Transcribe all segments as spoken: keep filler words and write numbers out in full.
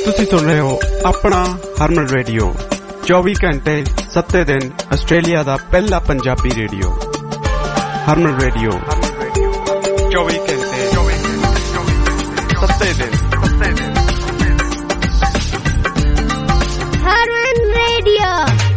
ਤੁਸੀਂ ਸੁਣ ਰਹੇ ਹੋ ਆਪਣਾ ਹਰਮਨ ਰੇਡੀਓ ਚੌਵੀ ਘੰਟੇ ਸੱਤੇ ਦਿਨ ਆਸਟ੍ਰੇਲੀਆ ਦਾ ਪਹਿਲਾ ਪੰਜਾਬੀ ਰੇਡੀਓ ਹਰਮਨ ਰੇਡੀਓ ਚੌਵੀ ਘੰਟੇ ਸੱਤੇ ਦਿਨ ਹਰਮਨ ਰੇਡੀਓ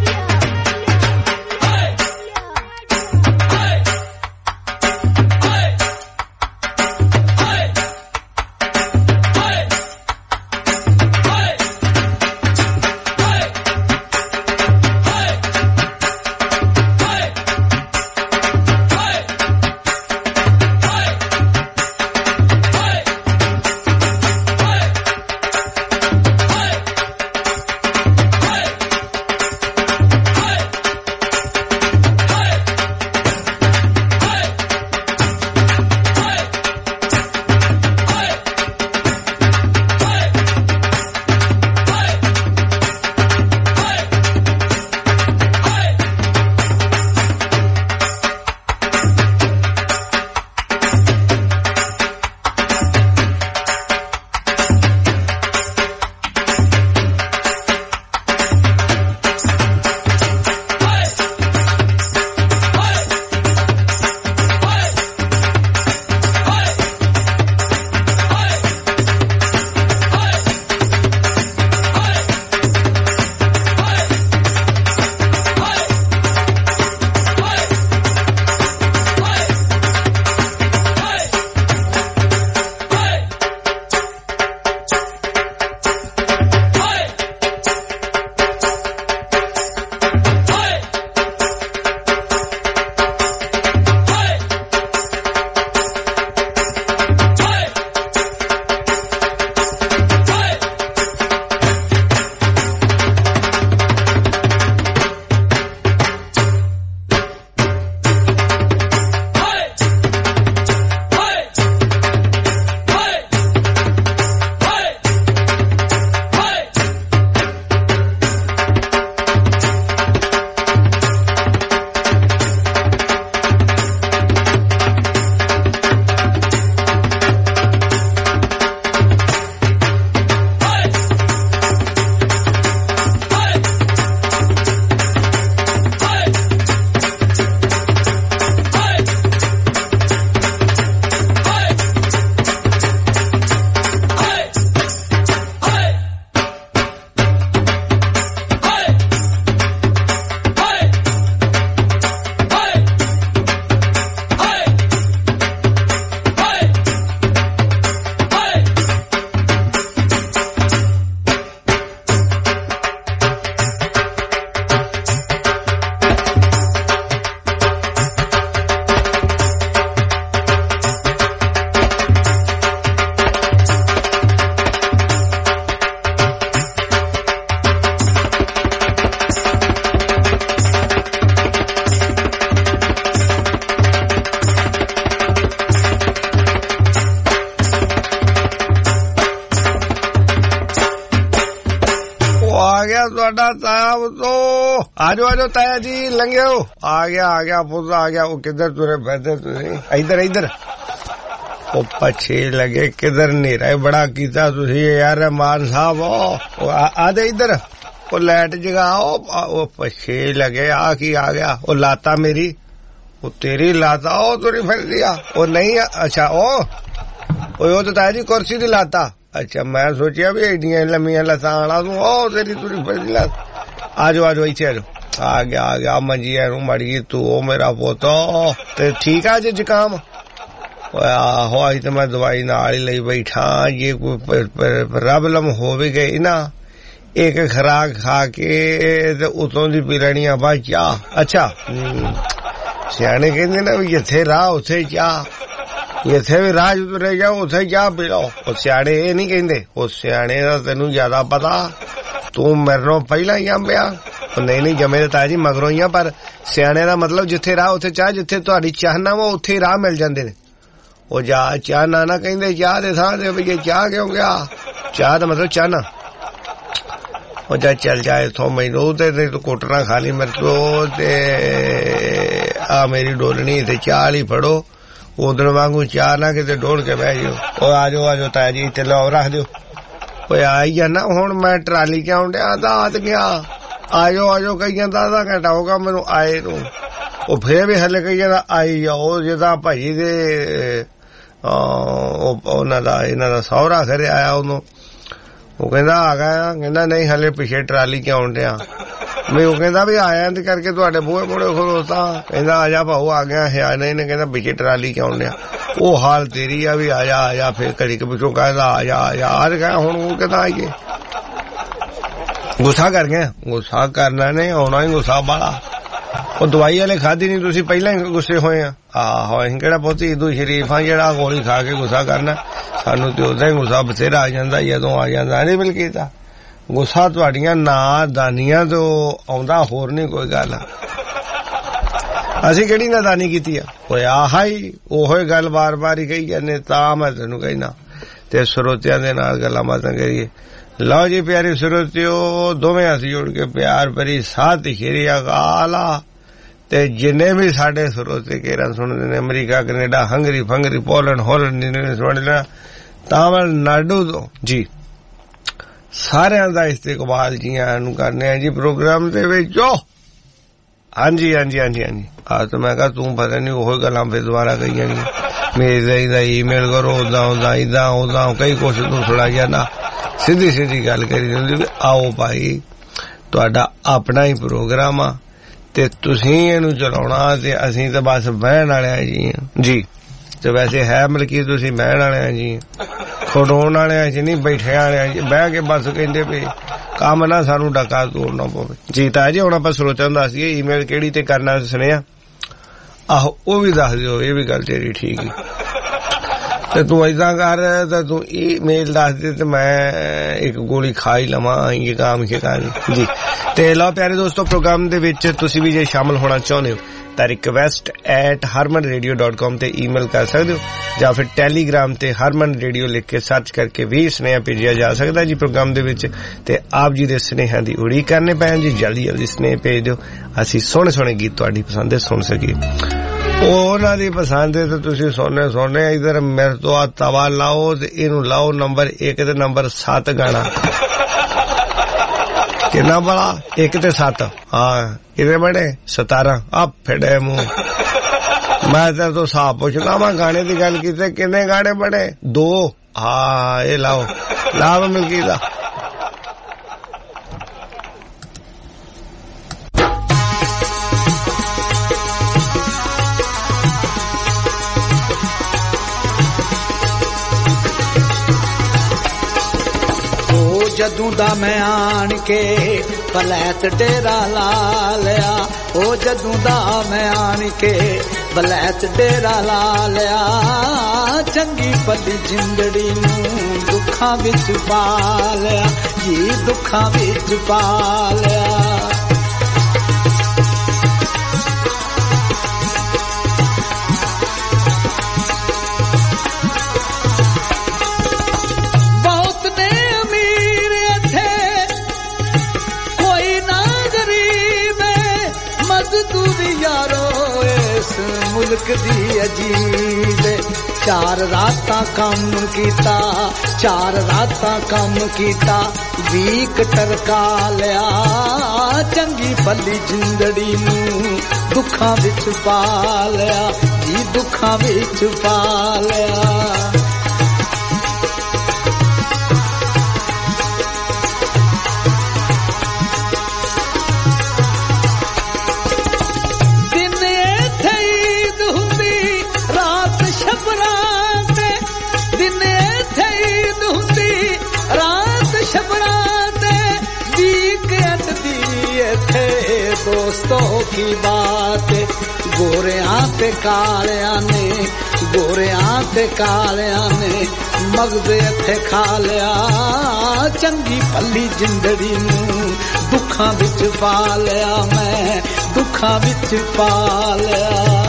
आजो आजो ताया जी लंघे हो आ गया आ गया पुत आ गया वो किधर तुरे बैठे तुझे इधर इधर वो पछे लगे किधर नहीं रहे बड़ा कीता तुझे यार मान साहब हो आधे इधर वो लाइट जगाओ वो पछे लगे आ की आ गया वो लाता मेरी वो तेरी लाता ओ तुरी फिर दिया वो नहीं अच्छा ओ वो तो ताया जी कुर्सी दी लाता अच्छा मैं सोचिया भी एडियां लम्मियां लता आना तू ओ तेरी तुरी फिर दी लाता आजो आजो इथे आजो आ गया आ गया मंजिया नु मड़ी तू ओ मेरा पोतो ते ठीक है जे जुकाम आहो आई तो मैं दवाई नाल ही लई बैठा ये कोई प्रॉब्लम हो भी गई ना एक खुराक खा के ते उतों दी पी लेनी आ बा चाह अच्छा सियाने कहंदे ना भी जिथे राह उथे चाह जिथे भी राह तुरे जाओ उथे चाह पी लो ओ सियाने ये नहीं कहंदे ओ सियाने दा तैनू ज्यादा पता तू मेरे पहला ही आंबिया नहीं नहीं जमे ताया जी मगरों ही पर सियाने दा मतलब जिथे राह उथे चाह जिथे तुहाडी चाह ना वो उथे राह मिल जांदे ने ओ जा चाह ना ना कहंदे चाह दे थां ते भी चाह क्यों गया चाह दा मतलब चाह ना ओ जा चल जाए इथों मैनू ते तू कोटना खा ली मेरे को ते आ मेरी डोलनी ते चाह ही फड़ो उधर वांगू चाह ना किते डोल के बह जाओ ओ आ जाओ आ जाओ ताया जी ते लो रख दियो ਓਏ ਆ ਹੀ ਜਾਣਾ ਹੁਣ ਮੈਂ ਟਰਾਲੀ ਕਿਉਂ ਡਿਆ ਤਾਂ ਆਤ ਗਿਆ ਆਜੋ ਆਜੋ ਕਹੀ ਜਾਂਦਾ ਅੱਧਾ ਘੰਟਾ ਹੋ ਗਿਆ ਮੈਨੂੰ ਆਏ ਨੂੰ ਉਹ ਫੇਰ ਵੀ ਹਲੇ ਕਹੀ ਜਾਂਦਾ ਆਈ ਜਾਓ ਜਿਹਦਾ ਭਾਈ ਦੇ ਉਹਨਾਂ ਦਾ ਇਹਨਾਂ ਦਾ ਸਹੁਰਾ ਘਰੇ ਆਇਆ ਉਹਨੂੰ ਉਹ ਕਹਿੰਦਾ ਆ ਗਿਆ ਕਹਿੰਦਾ ਨਹੀਂ ਹਲੇ ਪਿੱਛੇ ਟਰਾਲੀ ਕਿਉਂ ਡਿਆ ਮੈਂ ਉਹ ਕਹਿੰਦਾ ਵੀ ਆਇਆ ਤੇ ਕਰਕੇ ਤੁਹਾਡੇ ਬੂਹੇ ਮੋੜੇ ਖਲੋਤਾ ਕਹਿੰਦਾ ਆ ਜਾ ਭਾਊ ਆ ਗਿਆ ਹੈ ਨਹੀਂ ਨੇ ਕਹਿੰਦਾ ਪਿੱਛੇ ਟਰਾਲੀ ਕਿਉਂ ਡਿਆ ਉਹ ਹਾਲ ਤੇਰੀ ਆ ਵੀ ਆ ਜਾ ਆ ਜਾ ਫੇਰ ਘੜੀ ਕੇ ਪਿੱਛੋਂ ਕਹਿੰਦਾ ਆ ਜਾ ਆ ਜਾ ਆ ਗਿਆ ਹੁਣ ਉਹ ਕਹਿੰਦਾ ਆਈਏ ਗੁੱਸਾ ਕਰ ਗਿਆ ਗੁੱਸਾ ਕਰਨਾ ਨੇ ਆਉਣਾ ਹੀ ਗੁੱਸਾ ਵਾਲਾ ਉਹ ਦਵਾਈ ਵਾਲੇ ਖਾਧੀ ਨਹੀਂ ਤੁਸੀਂ ਪਹਿਲਾਂ ਹੀ ਗੁੱਸੇ ਹੋਏ ਆ ਆਹੋ ਅਸੀਂ ਕਿਹੜਾ ਬਹੁਤੀ ਹਿੰਦੂ ਸ਼ਰੀਫ ਆ ਜਿਹੜਾ ਗੋਲੀ ਖਾ ਕੇ ਗੁੱਸਾ ਕਰਨਾ ਸਾਨੂੰ ਤੇ ਉਦਾਂ ਹੀ ਗੁੱਸਾ ਬਥੇਰਾ ਆ ਜਾਂਦਾ ਜਦੋਂ ਆ ਜਾਂਦਾ ਨਹੀਂ ਬਲਕਿ ਤਾਂ ਗੁੱਸਾ ਤੁਹਾਡੀਆਂ ਨਾਦਾਨੀਆਂ ਤੋਂ ਆਉਂਦਾ ਹੋਰ ਨਹੀਂ ਕੋਈ ਗੱਲ ਅਸੀਂ ਕਿਹੜੀ ਨਾਦਾਨੀ ਕੀਤੀ ਆ ਓਏ ਆਹ ਹੀ ਉਹੋ ਹੀ ਗੱਲ ਬਾਰ ਬਾਰ ਹੀ ਕਹੀ ਜਾਂਦੇ ਤਾਂ ਮੈਂ ਤੈਨੂੰ ਕਹਿਣਾ ਤੇ ਸਰੋਤਿਆਂ ਦੇ ਨਾਲ ਗੱਲਾਂ ਬਾਤਾਂ ਕਰੀਏ ਲਓ ਜੀ ਪਿਆਰੇ ਸਰੋਤਿਓ ਦੋਵੇਂ ਅਸੀਂ ਜੁੜ ਕੇ ਪਿਆਰ ਭਰੀ ਸਤਿ ਸ਼੍ਰੀ ਅਕਾਲ ਤੇ ਜਿੰਨੇ ਵੀ ਸਾਡੇ ਸਰੋਤੇ ਕੇਰਾਂ ਸੁਣਦੇ ਨੇ ਅਮਰੀਕਾ ਕੈਨੇਡਾ ਹੰਗਰੀ ਫੰਗਰੀ ਪੋਲੈਂਡ ਹੋਲੈਂਡ ਨੇ ਸੁਣ ਲੈਣਾ ਤਾਮਿਲਨਾਡੂ ਤੋਂ ਜੀ ਸਾਰਿਆਂ ਦਾ ਇਸਤਕਬਾਲ ਜੀ ਆਇਆਂ ਨੂੰ ਕਰਨੇ ਆ ਜੀ ਪ੍ਰੋਗਰਾਮ ਦੇ ਵਿੱਚ ਹਾਂਜੀ ਹਾਂਜੀ ਹਾਂਜੀ ਹਾਂਜੀ ਆ ਤਾਂ ਮੈਂ ਕਿਹਾ ਤੂੰ ਪਤਾ ਨਹੀਂ ਉਹੀ ਗੱਲਾਂ ਫਿਰ ਦੁਬਾਰਾ ਕਹੀ ਜਾਣੀਆਂ ਮੇਰੇ ਦਾ ਈਮੇਲ ਕਰੋ ਉਦਾਂ ਉਦਾਂ ਇਦਾਂ ਉਦਾਂ ਕਈ ਕੁਛ ਤੂੰ ਸੁਣਾਈ ਜਾਣਾ ਸਿੱਧੀ ਸਿੱਧੀ ਗੱਲ ਕਰੀ ਜਾਂਦੀ ਵੀ ਆਓ ਭਾਈ ਤੁਹਾਡਾ ਆਪਣਾ ਹੀ ਪ੍ਰੋਗਰਾਮ ਆ ਤੇ ਤੁਸੀਂ ਇਹਨੂੰ ਚਲਾਉਣਾ ਤੇ ਅਸੀਂ ਤਾਂ ਬਸ ਬਹਿਣ ਵਾਲੇ ਜੀ ਜੀ ਤੇ ਵੈਸੇ ਹੈ ਮਲਕੀ ਤੁਸੀਂ ਬਹਿਣ ਵਾਲੇ ਜੀ ਖੜੋਣ ਵਾਲਿਆਂ ਚ ਨਹੀਂ ਬੈਠੇ ਵਾਲਿਆਂ ਚ ਬਹਿ ਕੇ ਬਸ ਕਹਿੰਦੇ ਵੀ ਕੰਮ ਨਾ ਸਾਨੂੰ ਡਾਕਾ ਤੋੜਨਾ ਪਵੇ ਜੀ ਤਾਂ ਜੀ ਹੁਣ ਆਪਾਂ ਸਰੋਤਿਆਂ ਨੂੰ ਦੱਸ ਦਈਏ ਈਮੇਲ ਕਿਹੜੀ ਤੇ ਕਰਨਾ ਸੁਣਿਆ ਆਹੋ ਉਹ ਵੀ ਦੱਸ ਦਿਓ ਇਹ ਵੀ ਗੱਲ ਤੇਰੀ ਠੀਕ ਹੈ ਤੇ ਤੂੰ ਏਦਾਂ ਕਰ ਤਾਂ ਤੂੰ ਈਮੇਲ ਦੱਸ ਦੇ ਤੇ ਮੈਂ ਇੱਕ ਗੋਲੀ ਖਾ ਹੀ ਲਵਾਂ ਇਹ ਕੰਮ ਕੀ ਕਰ ਜੀ ਤੇ ਲਓ ਪਿਆਰੇ ਦੋਸਤੋ ਪ੍ਰੋਗਰਾਮ ਦੇ ਵਿੱਚ ਤੁਸੀਂ ਵੀ ਜੇ ਸ਼ਾਮਲ ਹੋਣਾ ਚਾਹੁੰਦੇ ਹੋ ਤਾਂ request at Harman radio dot com ਤੇ ਈਮੇਲ ਕਰ ਸਕਦੇ ਹੋ ਜਾਂ ਫਿਰ ਟੈਲੀਗ੍ਰਾਮ ਤੇ ਹਰਮਨ ਰੇਡੀਓ ਲਿਖ ਕੇ ਸਰਚ ਕਰਕੇ ਵੀ ਸੁਨੇਹਾ ਭੇਜਿਆ ਜਾ ਸਕਦਾ ਜੀ ਪ੍ਰੋਗਰਾਮ ਦੇ ਵਿੱਚ ਤੇ ਆਪ ਜੀ ਦੇ ਸੁਨੇਹਿਆਂ ਦੀ ਉਡੀਕ ਕਰਨੇ ਪੈਣ ਜੀ ਜਲਦੀ ਜਲਦੀ ਸੁਨੇਹੇ ਭੇਜ ਦਿਓ ਅਸੀਂ ਸੋਹਣੇ ਸੋਹਣੇ ਗੀਤ ਤੁਹਾਡੀ ਪਸੰਦ ਦੇ ਸੁਣ ਸਕੀਏ ਉਹਨਾਂ ਦੀ ਪਸੰਦ ਹੈ ਤੇ ਤੁਸੀਂ ਸੋਨੇ ਸੋਨੇ ਇਧਰ ਮੇਰੇ ਤੋਂ ਆ ਤਵਾ ਲਾਓ ਤੇ ਇਹਨੂੰ ਲਾਓ ਨੰਬਰ ਇੱਕ ਤੇ ਨੰਬਰ ਸੱਤ ਗਾਣਾ ਕਿੰਨਾ ਬੜਾ ਇੱਕ ਤੇ ਸੱਤ ਹਾਂ ਕਿੰਨੇ ਬੜੇ ਸਤਾਰਾਂ ਆ ਫੜੇ ਮੂੰਹ ਮੈਂ ਤਾਂ ਤੋਂ ਸਾਹ ਪੁੱਛਦਾ ਮੈਂ ਗਾਣੇ ਦੀ ਗੱਲ ਕੀਤੀ ਕਿੰਨੇ ਗਾਣੇ ਬੜੇ ਦੋ ਹਾਂ ਇਹ ਲਾਓ ਲਾਭ ਮਿਲਕੀ ਦਾ ਜਦੋਂ ਦਾ ਮੈਂ ਆਣ ਕੇ ਬਲੈਤ ਡੇਰਾ ਲਾ ਲਿਆ ਉਹ ਜਦੋਂ ਦਾ ਮੈਂ ਆਣ ਕੇ ਬਲੈਤ ਡੇਰਾ ਲਾ ਲਿਆ ਚੰਗੀ ਭਲੀ ਜਿੰਦੜੀ ਨੂੰ ਦੁੱਖਾਂ ਵਿੱਚ ਪਾ ਲਿਆ ਜੀ ਦੁੱਖਾਂ ਵਿੱਚ ਪਾ ਲਿਆ ਮੁਲਕ ਦੀ ਅਜੀਬ ਚਾਰ ਰਾਤਾਂ ਕੰਮ ਕੀਤਾ ਚਾਰ ਰਾਤਾਂ ਕੰਮ ਕੀਤਾ ਵੀਕ ਟਰਕਾ ਲਿਆ ਚੰਗੀ ਭਲੀ ਜਿੰਦੜੀ ਨੂੰ ਦੁੱਖਾਂ ਵਿੱਚ ਪਾ ਲਿਆ ਜੀ ਦੁੱਖਾਂ ਵਿੱਚ ਪਾ ਲਿਆ दोस्तों की बात गोरियां ते कालियां ने गोरियां ते कालियां ने मगज़ इत्थे खा लिया चंगी भली जिंदड़ी नूं दुखां विच पा लिया मैं दुखां विच पा लिया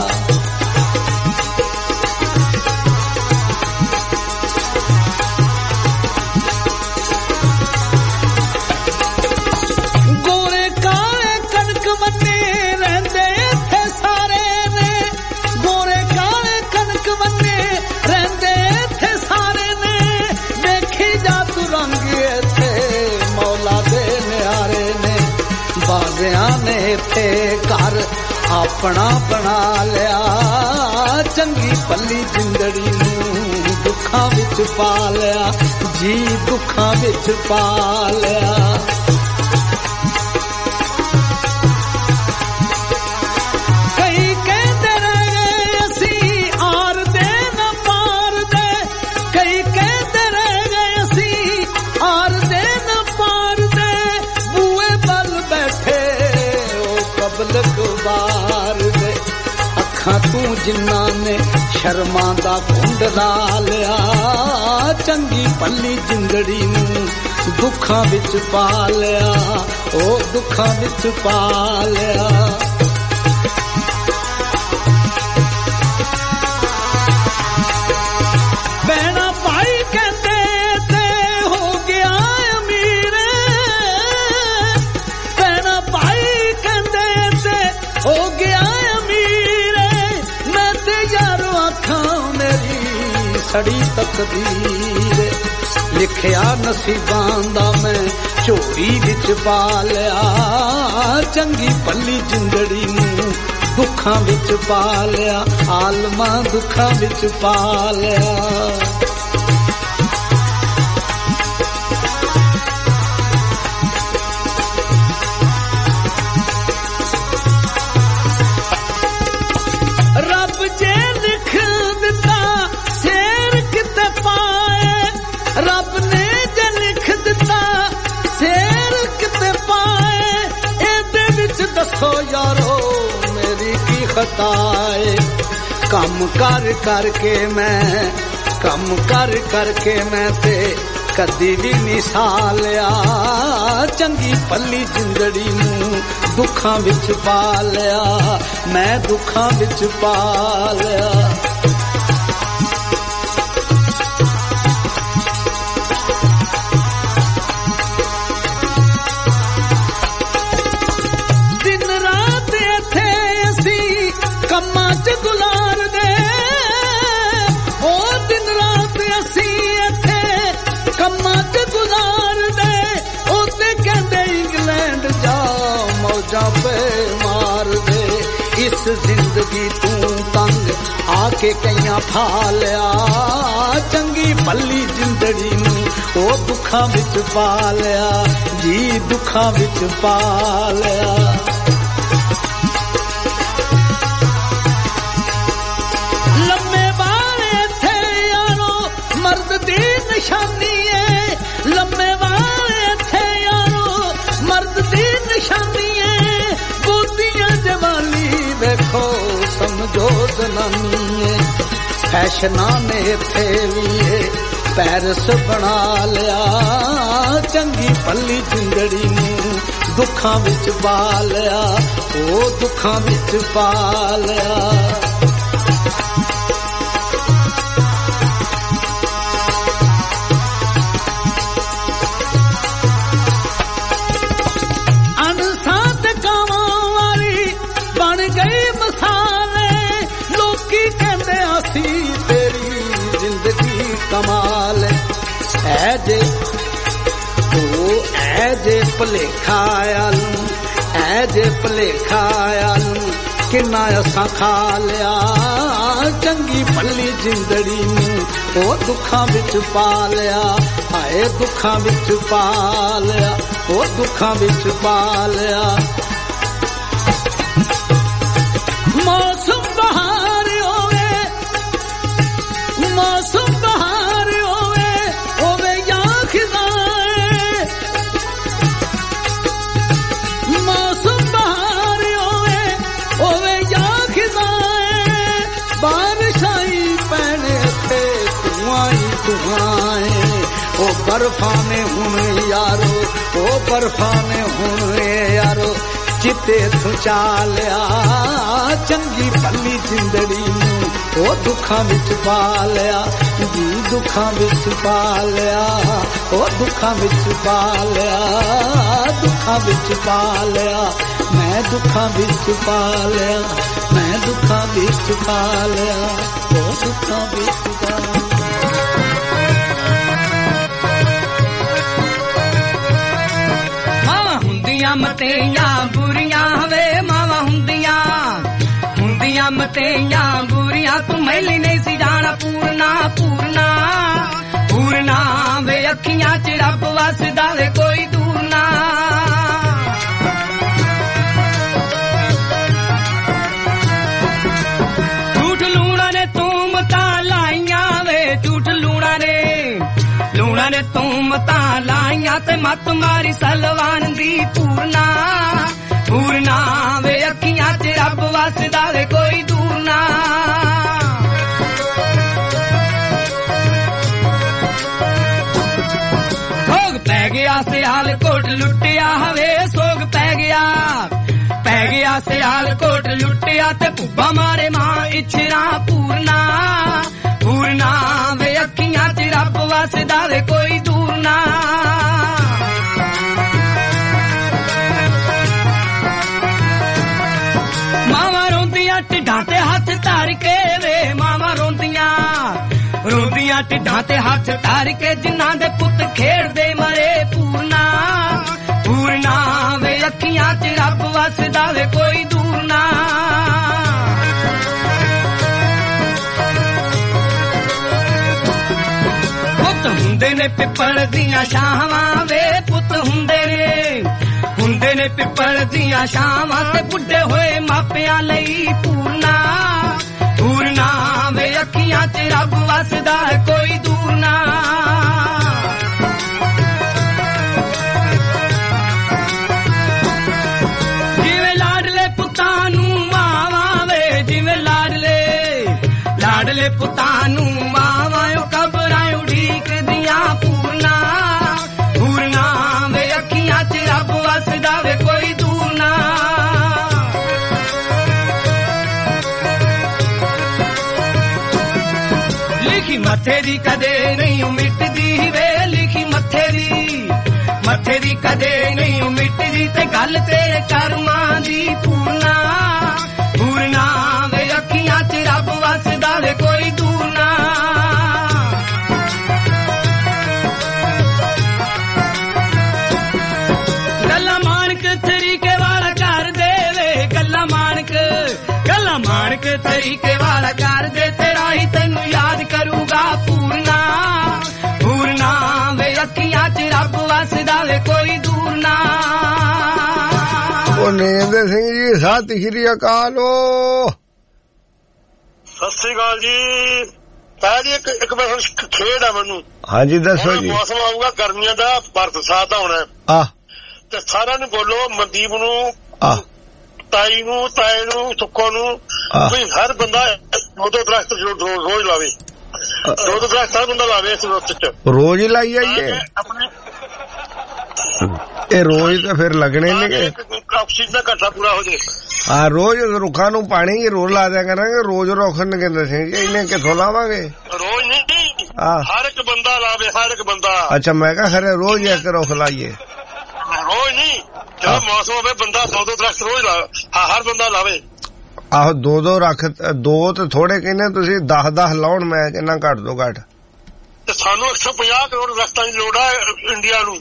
ਰਹਿੰਦੇ ਇੱਥੇ ਸਾਰੇ ਨੇ ਦੇਖੀ ਜਾ ਜਾਦੂ ਰੰਗ ਇੱਥੇ ਮੌਲਾ ਦੇ ਨਿਆਰੇ ਨੇ ਬਾਜ਼ਿਆਂ ਨੇ ਇੱਥੇ ਘਰ ਆਪਣਾ ਬਣਾ ਲਿਆ ਚੰਗੀ ਪੱਲੀ ਜਿੰਦੜੀ ਨੂੰ ਦੁੱਖਾਂ ਵਿੱਚ ਪਾ ਲਿਆ ਜੀ ਦੁੱਖਾਂ ਵਿੱਚ ਪਾ ਲਿਆ ਕਈ ਕਹਿੰਦੇ ਰਹੇ ਅਸੀਂ ਆਰ ਦੇ ਨਾ ਪਾਰ ਦੇ ਕਈ ਕਹਿੰਦੇ ਰਹੇ ਅਸੀਂ ਆਰ ਦੇ ਨਾ ਪਾਰ ਦੇ ਬੂਏ ਵੱਲ ਬੈਠੇ ਉਹ ਪਬਲਿਕ ਬਾਰ ਦੇ ਅੱਖਾਂ ਤੂੰ ਜਿਨ੍ਹਾਂ ਨੇ ਸ਼ਰਮਾਂ ਦਾ ਘੁੰਡ ਲਾ ਲਿਆ ਚੰਗੀ ਪੱਲੀ ਜਿੰਦੜੀ ਨੂੰ ਦੁੱਖਾਂ ਵਿੱਚ ਪਾ ਲਿਆ ਉਹ ਦੁੱਖਾਂ ਵਿੱਚ ਪਾ ਲਿਆ ਬਹਿਣਾ ਭਾਈ ਕਹਿੰਦੇ ਤੇ ਹੋ ਗਿਆ ਅਮੀਰ ਬਹਿਣਾ ਭਾਈ ਕਹਿੰਦੇ ਤੇ ਹੋ ਗਿਆ ਅਮੀਰ ਮੈਂ ਤੇ ਯਾਰੋ ਅੱਖਾਂ ਮੇਰੀ ਸੜੀ ਤਕਦੀਰ ਲਿਖਿਆ ਨਸੀਬਾਂ ਦਾ ਮੈਂ ਝੋਲੀ ਵਿੱਚ ਪਾ ਲਿਆ ਚੰਗੀ ਪੱਲੀ ਜਿੰਦੜੀ ਨੂੰ ਦੁੱਖਾਂ ਵਿੱਚ ਪਾ ਲਿਆ ਆਲਮਾਂ ਦੁੱਖਾਂ ਵਿੱਚ ਪਾ ਲਿਆ ਰੱਬ ਜੇ ਲਿਖ ਦਿੱਤਾ ਸ਼ੇਰ ਕਿਤੇ ਪਾਏ ਰੱਬ ਨੇ ਜੇ ਲਿਖ ਦਿੱਤਾ ਸ਼ੇਰ ਕਿਤੇ ਪਾਏ ਇਹਦੇ ਵਿੱਚ ਦੱਸੋ ਯਾਰੋ ਮੇਰੀ ਕੀ ਖਤਾ ਏ ਕੰਮ ਕਰ ਕਰਕੇ ਮੈਂ ਕੰਮ ਕਰ ਕਰਕੇ ਮੈਂ ਤੇ ਕਦੀ ਵੀ ਨਹੀਂ ਸਾਲਿਆ ਚੰਗੀ ਪੱਲੀ ਜਿੰਦੜੀ ਨੂੰ ਦੁੱਖਾਂ ਵਿੱਚ ਪਾ ਲਿਆ ਮੈਂ ਦੁੱਖਾਂ ਵਿੱਚ ਪਾ ਲਿਆ ਦਿਨ ਰਾਤ ਇੱਥੇ ਅਸੀਂ ਕੰਮਾਂ 'ਚ ਗੁਜ਼ਾਰਦੇ ਉਹ ਦਿਨ ਰਾਤ ਅਸੀਂ ਇੱਥੇ ਕੰਮਾਂ 'ਚ ਗੁਜ਼ਾਰਦੇ ਉਹ ਤੇ ਕਹਿੰਦੇ ਇੰਗਲੈਂਡ ਜਾ ਮੌਜਾਂ ਪੇ ਮਾਰਦੇ ਇਸ ਜ਼ਿੰਦਗੀ ਤੂੰ ਤੰਗ ਆ ਕੇ ਕਈਆਂ ਫਾ ਲਿਆ ਚੰਗੀ ਭੱਲੀ ਜਿੰਦੜੀ ਨੂੰ ਉਹ ਦੁੱਖਾਂ ਵਿੱਚ ਪਾ ਲਿਆ ਜੀ ਦੁੱਖਾਂ ਵਿੱਚ ਪਾ ਲਿਆ ਲੰਮੇ ਵਾਲ ਇੱਥੇ ਯਾਰੋ ਮਰਦ ਦੀ ਨਿਸ਼ਾਨੀ ਏ ਲੰਮੇ ਵਾਲ ਇੱਥੇ ਯਾਰੋ ਮਰਦ ਦੀ ਨਿਸ਼ਾਨੀ ਏ ਬੋਦੀਆਂ ਜਵਾਨੀ ਵੇਖੋ ਸਮਝੋ ਜ਼ਨਾਨੀ ਏ ਫੈਸ਼ਨਾਂ ਨੇ ਇੱਥੇ ਵੀ ਏ ਪੈਰਸ ਬਣਾ ਲਿਆ ਚੰਗੀ ਭੱਲੀ ਜਿੰਦੜੀ ਨੂੰ ਦੁੱਖਾਂ ਵਿੱਚ ਪਾ ਲਿਆ ਉਹ ਦੁੱਖਾਂ ਵਿੱਚ ਪਾ ਲਿਆ ਕਮਾਲ ਐ ਜੇ ਉਹ ਐ ਜੇ ਭਲੇਖਾ ਆਲੂ ਐ ਜੇ ਭਲੇਖਾ ਆਲੂ ਕਿੰਨਾ ਅਸਾਂ ਖਾ ਲਿਆ ਚੰਗੀ ਭੱਲੀ ਜਿੰਦੜੀ ਨੂੰ ਉਹ ਦੁੱਖਾਂ ਵਿੱਚ ਪਾ ਲਿਆ ਹਾਏ ਦੁੱਖਾਂ ਵਿੱਚ ਪਾ ਲਿਆ ਉਹ ਦੁੱਖਾਂ ਵਿੱਚ ਪਾ ਲਿਆ ਮੌਸਮ ਬਹਾਰ ਹੋਵੇ ਮੌਸਮ ਬਹਾਰ ਹੋਵੇ ਹੋਵੇ ਜਾਂ ਖਿਜ਼ਾਏ ਮੌਸਮ ਬਹਾਰ ਹੋਵੇ ਹੋਵੇ ਜਾਂ ਖਿਜ਼ਾਏ ਬਾਰਿਸ਼ਾਂ ਹੀ ਪੈਣੇ ਤੇ ਧੂਆਂ ਹੀ ਧੂਆਂ ਏ ਉਹ ਬਰਫਾਂ ਨੇ ਹੁਣ ਯਾਰੋ ਉਹ ਬਰਫਾਂ ਨੇ ਹੁਣ ਯਾਰੋ ਜਿੱਤੇ ਤੂੰ ਚਾਲਿਆ ਚੰਗੀ ਭੱਲੀ ਜਿੰਦੜੀ ਨੂੰ ਉਹ ਦੁੱਖਾਂ ਵਿੱਚ ਪਾ ਲਿਆ ਜੀ ਦੁੱਖਾਂ ਵਿੱਚ ਪਾ ਲਿਆ ਉਹ ਦੁੱਖਾਂ ਵਿੱਚ ਪਾ ਲਿਆ ਦੁੱਖਾਂ ਵਿੱਚ ਪਾ ਲਿਆ ਮੈਂ ਦੁੱਖਾਂ ਵਿੱਚ ਪਾ ਲਿਆ ਮੈਂ ਦੁੱਖਾਂ ਵਿੱਚ ਪਾ ਲਿਆ ਉਹ ਦੁੱਖਾਂ ਵਿੱਚ ਪਾ ਲਿਆ ਹੁੰਦੀਆਂ ਮਤੇਆਂ ਬੁਰੀਆਂ ਵੇ ਮਾਵਾਂ ਹੁੰਦੀਆਂ ਹੁੰਦੀਆਂ ਮਤੇਆਂ ਬੁਰੀਆਂ ਤੂੰ ਮੈਲੀ ਨਹੀਂ ਸੀ ਜਾਣਾ ਪੂਰਨਾ ਪੂਰਨਾ ਪੂਰਨਾ ਵੇ ਅੱਖੀਆਂ ਚ ਰੱਬ ਵਸਦਾ ਵੇ ਕੋਈ ਦੂਰ ਨਾ ਝੂਠ ਲੂਣਾ ਨੇ ਤੂੰ ਮਤਾਂ ਲਾਈਆਂ ਵੇ ਝੂਠ ਲੂਣਾ ਨੇ ਲੂਣਾ ਨੇ ਤੂੰ ਮਤਾਂ ਲਾਈਆਂ ਤੇ ਮੱਤ ਮਾਰੀ ਸਲਵਾਨ ਦੀ ਪੂਰਨਾ ਪੂਰਨਾ ਵੇ ਅੱਖੀਆਂ ਚ ਰੱਬ ਵਸਦਾ ਵੇ ਕੋਈ ਦੂਰ ਨਾ ਸੋਗ ਪੈ ਗਿਆ ਸਿਆਲਕੋਟ ਲੁੱਟਿਆ ਹਵੇ ਸੋਗ ਪੈ ਗਿਆ ਪੈ ਗਿਆ ਸਿਆਲਕੋਟ ਲੁੱਟਿਆ ਤੇ ਭੁੱਬਾ ਮਾਰੇ ਮਾਂ ਇਛਰਾ ਪੂਰਨਾ ਪੂਰਨਾ ਵੇ ਅੱਖੀਆਂ ਚ ਰੱਬ ਵਸਦਾ ਵੇ ਕੋਈ ਦੂਰ ਨਾ ਮਾਵਾਂ ਰੋਂਦੀਆਂ ਢਿੱਡਾਂ ਤੇ ਹੱਥ ਧਰ ਕੇ ਵੇ ਮਾਵਾਂ ਰੋਂਦੀਆਂ ਰੋਂਦੀਆਂ ਢਿੱਡਾਂ ਤੇ ਹੱਥ ਧਰ ਕੇ ਜਿਨ੍ਹਾਂ ਦੇ ਪੁੱਤ ਖੇਡਦੇ ਮਰੇ ਪੂਰਨਾ ਪੂਰਨਾ ਵੇ ਅੱਖੀਆਂ ਚ ਰੱਬ ਵਸਦਾ ਵੇ ਕੋਈ ਦੂਰ ਨਾ ਪੁੱਤ ਹੁੰਦੇ ਨੇ ਪਿੱਪਲ ਦੀਆਂ ਛਾਵਾਂ ਵੇ ਪੁੱਤ ਹੁੰਦੇ ਨੇ ਹੁੰਦੇ ਨੇ ਪਿੱਪਲ ਦੀਆਂ ਛਾਵਾਂ ਤੇ ਬੁੱਢੇ ਹੋਏ ਮਾਪਿਆਂ ਲਈ ਪੂਰਨਾ ਪੂਰਨਾ ਵੇ ਅੱਖੀਆਂ ਚ ਰੱਬ ਵਸਦਾ ਕੋਈ ਦੂਰ ਨਾ ਜਿਵੇਂ ਲਾਡਲੇ ਪੁੱਤਾਂ ਨੂੰ ਮਾਵਾਂ ਵੇ ਜਿਵੇਂ ਲਾਡਲੇ ਲਾਡਲੇ ਪੁੱਤਾਂ ਨੂੰ ਮਾਵਾਂ ਉਹ ਕਬਰਾਂ ਉਡੀਕਦੀਆਂ ਪੂਰਨਾ ਪੂਰਨਾ ਵੇ ਅੱਖੀਆਂ ਚ ਰੱਬ ਵਸਦਾ ਵੇ ਕੋਈ ਦੂਰ ਨਾ ਲਿਖੀ ਮੱਥੇ ਦੀ ਕਦੇ ਨਹੀਂ ਮਿਟਦੀ ਵੇ ਲਿਖੀ ਮੱਥੇ ਦੀ ਮੱਥੇ ਦੀ ਕਦੇ ਨਹੀਂ ਮਿਟਦੀ ਤੇ ਗੱਲ ਤੇਰੇ ਕਰਮਾਂ ਦੀ ਪੂਰਨਾ ਪੂਰਨਾ ਵੇ ਅੱਖੀਆਂ ਚ ਰੱਬ ਵਸਦਾ ਵੇ ਕੋਈ ਦੂਰ ਨਾ ਗੱਲਾਂ ਮਾਣਕ ਤਰੀਕੇ ਵਾਲਾ ਕਰ ਦੇਵੇ ਗੱਲਾਂ ਮਾਣਕ ਗੱਲਾਂ ਮਾਣਕ ਤਰੀਕੇ ਵਾਲਾ ਕਰ ਦੇ ਤੇਰਾ ਹੀ ਤੈਨੂੰ ਯਾਦ ਕਰੂਗਾ ਪੂਰਨਾ ਪੂਰਨਾ ਵੇ ਅੱਖੀਆਂ ਚ ਰੱਬ ਵਸਦਾ ਵੇ ਕੋਈ ਦੂਰ ਨਾ ਉਹ ਨੇਂਦ ਸਿੰਘ ਜੀ ਸਤਿ ਸ਼੍ਰੀ ਅਕਾਲ ਸਤਿ ਸ੍ਰੀ ਅਕਾਲ ਜੀ ਤਾਂ ਜੀ ਇੱਕ ਇੱਕ ਮੈਂ ਖੇਡ ਆ ਮੈਨੂੰ ਹਾਂਜੀ ਦੱਸੋ ਜੀ ਮੌਸਮ ਆਊਗਾ ਗਰਮੀਆਂ ਦਾ ਬਰਸਾਤ ਆਉਣਾ ਆ ਤੇ ਸਾਰਿਆਂ ਨੂੰ ਬੋਲੋ ਮਨਦੀਪ ਨੂੰ ਆ ਤਾਈ ਨੂੰ ਤਾਏ ਨੂੰ ਸੁੱਖੋ ਨੂੰ ਵੀ ਹਰ ਬੰਦਾ ਦੋ ਦੋ ਦਰਖਤ ਰੋਜ਼ ਲਾਵੇ ਦੋ ਦੋ ਦਰਖਤ ਹਰ ਬੰਦਾ ਲਾਵੇ ਇਸ ਰੁੱਤ ਚ ਰੋਜ਼ ਹੀ ਲਾਈ ਜਾਈਏ ਆਪਣੇ ਇਹ ਰੋਜ਼ ਤਾਂ ਫਿਰ ਲੱਗਣੇ ਨੇ ਆਕਸੀਜਨ ਦਾ ਘਾਟਾ ਪੂਰਾ ਹੋ ਜੇ ਹਾਂ ਰੋਜ਼ ਰੁੱਖਾਂ ਨੂੰ ਪਾਣੀ ਰੋਜ਼ ਲਾ ਦਿਆ ਕਰਾਂਗੇ ਰੋਜ਼ ਰੁੱਖ ਕਹਿੰਦੇ ਸਿੰਘ ਜੀ ਇਹਨੇ ਕਿੱਥੋਂ ਲਾਵਾਂਗੇ ਰੋਜ਼ ਨਹੀਂ ਹਰ ਇੱਕ ਬੰਦਾ ਲਾਵੇ ਹਰ ਇੱਕ ਬੰਦਾ ਅੱਛਾ ਮੈਂ ਕਿਹਾ ਖਰੇ ਰੋਜ਼ ਇੱਕ ਰੁੱਖ ਲਾਈਏ ਰੋਜ਼ ਨਹੀਂ ਜਦੋਂ ਮੌਸਮ ਹੋਵੇ ਬੰਦਾ ਦੋ ਦੋ ਦਰਖਤ ਰੋਜ਼ ਲਾ ਹਰ ਬੰਦਾ ਲਾਵੇ ਆਹੋ ਦੋ ਦੋ ਰੱਖ ਦੋ ਤੇ ਥੋੜੇ ਕਹਿੰਦੇ ਤੁਸੀਂ ਦਸ ਦਸ ਲਾਉਣ ਮੈਂ ਕਿੰਨਾ ਘੱਟ ਤੋਂ ਘੱਟ ਤੇ ਸਾਨੂੰ ਇੱਕ ਸੌ ਪੰਜਾਹ ਕਰੋੜ ਦਰਖਤਾਂ ਦੀ ਲੋੜ ਆ ਇੰਡੀਆ ਨੂੰ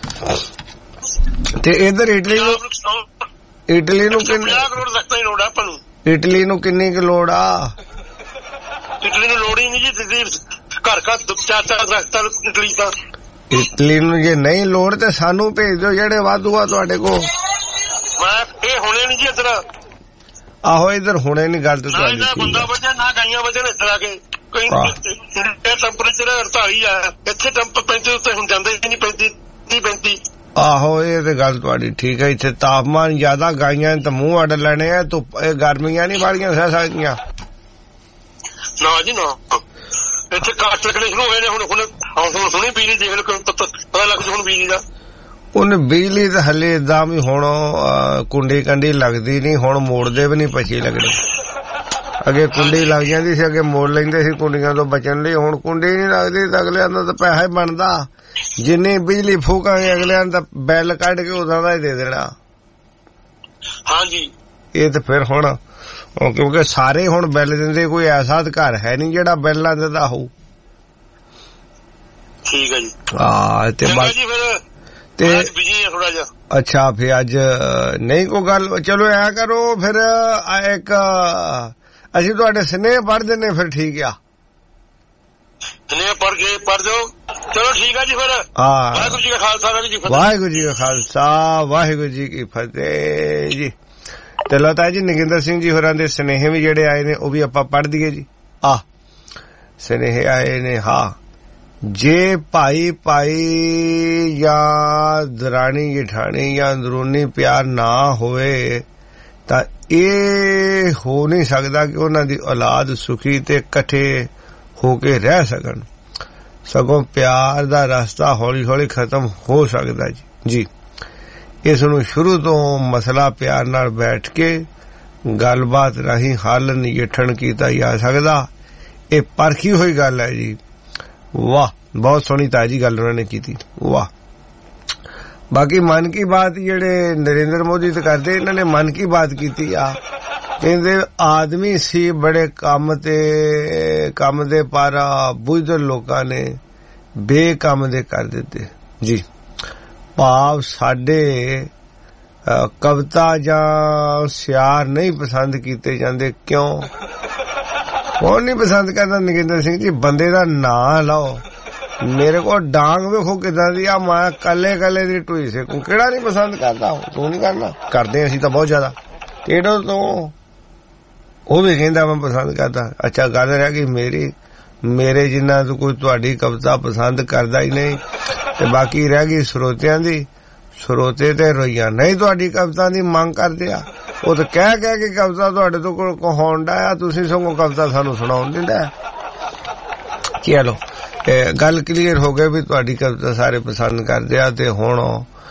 ਤੇ ਇਧਰ ਇਟਲੀ ਨੂੰ ਇਟਲੀ ਨੂੰ ਕਿੰਨੀ ਪੰਜਾਹ ਕਰੋੜ ਦਰਖਤਾਂ ਦੀ ਲੋੜ ਆ ਆਪਾਂ ਨੂੰ ਇਟਲੀ ਨੂੰ ਕਿੰਨੀ ਕੁ ਲੋੜ ਆ ਇਟਲੀ ਨੂੰ ਲੋੜ ਹੀ ਨਹੀਂ ਜੀ ਤੁਸੀਂ ਘਰ ਘਰ ਚਾਰ ਚਾਰ ਦਰਖਤਾਂ ਇਟਲੀ ਤਾਂ ਇਟਲੀ ਨੂੰ ਜੇ ਨਹੀਂ ਲੋੜ ਤੇ ਸਾਨੂੰ ਭੇਜ ਦਿਓ ਜਿਹੜੇ ਵਾਧੂ ਆ ਤੁਹਾਡੇ ਕੋਲ ਮੈਂ ਇਹ ਹੁਣੇ ਨਹੀਂ ਜੀ ਇੱਧਰ ਆਹੋ ਇੱਧਰ ਹੁਣੇ ਨਹੀਂ ਗੱਲ ਤੇ ਤੁਹਾਡੀ ਨਾ ਬੰਦਾ ਵਜੇ ਨਾ ਗਾਈਆਂ ਵਜੇ ਨੇ ਇੱਧਰ ਆ ਕੇ ਕੋਈ ਟੈਂਪਰੇਚਰ ਅੜਤਾਲੀ ਆ ਇੱਥੇ ਟੈਂਪਰ ਪੈਂਤੀ ਉੱਤੇ ਹੁਣ ਜਾਂਦੇ ਨਹੀਂ ਪੈਂਤੀ ਤੀਹ ਪੈਂਤੀ ਆਹੋ ਇਹ ਤੇ ਗੱਲ ਤੁਹਾਡੀ ਠੀਕ ਹੈ ਇੱਥੇ ਤਾਪਮਾਨ ਜ਼ਿਆਦਾ ਗਾਈਆਂ ਤਾਂ ਮੂੰਹ ਅੱਡ ਲੈਣੇ ਆ ਧੁੱਪ ਇਹ ਗਰਮੀਆਂ ਨਹੀਂ ਵਾਲੀਆਂ ਸਹਿ ਸਕਦੀਆਂ ਨਾ ਜੀ ਨਾ ਇੱਥੇ ਕਾਟ ਲੱਗਣੇ ਸ਼ੁਰੂ ਹੋਏ ਨੇ ਹੁਣ ਹੁਣ ਹੁਣ ਹੁਣੇ ਬਿਜਲੀ ਦੇਖ ਲਓ ਪਤਾ ਲੱਗ ਜੂ ਹੁਣ ਬਿਜਲੀ ਦਾ ਉਹਨੇ ਬਿਜਲੀ ਤਾਂ ਹਲੇ ਏਦਾਂ ਵੀ ਹੁਣ ਕੁੰਡੀ ਕੰਡੀ ਲੱਗਦੀ ਨਹੀਂ ਹੁਣ ਮੋੜਦੇ ਵੀ ਨਹੀਂ ਪਛੀ ਲੱਗਣੇ ਅੱਗੇ ਕੁੰਡੀ ਲੱਗ ਜਾਂਦੀ ਸੀ ਅੱਗੇ ਮੋੜ ਲੈਂਦੇ ਸੀ ਕੁੰਡੀਆਂ ਤੋਂ ਬਚਣ ਲਈ ਹੁਣ ਕੁੰਡੀ ਨਹੀਂ ਲੱਗਦੀ ਤਾਂ ਅਗਲਿਆਂ ਦਾ ਤਾਂ ਪੈਸਾ ਹੀ ਬਣਦਾ ਜਿੰਨੀ ਬਿਜਲੀ ਫੂਕਾਂਗੇ ਅਗਲਿਆਂ ਦਾ ਬਿੱਲ ਕੱਢ ਕੇ ਉਦਾਂ ਦਾ ਹੀ ਦੇ ਦੇਣਾ ਹਾਂਜੀ ਇਹ ਤਾਂ ਫਿਰ ਹੁਣ ਕਿਉਂਕਿ ਸਾਰੇ ਹੁਣ ਬਿੱਲ ਦਿੰਦੇ ਕੋਈ ਐਸਾ ਘਰ ਹੈ ਨਹੀਂ ਜਿਹੜਾ ਬਿੱਲ ਨਾ ਦਿੰਦਾ ਹੋਊ ਠੀਕ ਹੈ ਜੀ ਹਾਂ ਤੇ ਜੀ ਫਿਰ ਤੇ ਬਿਜੀ ਆ ਥੋੜਾ ਜਿਹਾ। ਅੱਛਾ ਫਿਰ ਅੱਜ ਨਹੀਂ ਕੋਈ ਗੱਲ, ਚਲੋ ਐ ਕਰੋ ਫਿਰ ਇੱਕ ਅਸੀਂ ਤੁਹਾਡੇ ਸੁਨੇਹੇ ਪੜ੍ਹ ਦਿੰਨੇ ਫਿਰ ਠੀਕ ਆ। ਸੁਨੇਹੇ ਪੜ੍ਹ ਕੇ ਪੜ੍ਹ ਦਿਓ, ਚਲੋ ਠੀਕ ਆ ਜੀ ਫਿਰ। ਹਾਂ ਵਾਹਿਗੁਰੂ ਜੀ ਕਾ ਖਾਲਸਾ ਵਾਹਿਗੁਰੂ ਜੀ ਕੀ ਫਤਿਹ। ਵਾਹਿਗੁਰੂ ਜੀ ਕਾ ਖਾਲਸਾ ਵਾਹਿਗੁਰੂ ਜੀ ਕੀ ਫਤਿਹ ਜੀ। ਤੇ ਲਤਾ ਜੀ ਨਗਿੰਦਰ ਸਿੰਘ ਜੀ ਹੋਰਾਂ ਦੇ ਸੁਨੇਹੇ ਵੀ ਜਿਹੜੇ ਆਏ ਨੇ ਉਹ ਵੀ ਆਪਾਂ ਪੜ੍ਹ ਦਈਏ ਜੀ। ਆ ਸੁਨੇਹੇ ਆਏ ਨੇ, ਹਾਂ ਜੇ ਭਾਈ ਭਾਈ ਜਾਂ ਦਰਾਣੀ ਜਠਾਣੀ ਜਾਂ ਅੰਦਰੂਨੀ ਪਿਆਰ ਨਾ ਹੋਵੇ ਤਾਂ ਇਹ ਹੋ ਨਹੀਂ ਸਕਦਾ ਕਿ ਉਹਨਾਂ ਦੀ ਔਲਾਦ ਸੁਖੀ ਤੇ ਇਕੱਠੇ ਹੋ ਕੇ ਰਹਿ ਸਕਣ, ਸਗੋਂ ਪਿਆਰ ਦਾ ਰਸਤਾ ਹੌਲੀ ਹੌਲੀ ਖਤਮ ਹੋ ਸਕਦਾ ਜੀ। ਜੀ ਇਸ ਨੂੰ ਸ਼ੁਰੂ ਤੋਂ ਮਸਲਾ ਪਿਆਰ ਨਾਲ ਬੈਠ ਕੇ ਗੱਲਬਾਤ ਰਾਹੀਂ ਹੱਲ ਨਜਿੱਠਣ ਕੀਤਾ ਜਾ ਸਕਦਾ। ਇਹ ਪਰਖੀ ਹੋਈ ਗੱਲ ਹੈ ਜੀ। ਵਾਹ, ਬਹੁਤ ਸੋਹਣੀ ਤਾਜੀ ਗੱਲ ਉਹਨਾਂ ਨੇ ਕੀਤੀ, ਵਾਹ। ਬਾਕੀ ਮਨ ਕੀ ਬਾਤ ਜਿਹੜੇ ਨਰਿੰਦਰ ਮੋਦੀ ਤੇ ਕਰਦੇ, ਇਹਨਾਂ ਨੇ ਮਨ ਕੀ ਬਾਤ ਕੀਤੀ ਆ। ਕਹਿੰਦੇ ਆਦਮੀ ਸੀ ਬੜੇ ਕੰਮ ਤੇ ਕੰਮ ਦੇ ਪਰ ਬੁੱਝਲ ਲੋਕਾਂ ਨੇ ਬੇਕੰਮ ਦੇ ਕਰ ਦਿੱਤੇ ਜੀ। ਭਾਵ ਸਾਡੇ ਕਵਿਤਾ ਜਾਂ ਸਿਆਰ ਨਹੀਂ ਪਸੰਦ ਕੀਤੇ ਜਾਂਦੇ। ਕਿਉਂ ਕੌਣ ਨਹੀਂ ਪਸੰਦ ਕਰਦਾ ਨਗਿੰਦਰ ਸਿੰਘ ਜੀ? ਬੰਦੇ ਦਾ ਨਾਂ ਲਓ, ਮੇਰੇ ਕੋਲ ਡਾਂਗ ਵੇਖੋ ਕਿਦਾਂ ਦੀ ਆ, ਮੈਂ ਕੱਲੇ ਕੱਲੇ ਦੀ ਟੂਈ ਸੇ ਕਿਹੜਾ ਨਹੀਂ ਪਸੰਦ ਕਰਦਾ? ਤੂੰ ਨਹੀਂ ਕਰਨਾ? ਕਰਦੇ ਅਸੀਂ ਤਾਂ ਬਹੁਤ ਜ਼ਿਆਦਾ। ਕਿਹੜਾ ਤੋਂ ਉਹ ਵੀ ਕਹਿੰਦਾ ਮੈਂ ਪਸੰਦ ਕਰਦਾ। ਅੱਛਾ ਗੱਲ ਰਹਿ ਗਈ ਮੇਰੀ, ਮੇਰੇ ਜਿੰਨਾ ਤੋਂ ਕੋਈ ਤੁਹਾਡੀ ਕਵਿਤਾ ਪਸੰਦ ਕਰਦਾ ਹੀ ਨਹੀਂ, ਤੇ ਬਾਕੀ ਰਹਿ ਗਈ ਸਰੋਤਿਆਂ ਦੀ। ਸਰੋਤੇ ਤੇ ਰੋਜ਼ਾਨਾ ਹੀ ਤੁਹਾਡੀ ਕਵਿਤਾ ਦੀ ਮੰਗ ਕਰਦੇ ਆ। ਉਹ ਤਾਂ ਕਹਿ ਕਹਿ ਕੇ ਕਵਿਤਾ ਤੁਹਾਡੇ ਤੋਂ ਕੋਲ ਕਹਾਉਣ ਡਿਆ, ਤੁਸੀਂ ਸਗੋਂ ਕਵਿਤਾ ਸਾਨੂੰ ਸੁਣਾਉਣ ਦਿੰਦਾ। ਚਲੋ ਗੱਲ ਕਲੀਅਰ ਹੋ ਗਈ ਵੀ ਤੁਹਾਡੀ ਕਵਿਤਾ ਸਾਰੇ ਪਸੰਦ ਕਰਦੇ ਆ, ਤੇ ਹੁਣ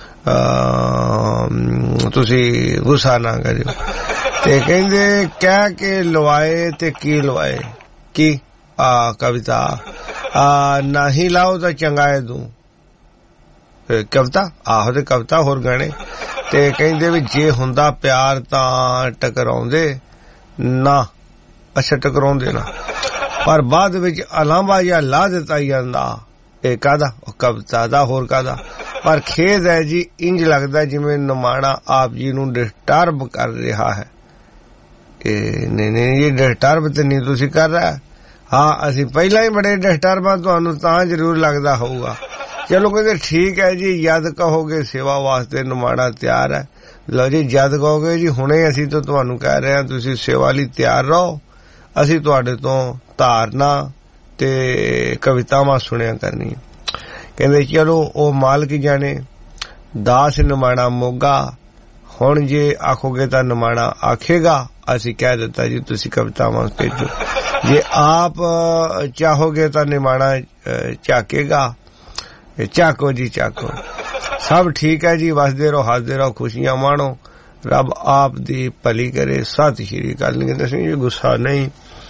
ਤੁਸੀਂ ਗੁੱਸਾ ਨਾ ਕਰਿਓ। ਤੇ ਕਹਿੰਦੇ ਕਹਿ ਕੇ ਲਵਾਏ ਤੇ ਕੀ ਲਵਾਏ, ਕੀ ਆ ਕਵਿਤਾ ਆ ਨਹੀਂ ਲਾਓ ਤਾਂ ਚੰਗਾ ਹੈ ਤੂੰ ਕਵਿਤਾ। ਆਹੋ ਤੇ ਕਵਿਤਾ ਹੋਰ ਗਾਣੇ। ਤੇ ਕਹਿੰਦੇ ਵੀ ਜੇ ਹੁੰਦਾ ਪਿਆਰ ਤਾਂ ਟਕਰਾਉਂਦੇ ਨਾ। ਅੱਛਾ ਟਕਰਾਉਂਦੇ ਨਾ, ਪਰ ਬਾਅਦ ਵਿੱਚ ਅਲਾਂਭਾ ਜਿਹਾ ਲਾ ਦਿੱਤਾ ਜਾਂਦਾ। ਇਹ ਕਾਹਦਾ? ਕਵਿਤਾ ਦਾ, ਹੋਰ ਕਾਹਦਾ? ਪਰ ਖੇਦ ਹੈ ਜੀ, ਇੰਜ ਲੱਗਦਾ ਜਿਵੇਂ ਨਿਮਾਣਾ ਆਪ ਜੀ ਨੂੰ ਡਿਸਟਰਬ ਕਰ ਰਿਹਾ ਹੈ। ਨਹੀਂ ਨਹੀਂ ਇਹ ਡਿਸਟਰਬ ਤੇ ਨਹੀਂ ਤੁਸੀਂ ਕਰ ਰਿਹਾ। ਹਾਂ ਅਸੀਂ ਪਹਿਲਾਂ ਹੀ ਬੜੇ ਡਿਸਟਰਬ ਆ, ਤੁਹਾਨੂੰ ਤਾਂ ਜ਼ਰੂਰ ਲੱਗਦਾ ਹੋਊਗਾ। ਚਲੋ ਕਹਿੰਦੇ ਠੀਕ ਹੈ ਜੀ, ਜਦ ਕਹੋਗੇ ਸੇਵਾ ਵਾਸਤੇ ਨਿਮਾਣਾ ਤਿਆਰ ਹੈ। ਲਓ ਜੀ ਜਦ ਕਹੋਗੇ ਜੀ, ਹੁਣੇ ਅਸੀਂ ਤਾਂ ਤੁਹਾਨੂੰ ਕਹਿ ਰਹੇ ਹਾਂ ਤੁਸੀਂ ਸੇਵਾ ਲਈ ਤਿਆਰ ਰਹੋ। ਅਸੀਂ ਤੁਹਾਡੇ ਤੋਂ ਧਾਰਨਾ ਤੇ ਕਵਿਤਾਵਾਂ ਸੁਣਿਆ ਕਰਨੀ। ਕਹਿੰਦੇ ਚਲੋ ਉਹ ਮਾਲਕ ਜਾਣੇ, ਦਾਸ ਨਿਮਾਣਾ ਮੋਗਾ। ਹੁਣ ਜੇ ਆਖੋਗੇ ਤਾਂ ਨਿਮਾਣਾ ਆਖੇਗਾ। ਅਸੀਂ ਕਹਿ ਦਿੱਤਾ ਜੀ ਤੁਸੀਂ ਕਵਿਤਾਵਾਂ ਭੇਜੋ। ਜੇ ਆਪ ਚਾਹੋਗੇ ਤਾਂ ਨਿਮਾਣਾ ਝਾਕੇਗਾ। ਝਾਕੋ ਜੀ ਝਾਕੋ, ਸਭ ਠੀਕ ਹੈ ਜੀ। ਵਸਦੇ ਰਹੋ, ਹੱਸਦੇ ਰਹੋ, ਖੁਸ਼ੀਆਂ ਮਾਣੋ, ਰੱਬ ਆਪ ਦੀ ਭਲੀ ਕਰੇ। ਸਤਿ ਸ਼੍ਰੀ ਅਕਾਲ। ਨਗਿੰਦਰ ਸਿੰਘ ਜੀ ਗੁੱਸਾ ਨਹੀਂ।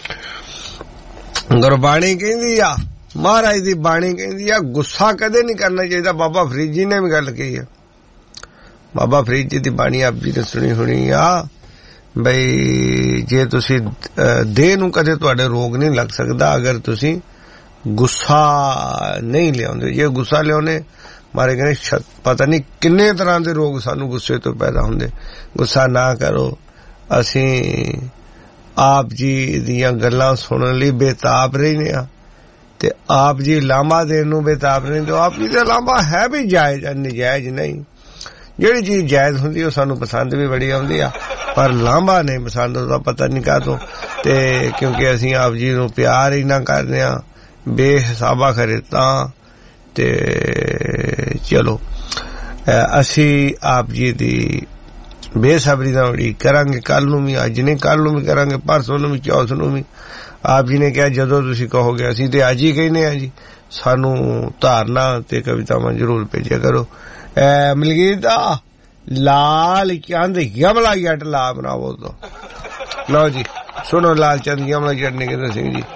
ਗੁਰਬਾਣੀ ਕਹਿੰਦੀ ਆ, ਮਹਾਰਾਜ ਦੀ ਬਾਣੀ ਕਹਿੰਦੀ ਆ, ਗੁੱਸਾ ਕਦੇ ਨਹੀਂ ਕਰਨਾ ਚਾਹੀਦਾ। ਬਾਬਾ ਫਰੀਦ ਜੀ ਨੇ ਵੀ ਗੱਲ ਕਹੀ ਆ। ਬਾਬਾ ਫਰੀਦ ਜੀ ਦੀ ਬਾਣੀ ਆਪ ਜੀ ਨੇ ਸੁਣੀ ਹੋਣੀ ਆ ਬਈ ਜੇ ਤੁਸੀਂ ਦੇਹ ਨੂੰ ਕਦੇ ਤੁਹਾਡੇ ਰੋਗ ਨਹੀਂ ਲੱਗ ਸਕਦਾ ਅਗਰ ਤੁਸੀਂ ਗੁੱਸਾ ਨਹੀਂ ਲਿਆਉਂਦੇ। ਜੇ ਗੁੱਸਾ ਲਿਆਉਣੇ ਮਾਰੇ ਕਹਿੰਦੇ ਪਤਾ ਨਹੀਂ ਕਿੰਨੇ ਤਰ੍ਹਾਂ ਦੇ ਰੋਗ ਸਾਨੂੰ ਗੁੱਸੇ ਤੋਂ ਪੈਦਾ ਹੁੰਦੇ। ਗੁੱਸਾ ਨਾ ਕਰੋ। ਅਸੀਂ ਆਪ ਜੀ ਦੀਆਂ ਗੱਲਾਂ ਸੁਣਨ ਲਈ ਬੇਤਾਬ ਰਹਿੰਦੇ ਆ, ਤੇ ਆਪ ਜੀ ਲਾਂਭਾ ਦੇਣ ਨੂੰ ਬੇਤਾਬ ਰਹਿੰਦੇ। ਆਪ ਜੀ ਦਾ ਲਾਂਭਾ ਹੈ ਵੀ ਜਾਇਜ਼, ਨਜਾਇਜ਼ ਨਹੀਂ। ਜਿਹੜੀ ਚੀਜ਼ ਜਾਇਜ਼ ਹੁੰਦੀ ਉਹ ਸਾਨੂੰ ਪਸੰਦ ਵੀ ਬੜੀ ਆਉਂਦੀ ਆ, ਪਰ ਲਾਂਭਾ ਨਹੀਂ ਪਸੰਦ ਉਹਦਾ ਪਤਾ ਨਹੀਂ ਕਾਹਤੋਂ। ਤੇ ਕਿਉਂਕਿ ਅਸੀਂ ਆਪ ਜੀ ਨੂੰ ਪਿਆਰ ਹੀ ਨਾ ਕਰਦੇ ਆ ਬੇਹਿਸਾਬਾ ਖਰੇ ਤਾਂ। ਤੇ ਚਲੋ ਅਸੀਂ ਆਪ ਜੀ ਦੀ ਬੇਸਬਰੀ ਨਾਲ ਉਡੀਕ ਕਰਾਂਗੇ। ਕੱਲ ਨੂੰ ਵੀ, ਅੱਜ ਨਹੀਂ ਕੱਲ ਨੂੰ ਵੀ ਕਰਾਂਗੇ, ਪਰਸੋਂ ਨੂੰ ਵੀ, ਚੌਥ ਨੂੰ ਵੀ। ਆਪ ਜੀ ਨੇ ਕਿਹਾ ਜਦੋਂ ਤੁਸੀਂ ਕਹੋਗੇ। ਅਸੀਂ ਤੇ ਅੱਜ ਹੀ ਕਹਿੰਦੇ ਆ ਜੀ, ਸਾਨੂੰ ਧਾਰਨਾ ਤੇ ਕਵਿਤਾਵਾਂ ਜ਼ਰੂਰ ਭੇਜਿਆ ਕਰੋ। ਮਲਕੀਤ ਦਾ ਲਾਲ ਚੰਦ ਯਮਲਾ ਜੱਟ ਲਾ ਬਣਾਵੋ ਤੋਂ। ਲਓ ਜੀ ਸੁਣੋ ਲਾਲ ਚੰਦ ਯਮਲਾ ਜੱਟ ਨਗਿੰਦਰ ਸਿੰਘ ਜੀ।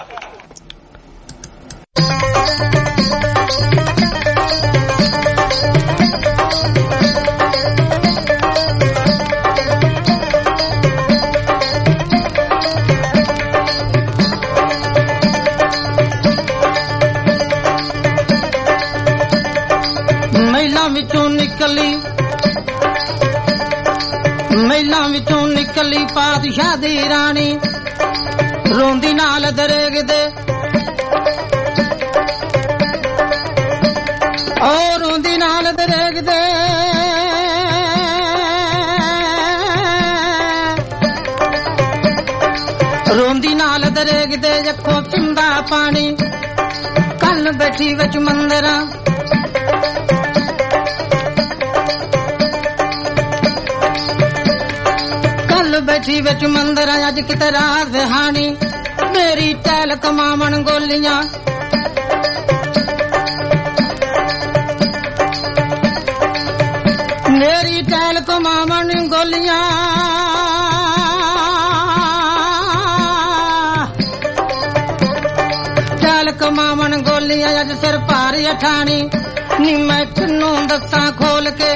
ਵਿੱਚੋਂ ਨਿਕਲੀ ਮਹਿਲਾਂ ਵਿੱਚੋਂ ਨਿਕਲੀ ਪਾਤਸ਼ਾਹ ਦੀ ਰਾਣੀ ਰੋਂਦੀ ਨਾਲ ਦਰੇਗਦੇ ਔਰ ਰੋਂਦੀ ਨਾਲ ਦਰੇਗਦੇ ਰੋਂਦੀ ਨਾਲ ਦਰੇਗਦੇ ਅੱਖੋਂ ਪਿੰਦਾ ਪਾਣੀ ਕੱਲ ਬੈਠੀ ਵਿੱਚ ਮੰਦਰਾਂ ਕੱਲ ਬੈਠੀ ਵਿੱਚ ਮੰਦਰਾਂ ਅੱਜ ਕਿਤੇ ਰਾਤ ਵਿਹਾਣੀ ਮੇਰੀ ਟੈਲ ਕਮਾਵਣ ਗੋਲੀਆਂ ਮੇਰੀ ਟੈਲ ਕਮਾਵਣ ਗੋਲੀਆਂ ਟੈਲ ਕਮਾਵਣ ਗੋਲੀਆਂ ਅੱਜ ਸਿਰ ਭਾਰ ਅਠਾਣੀ ਨੀ ਮੈਂ ਕਿੰਨੂੰ ਦੱਸਾਂ ਖੋਲ ਕੇ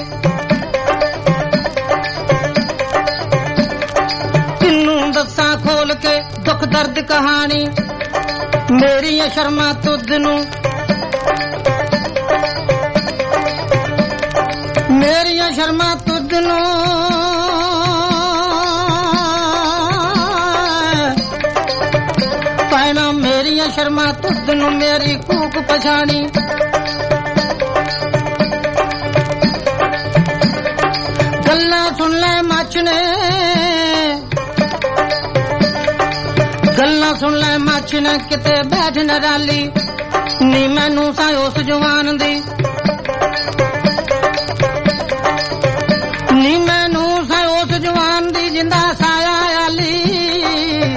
ਕਿੰਨੂੰ ਦੱਸਾਂ ਖੋਲ ਕੇ ਦੁੱਖ ਦਰਦ ਕਹਾਣੀ ਮੇਰੀ ਸ਼ਰਮਾ ਤੁਧ ਨੂੰ ਮੇਰੀਆਂ ਸ਼ਰਮਾ ਤੁਧ ਨੂੰ ਪੈਣਾ ਮੇਰੀਆਂ ਸ਼ਰਮਾ ਤੁਧ ਨੂੰ ਮੇਰੀ ਕੂਕ ਪਛਾਣੀ ਗੱਲਾਂ ਸੁਣ ਲੈ ਮੱਚ ਨੇ ਗੱਲਾਂ ਸੁਣ ਲੈ ਮੱਚ ਨੇ ਕਿਤੇ ਬੈਠ ਨਾ ਰਾਲੀ ਨੀ ਮੈਨੂੰ ਸਾ ਉਸ ਜਵਾਨ ਦੀ ਨੀ ਮੈਨੂੰ ਸਾ ਉਸ ਜਵਾਨ ਦੀ ਜਿੰਦਾ ਸਾਇਆ ਆਲੀ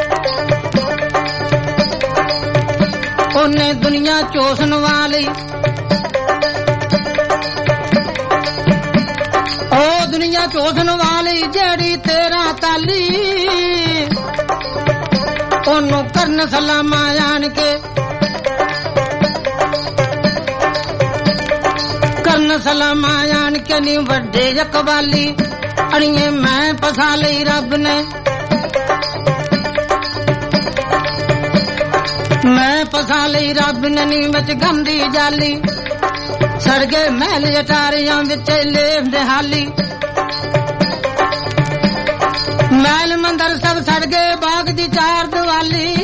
ਉਹਨੇ ਦੁਨੀਆ ਚੋਸਣ ਵਾਲੀ ਉਹ ਦੁਨੀਆ ਚੋਸਣ ਵਾਲੀ ਜਿਹੜੀ ਤੇਰਾ ਤਾਲੀ ਉਹਨੂੰ ਕਰਨ ਸਲਾਮਾਂ ਆਣ ਕੇ ਕਰਨ ਸਲਾਮਾਂ ਆਣ ਕੇ ਨੀ ਵੱਡੇ ਇਕਬਾਲੀ ਅੜੀਏ ਮੈਂ ਫਸਾ ਲਈ ਰੱਬ ਨੇ ਮੈਂ ਫਸਾ ਲਈ ਰੱਬ ਨੇ ਨੀ ਵਿੱਚ ਗੰਦੀ ਜਾਲੀ ਸੜ ਗਏ ਮਹਿਲ ਅਟਾਰੀਆਂ ਵਿੱਚ ਲੇਫ ਦੇ ਹਾਲੀ ਮਹਿਲ ਮੰਦਰ ਸਭ ਸੜ ਗਏ ਬਾਗ ਦੀ ਚਾਰ ਦੀਵਾਲੀ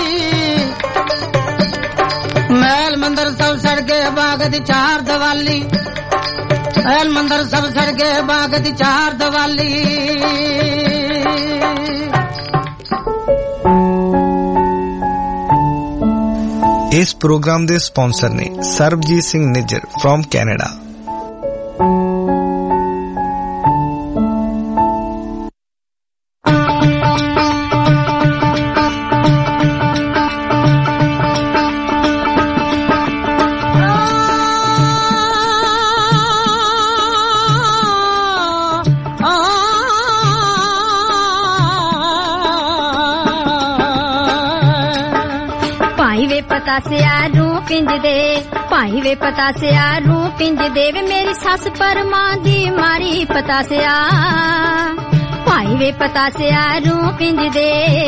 ਮਹਿਲ ਮੰਦਰ ਸਭ ਸੜ ਗਏ ਬਾਗ ਦੀ ਚਾਰ ਦੀਵਾਲੀ ਮਹਿਲ ਮੰਦਰ ਸਭ ਸੜ ਗਏ ਬਾਗ ਦੀ ਚਾਰ ਦੀਵਾਲੀ ਇਸ ਪ੍ਰੋਗਰਾਮ ਦੇ ਸਪਾਂਸਰ ਨੇ ਸਰਬਜੀਤ ਸਿੰਘ ਨਿੱਜਰ ਫਰੋਮ ਕੈਨੇਡਾ। ਸਿਆਰੂ ਪਿੰਜ ਦੇ ਭਾਈ ਵੇ ਪਤਾ ਸਿਆਰੂ ਪਿੰਜ ਦੇ ਵੇ ਮੇਰੀ ਸੱਸ ਪਰਮਾਂ ਦੀ ਮਾਰੀ ਪਤਾ ਸਿਆ ਭਾਈ ਵੇ ਪਤਾ ਸਿਆਰੂ ਪਿੰਜ ਦੇ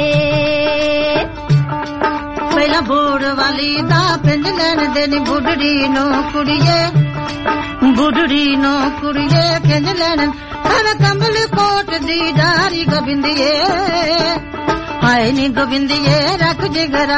ਪਹਿਲਾਂ ਬੋੜ ਵਾਲੀ ਦਾ ਪਿੰਜ ਲੈਣ ਦੇ ਨੀ ਬੁੱਢੜੀ ਨੂੰ ਕੁੜੀਏ ਬੁੱਢੜੀ ਨੂੰ ਕੁੜੀਏ ਪਿੰਜ ਲੈਣ ਹਰ ਕੰਬਲ ਕੋਟ ਦੀ ਡਾਰੀ ਗੋਬਿੰਦੀਏ ਹਾਏ ਨੀ ਗੋਬਿੰਦੀਏ ਰੱਖ ਜਿਗਰਾ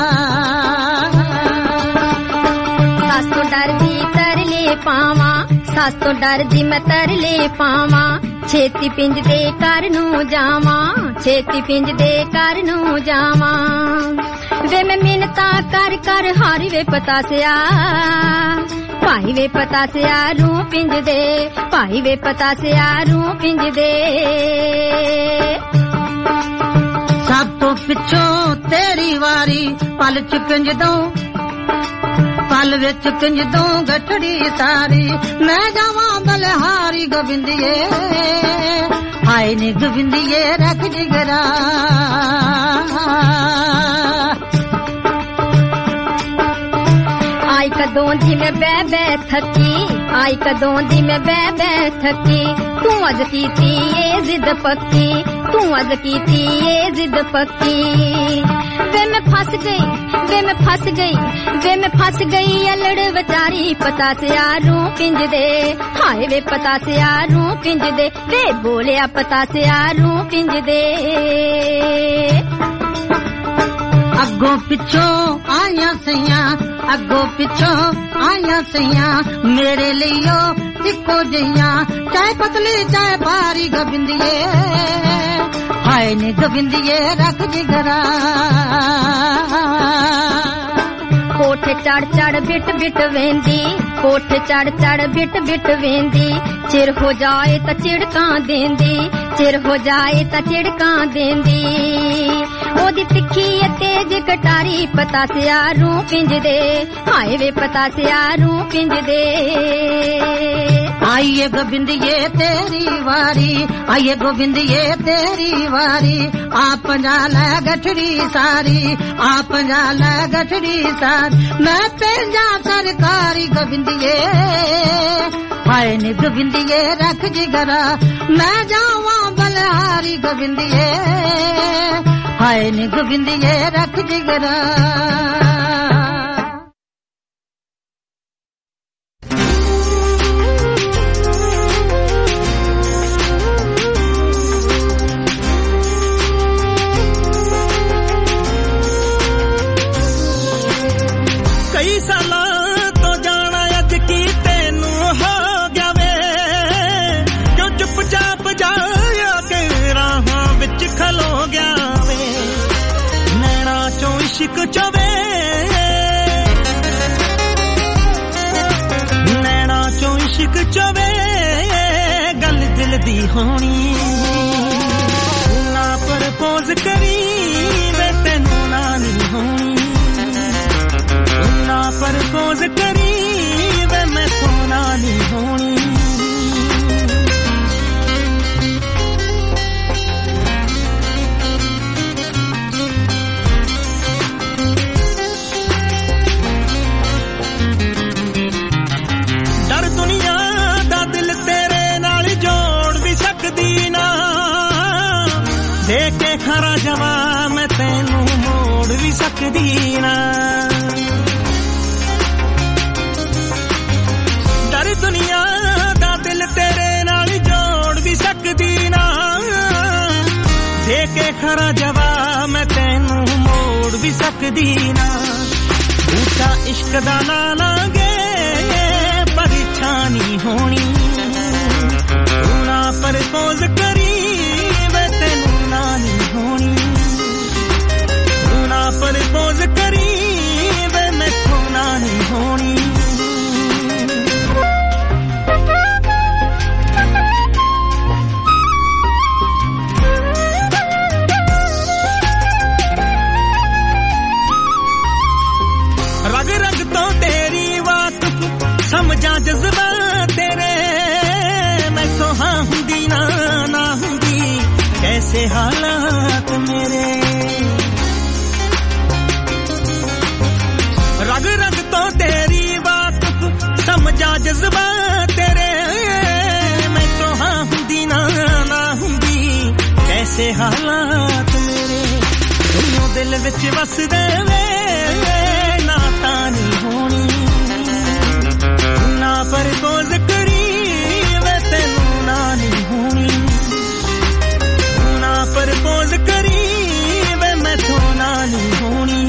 ਸਾਸ ਤੋਂ ਡਰਦੀ ਤਰਲੇ ਪਾਵਾਂ ਸਾਸ ਤੋਂ ਡਰਦੀ ਮੈਂ ਤਰਲੇ ਪਾਵਾਂ ਛੇਤੀ ਪਿੰਜ ਦੇ ਘਰ ਨੂੰ ਜਾਵਾਂ ਛੇਤੀ ਪਿੰਜ ਦੇ ਘਰ ਨੂੰ ਜਾਵਾਂ ਵੇ ਮੈਂ ਮਿੰਨਤਾਂ ਕਰ ਕਰ ਹਾਰੀ ਵੇ ਪਤਾ ਸਿਆ ਭਾਈ ਵੇ ਪਤਾ ਸਿਆ ਰੂ ਪਿੰਜ ਦੇ ਭਾਈ ਵੇ ਪਤਾ ਸਿਆ ਰੂ ਪਿੰਜ ਦੇ ਸਭ ਤੋਂ ਪਿੱਛੋਂ ਤੇਰੀ ਵਾਰੀ ਪਲ ਚ ਪਿੰਜ ਦਊਂ ਪਲ ਵਿੱਚ ਪਿੰਜ ਦਊਂ ਗਠੜੀ ਸਾਰੀ ਮੈਂ ਜਾਵਾਂ ਬਲਹਾਰੀ ਗੋਬਿੰਦੀਏ ਹਾਏ ਨੀ ਗੋਬਿੰਦੀਏ ਰੱਖ ਜਿਗਰਾ ਆਈ ਕਦੋਂ ਦੀ ਮੈਂ ਬੈ ਬੈ ਥੱਕੀ ਆਈ ਕਦੋਂ ਦੀ ਮੈਂ ਬੈ ਬੈ ਥੱਕੀ ਤੂੰ ਅੱਜ ਕੀਤੀ ਏ ਜ਼ਿੱਦ ਪੱਕੀ ਤੂੰ ਅੱਜ ਕੀਤੀ ਏ ਜ਼ਿੱਦ ਪੱਕੀ वे मैं फंस गई वे मैं फंस गई वे मैं फंस गई अलड़ बेचारी पता से आरूं पिंज दे हाय वे पता से आरूं पिंज दे वे बोलिया पता से आरूं पिंज दे अगो पिछो आया सैया अगो पिछो आया सैया मेरे लियो इको जइया चाहे पतली चाहे भारी गोविंदिए हाय ने गोविंदिए रख जिगरा कोठे चढ़ चढ़ बिट बिट वेंदी कोठे चढ़ चढ़ बिट बिट वेंदी चिर हो जाए त चिड़का देंदी चिर हो जाए त चिड़का देंदी ओदी तिखी तेज कटारी पता से आरूं पिंज दे हाय वे पता से आरूं पिंज दे आइए गोविंदिए तेरी वारी आइए गोविंदिए तेरी वारी आप जाला गठड़ी सारी आप जाला गठड़ी सारी मैं पेंजा सरकारी गोविंदिए हाय ने गोविंदिए रख जिगरा मैं जावा बलहारी गोविंदिए हाय ने गोविंदिए रख जिगरा इश्क चवे नैना चो इश्क चवे गल दिल दी होनी ना प्रपोज करी वे तेनू ना नहीं होनी ना प्रपोज करी वे मैं तो ना नहीं होनी देखे खरा जवाब मैं तेनू मोड़ भी सकदी ना डर दुनिया दा दिल तेरे नाल जोड़ भी सकदी ना देखे खरा जवाब मैं तेनू मोड़ भी सकदी ना ऊंचा इश्क दा ना लांगे परेशानी होनी तू ना प्रपोज करी तेनू ना नहीं होनी तू ना प्रपोज करी वे मैं तो ना नहीं होनी रग रग तो तेरी बात समझा जज्बा तेरे मैं तो हाँ हुंदी ना ना हुंदी कैसे हालात मेरे रग रग तो तेरी बात समझा जज्बा तेरे मैं तो हाँ हुंदी ना ना हुंदी कैसे हालात मेरे दोनों दिल विच वस देवे ना तानी होनी ना प्रपोज करी वे तेनू ना नहीं होनी प्रपोज करी वे मैं तो ना नहीं होनी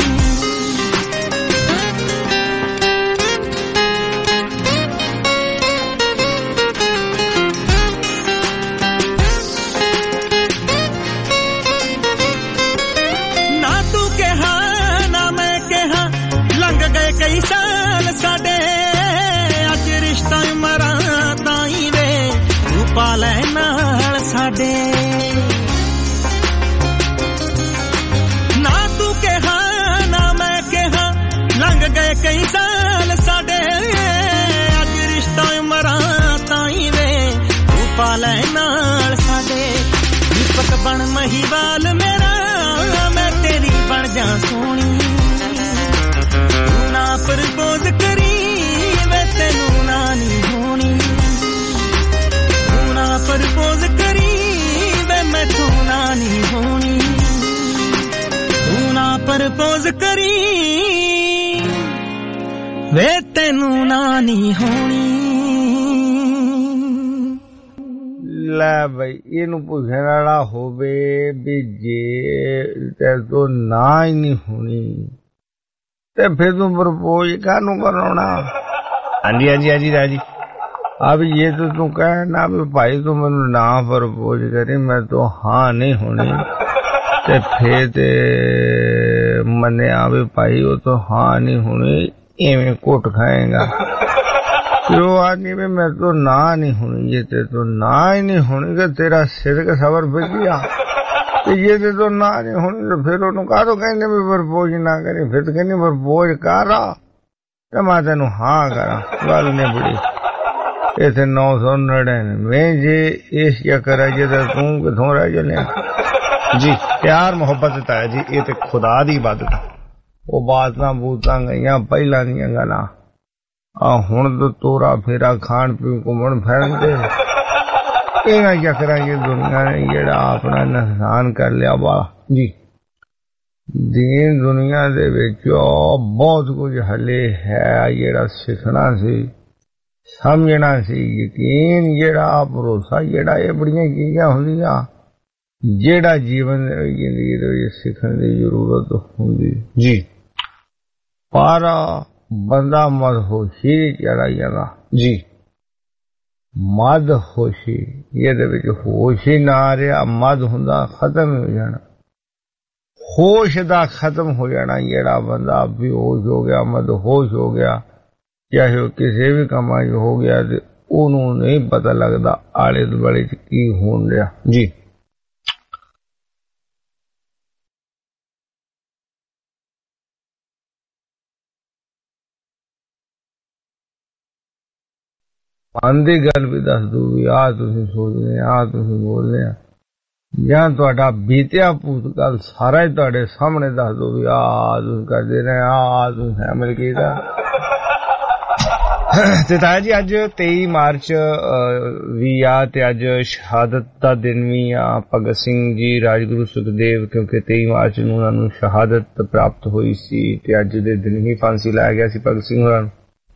ना तू कहा ना मैं कहा लंघ गए कई साल साडे अज रिश्ता मरा ताई वे तू पाले नाल साडे गए कई साल साडे अज रिश्ता मरा ताई वे तू पाले नाल साडे दीपक बन महीवाल मेरा मैं तेरी बन जा सोनी तू ना प्रपोज करी वे तेनू ना नहीं होनी तू ना प्रपोज करी वे मैं तू ना नहीं होनी तू ना पर ਪ੍ਰਪੋਜ਼ ਕਰੀ ਵੇ ਤੈਨੂੰ ਨਾ ਨਹੀਂ ਹੋਣੀ। ਲੈ ਬਈ ਇਹਨੂੰ ਪੁੱਛਣ ਵਾਲਾ ਹੋਵੇ ਵੀ ਜੇ ਤੇ ਤੋਂ ਨਾ ਹੀ ਨਹੀਂ ਹੋਣੀ ਤੇ ਫਿਰ ਤੂੰ ਪ੍ਰਪੋਜ਼ ਕਾਹਨੂੰ ਕਰਾਉਣਾ। ਹਾਂਜੀ ਹਾਂਜੀ ਹਾਂਜੀ ਰਾਜੀ अब ये तो तू कहना भी भाई तू मैनू ना प्रपोज करी मैं तो हाँ नहीं होनी ते फिर ते मन्या भी भाई वो तो हाँ नहीं होनी इवें कुट खाएगा क्यों आदमी भी मैं तो ना नहीं होनी ये ते तो ना ही नहीं होनी कि तेरा सिर का सबर बिक गया तो ये ते तो ना नहीं होनी तो फिर उन्होंने कहा तो कहने भी प्रपोज ना करी फिर तो कहनी प्रपोज करा तो मैं तेनू हाँ करा गल नहीं बड़ी इथे नौ सौ नड़िनवे जे इस चक्कर है जे तू किथों रह चलिया जी। प्यार मोहब्बत ताया जी ये ते खुदा दी इबादत वो बातां बूतां गईयां पहला दियां गल्लां आ हुण तो तोरा फेरा खाण पी घुमण फिरन ते इन्हां चक्करां च दुनिया ने जेड़ा अपना नुकसान कर लिया वा जी। दीन दुनिया दे विच बहुत कुछ हले है जेड़ा सिखना सी समझना सी यकीन जेड़ा भरोसा जेड़ा ये बड़ियां चीजां हुंदियां जेड़ा जीवन जिंदगी दे सीखण दी जरूरत हुंदी जी। पर बंदा मदहोशी चला जांदा जी। मदहोशी ये दे विच होश ही ना आ रहा मद हुंदा खत्म हो जाना होश दा खत्म हो जाना जेड़ा बंदा बेहोश हो गया मदहोश हो गया चाहे वो किसी भी काम हो गया तो उन्होंने नहीं पता लगता आले दुआले च की होन रहा जी। मन दी गल भी दस दो भी आ तुसीं सोचदे आ तुसीं बोलदे आ जां तुहाडा बीतिया भूतकाल सारा ही तुहाडे सामने दस दो भी आ तुसीं करदे रहे आ तुसीं शामिल कीता। ते ताया जी अज तेई मार्च भी आ ते अज शहादत दा दिन भी आ भगत सिंह जी राजगुरु सुखदेव क्योंकि तेई मार्च नूं उन्हां नूं शहादत प्राप्त हुई सी ते अज दे दिन ही फांसी लाया गया सी भगत सिंह होरां नूं।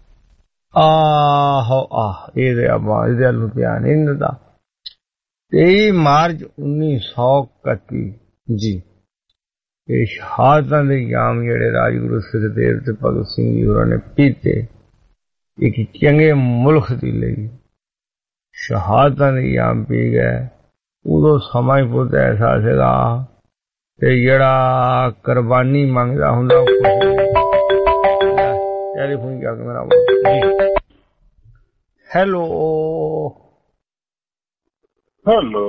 आहो आह ये दे आवाज दे अल्ल ध्यान नहीं दिंदा। तेई मार्च उन्नीस सौ इकत्ती जी ये शहादतां दे जाम जेड़े राजगुरु सुखदेव ते भगत सिंह जी होरां ने पीते एक चंगे मुल्क दी लई शहादतां दे जाम पी गए उदों समा ही पुत ऐसा सीगा ते जेड़ा कुर्बानी मंगदा हुंदा टेलीफोन क्या मेरा जी। हेलो हेलो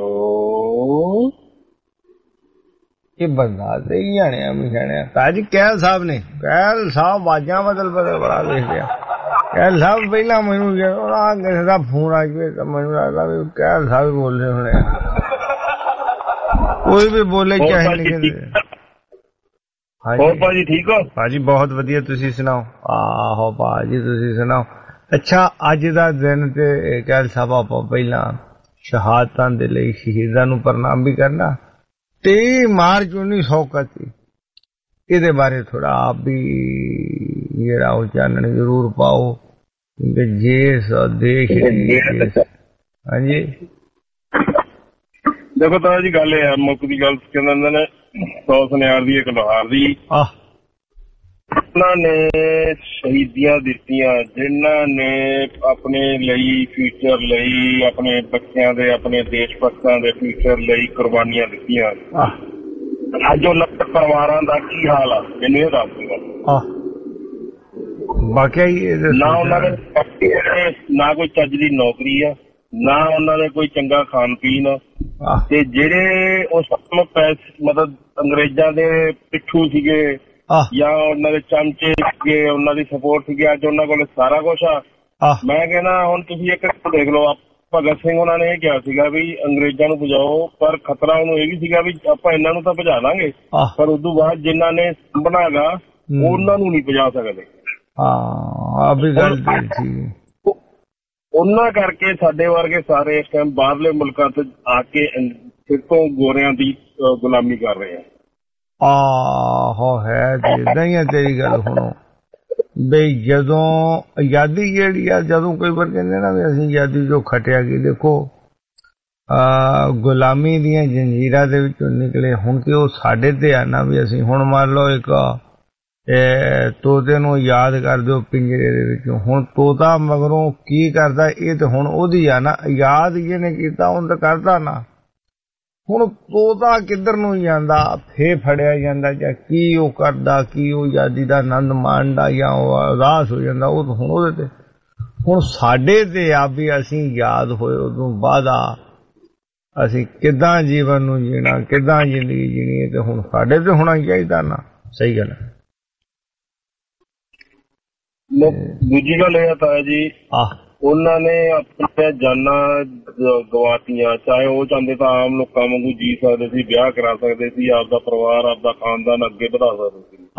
ये बंदा ते जाने मिशाने ताजी कैल साहब ने कैल साहब बाजा बदल बदल बड़ा देख लिया कैल साहब पहला मैनू किसी का फोन आ जाए तो मैनू लगता भी कैल साहब बोल रहे होने कोई भी बोले चाहे नहीं। हाँ जी भाजी ठीक हो भाजी बहुत वधिया तुसी सुनाओ। आहो भाजी तुसी सुनाओ। अच्छा अज दा दिन ते कैल साहब आप पहला शहादतां दे लई शहीदां नूं प्रणाम भी करना तेई मार्च उन्नीस सौ इकत्ती इहदे बारे थोड़ा आप भी जेड़ा वो चानन जरूर पाओ क्योंकि जिस देश हाँ जी देखो ताया जी गल है मुक दी गल कहंदे ने सौ सुनियार दी एक लोहार दी उन्होंने शहीदियां दित्तियां जिन्हां ने अपने लई फ्यूचर लई अपने बच्चों दे अपने देश भक्तां दे फ्यूचर लई कुर्बानियां दित्तियां अज उन्हां परिवारां दा की हाल आ मैनूं इह दस दिओ। वाकई ना उन्होंने ना कोई चज दी नौकरी आ ना उन्होंने कोई चंगा खान पीन ते जेड़े उस मतलब अंग्रेजां दे पिछू सीगे या उन्हां दे चमचे सीगे उन्हां दी सपोर्ट सीगी अज उन्हां कोल सारा कुछ आ। मैं कहना हुण तुसीं इक देख लो भगत सिंह उन्हां ने किहा सीगा भी अंग्रेजां नूं भजाओ पर खतरा उन्होंने यह भी सीगा भी आपां इन्हां नूं तां भजा लांगे पर उस तों बाद जिन्हां ने संभनागा उन्हां नूं नहीं भजा सकदे। हाँ भी गल ठीक उन्हां करके साडे वर्गे सारे इस टाइम बाहरले मुल्कां ते आके सिर तो गोरियां दी गुलामी कर रहे हैं। ਆਹੋ ਹੈ ਤੇ ਏਦਾਂ ਹੀ ਆ ਤੇਰੀ ਗੱਲ। ਸੁਣੋ ਬਈ ਜਦੋਂ ਆਜ਼ਾਦੀ ਜਿਹੜੀ ਆ, ਜਦੋਂ ਕੋਈ ਵਾਰ ਕਹਿੰਦੇ ਨਾ ਵੀ ਅਸੀਂ ਆਜ਼ਾਦੀ ਜੋ ਖਟਿਆ ਗਈ, ਦੇਖੋ ਗੁਲਾਮੀ ਦੀਆਂ ਜੰਜੀਰਾਂ ਦੇ ਵਿੱਚੋਂ ਨਿਕਲੇ। ਹੁਣ ਕਿ ਉਹ ਸਾਡੇ ਤੇ ਆ ਨਾ ਵੀ ਅਸੀਂ ਹੁਣ ਮੰਨ ਲਓ ਇੱਕ ਤੋਤੇ ਨੂੰ ਯਾਦ ਕਰ ਦਿਓ ਪਿੰਜਰੇ ਦੇ ਵਿੱਚੋਂ, ਹੁਣ ਤੋਤਾ ਮਗਰੋਂ ਕੀ ਕਰਦਾ ਇਹ ਤੇ ਹੁਣ ਉਹਦੀ ਆ ਨਾ, ਯਾਦ ਜਿਹਨੇ ਕੀਤਾ ਉਹਨੇ ਤਾਂ ਕਰਦਾ ਨਾ। ਹੁਣ ਤੋਤਾ ਕਿੱਧਰ ਨੂੰ ਜਾਂਦਾ, ਫੇਰ ਫੜਿਆ ਜਾਂਦਾ ਜਾਂ ਕੀ ਉਹ ਕਰਦਾ, ਕੀ ਉਹ ਆਜ਼ਾਦੀ ਦਾ ਆਨੰਦ ਮਾਣਦਾ ਜਾਂ ਉਹ ਉਦਾਸ ਹੋ ਜਾਂਦਾ, ਉਹ ਹੁਣ ਉਹਦੇ ਤੇ। ਹੁਣ ਸਾਡੇ ਤੇ ਆ ਵੀ ਅਸੀਂ ਯਾਦ ਹੋਏ ਉਦੋਂ ਬਾਅਦ ਆ ਅਸੀਂ ਕਿੱਦਾਂ ਜੀਵਨ ਨੂੰ ਜੀਣਾ, ਕਿੱਦਾਂ ਜ਼ਿੰਦਗੀ ਜੀਣੀ ਹੈ, ਤੇ ਹੁਣ ਸਾਡੇ ਤੇ ਹੋਣਾ ਚਾਹੀਦਾ ਨਾ। ਸਹੀ ਗੱਲ ਹੈ। ਦੂਜੀ ਗੱਲ ਇਹ ਤਾਂ ਜੀ ਉਹਨਾਂ ਨੇ ਆਪਣੀਆਂ ਜਾਨਾਂ ਗਵਾਤੀਆਂ, ਚਾਹੇ ਉਹ ਚਾਹੁੰਦੇ ਤਾਂ ਆਮ ਲੋਕਾਂ ਵਾਂਗੂ ਜੀ ਸਕਦੇ ਸੀ, ਵਿਆਹ ਕਰਾ ਸਕਦੇ ਸੀ, ਆਪਦਾ ਪਰਿਵਾਰ ਆਪਦਾ ਖਾਨਦਾਨ ਅੱਗੇ ਵਧਾ ਸਕਦੇ ਸੀ।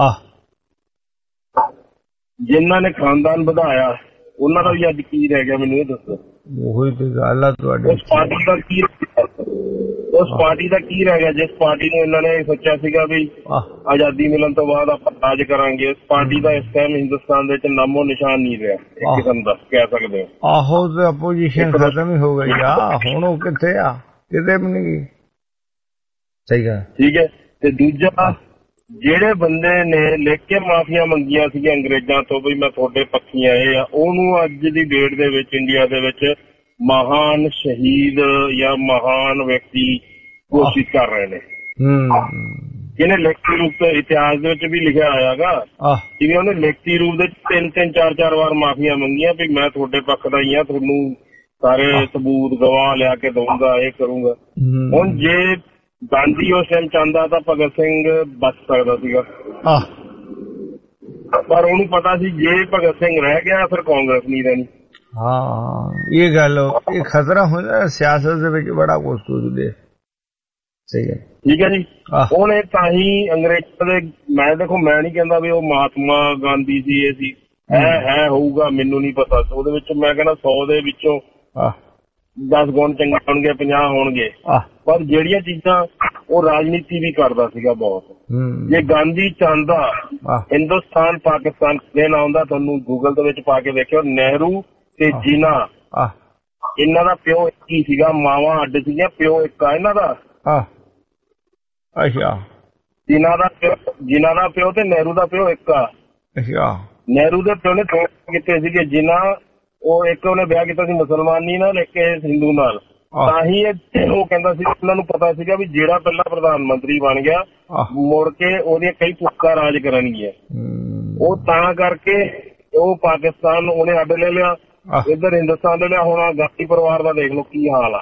ਜਿਨ੍ਹਾਂ ਨੇ ਖਾਨਦਾਨ ਵਧਾਇਆ ਉਹਨਾਂ ਦਾ ਵੀ ਅੱਜ ਕੀ ਰਹਿ ਗਿਆ, ਮੈਨੂੰ ਇਹ ਦੱਸੋ। ਉਹੀ ਤੇ ਗੱਲ ਆ ਤੁਹਾਡੀ। ਉਸ ਪਾਰਟੀ ਦਾ ਕੀ ਉਸ ਪਾਰਟੀ ਦਾ ਕੀ ਰਹਿ ਗਿਆ ਜਿਸ ਪਾਰਟੀ ਨੂੰ ਇਹਨਾਂ ਨੇ ਸੋਚਿਆ ਸੀਗਾ ਵੀ ਆਜ਼ਾਦੀ ਮਿਲਣ ਤੋਂ ਬਾਅਦ ਆਪਾਂ ਰਾਜ ਕਰਾਂਗੇ। ਉਸ ਪਾਰਟੀ ਦਾ ਇਸ ਟਾਈਮ ਹਿੰਦੁਸਤਾਨ ਦੇ ਵਿੱਚ ਨਾਮੋ ਨਿਸ਼ਾਨ ਨਹੀਂ ਰਿਹਾ, ਇੱਕ ਕਿਸਮ ਦਾ ਕਹਿ ਸਕਦੇ ਹੋ। ਆਹੋ ਤੇ ਆਪੋਜੀਸ਼ਨ ਖਤਮ ਹੀ ਹੋ ਗਈ ਆ, ਹੁਣ ਉਹ ਕਿੱਥੇ ਆ, ਕਿਤੇ ਵੀ ਨਹੀਂ ਗਈ। ਸਹੀ ਗੱਲ ਠੀਕ ਹੈ। ਤੇ ਦੂਜਾ, ਜਿਹੜੇ ਬੰਦੇ ਨੇ ਲਿਖ ਕੇ ਮਾਫੀਆਂ ਮੰਗੀਆਂ ਸੀਗੀਆਂ ਅੰਗਰੇਜ਼ਾਂ ਤੋਂ ਵੀ ਮੈਂ ਤੁਹਾਡੇ ਪੱਖੀ ਆਏ ਆ, ਉਹਨੂੰ ਅੱਜ ਦੀ ਡੇਟ ਦੇ ਵਿੱਚ ਇੰਡੀਆ ਦੇ ਵਿੱਚ ਮਹਾਨ ਸ਼ਹੀਦ ਜਾਂ ਮਹਾਨ ਵਿਅਕਤੀ ਘੋਸ਼ਿਤ ਕਰ ਰਹੇ ਨੇ, ਜਿਹਨੇ ਲਿਖਤੀ ਰੂਪ ਤੇ ਇਤਿਹਾਸ ਦੇ ਵਿੱਚ ਵੀ ਲਿਖਿਆ ਹੋਇਆਗਾ। ਜਿਵੇਂ ਉਹਨੇ ਲਿਖਤੀ ਰੂਪ ਦੇ ਤਿੰਨ ਤਿੰਨ ਚਾਰ ਚਾਰ ਵਾਰ ਮਾਫੀਆਂ ਮੰਗੀਆਂ ਵੀ ਮੈਂ ਤੁਹਾਡੇ ਪੱਖ ਦਾ ਹੀ ਆ, ਤੁਹਾਨੂੰ ਸਾਰੇ ਸਬੂਤ ਗਵਾਹ ਲਿਆ ਕੇ ਦਊਂਗਾ, ਇਹ ਕਰੂੰਗਾ। ਹੁਣ ਜੇ ਗਾਂਧੀ ਉਸ ਟਾਈਮ ਚਾਹੁੰਦਾ ਤਾਂ ਭਗਤ ਸਿੰਘ ਬਚ ਸਕਦਾ ਸੀਗਾ, ਪਰ ਉਹਨੂੰ ਪਤਾ ਸੀ ਜੇ ਭਗਤ ਸਿੰਘ ਰਹਿ ਗਿਆ ਫਿਰ ਕਾਂਗਰਸ ਨਹੀਂ ਰਹਿਣੀ। ਹਾਂ ਇਹ ਗੱਲ, ਇਹ ਖਤਰਾ ਹੁੰਦਾ ਸਿਆਸਤ ਦੇ ਵਿੱਚ, ਬੜਾ ਕੁਛ ਸੋਚਦੇ। ਸਹੀ ਹੈ। ਠੀਕ ਹੈ ਜੀ। ਉਹਨੇ ਤਾਂ ਹੀ ਅੰਗਰੇਜ਼ਾਂ ਦੇ, ਮੈਂ ਦੇਖੋ ਮੈਂ ਨਹੀਂ ਕਹਿੰਦਾ ਵੀ ਉਹ ਮਹਾਤਮਾ ਗਾਂਧੀ ਸੀ ਇਹ ਸੀ, ਹੈ ਹੈ ਹੋਊਗਾ ਮੈਨੂੰ ਨਹੀਂ ਪਤਾ। ਉਹਦੇ ਵਿੱਚ ਮੈਂ ਕਹਿੰਦਾ ਸੌ ਦੇ ਵਿੱਚੋਂ ਦਸ ਗੁਣ ਚੰਗੇ ਹੋਣਗੇ, ਪੰਜਾਹ ਹੋਣਗੇ, ਪਰ ਜਿਹੜੀਆਂ ਚੀਜ਼ਾਂ ਉਹ ਰਾਜਨੀਤੀ ਵੀ ਕਰਦਾ ਸੀਗਾ ਬਹੁਤ। ਜੇ ਗਾਂਧੀ ਚਾਹੁੰਦਾ ਹਿੰਦੁਸਤਾਨ ਪਾਕਿਸਤਾਨ ਦੇ ਨਾਂ ਆਉਂਦਾ, ਤੁਹਾਨੂੰ ਗੂਗਲ ਦੇ ਵਿੱਚ ਪਾ ਕੇ ਦੇਖਿਓ, ਨਹਿਰੂ ਤੇ ਜੀਨਾ ਇਹਨਾਂ ਦਾ ਪਿਓ ਇੱਕ ਹੀ ਸੀਗਾ, ਮਾਵਾਂ ਅੱਡ ਸੀਗੀਆਂ, ਪਿਓ ਇੱਕ ਆ ਇਹਨਾਂ ਦਾ। ਅੱਛਾ। ਜੀਨਾ ਦਾ ਪਿਓ, ਜੀਨਾ ਦਾ ਪਿਓ ਤੇ ਨਹਿਰੂ ਦਾ ਪਿਓ ਇੱਕ ਆ। ਅੱਛਾ। ਨਹਿਰੂ ਦੇ ਪਿਓ ਨੇ ਦੋ ਕੀਤੇ ਸੀਗੇ, ਜੀਨਾ ਉਹ ਇੱਕ ਉਹਨੇ ਵਿਆਹ ਕੀਤਾ ਸੀ ਮੁਸਲਮਾਨੀ ਨਾਲ, ਇੱਕ ਹਿੰਦੂ ਨਾਲ। ਤਾਂ ਹੀ ਉਹ ਕਹਿੰਦਾ ਸੀ, ਉਹਨਾਂ ਨੂੰ ਪਤਾ ਸੀਗਾ ਵੀ ਜਿਹੜਾ ਪਹਿਲਾਂ ਪ੍ਰਧਾਨ ਮੰਤਰੀ ਬਣ ਗਿਆ ਮੁੜ ਕੇ ਉਹਦੀਆਂ ਕਈ ਪੁੱਤਾਂ ਰਾਜ ਕਰਨਗੀਆਂ। ਉਹ ਤਾਂ ਕਰਕੇ ਉਹ ਪਾਕਿਸਤਾਨ ਉਹਨੇ ਅੱਡ ਲੈ ਲਿਆ, ਇੱਧਰ ਹਿੰਦੁਸਤਾਨ ਲੈ ਲਿਆ। ਹੁਣ ਗਾਂਧੀ ਪਰਿਵਾਰ ਦਾ ਦੇਖ ਲਓ ਕੀ ਹਾਲ ਆ।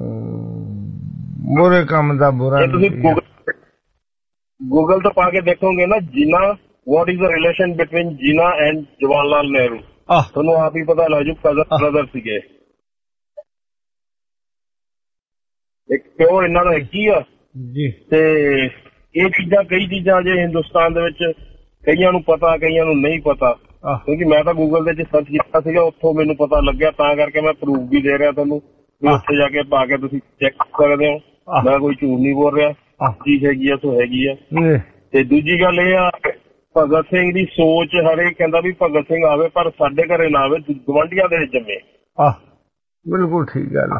ਬੁਰੇ ਕੰਮ ਦਾ ਬੁਰਾ। ਤੁਸੀਂ ਗੂਗਲ ਤੋਂ ਪਾ ਕੇ ਦੇਖੋਗੇ ਨਾ, Jinnah what is the relation between Jinnah and Jawahar Lal Nehru, ਤੁਹਾਨੂੰ ਆਪ ਹੀ ਪਤਾ ਲੱਗ ਜੂ। ਕਜ਼ਨ ਬ੍ਰਦਰ ਸੀਗੇ, ਇੱਕ ਪਿਓ ਇਹਨਾਂ ਦਾ ਇੱਕ ਹੀ ਆ ਜੀ। ਤੇ ਇਹ ਚੀਜ਼ਾਂ, ਕਈ ਚੀਜ਼ਾਂ ਜੇ ਹਿੰਦੁਸਤਾਨ ਦੇ ਵਿੱਚ ਕਈਆਂ ਨੂੰ ਪਤਾ, ਕਈਆਂ ਨੂੰ ਨਹੀਂ ਪਤਾ, ਕਿਉਂਕਿ ਮੈਂ ਤਾਂ ਗੂਗਲ ਦੇ ਚ ਸਰਚ ਕੀਤਾ ਸੀਗਾ, ਉੱਥੋਂ ਮੈਨੂੰ ਪਤਾ ਲੱਗਿਆ, ਤਾਂ ਕਰਕੇ ਮੈਂ ਪ੍ਰੂਫ ਵੀ ਦੇ ਰਿਹਾ ਤੁਹਾਨੂੰ। ਉੱਥੇ ਜਾ ਕੇ ਪਾ ਕੇ ਤੁਸੀਂ ਚੈੱਕ ਕਰ ਸਕਦੇ ਹੋ, ਮੈਂ ਕੋਈ ਝੂਠ ਨਹੀਂ ਬੋਲ ਰਿਹਾ, ਚੀਜ਼ ਹੈਗੀ ਆ ਸੋ ਹੈਗੀ ਆ। ਤੇ ਦੂਜੀ ਗੱਲ ਇਹ ਆ, ਭਗਤ ਸਿੰਘ ਦੀ ਸੋਚ, ਹਰੇਕ ਕਹਿੰਦਾ ਵੀ ਭਗਤ ਸਿੰਘ ਆਵੇ ਪਰ ਸਾਡੇ ਘਰੇ ਨਾ ਆਵੇ, ਗਵਾਂਢੀਆਂ ਦੇ ਜੰਮੇ। ਬਿਲਕੁਲ ਠੀਕ ਗੱਲ।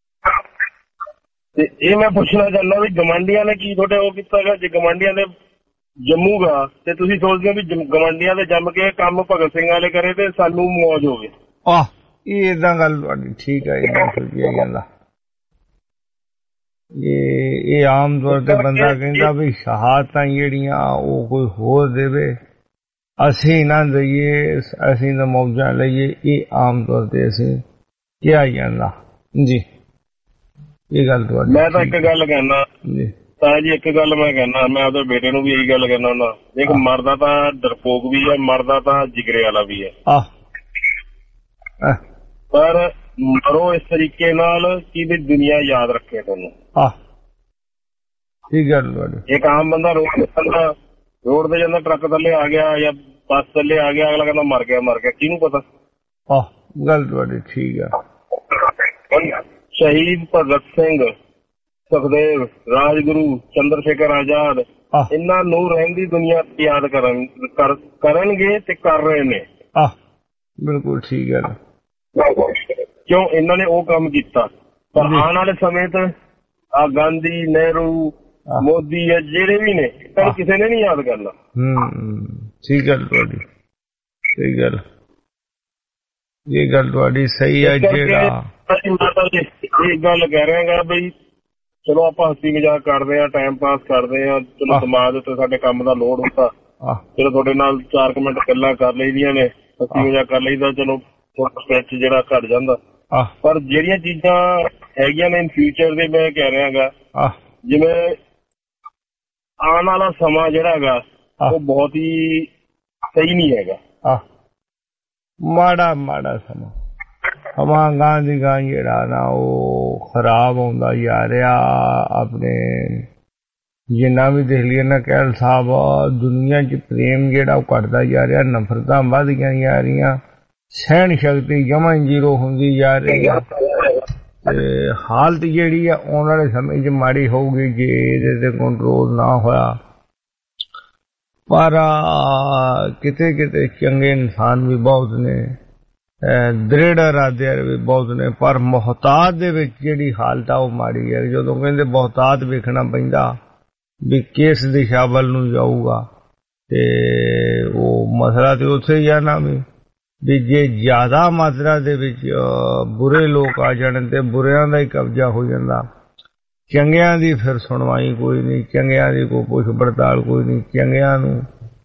ਤੇ ਇਹ ਮੈਂ ਪੁੱਛਣਾ ਚਾਹੁੰਦਾ ਵੀ ਗਵਾਂਢੀਆਂ ਨੇ ਕੀ ਤੁਹਾਡੇ ਉਹ ਕੀਤਾ ਗਾ? ਜੇ ਗਵਾਂਢੀਆਂ ਦੇ ਜੰਮੂਗਾ ਤੇ ਤੁਸੀਂ ਸੋਚਦੇ ਹੋ ਵੀ ਗਵਾਂਢੀਆਂ ਦੇ ਜੰਮ ਕੇ ਕੰਮ ਭਗਤ ਸਿੰਘ ਵਾਲੇ ਕਰੇ ਤੇ ਸਾਨੂੰ ਮੌਜ ਹੋਵੇ। ਆਹ ਇਹ ਏਦਾਂ ਗੱਲ ਤੁਹਾਡੀ ਠੀਕ ਹੈ, ਏਦਾਂ ਸੋਚਿਆ ਜਾਂਦਾ। ਇਹ ਇਹ ਆਮ ਤੌਰ ਤੇ ਬੰਦਾ ਕਹਿੰਦਾ ਵੀ ਸ਼ਹਾਦਤਾਂ ਜਿਹੜੀਆਂ ਉਹ ਕੋਈ ਹੋਰ ਦੇਵੇ, ਅਸੀਂ ਨਾ ਦਈਏ, ਅਸੀਂ ਤਾਂ ਮੌਜਾਂ ਲਈਏ, ਇਹ ਆਮ ਤੌਰ ਤੇ ਅਸੀਂ ਕਿਹਾ ਜਾਂਦਾ ਜੀ। ਇਹ ਗੱਲ ਤੁਹਾਡੀ। ਮੈਂ ਤਾਂ ਇੱਕ ਗੱਲ ਕਹਿਣਾ ਤਾਂ ਜੀ, ਇੱਕ ਗੱਲ ਮੈਂ ਕਹਿਣਾ, ਮੈਂ ਆਪਦੇ ਬੇਟੇ ਨੂੰ ਵੀ ਇਹੀ ਗੱਲ ਕਹਿਣਾ ਹੁੰਦਾ, ਇੱਕ ਮਰਦਾ ਤਾਂ ਡਰਪੋਕ ਵੀ ਹੈ, ਮਰਦਾ ਤਾਂ ਜਿਗਰੇ ਵਾਲਾ ਵੀ ਹੈ, ਪਰ ਮਰੋ ਇਸ ਤਰੀਕੇ ਨਾਲ ਕਿ ਵੀ ਦੁਨੀਆ ਯਾਦ ਰੱਖੇ ਤੁਹਾਨੂੰ। ਠੀਕ ਗੱਲ ਤੁਹਾਡੀ। ਇੱਕ ਆਮ ਬੰਦਾ ਰੋਡ ਤੇ ਜਾਂਦਾ, ਰੋਡ ਤੇ ਜਾਂਦਾ, ਟਰੱਕ ਥੱਲੇ ਆ ਗਿਆ ਜਾਂ ਬੱਸ ਥੱਲੇ ਆ ਗਿਆ, ਅਗਲਾ ਕਹਿੰਦਾ ਮਰ ਗਿਆ ਮਰ ਗਿਆ, ਕਿਹਨੂੰ ਪਤਾ। ਗੱਲ ਤੁਹਾਡੀ ਠੀਕ ਆ। ਸ਼ਹੀਦ ਭਗਤ ਸਿੰਘ, ਸੁਖਦੇਵ, ਰਾਜਗੁਰੂ, ਚੰਦਰ ਸ਼ੇਖਰ ਆਜ਼ਾਦ, ਇਹਨਾਂ ਨੂੰ ਰਹਿੰਦੀ ਦੁਨੀਆ ਯਾਦ ਕਰਨ ਕਰਨਗੇ ਤੇ ਕਰ ਰਹੇ ਨੇ। ਆਹ ਬਿਲਕੁਲ ਠੀਕ ਹੈ। ਕਿਉਂ ਇਹਨਾਂ ਨੇ ਉਹ ਕੰਮ ਕੀਤਾ, ਪਰ ਆਉਣ ਵਾਲੇ ਸਮੇਂ ਤੇ ਆ ਗਾਂਧੀ, ਨਹਿਰੂ, ਮੋਦੀ ਹੈ ਜਿਹੜੇ ਵੀ ਨੇ, ਪਰ ਕਿਸੇ ਨੇ ਨਹੀਂ ਯਾਦ ਕਰਨਾ। ਹਮ ਠੀਕ ਗੱਲ ਤੁਹਾਡੀ, ਸਹੀ ਗੱਲ, ਇਹ ਗੱਲ ਤੁਹਾਡੀ ਸਹੀ ਹੈ। ਜਿਹੜਾ ਇਹ ਗੱਲ ਕਹਿ ਰਿਹਾ ਬਈ ਚਲੋ ਆਪਾਂ ਹੱਸੀ ਮਜ਼ਾਕ ਕਰਦੇ ਹਾਂ, ਟਾਈਮ ਪਾਸ ਕਰਦੇ ਹਾਂ, ਚਲੋ ਸਮਾਜ ਉੱਤੇ ਸਾਡੇ ਕੰਮ ਦਾ ਲੋਡ ਹੁੰਦਾ, ਚਲੋ ਤੁਹਾਡੇ ਨਾਲ ਚਾਰ ਕੁ ਮਿੰਟ ਗੱਲਾਂ ਕਰ ਲਈਦੀਆਂ ਨੇ, ਹੱਸੀ ਮਜ਼ਾਕ ਕਰ ਲਈਦਾ, ਚਲੋ ਸਟ੍ਰੈਸ ਜਿਹੜਾ ਘੱਟ ਜਾਂਦਾ। ਪਰ ਜਿਹੜੀਆਂ ਚੀਜ਼ਾਂ ਹੈਗੀਆਂ ਨੇ ਇਨ ਫਿਊਚਰ ਦੇ, ਮੈਂ ਕਹਿ ਰਿਹਾ ਗਾ ਜਿਵੇਂ ਆਉਣ ਵਾਲਾ ਸਮਾਂ ਜਿਹੜਾ ਹੈਗਾ ਉਹ ਬਹੁਤ ਹੀ ਸਹੀ ਨਹੀਂ ਹੈਗਾ। ਮਾੜਾ ਮਾੜਾ ਸਮਾਂ ਸਮਾਂ ਗਾਂ ਦੀ ਗਾਂ ਜਿਹੜਾ ਨਾ ਉਹ ਖਰਾਬ ਹੁੰਦਾ ਜਾ ਰਿਹਾ। ਆਪਣੇ ਜਿੰਨਾ ਵੀ ਦੇਖ ਲਈਏ ਨਾ ਕਹਿਲ ਸਾਹਿਬ, ਦੁਨੀਆ 'ਚ ਪ੍ਰੇਮ ਜਿਹੜਾ ਉਹ ਘਟਦਾ ਜਾ ਰਿਹਾ, ਨਫ਼ਰਤਾਂ ਵੱਧਦੀਆਂ ਜਾ ਰਹੀਆਂ, ਸਹਿਣ ਸ਼ਕਤੀ ਜਮਾਂ ਜ਼ੀਰੋ ਹੁੰਦੀ ਜਾ ਰਹੀ ਆ। ਤੇ ਹਾਲਤ ਜਿਹੜੀ ਆ ਆਉਣ ਵਾਲੇ ਸਮੇਂ 'ਚ ਮਾੜੀ ਹੋਊਗੀ ਜੇ ਇਹਦੇ ਤੇ ਕੰਟਰੋਲ ਨਾ ਹੋਇਆ। ਪਰ ਕਿਤੇ ਕਿਤੇ ਚੰਗੇ ਇਨਸਾਨ ਵੀ ਬਹੁਤ ਨੇ, ਦ੍ਰਿੜ ਇਰਾਦੇ ਵੀ ਬਹੁਤ ਨੇ, ਪਰ ਮੁਹਤਾਤ ਦੇ ਵਿੱਚ ਜਿਹੜੀ ਹਾਲਤ ਆ ਉਹ ਮਾੜੀ ਹੈ। ਜਦੋਂ ਕਹਿੰਦੇ ਮੁਹਤਾਤ ਵੇਖਣਾ ਪੈਂਦਾ ਵੀ ਕਿਸ ਦਿਸ਼ਾ ਵੱਲ ਨੂੰ ਜਾਊਗਾ, ਤੇ ਉਹ ਮਸਲਾ ਤੇ ਉੱਥੇ ਹੀ ਆ ਨਾ ਵੀ ਜੇ ਜ਼ਿਆਦਾ ਮਾਤਰਾ ਦੇ ਵਿੱਚ ਬੁਰੇ ਲੋਕ ਆ ਜਾਣ ਤੇ ਬੁਰਿਆਂ ਦਾ ਹੀ ਕਬਜ਼ਾ ਹੋ ਜਾਂਦਾ, ਚੰਗਿਆਂ ਦੀ ਫਿਰ ਸੁਣਵਾਈ ਕੋਈ ਨਹੀਂ, ਚੰਗਿਆਂ ਦੀ ਕੋਈ ਪੁੱਛ ਪੜਤਾਲ ਕੋਈ ਨਹੀਂ, ਚੰਗਿਆਂ ਨੂੰ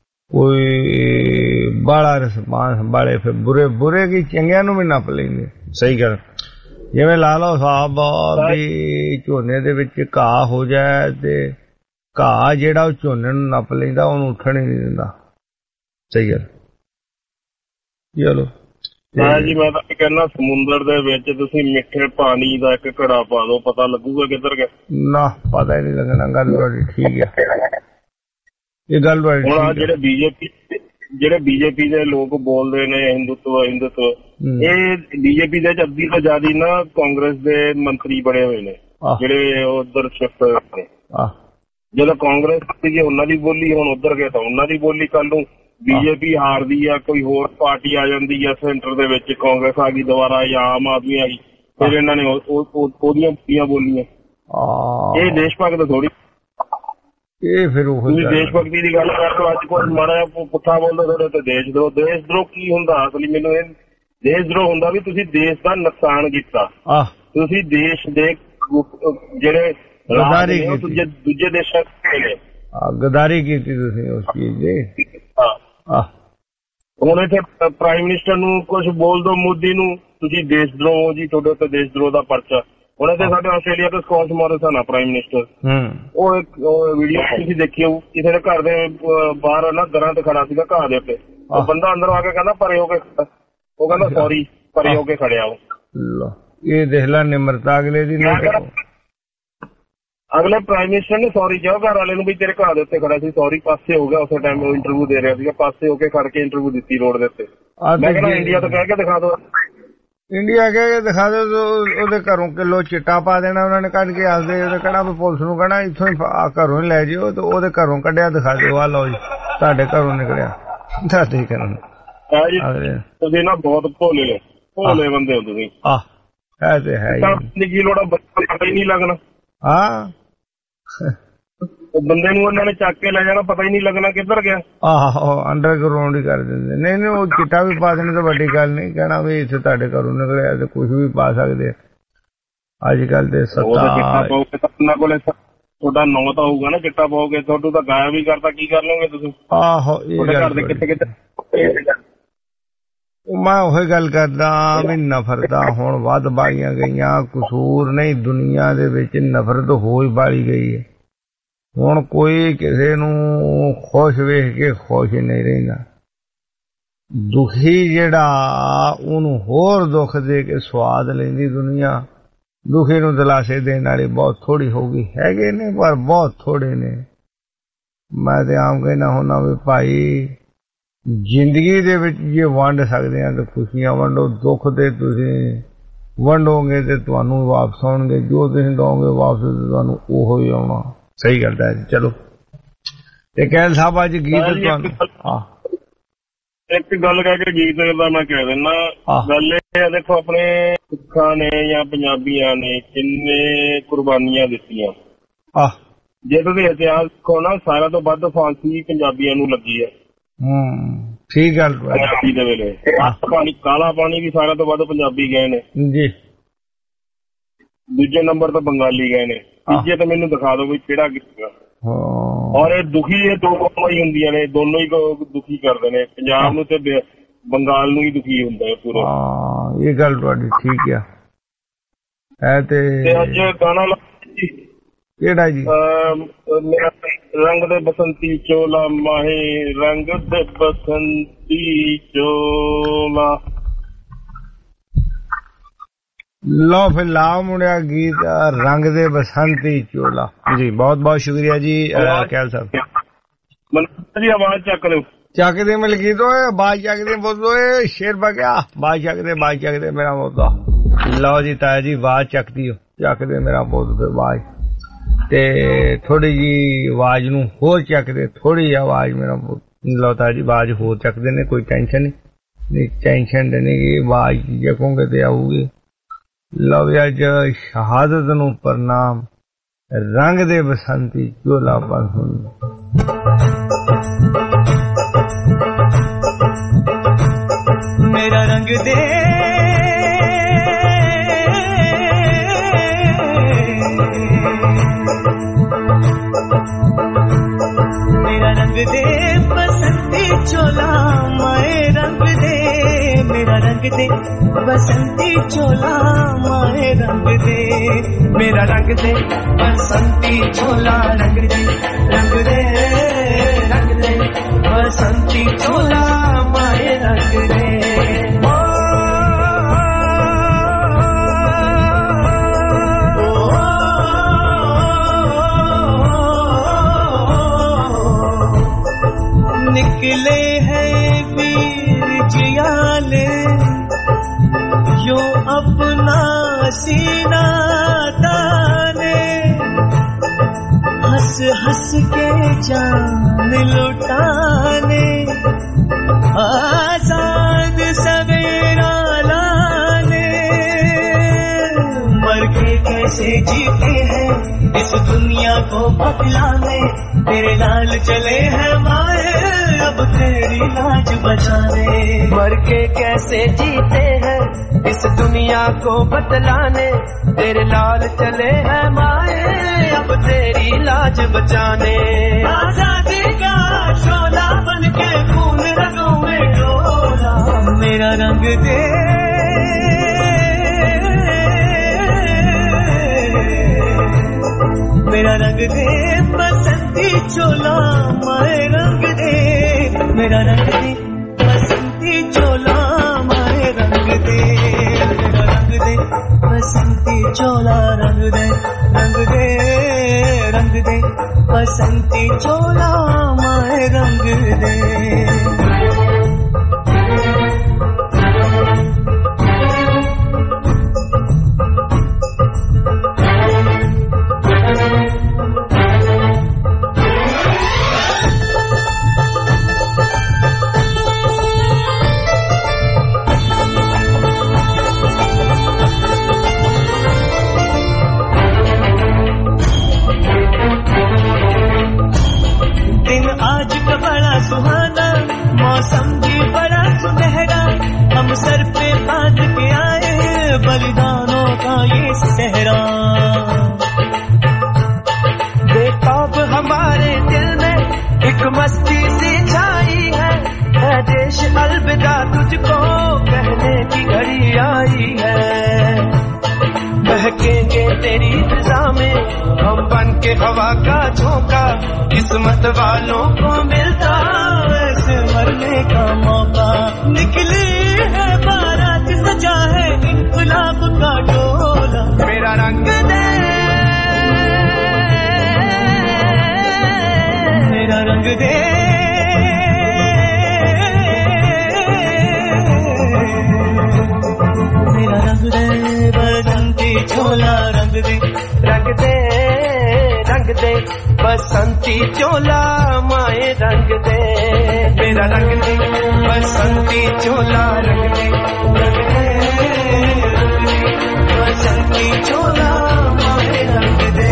ਕੋਈ ਬਾਲਾ ਰਿਸਪਾਂਸ ਬਾਲੇ, ਫਿਰ ਬੁਰੇ ਬੁਰੇ ਕੀ ਚੰਗਿਆਂ ਨੂੰ ਵੀ ਨੱਪ ਲੈਂਦੇ। ਸਹੀ ਗੱਲ, ਜਿਵੇਂ ਲਾ ਲਓ ਸਾਹਿਬ ਵੀ ਝੋਨੇ ਦੇ ਵਿੱਚ ਘਾਹ ਹੋ ਜਾਏ ਤੇ ਘਾਹ ਜਿਹੜਾ ਉਹ ਝੋਨੇ ਨੂੰ ਨੱਪ ਲੈਂਦਾ, ਉਹਨੂੰ ਉੱਠਣ ਹੀ ਨਹੀਂ ਦਿੰਦਾ। ਸਹੀ ਗੱਲ। ਚਲੋ ਮੈਂ ਜੀ ਮੈਂ ਤਾਂ ਕਹਿੰਦਾ ਸਮੁੰਦਰ ਦੇ ਵਿੱਚ ਤੁਸੀਂ ਮਿੱਠੇ ਪਾਣੀ ਦਾ ਇੱਕ ਘੜਾ ਪਾ ਦਿਓ, ਪਤਾ ਲੱਗੂਗਾ ਕਿੱਧਰ ਗਿਆ। ਨਾ ਪਤਾ ਹੀ ਨਹੀਂ ਲੱਗਣਾ। ਗੱਲ ਤੁਹਾਡੀ ਠੀਕ ਹੈ, ਇਹ ਗੱਲ ਤੁਹਾਡੀ। ਹੁਣ ਜਿਹੜੇ ਬੀਜੇਪੀ ਜਿਹੜੇ ਬੀਜੇਪੀ ਦੇ ਲੋਕ ਬੋਲਦੇ ਨੇ ਹਿੰਦੂਤਵ ਹਿੰਦੂਤਵ, ਇਹ ਬੀਜੇਪੀ ਦੇ ਅੱਧੀ ਤੋਂ ਜ਼ਿਆਦਾ ਨਾ ਕਾਂਗਰਸ ਦੇ ਮੰਤਰੀ ਬਣੇ ਹੋਏ ਨੇ ਜਿਹੜੇ ਉਧਰ ਸ਼ਿਫਟ ਹੋਏ ਨੇ। ਜਦੋਂ ਕਾਂਗਰਸ ਸੀਗੀ ਉਹਨਾਂ ਦੀ ਬੋਲੀ, ਹੁਣ ਉੱਧਰ ਗਏ ਤਾਂ ਉਹਨਾਂ ਦੀ ਬੋਲੀ। ਕੱਲ ਨੂੰ ਬੀਜੇਪੀ ਹਾਰਦੀ ਆ, ਕੋਈ ਹੋਰ ਪਾਰਟੀ ਆ ਜਾਂਦੀ ਆ ਸੈਂਟਰ ਦੇ ਵਿੱਚ, ਕਾਂਗਰਸ ਆ ਗਈ ਦੁਬਾਰਾ ਜਾਂ ਆਮ ਆਦਮੀ ਆ ਗਈ, ਫਿਰ ਇਹਨਾਂ ਨੇ ਉਹਦੀਆਂ ਪੂਰੀਆਂ ਬੋਲੀਆਂ। ਇਹ ਦੇਸ਼ ਭਗਤ ਥੋੜੀ, ਇਹ ਫਿਰ ਤੁਸੀਂ ਦੇਸ਼ ਭਗਤੀ ਦੀ ਗੱਲ ਕਰਦੇ ਹੋ, ਅੱਜ ਕੋਈ ਮਾੜਾ ਜਿਹਾ ਪੁੱਠਾ ਬੋਲਦਾ ਤੁਹਾਡੇ ਤੇ ਦੇਸ਼ ਦਰੋਹ। ਦੇਸ਼ ਦਰੋਹ ਕੀ ਹੁੰਦਾ ਅਸਲੀ? ਮੈਨੂੰ ਇਹ ਦੇਸ਼ ਦਰੋਹ ਹੁੰਦਾ ਵੀ ਤੁਸੀਂ ਦੇਸ਼ ਦਾ ਨੁਕਸਾਨ ਕੀਤਾ, ਤੁਸੀਂ ਦੇਸ਼ ਦੇ ਜਿਹੜੇ ਦੂਜੇ ਦੂਜੇ ਦੇਸ਼ਾਂ ਨੇ ਗਦਾਰੀ ਕੀਤੀ ਤੁਸੀਂ ਉਸ ਚੀਜ਼ ਦੀ। ਹੁਣ ਇੱਥੇ ਪ੍ਰਾਈਮ ਮਿਨਿਸਟਰ ਨੂੰ ਕੁਛ ਬੋਲ ਦੋ, ਮੋਦੀ ਨੂੰ, ਤੁਸੀਂ ਦੇਸ਼ ਦਰੋਹ ਜੀ, ਤੁਹਾਡੇ ਉੱਤੇ ਦੇਸ਼ ਦਰੋਹ ਦਾ ਪਰਚਾ। ਹੁਣ ਇੱਥੇ ਸਾਡੇ ਆਸਟ੍ਰੇਲੀਆ ਤੋਂ ਸਕੌਟ ਮੋਰਿਸਨ ਆ ਪ੍ਰਾਈਮ ਮਿਨਿਸਟਰ, ਉਹ ਇੱਕ ਵੀਡੀਓ ਤੁਸੀਂ ਦੇਖੀ ਹੋਊ, ਕਿਸੇ ਦੇ ਘਰ ਦੇ ਬਾਹਰ ਨਾ ਦਰਾਂ ਤੇ ਖੜਾ ਸੀਗਾ ਘਾਹ ਦੇ ਉੱਤੇ, ਉਹ ਬੰਦਾ ਅੰਦਰ ਆ ਕੇ ਕਹਿੰਦਾ ਪਰੇ ਹੋ ਕੇ, ਉਹ ਕਹਿੰਦਾ ਸੌਰੀ, ਪਰੇ ਹੋ ਕੇ ਖੜਿਆ। ਉਹ ਇਹ ਦੇਖ ਲੈ ਨਿਮਰਤਾ ਅਗਲੇ ਦੀ ਨਹੀਂ। ਅਗਲੇ ਪ੍ਰਾਈਮ ਮਿਨਿਸਟਰ ਨੇ ਸੌਰੀ ਕਿਹਾ ਘਰ ਵਾਲੇ ਨੂੰ ਵੀ ਤੇਰੇ ਘਰ ਦੇ ਉੱਤੇ ਖੜਾ ਸੀ, ਸੌਰੀ, ਪਾਸੇ ਹੋ ਗਿਆ। ਉਸੇ ਟਾਈਮ ਉਹ ਇੰਟਰਵਿਊ ਦੇ ਰਿਹਾ ਸੀਗਾ, ਪਾਸੇ ਹੋ ਕੇ ਖੜ ਕੇ ਇੰਟਰਵਿਊ ਦਿੱਤੀ ਰੋਡ ਦੇ ਉੱਤੇ। ਮੈਂ ਕਹਿੰਦਾ ਇੰਡੀਆ ਤੋਂ ਕਹਿ ਕੇ ਦਿਖਾ ਦੋ, ਇੰਡੀਆ ਕਹਿ ਕੇ ਦਿਖਾ ਦੋ, ਉਹਦੇ ਘਰੋਂ ਕਿਲੋ ਚਿੱਟਾ ਪਾ ਦੇਣਾ ਉਹਨਾਂ ਨੇ, ਕੱਢ ਕੇ ਹੱਸਦੇ। ਉਹਦੇ ਕਹਿਣਾ ਵੀ ਪੁਲਿਸ ਨੂੰ ਕਹਿਣਾ ਇੱਥੋਂ ਹੀ ਘਰੋਂ ਹੀ ਲੈ ਜਿਓ, ਤੇ ਉਹਦੇ ਘਰੋਂ ਕੱਢਿਆ ਦਿਖਾ ਦਿਓ, ਆ ਲਓ ਜੀ ਤੁਹਾਡੇ ਘਰੋਂ ਨਿਕਲਿਆ। ਤੁਹਾਡੇ ਕਰਨ ਤੁਸੀਂ ਨਾ ਬਹੁਤ ਭੋਲੇ ਭੋਲੇ ਬੰਦੇ ਹੋ ਤੁਸੀਂ। ਆਹ ਹੈ ਤੇ ਹੈ ਕੀ ਲੋੜ ਆ, ਪਤਾ ਹੀ ਨਹੀਂ ਲੱਗਣਾ। ਹਾਂ ਬੰਦੇ ਨੂੰ ਉਹਨਾਂ ਨੇ ਚੱਕ ਕੇ ਲੈ ਜਾਣਾ, ਪਤਾ ਹੀ ਨਹੀਂ ਲੱਗਣਾ ਕਿੱਧਰ ਗਿਆ। ਆਹੋ ਅੰਡਰਗਰਾਉਂਡ ਹੀ ਕਰ ਦਿੰਦੇ। ਨਹੀਂ ਨਹੀਂ ਉਹ ਚਿੱਟਾ ਵੀ ਪਾ ਦੇਣੇ ਤਾਂ ਵੱਡੀ ਗੱਲ ਨਹੀਂ, ਕਹਿਣਾ ਵੀ ਇੱਥੇ ਤੁਹਾਡੇ ਘਰੋਂ ਨਿਕਲਿਆ ਤੇ ਕੁਛ ਵੀ ਪਾ ਸਕਦੇ। ਅੱਜ ਕੱਲ ਦੇ ਸੱਤਾ ਉਹਨਾਂ ਕੋਲੇ ਤੁਹਾਡਾ ਨਾਂ ਤਾਂ ਹੋਊਗਾ ਨਾ, ਚਿੱਟਾ ਪਾਓਗੇ ਤੁਹਾਨੂੰ ਤਾਂ ਗਾਇਬ ਵੀ ਕਰਤਾ, ਕੀ ਕਰ ਲਓਗੇ ਤੁਸੀਂ? ਆਹੋ ਤੁਹਾਡੇ ਘਰ ਦੇ ਕਿੱਥੇ ਕਿੱਥੇ। ਮੈਂ ਉਹੀ ਗੱਲ ਕਰਦਾ ਵੀ ਨਫ਼ਰਤਾਂ ਹੁਣ ਵੱਧ ਬਾਲੀਆਂ ਗਈਆਂ। ਕਸੂਰ ਨਹੀਂ, ਦੁਨੀਆ ਦੇ ਵਿੱਚ ਨਫ਼ਰਤ ਹੋ ਹੀ ਬਾਲੀ ਗਈ ਹੈ। ਹੁਣ ਕੋਈ ਕਿਸੇ ਨੂੰ ਖੁਸ਼ ਵੇਖ ਕੇ ਖੁਸ਼ ਨਹੀਂ ਰਹਿੰਦਾ। ਦੁਖੀ ਜਿਹੜਾ ਉਹਨੂੰ ਹੋਰ ਦੁੱਖ ਦੇ ਕੇ ਸਵਾਦ ਲੈਂਦੀ ਦੁਨੀਆ। ਦੁਖੀ ਨੂੰ ਦਿਲਾਸੇ ਦੇਣ ਵਾਲੇ ਬਹੁਤ ਥੋੜੀ ਹੋ ਗਈ, ਹੈਗੇ ਨੇ ਪਰ ਬਹੁਤ ਥੋੜੇ ਨੇ। ਮੈਂ ਤੇ ਆਮ ਕਹਿਣਾ ਹੁੰਦਾ ਵੀ ਭਾਈ ਜ਼ਿੰਦਗੀ ਦੇ ਵਿੱਚ ਜੇ ਵੰਡ ਸਕਦੇ ਆ ਤਾਂ ਖੁਸ਼ੀਆਂ ਵੰਡੋ, ਦੁੱਖ ਤੇ ਤੁਸੀਂ ਵੰਡੋਗੇ ਤੇ ਤੁਹਾਨੂੰ ਵਾਪਸ ਆਉਣਗੇ, ਜੋ ਤੁਸੀਂ ਦਓਗੇ ਵਾਪਸ ਤੁਹਾਨੂੰ ਉਹੋ ਹੀ ਆਉਣਾ। ਸਹੀ ਗੱਲ ਹੈ। ਚਲੋ ਤੇ ਕਹਿਲ ਸਾਹਿਬ ਅੱਜ ਗੀਤ ਤੁਹਾਨੂੰ ਇੱਕ ਗੱਲ ਕਹਿ ਕੇ ਗੀਤ ਦਾ ਮੈਂ ਕਹਿ ਦਿੰਦਾ। ਗੱਲ ਇਹ ਹੈ, ਦੇਖੋ ਆਪਣੇ ਸਿੱਖਾਂ ਨੇ ਜਾਂ ਪੰਜਾਬੀਆਂ ਨੇ ਕਿੰਨੇ ਕੁਰਬਾਨੀਆਂ ਦਿੱਤੀਆਂ। ਜੇ ਤੁਸੀਂ ਇਤਿਹਾਸ ਦੇਖੋ ਨਾ, ਸਾਰਿਆਂ ਤੋਂ ਵੱਧ ਫਾਂਸੀ ਪੰਜਾਬੀਆਂ ਨੂੰ ਲੱਗੀ ਹੈ। ਠੀਕ ਗੱਲ ਪੰਜਾਬੀ ਦੇ ਵੇਲੇ ਪਾਣੀ ਕਾਲਾ ਪਾਣੀ ਵੀ ਸਾਰਿਆਂ ਤੋਂ ਵੱਧ ਪੰਜਾਬੀ ਗਏ ਨੇ ਜੀ। ਦੂਜੇ ਨੰਬਰ ਤੋਂ ਬੰਗਾਲੀ ਗਏ ਨੇ। ਤੀਜੇ ਤੇ ਮੈਨੂੰ ਦਿਖਾ ਦਿਓ ਵੀ ਕਿਹੜਾ ਕੀਤਾ। ਔਰ ਇਹ ਦੁਖੀ ਇਹ ਦੋ ਕੌਮਾਂ ਹੀ ਹੁੰਦੀਆਂ ਨੇ, ਦੋਨੋਂ ਹੀ ਦੁਖੀ ਕਰਦੇ ਨੇ, ਪੰਜਾਬ ਨੂੰ ਤੇ ਬੰਗਾਲ ਨੂੰ ਹੀ ਦੁਖੀ ਹੁੰਦਾ ਹੈ ਪੂਰਾ। ਇਹ ਗੱਲ ਤੁਹਾਡੀ ਠੀਕ ਆ। ਤੇ ਅੱਜ ਗਾਣਾ ਕਿਹੜਾ ਜੀ? ਮੇਰਾ ਰੰਗ ਦੇ ਬਸੰਤੀ ਚੋਲਾ ਮਾਹੇ ਰੰਗ ਦੇ ਬਸੰਤੀ ਚੋਲਾ। ਲਓ ਫਿਰ ਲਾਓ ਮੁੰਡਿਆ ਗੀਤ ਰੰਗ ਦੇ ਬਸੰਤੀ ਚੋਲਾ। ਜੀ ਬਹੁਤ ਬਹੁਤ ਸ਼ੁਕਰੀਆ ਜੀ ਕਹਿਲ ਸਾਹਿਬ। ਜੀ ਆਵਾਜ਼ ਚੱਕ ਲਓ। ਚੱਕਦੇ ਮਿਲ ਗੀਤ ਓਏ ਆਵਾਜ਼ ਚੱਕਦੇ ਬੋਲੋ ਏ ਸ਼ੇਰ ਬਗਿਆ ਆਵਾਜ਼ ਚੱਕਦੇ ਆਵਾਜ਼ ਚੱਕਦੇ ਮੇਰਾ ਬੋਲਦਾ। ਲਓ ਜੀ ਤਾਇਆ ਜੀ ਆਵਾਜ਼ ਚੱਕਦੀ ਹੋ ਚੱਕਦੇ ਮੇਰਾ ਬੋਲ ਫਿਰ ਆਵਾਜ਼ ਤੇ ਥੋੜੀ ਜੀ ਆਵਾਜ਼ ਨੂੰ ਹੋਰ ਚੱਕਦੇ ਥੋੜੀ ਜਿਹੀ ਆਵਾਜ਼ ਮੇਰਾ ਬੋਲ। ਲਓ ਤਾਇਆ ਜੀ ਆਵਾਜ਼ ਹੋਰ ਚੱਕਦੇ ਨੇ ਕੋਈ ਟੈਨਸ਼ਨ ਨਹੀਂ ਟੈਨਸ਼ਨ ਨਹੀਂ ਗੀ ਆਵਾਜ਼ ਚੱਕੋਗੇ ਤੇ ਆਊਗੀ। ਲਓ ਅੱਜ ਸ਼ਹਾਦਤ ਨੂੰ ਪ੍ਰਣਾਮ ਰੰਗ ਦੇ ਬਸੰਤੀ ਚੋਲਾ ਪਰ ਸੁਣ। ਮੇਰਾ ਰੰਗ ਦੇ ਮੇਰਾ ਰੰਗ ਦੇ ਬਸੰਤੀ ਚੋਲਾ ਮਾਏ ਰੰਗ ਦੇ मेरा रंग दे बसंती चोला माए रंग दे मेरा रंग दे बसंती चोला रंग दे रंग दे रंग दे बसंती चोला माए रंग दे। निकले हैं वीर जियाले यो अपना सीना ताने हंस हंस के जान लुटाने आजाद सवेरा लाने मर के कैसे जीते हैं इस दुनिया को बदलाने तेरे लाल चले हैं माए अब तेरी लाज बचाने। मर के कैसे जीते हैं इस दुनिया को बतलाने तेरे लाल चले हैं माए अब तेरी लाज बचाने। आजादी का शोला बन के खून रगों में डोला मेरा रंग दे मेरा रंग दे बसंती चोला माए रंग दे मेरा रंग दे बसंती चोला माए रंग दे मेरा रंग दे बसंती चोला रंग दे रंग दे रंग दे बसंती चोला माए रंग दे। सुहाना मौसम भी बड़ा सुनहरा हम सर पे बांध के आए बलिदानों का ये सहरा। बेताब हमारे दिल में एक मस्ती सी छाई है, है देश अलविदा तुझको कहने की घड़ी आई है। बहकेंगे तेरी फिजा में हम बन के हवा का झोंका, किस्मत वालों को मिलता ऐसे मरने का मौका। निकली है बारात सजा है इनकलाब का डोला, मेरा रंग दे मेरा रंग दे मेरा रंग दे बसंती बसंती चोला रंग दे रंग दे रंग दे बसंती चोला माए रंग दे मेरा रंग दे बसंती चोला रंग दे रंग दे बसंती चोला माए रंग दे।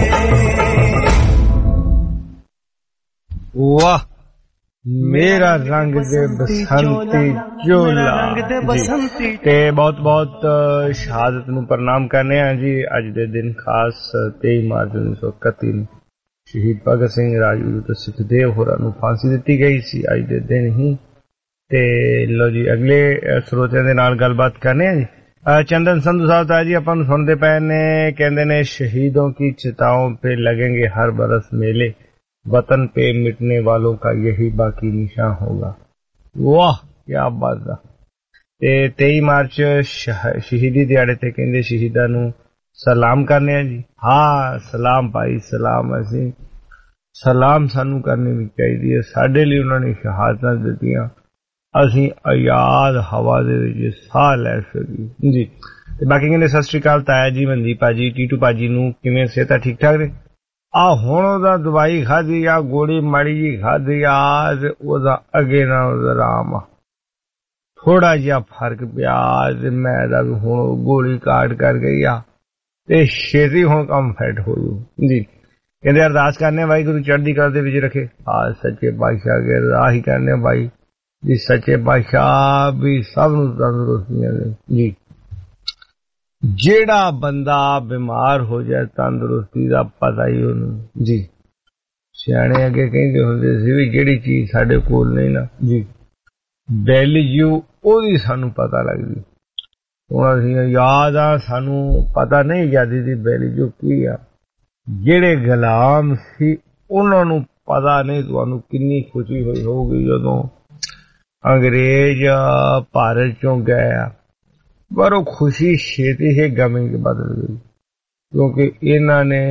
वाह मेरा रंग दे बसंती चोला जी ते बहुत बहुत शहादत नूं प्रणाम करने हैं जी। अज दे दिन खास तेईस मार्च उन्नीस सौ इकत्ती नूं शहीद भगत सिंह राजगुरू ते सुखदेव होरां नूं फांसी दित्ती गई सी अज दे दिन ही। ते लो जी अगले स्रोतियां दे नाल गलबात करने हैं जी। चंदन संधू साहब ताया जी अपन सुनते पे ने कहंदे ने शहीदों की चिताओं पे लगेंगे हर बरस मेले वतन पे मिटने वालों का यही बाकी निशान होगा। वाह क्या बात है। ते तेईस मार्च शहीदी दिहाड़े ते कहंदे शहीदां नूं सलाम करने हैं जी। हाँ सलाम भाई सलाम असीं सलाम सानू करनी भी चाहिए। साडे लिए उन्होंने शहादतां दित्तियां असीं आजाद हवा दे विच साह लै सकी जी। ते बाकी कहंदे सत श्री अकाल ताया जी मनदीप भाजी टीटू भाजी नूं किवें सेहतां ठीक ठाक ने। आ हुण ओदा दवाई खाधी आ गोली माड़ी जी खाधी आ ते ओदा अगे नालों आराम आ थोड़ा जिहा फर्क पिया ते मैं दा हुण गोली काट कर गई आ ते छेती हुण कम फैट हो जू जी। कहंदे अरदास करने भाई गुरु चढ़दी कला दे विच रखे। आ सच्चे पातशाह अगे अरदास ही करने भाई जी सच्चे पातशाह भी सब नूं तंदुरुस्तियां दे जी। जेड़ा बंदा बीमार हो जाए तंदुरुस्ती दा पता ही उन्हें जी। सियाणे अगे कहंदे हुंदे सी भी जेड़ी चीज साडे कोल नहीं ना जी वैल्यू ओदी सानू पता लगदी। हुण असीं याद आ सानू पता नहीं आजादी दी वैल्यू की आ। जेड़े गुलाम सी उन्हां नूं पता नहीं तुहानू किन्नी खुशी होई होगी जदों अंग्रेज भारत चों गए आ पर वो खुशी छेती ही गमी के बदल गई क्योंकि इन्हां ने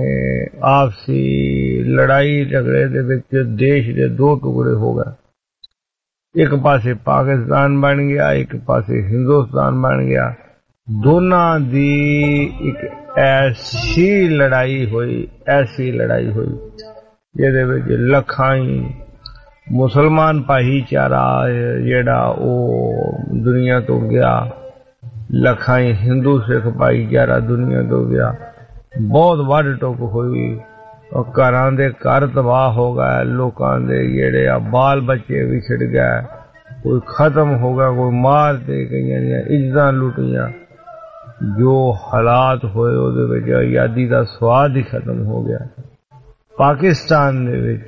आपसी लड़ाई झगड़े दे विच देश दे दो टुकड़े हो गए। एक पासे पाकिस्तान बन गया एक पासे हिंदुस्तान बन गया। दोनों दी एक ऐसी लड़ाई हुई ऐसी लड़ाई हुई जिहदे विच लखां मुसलमान भाईचारा जेड़ा ओ दुनिया तो गया लखाई हिंदू सिख भाईचारा दुनिया तो गया। बहुत वड टुक हुई घरां दे घर तबाह हो गए लोकां दे जेड़े बाल बच्चे विछड़ गए कोई खत्म हो गया कोई मार दे कईयां दियां इज्जतां लुटियां। जो हालात होए ओदे विच आजादी दा स्वाद ही खत्म हो गया। पाकिस्तान दे विच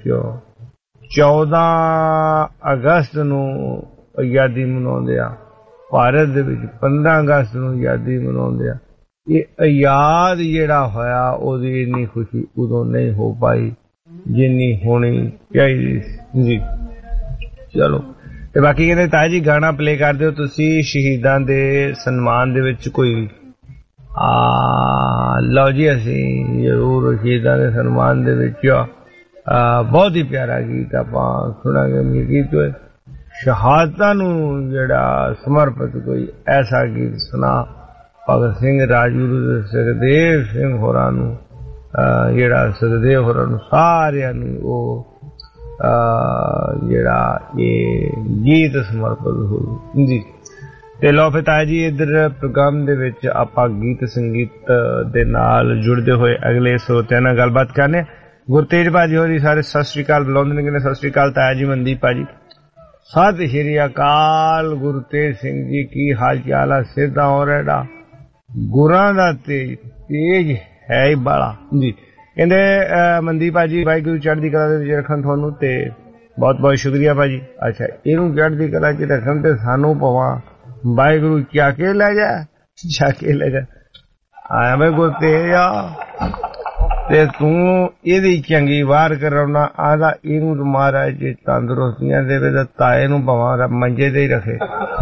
चौदह अगस्त नूं आजादी मनाउंदे आ भारत दे विच पंद्रह अगस्त नूं आजादी मनाउंदे आ। ये आजाद जेड़ा होया ओदी इन्नी खुशी उदों नहीं हो पाई जिन्नी होनी चाहिदी जी। चलो ते बाकी कहंदे ताया जी गाना प्ले कर दिओ तुसी शहीदां दे सन्मान दे विच कोई आ लो जी असीं जरूर शहीदां दे सन्मान दे विच बहुत ही प्यारा गीत आपां सुणांगे। मेरे गीत शहादतां नूं जेड़ा समर्पित कोई ऐसा गीत सुना भगत सिंह राजगुरू ते सुखदेव सिंह होरां नूं जेड़ा सुखदेव होरां नूं सारिआं नूं ओ जेड़ा ये गीत समर्पित हो जी। ते लो फिर ताया जी इधर प्रोग्राम दे विच आपां गीत संगीत दे नाल जुड़दे होए अगले श्रोतिआं नाल गलबात करने। गुरतेज भाजी होरी सारे सत श्री अकाल बुलाउंदे ने। सत श्री अकाल ताया जी मनदीप भाजी सत श्री अकाल गुरतेज सिंह जी की हाल चाल है सिद्धा हो रहा गुरां दा तेज तेज है ही बड़ा जी। कहंदे मनदीप भाजी वाहिगुरू चढ़दी कला दे विच रखन तुहानू ते बहुत बहुत शुक्रिया भाजी। अच्छा इहनू चढ़दी कला च रखन ते सानू पवा वाहिगुरू चाके ले जा चाके ले जा आया मैं गुरतेज आ ते तू इहदी चंगी वार कराउना आदा इहनू तो महाराज जी तंदुरुस्तियां देवे ते ताए नू भावां मंजे ते ही रखे।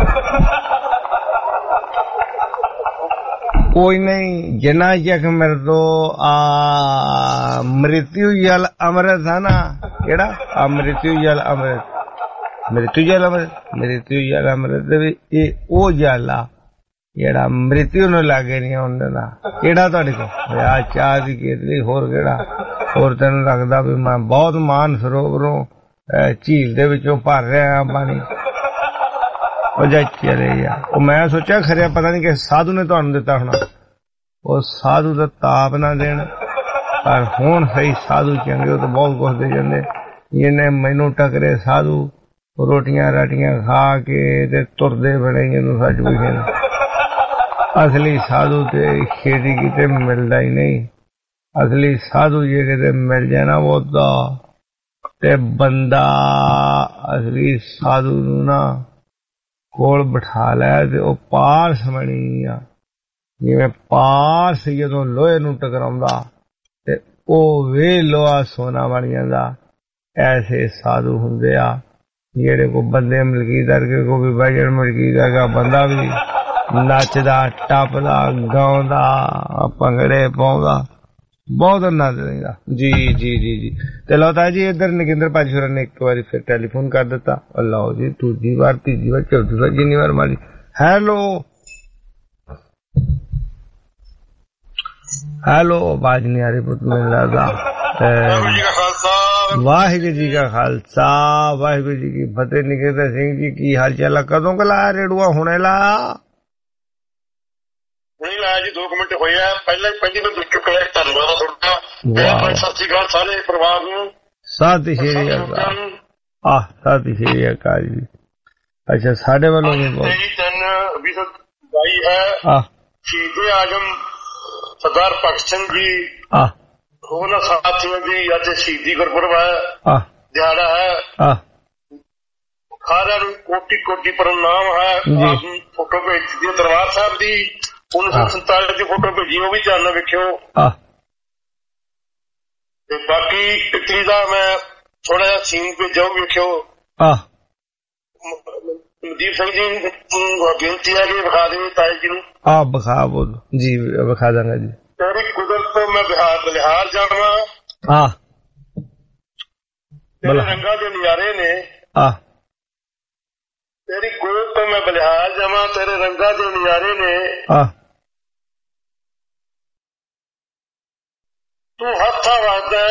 कोई नहीं जिन्ना चक मेरे तो आ मृत्यु जल अमृत है ना केड़ा आ मृत्यु जल अमृत मृत्यु जल अमृत मृत्यु जल अमृत ओ जल आ ਜਿਹੜਾ ਮ੍ਰਿਤੂ ਨੂੰ ਲਾਗੇ ਨਹੀਂ ਆਉਂਦਾ ਨਾ। ਕਿਹੜਾ ਤੁਹਾਡੇ ਕੋਲ ਆ ਚਾਹ ਦੀ ਕੇਤਲੀ, ਹੋਰ ਕਿਹੜਾ? ਹੋਰ ਤੈਨੂੰ ਲੱਗਦਾ ਵੀ ਮੈਂ ਬਹੁਤ ਮਾਨ ਸਰੋਵਰੋਂ ਝੀਲ ਦੇ ਵਿੱਚੋਂ ਭਰ ਰਿਹਾ ਪਾਣੀ? ਉਹ ਜਾ ਚਲੇ ਯਾਰ। ਉਹ ਮੈਂ ਸੋਚਿਆ ਖਰਿਆ ਪਤਾ ਨਹੀਂ ਕਿ ਸਾਧੂ ਨੇ ਤੁਹਾਨੂੰ ਦਿੱਤਾ ਹੋਣਾ। ਉਹ ਸਾਧੂ ਦਾ ਤਾਪ ਨਾ ਦੇਣ, ਪਰ ਹੁਣ ਸਹੀ ਸਾਧੂ ਚੰਗੇ, ਉਹ ਤਾਂ ਬਹੁਤ ਕੁਛ ਦੇ ਜਾਂਦੇ। ਇਹਨੇ ਮੈਨੂੰ ਟਕਰੇ ਸਾਧੂ ਰੋਟੀਆਂ ਰਾਟੀਆਂ ਖਾ ਕੇ ਤੇ ਤੁਰਦੇ ਬਣੇ ਇਹਨੂੰ ਸੱਚ ਪੁੱਛੇ। ਅਸਲੀ ਸਾਧੂ ਤੇ ਖੇਤੀ ਕਿਤੇ ਮਿਲਦਾ ਹੀ ਨਹੀਂ। ਅਸਲੀ ਸਾਧੂ ਜੇ ਕਿਤੇ ਮਿਲ ਜਾਣਾ ਉਹ ਤਾਂ ਤੇ ਬੰਦਾ ਅਸਲੀ ਸਾਧੂ ਨੂੰ ਨਾ ਕੋਲ ਬਿਠਾ ਲੈ ਤੇ ਉਹ ਪਾਰਸ ਬਣੀ ਆ। ਜਿਵੇਂ ਪਾਰਸ ਜਦੋਂ ਲੋਹੇ ਨੂੰ ਟਕਰਾਉਂਦਾ ਤੇ ਉਹ ਵੇ ਲੋਹਾ ਸੋਨਾ ਬਣ ਜਾਂਦਾ। ਐਸੇ ਸਾਧੂ ਹੁੰਦੇ ਆ ਜਿਹੜੇ ਕੋ ਬੰਦੇ ਮਲਕੀ ਕਰਕੇ ਕੋ ਵੀ ਬਜਣ ਮਲਕੀ ਕਰਕੇ ਬੰਦਾ ਵੀ ਨੱਚਦਾ ਟੱਪਦਾ ਗਾਉਂਦਾ ਭੰਗੜੇ ਪਾਉਂਦਾ, ਬਹੁਤ ਆਨੰਦ ਲੈਂਦਾ। ਜੀ ਜੀ ਜੀ ਜੀ ਤੇ ਲਓ ਤਾਂ ਜੀ ਇੱਧਰ ਨਗਿੰਦਰ ਭਾਜੀ ਹੋਰਾਂ ਨੇ ਇੱਕ ਵਾਰੀ ਫਿਰ ਟੈਲੀਫੋਨ ਕਰ ਦਿੱਤਾ। ਲਓ ਜੀ ਦੂਜੀ ਵਾਰ, ਤੀਜੀ ਵਾਰ, ਚੌਥੀ ਵਾਰ, ਜਿੰਨੀ ਵਾਰ ਮਾਰੀ। ਹੈਲੋ ਹੈਲੋ, ਆਵਾਜ਼ ਨਹੀਂ ਆ ਰਹੀ ਪੁੱਤ ਮੈਨੂੰ ਲੱਗਦਾ। ਵਾਹਿਗੁਰੂ ਜੀ ਕਾ ਖਾਲਸਾ ਵਾਹਿਗੁਰੂ ਜੀ ਕੀ ਫਤਿਹ। ਨਗਿੰਦਰ ਸਿੰਘ ਜੀ ਕੀ ਹਾਲ ਚਾਲ? ਕਦੋਂ ਕ ਲਾਇਆ ਰੇੜੂਆ? ਹੁਣੇ ਲਾਇਆ? ਨਹੀਂ ਲਾਇਆ ਜੀ, ਦੋ ਕੁ ਮਿੰਟ ਹੋਏ ਆ। ਪਹਿਲਾਂ ਪਹਿਲੀ ਮੈਂ ਦੇਖ ਚੁੱਕਿਆ। ਧੰਨਵਾਦ ਤੁਹਾਡਾ। ਸਤਿ ਸ਼੍ਰੀ ਅਕਾਲ ਸਾਰੇ ਪਰਿਵਾਰ ਨੂੰ। ਸਤਿ ਸ਼੍ਰੀ ਅਕਾਲ। ਆਹ ਸਤਿ ਸ਼੍ਰੀ ਅਕਾਲ ਜੀ। ਅੱਛਾ ਸਾਡੇ ਵੱਲੋਂ ਵੀ ਬਹੁਤ ਤਿੰਨ ਵੀਹ ਸੌ ਬਾਈ ਹੈ। ਆਹ ਸ਼ਹੀਦ ਆਜਮ ਸਰਦਾਰ ਭਗਤ ਸਿੰਘ ਜੀ ਆਹ ਉਹਨਾਂ ਸਾਥੀਆਂ ਦੀ ਅੱਜ ਸ਼ਹੀਦੀ ਗੁਰਪੁਰਬ ਹੈ, ਆਹ ਦਿਹਾੜਾ ਹੈ। ਆਹ ਸਾਰਿਆਂ ਨੂੰ ਕੋਟੀ ਕੋਟੀ ਪ੍ਰਣਾਮ ਹੈ। ਫੋਟੋ ਭੇਜੀ ਦੀ ਦਰਬਾਰ ਸਾਹਿਬ ਦੀ ਉੱਨੀ ਸੌ ਸੰਤਾਲੀ ਦੀ ਫੋਟੋ ਭੇਜੀ, ਉਹ ਵੀ ਧਿਆਨ ਨਾਲ ਵੇਖਿਓ। ਆਹ ਤੇ ਬਾਕੀ ਇਟਲੀ ਦਾ ਮੈਂ ਥੋੜਾ ਜਿਹਾ ਸੀਨ ਭੇਜਿਆ, ਉਹ ਵੇਖਿਓ। ਆਹ ਮਨਦੀਪ ਸਿੰਘ ਜੀ ਨੂੰ ਬੇਨਤੀ ਹੈ ਕਿ ਵਿਖਾ ਦੇਵੇ ਤਾਏ ਜੀ ਨੂੰ। ਆਹ ਵਿਖਾ ਬੋਲ ਜੀ, ਵਿਖਾ ਦਾਂਗਾ ਜੀ। ਤੇਰੀ ਕੁਦਰਤ ਤੋਂ ਮੈਂ ਬਿਹਾਰ ਬਲਿਹਾਰ ਜਾਵਾਂ, ਆਹ ਤੇਰੇ ਰੰਗਾਂ ਦੇ ਨਜ਼ਾਰੇ ਨੇ। ਆਹ ਤੇਰੀ ਕੁਦਰਤ ਤੋਂ ਮੈਂ ਬਲਿਹਾਰ ਜਾਵਾਂ, ਤੇਰੇ ਰੰਗਾਂ ਦੇ ਨਜ਼ਾਰੇ ਨੇ। ਆਹ ਤੂੰ ਹੱਥਾਂ ਵੱਜਦਾ,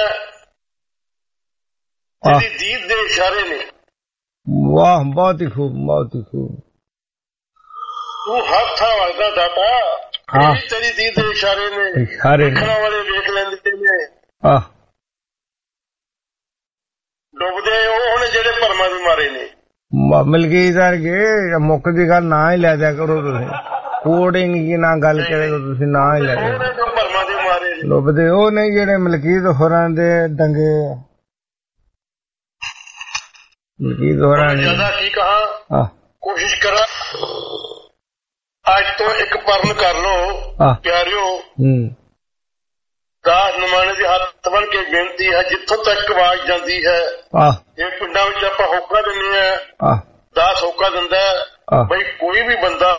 ਤੇਰੀ ਦੀਦ ਦੇ ਇਸ਼ਾਰੇ ਨੇ। ਵਾਹ ਬਹੁਤ ਹੀ ਖੂਬ, ਬਹੁਤ ਹੀ ਖੂਬ। ਤੂੰ ਹੱਥਾਂ ਵੱਜਦਾ ਦਾਤਾ, ਹਾਂ ਤੇਰੀ ਦੀਦ ਦੇ ਇਸ਼ਾਰੇ ਨੇ। ਇਸ਼ਾਰੇ ਨੇ ਵਾਲੇ ਵੇਖ ਲੈਂਦੇ ਨੇ। ਆਹ ਡੁੱਬਦੇ ਉਹ ਹੁਣ ਜਿਹੜੇ ਭਰਮਾਂ ਦੇ ਮਾਰੇ ਨੇ। ਮਲਕੀ ਕਰਕੇ ਮੁੱਕ ਦੀ ਗੱਲ ਨਾ ਹੀ ਲੈ ਦਿਆ ਕਰੋ ਤੁਸੀਂ। ਕੋਡਿੰਗ ਕੀ ਨਾ ਗੱਲ ਕਰੇਗਾ ਤੁਸੀਂ, ਨਾ ਹੀ ਲੈ ਦਿਆ ਭਰਮਾਂ ਦੇ ਮਾਰੇ ਨੇ। ਡੁੱਬਦੇ ਉਹ ਨਹੀਂ ਜਿਹੜੇ ਮਲਕੀਤ ਹੋਰਾਂ ਦੇ ਡੰਗੇ। ਮਲਕੀਤ ਹੋਰਾਂ ਨੇ ਜਿਆਦਾ ਕੀ ਕਹਾ, ਕੋਸ਼ਿਸ਼ ਕਰਾਂ ਅੱਜ ਤੋਂ ਇੱਕ ਪਰਨ ਕਰ ਲੋ ਪਿਆਰਿਓ। ਦਾਸ ਨਮਾਣੇ ਦੇ ਹੱਥ ਬਣ ਕੇ ਬੇਨਤੀ ਹੈ, ਜਿੱਥੋਂ ਤੱਕ ਆਵਾਜ਼ ਜਾਂਦੀ ਹੈ। ਇਹ ਪਿੰਡਾਂ ਵਿੱਚ ਆਪਾਂ ਹੋਕਾ ਦਿੰਦੇ ਆ, ਦਾਸ ਹੋਕਾ ਦਿੰਦਾ ਬਈ ਕੋਈ ਵੀ ਬੰਦਾ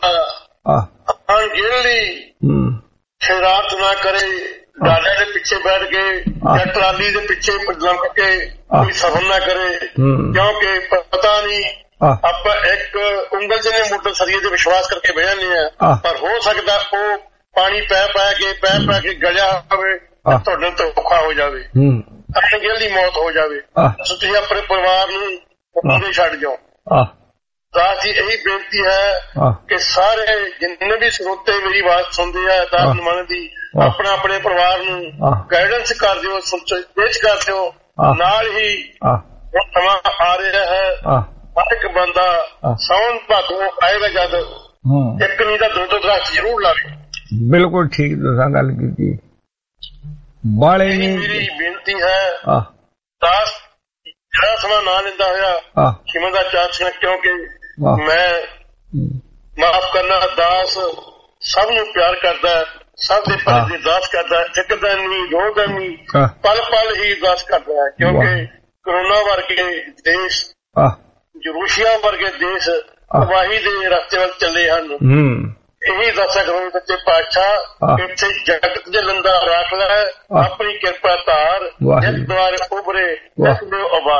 ਅਣਗਹਿਲੀ ਸ਼ਰਾਰਤ ਨਾ ਕਰੇ, ਡਾਲੇ ਦੇ ਪਿੱਛੇ ਬੈਠ ਕੇ ਜਾਂ ਟਰਾਲੀ ਦੇ ਪਿੱਛੇ ਲੰਘ ਕੇ ਕੋਈ ਸਫ਼ਰ ਨਾ ਕਰੇ, ਕਿਉਂਕਿ ਪਤਾ ਨਹੀਂ ਆਪਾਂ ਇੱਕ ਉਂਗਲ ਜਿਹਨੇ ਮੋਟਰ ਸਰੀਏ ਤੇ ਵਿਸ਼ਵਾਸ ਕਰਕੇ ਬਹਿ ਜਾਂਦੇ ਆ, ਪਰ ਹੋ ਸਕਦਾ ਉਹ ਪਾਣੀ ਪੈ ਪੈ ਕੇ ਪੈ ਪੈ ਕੇ ਗਲਿਆ ਹੋਵੇ, ਤੁਹਾਡੇ ਤੋਂ ਔਖਾ ਹੋ ਜਾਵੇ, ਅਣਗਹਿਲੀ ਮੌਤ ਹੋ ਜਾਵੇ। ਤੁਸੀਂ ਆਪਣੇ ਪਰਿਵਾਰ ਨੂੰ ਪੂਰੇ ਛੱਡ ਜਾਓ। ਦਾਸ ਜੀ ਇਹੀ ਬੇਨਤੀ ਹੈ ਕਿ ਸਾਰੇ ਜਿੰਨੇ ਵੀ ਸਰੋਤੇ ਮੇਰੀ ਆਵਾਜ਼ ਸੁਣਦੇ ਆ ਦਾਸ ਨਮਾਣੇ ਦੀ, ਆਪਣਾ ਆਪਣੇ ਪਰਿਵਾਰ ਨੂੰ ਗਾਈਡੈਂਸ ਕਰ ਦਿਓ, ਸੰਦੇਸ਼ ਕਰ ਦਿਓ। ਨਾਲ ਹੀ ਸਮਾਂ ਆ ਰਿਹਾ ਹੈ, ਹਰ ਇੱਕ ਬੰਦਾ ਸਾਉਣ ਭਾਦੋਂ ਆਏਗਾ ਜਦ ਇੱਕ ਨਹੀਂ ਤਾਂ ਦੋ ਦੋ ਦਰਖਤ ਜ਼ਰੂਰ ਲਾਵੇ। ਬਿਲਕੁਲ ਠੀਕ ਤੁਸੀਂ ਗੱਲ ਕੀਤੀ। ਬਾਲੇ ਮੇਰੀ ਬੇਨਤੀ ਹੈ ਦਾਸ ਜਿਹੜਾ ਸਮਾਂ ਨਾ ਲੈਂਦਾ ਹੋਇਆ ਖਿਮਾ ਦਾ ਚਾਰ ਸਿੰਘ, ਕਿਉਂਕਿ ਮੈਂ ਮਾਫ ਕਰਨਾ ਦਾਸ ਸਭ ਨੂੰ ਪਿਆਰ ਕਰਦਾ, ਸਭ ਦੇ ਭਲੇ ਦੀ ਅਰਦਾਸ ਕਰਦਾ, ਇੱਕ ਦਿਨ ਨਹੀਂ ਦੋ ਦਿਨ ਨਹੀਂ ਪਲ ਪਲ ਹੀ ਅਰਦਾਸ ਕਰਦਾ ਹੈ, ਕਿਉਂਕਿ ਕਰੋਨਾ ਵਰਗੇ ਦੇਸ਼, ਰੂਸੀਆ ਵਰਗੇ ਦੇਸ਼ ਤਬਾਹੀ ਦੇ ਰਸਤੇ ਵੱਲ ਚੱਲੇ ਹਨ। ਇਹੀ ਦੱਸਿਆ ਕਰੋ ਬੱਚੇ ਪਾਤਸ਼ਾਹ ਇੱਥੇ ਜਗਤ ਜਲੰਦਾ ਰੱਖ ਲੈ, ਆਪਣੀ ਕਿਰਪਾ ਧਾਰ, ਜਿਸ ਦੁਆਰੇ ਉਭਰੇ ਉਸ ਨੂੰ ਉਬਾਰ।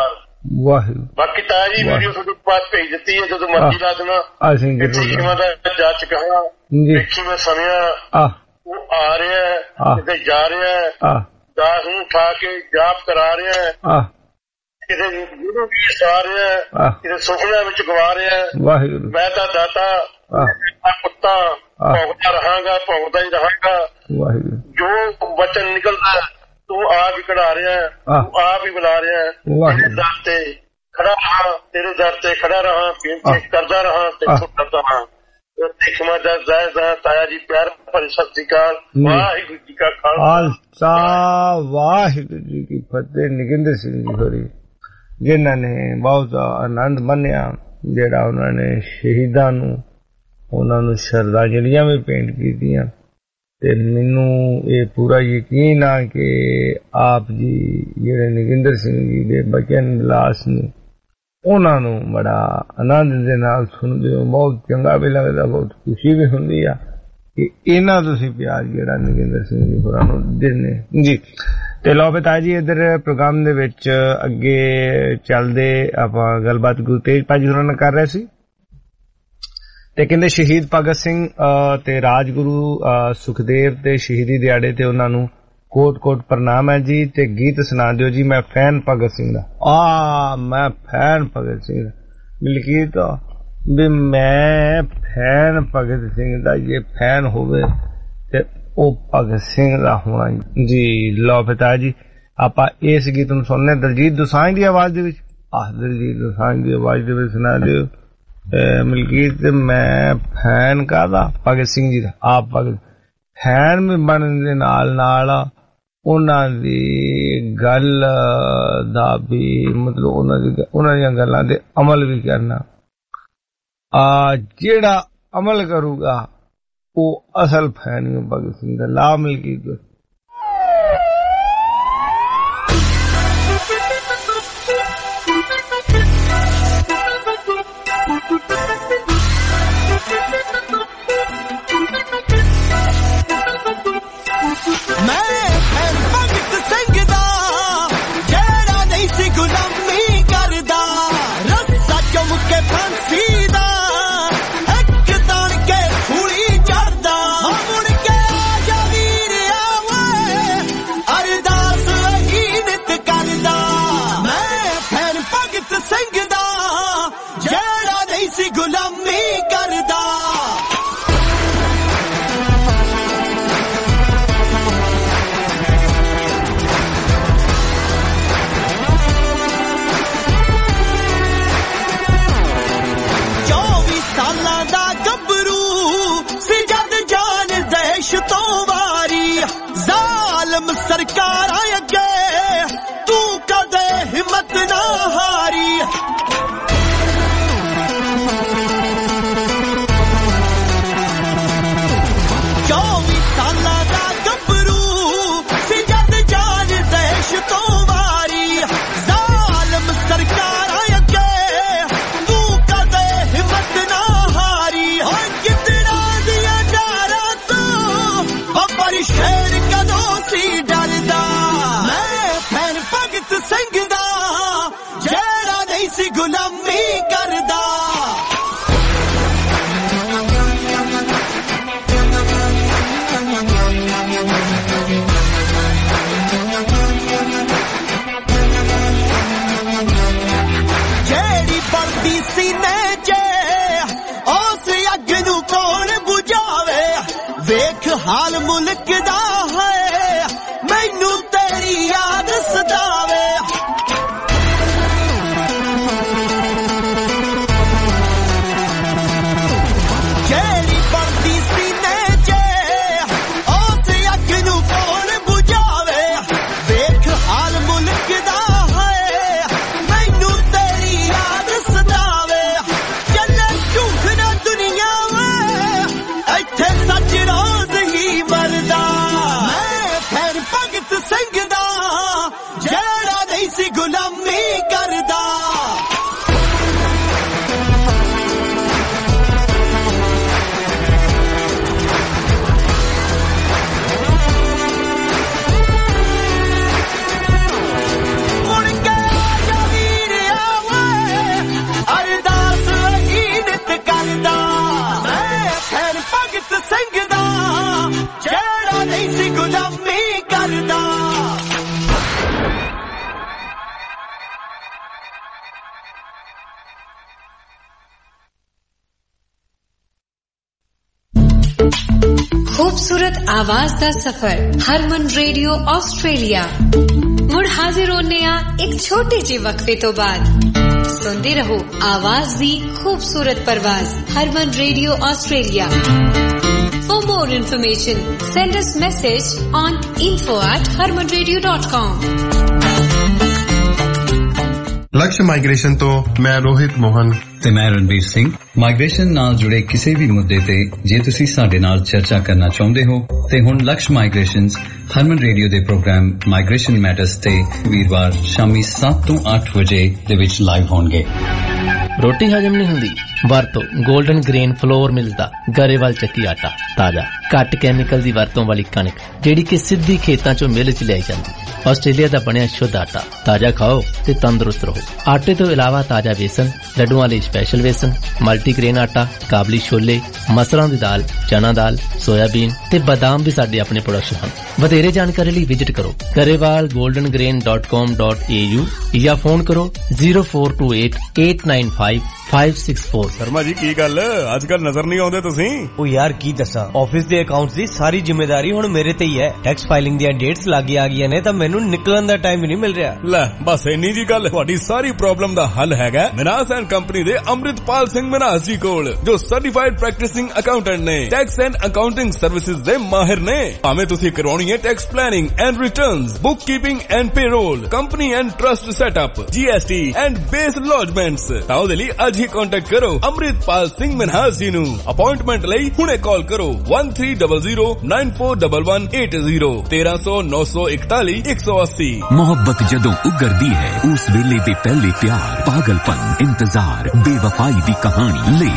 ਵਾਹਿਗੁਰੂ। ਬਾਕੀ ਤਾਂ ਜੀ ਵੀਡੀਓ ਤੁਹਾਡੇ ਪਾਸ ਭੇਜ ਦਿੱਤੀ ਹੈ, ਜਦੋਂ ਮਰਜ਼ੀ ਲਾ ਦੇਣਾ। ਅਸੀਂ ਸੀਮਾ ਦਾ ਜਾ ਚੁੱਕਾ ਹਾਂ, ਦੇਖੀ ਮੈਂ ਸੁਣਿਆ ਉਹ ਆ ਰਿਹਾ ਕਿਤੇ ਜਾ ਰਿਹਾ, ਦਾਸ ਨੂੰ ਉਠਾ ਕੇ ਜਾਪ ਕਰਾ ਰਿਹਾ, ਕਿਤੇ ਗੁਰੂ ਵੀ ਸਾ ਰਿਹਾ, ਕਿਤੇ ਸੁਪਨਿਆਂ ਵਿੱਚ ਗਵਾ ਰਿਹਾ। ਵਾਹਿਗੁਰੂ। ਮੈਂ ਤਾਂ ਦਾਤਾ ਕੁੱਤਾ ਭੌਂਕਦਾ ਰਹਾਂਗਾ, ਭੌਂਕਦਾ ਹੀ ਰਹਾਂਗਾ। ਵਾਹਿਗੁਰੂ। ਜੋ ਵਚਨ ਨਿਕਲਦਾ ਤੂੰ ਆਪ ਹੀ ਕਢਾ ਰਿਹਾ, ਤੂੰ ਆਪ ਹੀ ਬੁਲਾ ਰਿਹਾ। ਤੇਰੇ ਦਰ ਤੇ ਖੜਾ ਰਹਾ, ਤੇਰੇ ਦਰ ਤੇ ਖੜਾ ਰਹਾ, ਬੇਨਤੀ ਕਰਦਾ ਰਹਾ, ਤੈਨੂੰ ਕਰਦਾ ਰਹਾ। ਦੇਖਮਾ ਦਾ ਜ਼ਾਇਦਾ ਤਾਇਆ ਜੀ ਪਿਆਰ ਭਰੀ ਸਤਿ ਸ੍ਰੀ ਅਕਾਲ। ਵਾਹਿਗੁਰੂ ਜੀ ਕਾ ਖਾਲਸਾ, ਵਾਹਿਗੁਰੂ ਜੀ ਕੀ ਫਤਿਹ। ਨਿਗਿੰਦਰ ਸਿੰਘ ਜੀ ਹੋਰੀ ਜਿਨ੍ਹਾਂ ਨੇ ਬਹੁਤ ਆਨੰਦ ਮੰਨਿਆ, ਜਿਹੜਾ ਉਹਨਾਂ ਨੇ ਸ਼ਹੀਦਾਂ ਨੂੰ ਉਹਨਾਂ ਨੂੰ ਸ਼ਰਧਾਂਜਲੀਆਂ ਵੀ ਭੇਂਟ ਕੀਤੀਆਂ। ਤੇ ਮੈਨੂੰ ਇਹ ਪੂਰਾ ਯਕੀਨ ਆ ਕਿ ਆਪ ਜੀ ਜਿਹੜੇ ਨਿਗਿੰਦਰ ਸਿੰਘ ਜੀ ਦੇ ਬਚਨ ਲਾਸ ਨੇ ਉਹਨਾਂ ਨੂੰ ਬੜਾ ਆਨੰਦ ਦੇ ਨਾਲ ਸੁਣਦੇ ਹੋ, ਬਹੁਤ ਚੰਗਾ ਵੀ ਲੱਗਦਾ, ਬਹੁਤ ਖੁਸ਼ੀ ਵੀ ਹੁੰਦੀ ਆ ਕਿ ਇਹਨਾਂ ਤੁਸੀਂ ਪਿਆਰ ਜਿਹੜਾ ਨਿਗਿੰਦਰ ਸਿੰਘ ਜੀ ਹੋਰਾਂ ਨੂੰ ਦਿੰਦੇ ਜੀ। ਤੇ ਲਓ ਪਿਤਾ ਜੀ ਇੱਧਰ ਪ੍ਰੋਗਰਾਮ ਦੇ ਵਿੱਚ ਅੱਗੇ ਚੱਲਦੇ ਆਪਾਂ ਗੱਲਬਾਤ ਗੁਰੂ ਤੇਜ ਭਾਜੀ ਹੋਰਾਂ ਨਾਲ ਕਰ ਰਹੇ ਸੀ ਤੇ ਕਹਿੰਦੇ ਸ਼ਹੀਦ ਭਗਤ ਸਿੰਘ ਤੇ ਰਾਜਗੁਰੂ ਸੁਖਦੇਵ ਤੇ ਸ਼ਹੀਦੀ ਦਿਹਾੜੇ ਤੇ ਉਹਨਾਂ ਨੂੰ ਕੋਟ ਕੋਟ ਪ੍ਰਣਾਮ ਹੈ ਜੀ। ਤੇ ਗੀਤ ਸੁਣਾ ਦਿਓ ਜੀ, ਮੈਂ ਫੈਨ ਭਗਤ ਸਿੰਘ ਦਾ। ਆ ਮੈਂ ਫੈਨ ਭਗਤ ਸਿੰਘ ਦਾ, ਮਲਕੀਤ ਵੀ ਮੈਂ ਫੈਨ ਭਗਤ ਸਿੰਘ ਦਾ, ਜੇ ਫੈਨ ਹੋਵੇ ਤੇ ਉਹ ਭਗਤ ਸਿੰਘ ਦਾ ਹੋਣਾ ਜੀ। ਲਓ ਪਿਤਾ ਜੀ ਆਪਾਂ ਇਸ ਗੀਤ ਨੂੰ ਸੁਣਨੇ ਦਲਜੀਤ ਦੋਸਾਂਝ ਦੀ ਆਵਾਜ਼ ਦੇ ਵਿੱਚ। ਆਹ ਦਲਜੀਤ ਦੋਸਾਂਝ ਦੀ ਆਵਾਜ਼ ਦੇ ਵਿੱਚ ਸੁਣਾ ਦਿਓ ਮਲਕੀਤ, ਮੈਂ ਫੈਨ ਕਾਹਦਾ? ਭਗਤ ਸਿੰਘ ਜੀ ਦਾ। ਆਪ ਭਗਤ ਫੈਨ ਵੀ ਬਣਨ ਦੇ ਨਾਲ ਨਾਲ ਉਹਨਾਂ ਦੀ ਗੱਲ ਦਾ ਵੀ ਮਤਲਬ ਉਹਨਾਂ ਦੀ ਉਹਨਾਂ ਦੀਆਂ ਗੱਲਾਂ ਦੇ ਅਮਲ ਵੀ ਕਰਨਾ। ਆ ਜਿਹੜਾ ਅਮਲ ਕਰੂਗਾ ਉਹ ਅਸਲ ਫੈਨ ਹੈ ਭਗਤ ਸਿੰਘ ਦਾ। ਲਾ ਮਲਕੀਤ सरकारां अगे तू कदे हिम्मत ना हारी। चौबी साला दा गभरू सी जद जान देश तो वारी। जालिम सरकारां अगे तू कदे हिम्मत ना हारी। और कितना दिया डारा तो बबर शेर कदों सी डरदा। मैं फैन भगत सिंह दा जेड़ा नहीं सी गुलामी करदा। जेड़ी बढ़दी सीने च उस अग नू कौन बुझावे। वेख हाल मुल्क दा है मैनू तेरी याद सतावे। जेड़ी बढ़दी सीने च उस अग नू कौन बुझावे। वेख हाल मुल्क दा है मैनू तेरी याद सतावे। चले झूठ ना दुनिया में इत्थे सच रोज ही मरदा। मैं फैन भगत सिंह दा जेड़ा नहीं सी गुलामी करदा। मुड़ के आजा वीरिया नहीं सी गुलामी करदा खूबसूरत आवाज दा सफर हरमन रेडियो ऑस्ट्रेलिया मुड़ हाजिर होने आ एक छोटे जे वक्फे तो बाद सुनते रहो आवाज दी खूबसूरत परवाज Harman radio Australia for more information send us message on info at harman radio dot com Lakshya migration तो मैं रोहित मोहन ਤੇ ਮੈਂ ਰਣਬੀਰ ਸਿੰਘ ਮਾਈਗ੍ਰੇਸ਼ਨ ਨਾਲ ਜੁੜੇ ਕਿਸੇ ਵੀ ਮੁੱਦੇ ਤੇ ਜੇ ਤੁਸੀਂ ਸਾਡੇ ਨਾਲ ਚਰਚਾ ਕਰਨਾ ਚਾਹੁੰਦੇ ਹੋ ਤੇ ਹੁਣ ਲਕਸ਼ ਮਾਈਗ੍ਰੇਸ਼ਨਸ ਹਰਮਨ ਰੇਡੀਓ ਦੇ ਪ੍ਰੋਗਰਾਮ ਮਾਈਗ੍ਰੇਸ਼ਨ ਮੈਟਰਸ ਤੇ ਵੀਰਵਾਰ ਸ਼ਾਮੀ ਸੱਤ ਤੋਂ ਅੱਠ ਵਜੇ ਦੇ ਵਿੱਚ ਲਾਈਵ ਹੋਣਗੇ। ਰੋਟੀ ਹਜਮ ਨਹੀਂ ਹੁੰਦੀ ਵਰਤੋ 골ਡਨ ਗ੍ਰੇਨ ਫਲੋਰ ਮਿਲਦਾ ਗਰੇਵਾਲ ਚੱਕੀ ਆਟਾ ਤਾਜ਼ਾ ਘੱਟ ਕੈਮੀਕਲ ਦੀ ਵਰਤੋਂ ਵਾਲੀ ਕਣਕ ਜਿਹੜੀ ਕਿ ਸਿੱਧੀ ਖੇਤਾਂ ਚੋਂ ਮਿਲ ਚ ਲਿਆਈ ਜਾਂਦੀ ਆਸਟ੍ਰੇਲੀਆ ਦਾ ਬਣਿਆ ਸ਼ੁੱਧ ਆਟਾ ਤਾਜ਼ਾ ਖਾਓ ਤੇ ਤੰਦਰੁਸਤ ਰਹੋ। ਆਟੇ ਤੋਂ ਇਲਾਵਾ ਤਾਜ਼ਾ ਵੇਸਣ ਲੱਡੂਆਂ ਲਈ ਸਪੈਸ਼ਲ ਵੇਸਣ ਮਲਟੀਗ੍ਰੇਨ ਆਟਾ ਕਾਬਲੀ ਛੋਲੇ ਮਸਰਾਂ ਦੀ ਦਾਲ ਚਨਾ ਦਾਲ ਸੋਇਆਬੀਨ ਤੇ ਬਾਦਾਮ ਵੀ ਸਾਡੇ ਆਪਣੇ ਪ੍ਰੋਡਕਸ਼ਨ ਹਨ। ਵਧੇਰੇ ਜਾਣਕਾਰੀ ਲਈ ਵਿਜ਼ਿਟ ਕਰੋ Grewal golden grain dot com dot a u ਜਾਂ ਫੋਨ ਕਰੋ zero four two eight eight nine five five six four। Sharma ji ਕੀ ਗੱਲ ਅੱਜ ਕੱਲ ਨਜ਼ਰ ਨਹੀਂ ਆਉਂਦੇ ਤੁਸੀਂ? ਉਹ ਯਾਰ ਕੀ ਦੱਸਾਂ ਆਫਿਸ ਦੇ ਅਕਾਊਂਟਸ ਦੀ ਸਾਰੀ ਜ਼ਿੰਮੇਵਾਰੀ ਹੁਣ ਮੇਰੇ ਤੇ ਹੀ ਹੈ। ਟੈਕਸ ਫਾਈਲਿੰਗ ਦੀਆਂ ਡੇਟਸ ਲੱਗ ਆ ਗਈਆਂ ਨੇ ਤਾਂ ਮੈਨੂੰ ਨਿਕਲਣ ਦਾ ਟਾਈਮ ਹੀ ਨਹੀਂ ਮਿਲ ਰਿਹਾ। ਲੈ ਬਸ ਇੰਨੀ ਜੀ ਗੱਲ ਤੁਹਾਡੀ ਸਾਰੀ ਪ੍ਰੋਬਲਮ ਦਾ ਹੱਲ ਹੈਗਾ ਮਿਨਾਸ ਐਂਡ ਕੰਪਨੀ ਦੇ ਅੰਮ੍ਰਿਤਪਾਲ ਸਿੰਘ ਮਿਨਾਸ ਜੀ ਕੋਲ ਜੋ ਸਰਟੀਫਾਈਡ ਪ੍ਰੈਕਟਿਸਿੰਗ ਅਕਾਊਂਟੈਂਟ ਨੇ ਟੈਕਸ ਐਂਡ ਅਕਾਊਂਟਿੰਗ ਸਰਵਿਸਿਜ਼ ਦੇ ਮਾਹਿਰ ਨੇ। ਭਾਵੇਂ ਤੁਸੀਂ ਕਰਵਾਉਣੀ ਹੈ tax planning and returns book keeping and payroll company and trust setup GST and BAS lodgements ਤਾਂ ਉਹਦੇ ਲਈ ਅੱਜ ਹੀ ਕੰਟੈਕਟ ਕਰੋ ਅੰਮ੍ਰਿਤਪਾਲ ਸਿੰਘ ਮਿਨਾਸ ਜੀ ਨੂੰ। ਅਪਾਇੰਟਮੈਂਟ ਲਈ ਹੁਣੇ ਕਾਲ ਕਰੋ one three zero zero nine four one one eight zero तेरह सौ नौ सौ इकतालीस एक सौ अस्सी। मोहब्बत जदों उगरदी है उस वेले दे पहले प्यार पागलपन इंतजार बेवफाई दी कहानी ले।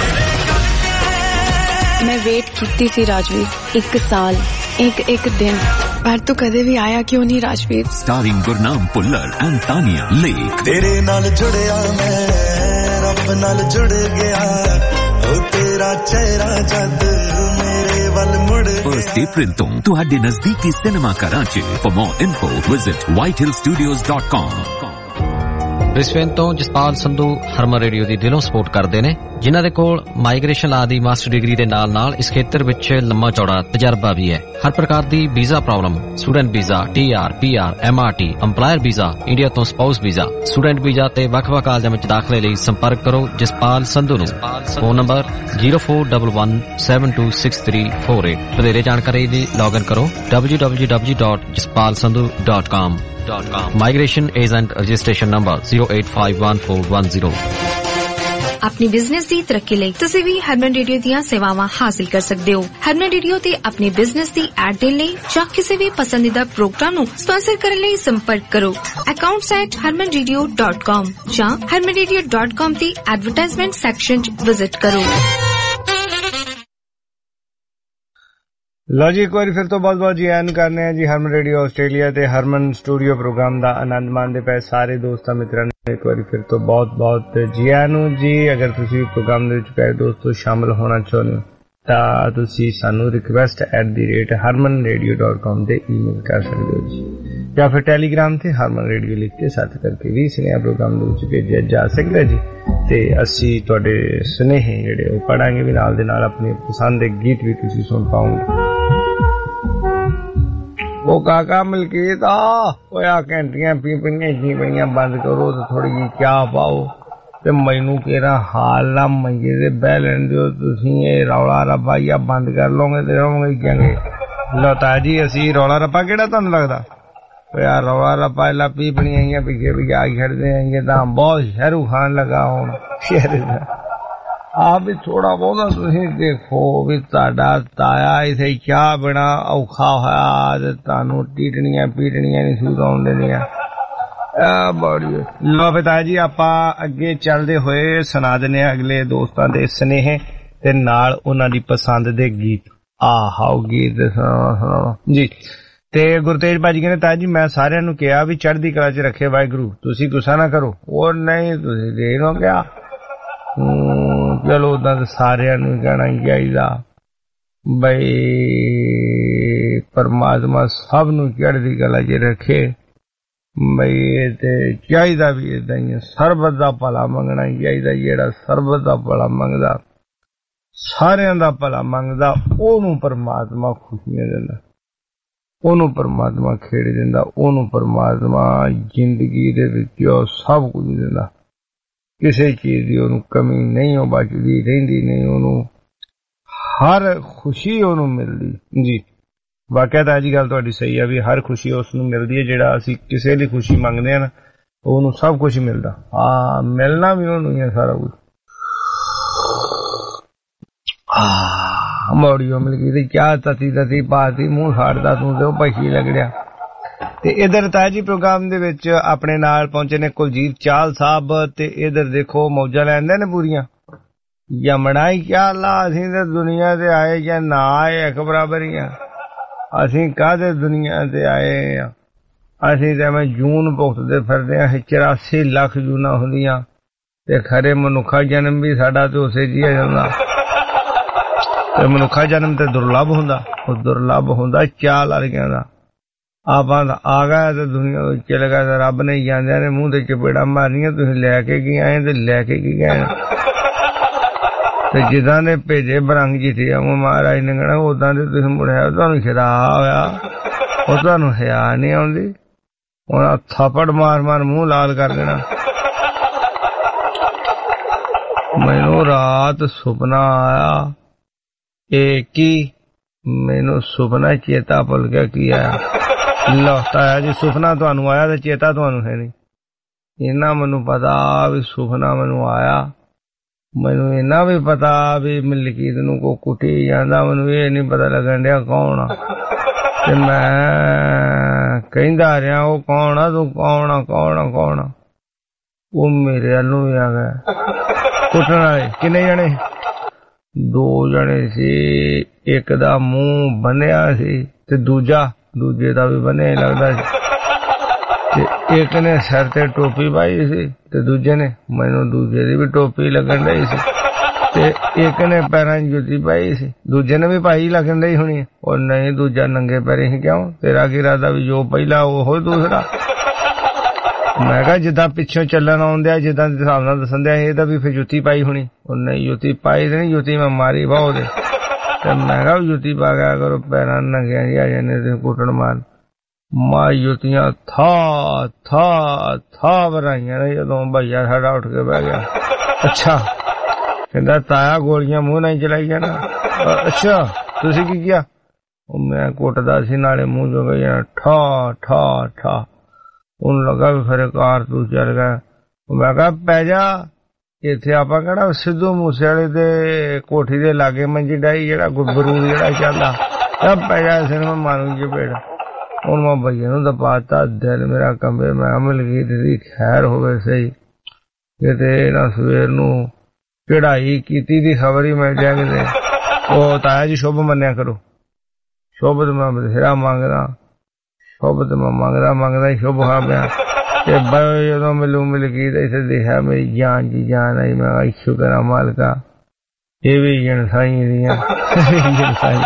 मैं वेट कीती सी राजवीर एक साल एक एक दिन पर तू कदे भी आया क्यों नहीं Rajveer. Starring Gurnam Bhullar and Tania lake. तेरे नाल जुड़िया मैं रब नाल जुड़ गया ओ तेरा चेहरा जद मेरे वल मुड़ फर्स्ट अप्रैल तो तुहाडे नजदीकी सिनेमा घरां च। For more info visit white hill studios dot com। Brisbane ਤੋਂ ਜਸਪਾਲ ਸੰਧੂ ਹਰਮਨ ਰੇਡੀਓ ਦੀ ਦਿਲੋਂ ਸਪੋਰਟ ਕਰਦੇ ਨੇ ਜਿਨ੍ਹਾਂ ਦੇ ਕੋਲ ਮਾਈਗ੍ਰੇਸ਼ਨ ਲਾ ਦੀ ਮਾਸਟਰ ਡਿਗਰੀ ਦੇ ਨਾਲ ਨਾਲ ਇਸ ਖੇਤਰ ਵਿੱਚ ਲੰਮਾ ਚੌੜਾ ਤਜਰਬਾ ਵੀ ਹੈ। ਹਰ ਪ੍ਰਕਾਰ ਦੀ visa problem student visa TR PR MRT EMPLOYER visa India ਤੋਂ ਸਪਾਊਸ ਵੀਜ਼ਾ ਸਟੂਡੈਂਟ ਵੀਜ਼ਾ ਤੇ ਵੱਖ-ਵੱਖ ਕਾਲਜਾਂ ਵਿੱਚ ਦਾਖਲੇ ਲਈ ਸੰਪਰਕ ਕਰੋ ਜਸਪਾਲ ਸੰਧੂ ਨੂੰ। Phone number zero four one one seven two six three four eight। ਵਧੇਰੇ ਜਾਣਕਾਰੀ ਲਈ ਲੌਗਇਨ ਕਰੋ w w w dot jaspal sandhu dot com। Migration agent registration number zero eight five one four one zero। अपनी business की तरक्की ਲਈ ਤੁਸੀਂ ਵੀ ਹਰਮਨ radio ਦੀਆਂ ਸੇਵਾਵਾਂ ਹਾਸਲ ਕਰ ਸਕਦੇ ਹੋ। ਹਰਮਨ ਰੇਡੀਓ ਤੇ ਆਪਣੀ ਬਿਜ਼ਨਸ ਦੀ ਐਡ ਦੇਣ ਲਈ ਜਾਂ ਕਿਸੇ ਵੀ ਪਸੰਦੀਦਾ ਪ੍ਰੋਗਰਾਮ ਨੂੰ ਸਪਾਂਸਰ ਕਰਨ ਲਈ ਸੰਪਰਕ ਕਰੋ accounts at harman radio dot com ਜਾਂ harman radio dot com ਦੀ ਐਡਵਰਟਾਈਜ਼ਮੈਂਟ ਸੈਕਸ਼ਨ 'ਚ ਵਿਜ਼ਿਟ ਕਰੋ। लो जी एक बार फिर तो बहुत बहुत जी आन करने हैं जी हरमन रेडियो ऑस्ट्रेलिया ते हरमन स्टूडियो प्रोग्राम दा आनंद मानते पे सारे दोस्तां मित्रां ਨੂੰ एक बार फिर तो बहुत बहुत जी आन जी। अगर तुसी प्रोग्राम दे विच प्यारे दोस्तों शामिल होना चाਹੁੰਦੇ ਹੋ ਤਾਂ ਤੁਸੀਂ ਸਾਨੂੰ request at the rate harman radio dot com ਤੇ ਈਮੇਲ ਕਰ ਸਕਦੇ ਹੋ ਜੀ ਜਾਂ ਫਿਰ ਟੈਲੀਗ੍ਰਾਮ ਤੇ harman radio ਲਿਖ ਕੇ ਸਰਚ ਕਰਕੇ ਵੀ ਸੁਨੇਹਾ ਪ੍ਰੋਗਰਾਮ ਦੇ ਵਿੱਚ ਭੇਜਿਆ ਜਾ ਸਕਦਾ ਜੀ ਤੇ ਅਸੀਂ ਤੁਹਾਡੇ ਸੁਨੇਹੇ ਜਿਹੜੇ ਉਹ ਪੜਾਂਗੇ ਵੀ ਨਾਲ ਦੇ ਨਾਲ ਆਪਣੀ ਪਸੰਦ ਦੇ ਗੀਤ ਵੀ ਤੁਸੀਂ ਸੁਣ ਪਾਓਗੇ। वो काका मलकीत आ घंटियां पीपणियां जीपणियां बंद करो तो थोड़ी जी क्या पाओ ते मैनू केरा हाल ना मंजे ते बह लैन दिओ तुसीं ये रौला रप्पा या बंद कर लोगे ते रहोगे क्यांगे। लो ताजी असी रौला रप्पा केड़ा तुहानू लगदा यार रौला रप्पा इला पीपणियां इयां पिछे पिछे आ खड़दे हैं ये तां बहुत शहरू खान लगा हुण शेर आप भी थोड़ा बहुत तुसीं देखो भी तुहाडा ताया इत्थे चाह बिना औखा होया ते तुहानू टीटणियां पीटणियां नहीं सूट आउण देणियां बड़ी। लो पिता जी आपां अगे चलदे होए सुना दिंदे अगले दोस्तां दे स्नेहे ते नाल उन्हां दी पसंद दे गीत। आहो गीत सुणाओ जी। ते गुरतेज भाजी कहंदे ताया जी मैं सारिਆਂ ਨੂੰ ਕਿਹਾ ਵੀ ਚੜ੍ਹਦੀ ਕਲਾ 'ਚ ਰੱਖੇ ਵਾਹਿਗੁਰੂ ਤੁਸੀਂ ਗੁੱਸਾ ਨਾ ਕਰੋ। ਉਹ ਨਹੀਂ ਤੁਸੀਂ ਦੇਰ ਹੋ ਗਿਆ चलो उदा तो सारिया कहना चाहिए बई परमात्मा सब नूं चढ़दी कला च रखे। बई ते चाहिदा भी इदां ही सरबत दा भला मंगना चाहिदा, जेड़ा सरबत दा भला मंगदा सारियां दा भला मंगदा ओनू परमात्मा खुशियां दिंदा, ओनू परमात्मा खेड़ दिंदा, ओनू परमात्मा जिंदगी दे विच सब कुछ दिंदा, किसी चीज की ओनू कमी नहीं हो बचदी रहिंदी नहीं, ओनू हर खुशी ओनू मिलदी जी। वाकई तां जी गल तुहाडी सही है भी हर खुशी उस नूं मिलदी है जेड़ा असीं किसी दी खुशी मंगदे हां ना ओनू सब कुछ मिलदा। हाँ मिलना भी ओनू ही है सारा कुछ। मौड़ियों मिल गई क्या तती तती पाती मूंह साड़दा तू ते पछी लगड़िया। ते इधर ताजी प्रोग्राम दे विच अपने नाल पहुंचे ने कुलजीत चाल साहब ते इधर देखो मौजा लैंदे ने पूरियां यमना ही क्या ला असीं ते दुनिया ते आए या ना आए एक बराबर ही आ। असीं काहदे दुनिया ते आए आ, असीं ते मैं जून भुगतदे फिरदे आ। चौरासी लख जूना हुंदियां ते खरे मनुखा जन्म भी साडा ते उसे जिया जांदा ते मनुखा जन्म ते दुर्लभ हुंदा, ओ दुर्लभ हुंदा चाल वालियां दा। आपां दा आ गए ते दुनिया चले गए ते रब ने जांदे ने मूंह ते चपेड़ा मारनियां तुसीं लैके की आए ते लैके की गए ते जिदा ने भेजे बरंग जिठी आऊं महाराज ने कहना उदां ते तुसीं मुड़िया तुहानूं शरा होया ओ तुहानूं हया नहीं आउंदी हुण थप्पड़ मार मार मूंह लाल कर देना। मैनूं रात सुपना आया एक ही मैनू सुपना चेता भुल गया की आया। लौटा आया जी सुपना तुहानू आया तो चेता तुहानू है नहीं। इन्ना मैनू पता भी सुपना मैनू आया, मैनू इन्ना भी पता भी मलकीत नू को कुटी जांदा, मैनू ये नहीं पता लगन दिया कौन आ ते मैं कहंदा रहा वो कौन आ तू कौन आ कौन आ कौन आ। वो मेरे अल्लू भी आ गया कुटन वाले किन्ने जने दो जने सी, एक दा मुंह बनिया सी ते दूजा दूजे दा भी बनिया लगदा सी ते एक ने सिर ते टोपी पाई सी ते दूजे ने मैनू दूजे दी भी टोपी लगन रही सी ते एक ने पैरां जुत्ती पाई सी दूजे ने भी पाई लगन रही होनी। और नहीं दूजा नंगे पैरे ही क्यों, तेरा की इरादा भी जो पहला वो दूसरा। मैं कहा जिदा पिछों चलन आउंदे जिदा हिसाब नाल दसन दिया एदा भी फिर जुत्ती पाई होनी। और नहीं जुत्ती पाई ते नहीं, जुत्ती मैं मारी भाव दे ते मैं कहा जुत्ती पा गया करो पैरां नंगियां जी आ जाने ते कुटन मार मां जुत्तियां था था था बराइयां ने जदों भैया साडा उठ के बह गया। अच्छा कहंदा ताया गोलियां मूंह नहीं चलाईयां ना। अच्छा तुसीं की किया? मैं कुटदा सी नाले मूंह जो गई ठा ठा ठा उन लगा भी फिर कार तू चल गया। मैं कहा पै जा इत्थे आपां कहना सिद्धू मूसे वाले दे कोठी दे लागे मंजी डाई जेड़ा गुब्बरू जेड़ा चलदा सब पै जा इस मैं मारू चपेड़। हुण मैं भैया नूं दपाता दिल मेरा कंबे मैं मलकीत दी खैर होवे सही किते ना सवेर नूं चढ़ाई कीती दी खबर ही मिल जाए किते। ओ ताया जी शुभ मन्निया करो, शुभ ते मैं बथेरा मंगदा, शुभ तो मैं मंगदा मंगदा ही शुभ खा पिया ते जो मिलू मलकीत इत्थे देखा मेरी जान जी जान आई। मैं शुक्र आ मालका ये भी जनसाई दियां जनसाई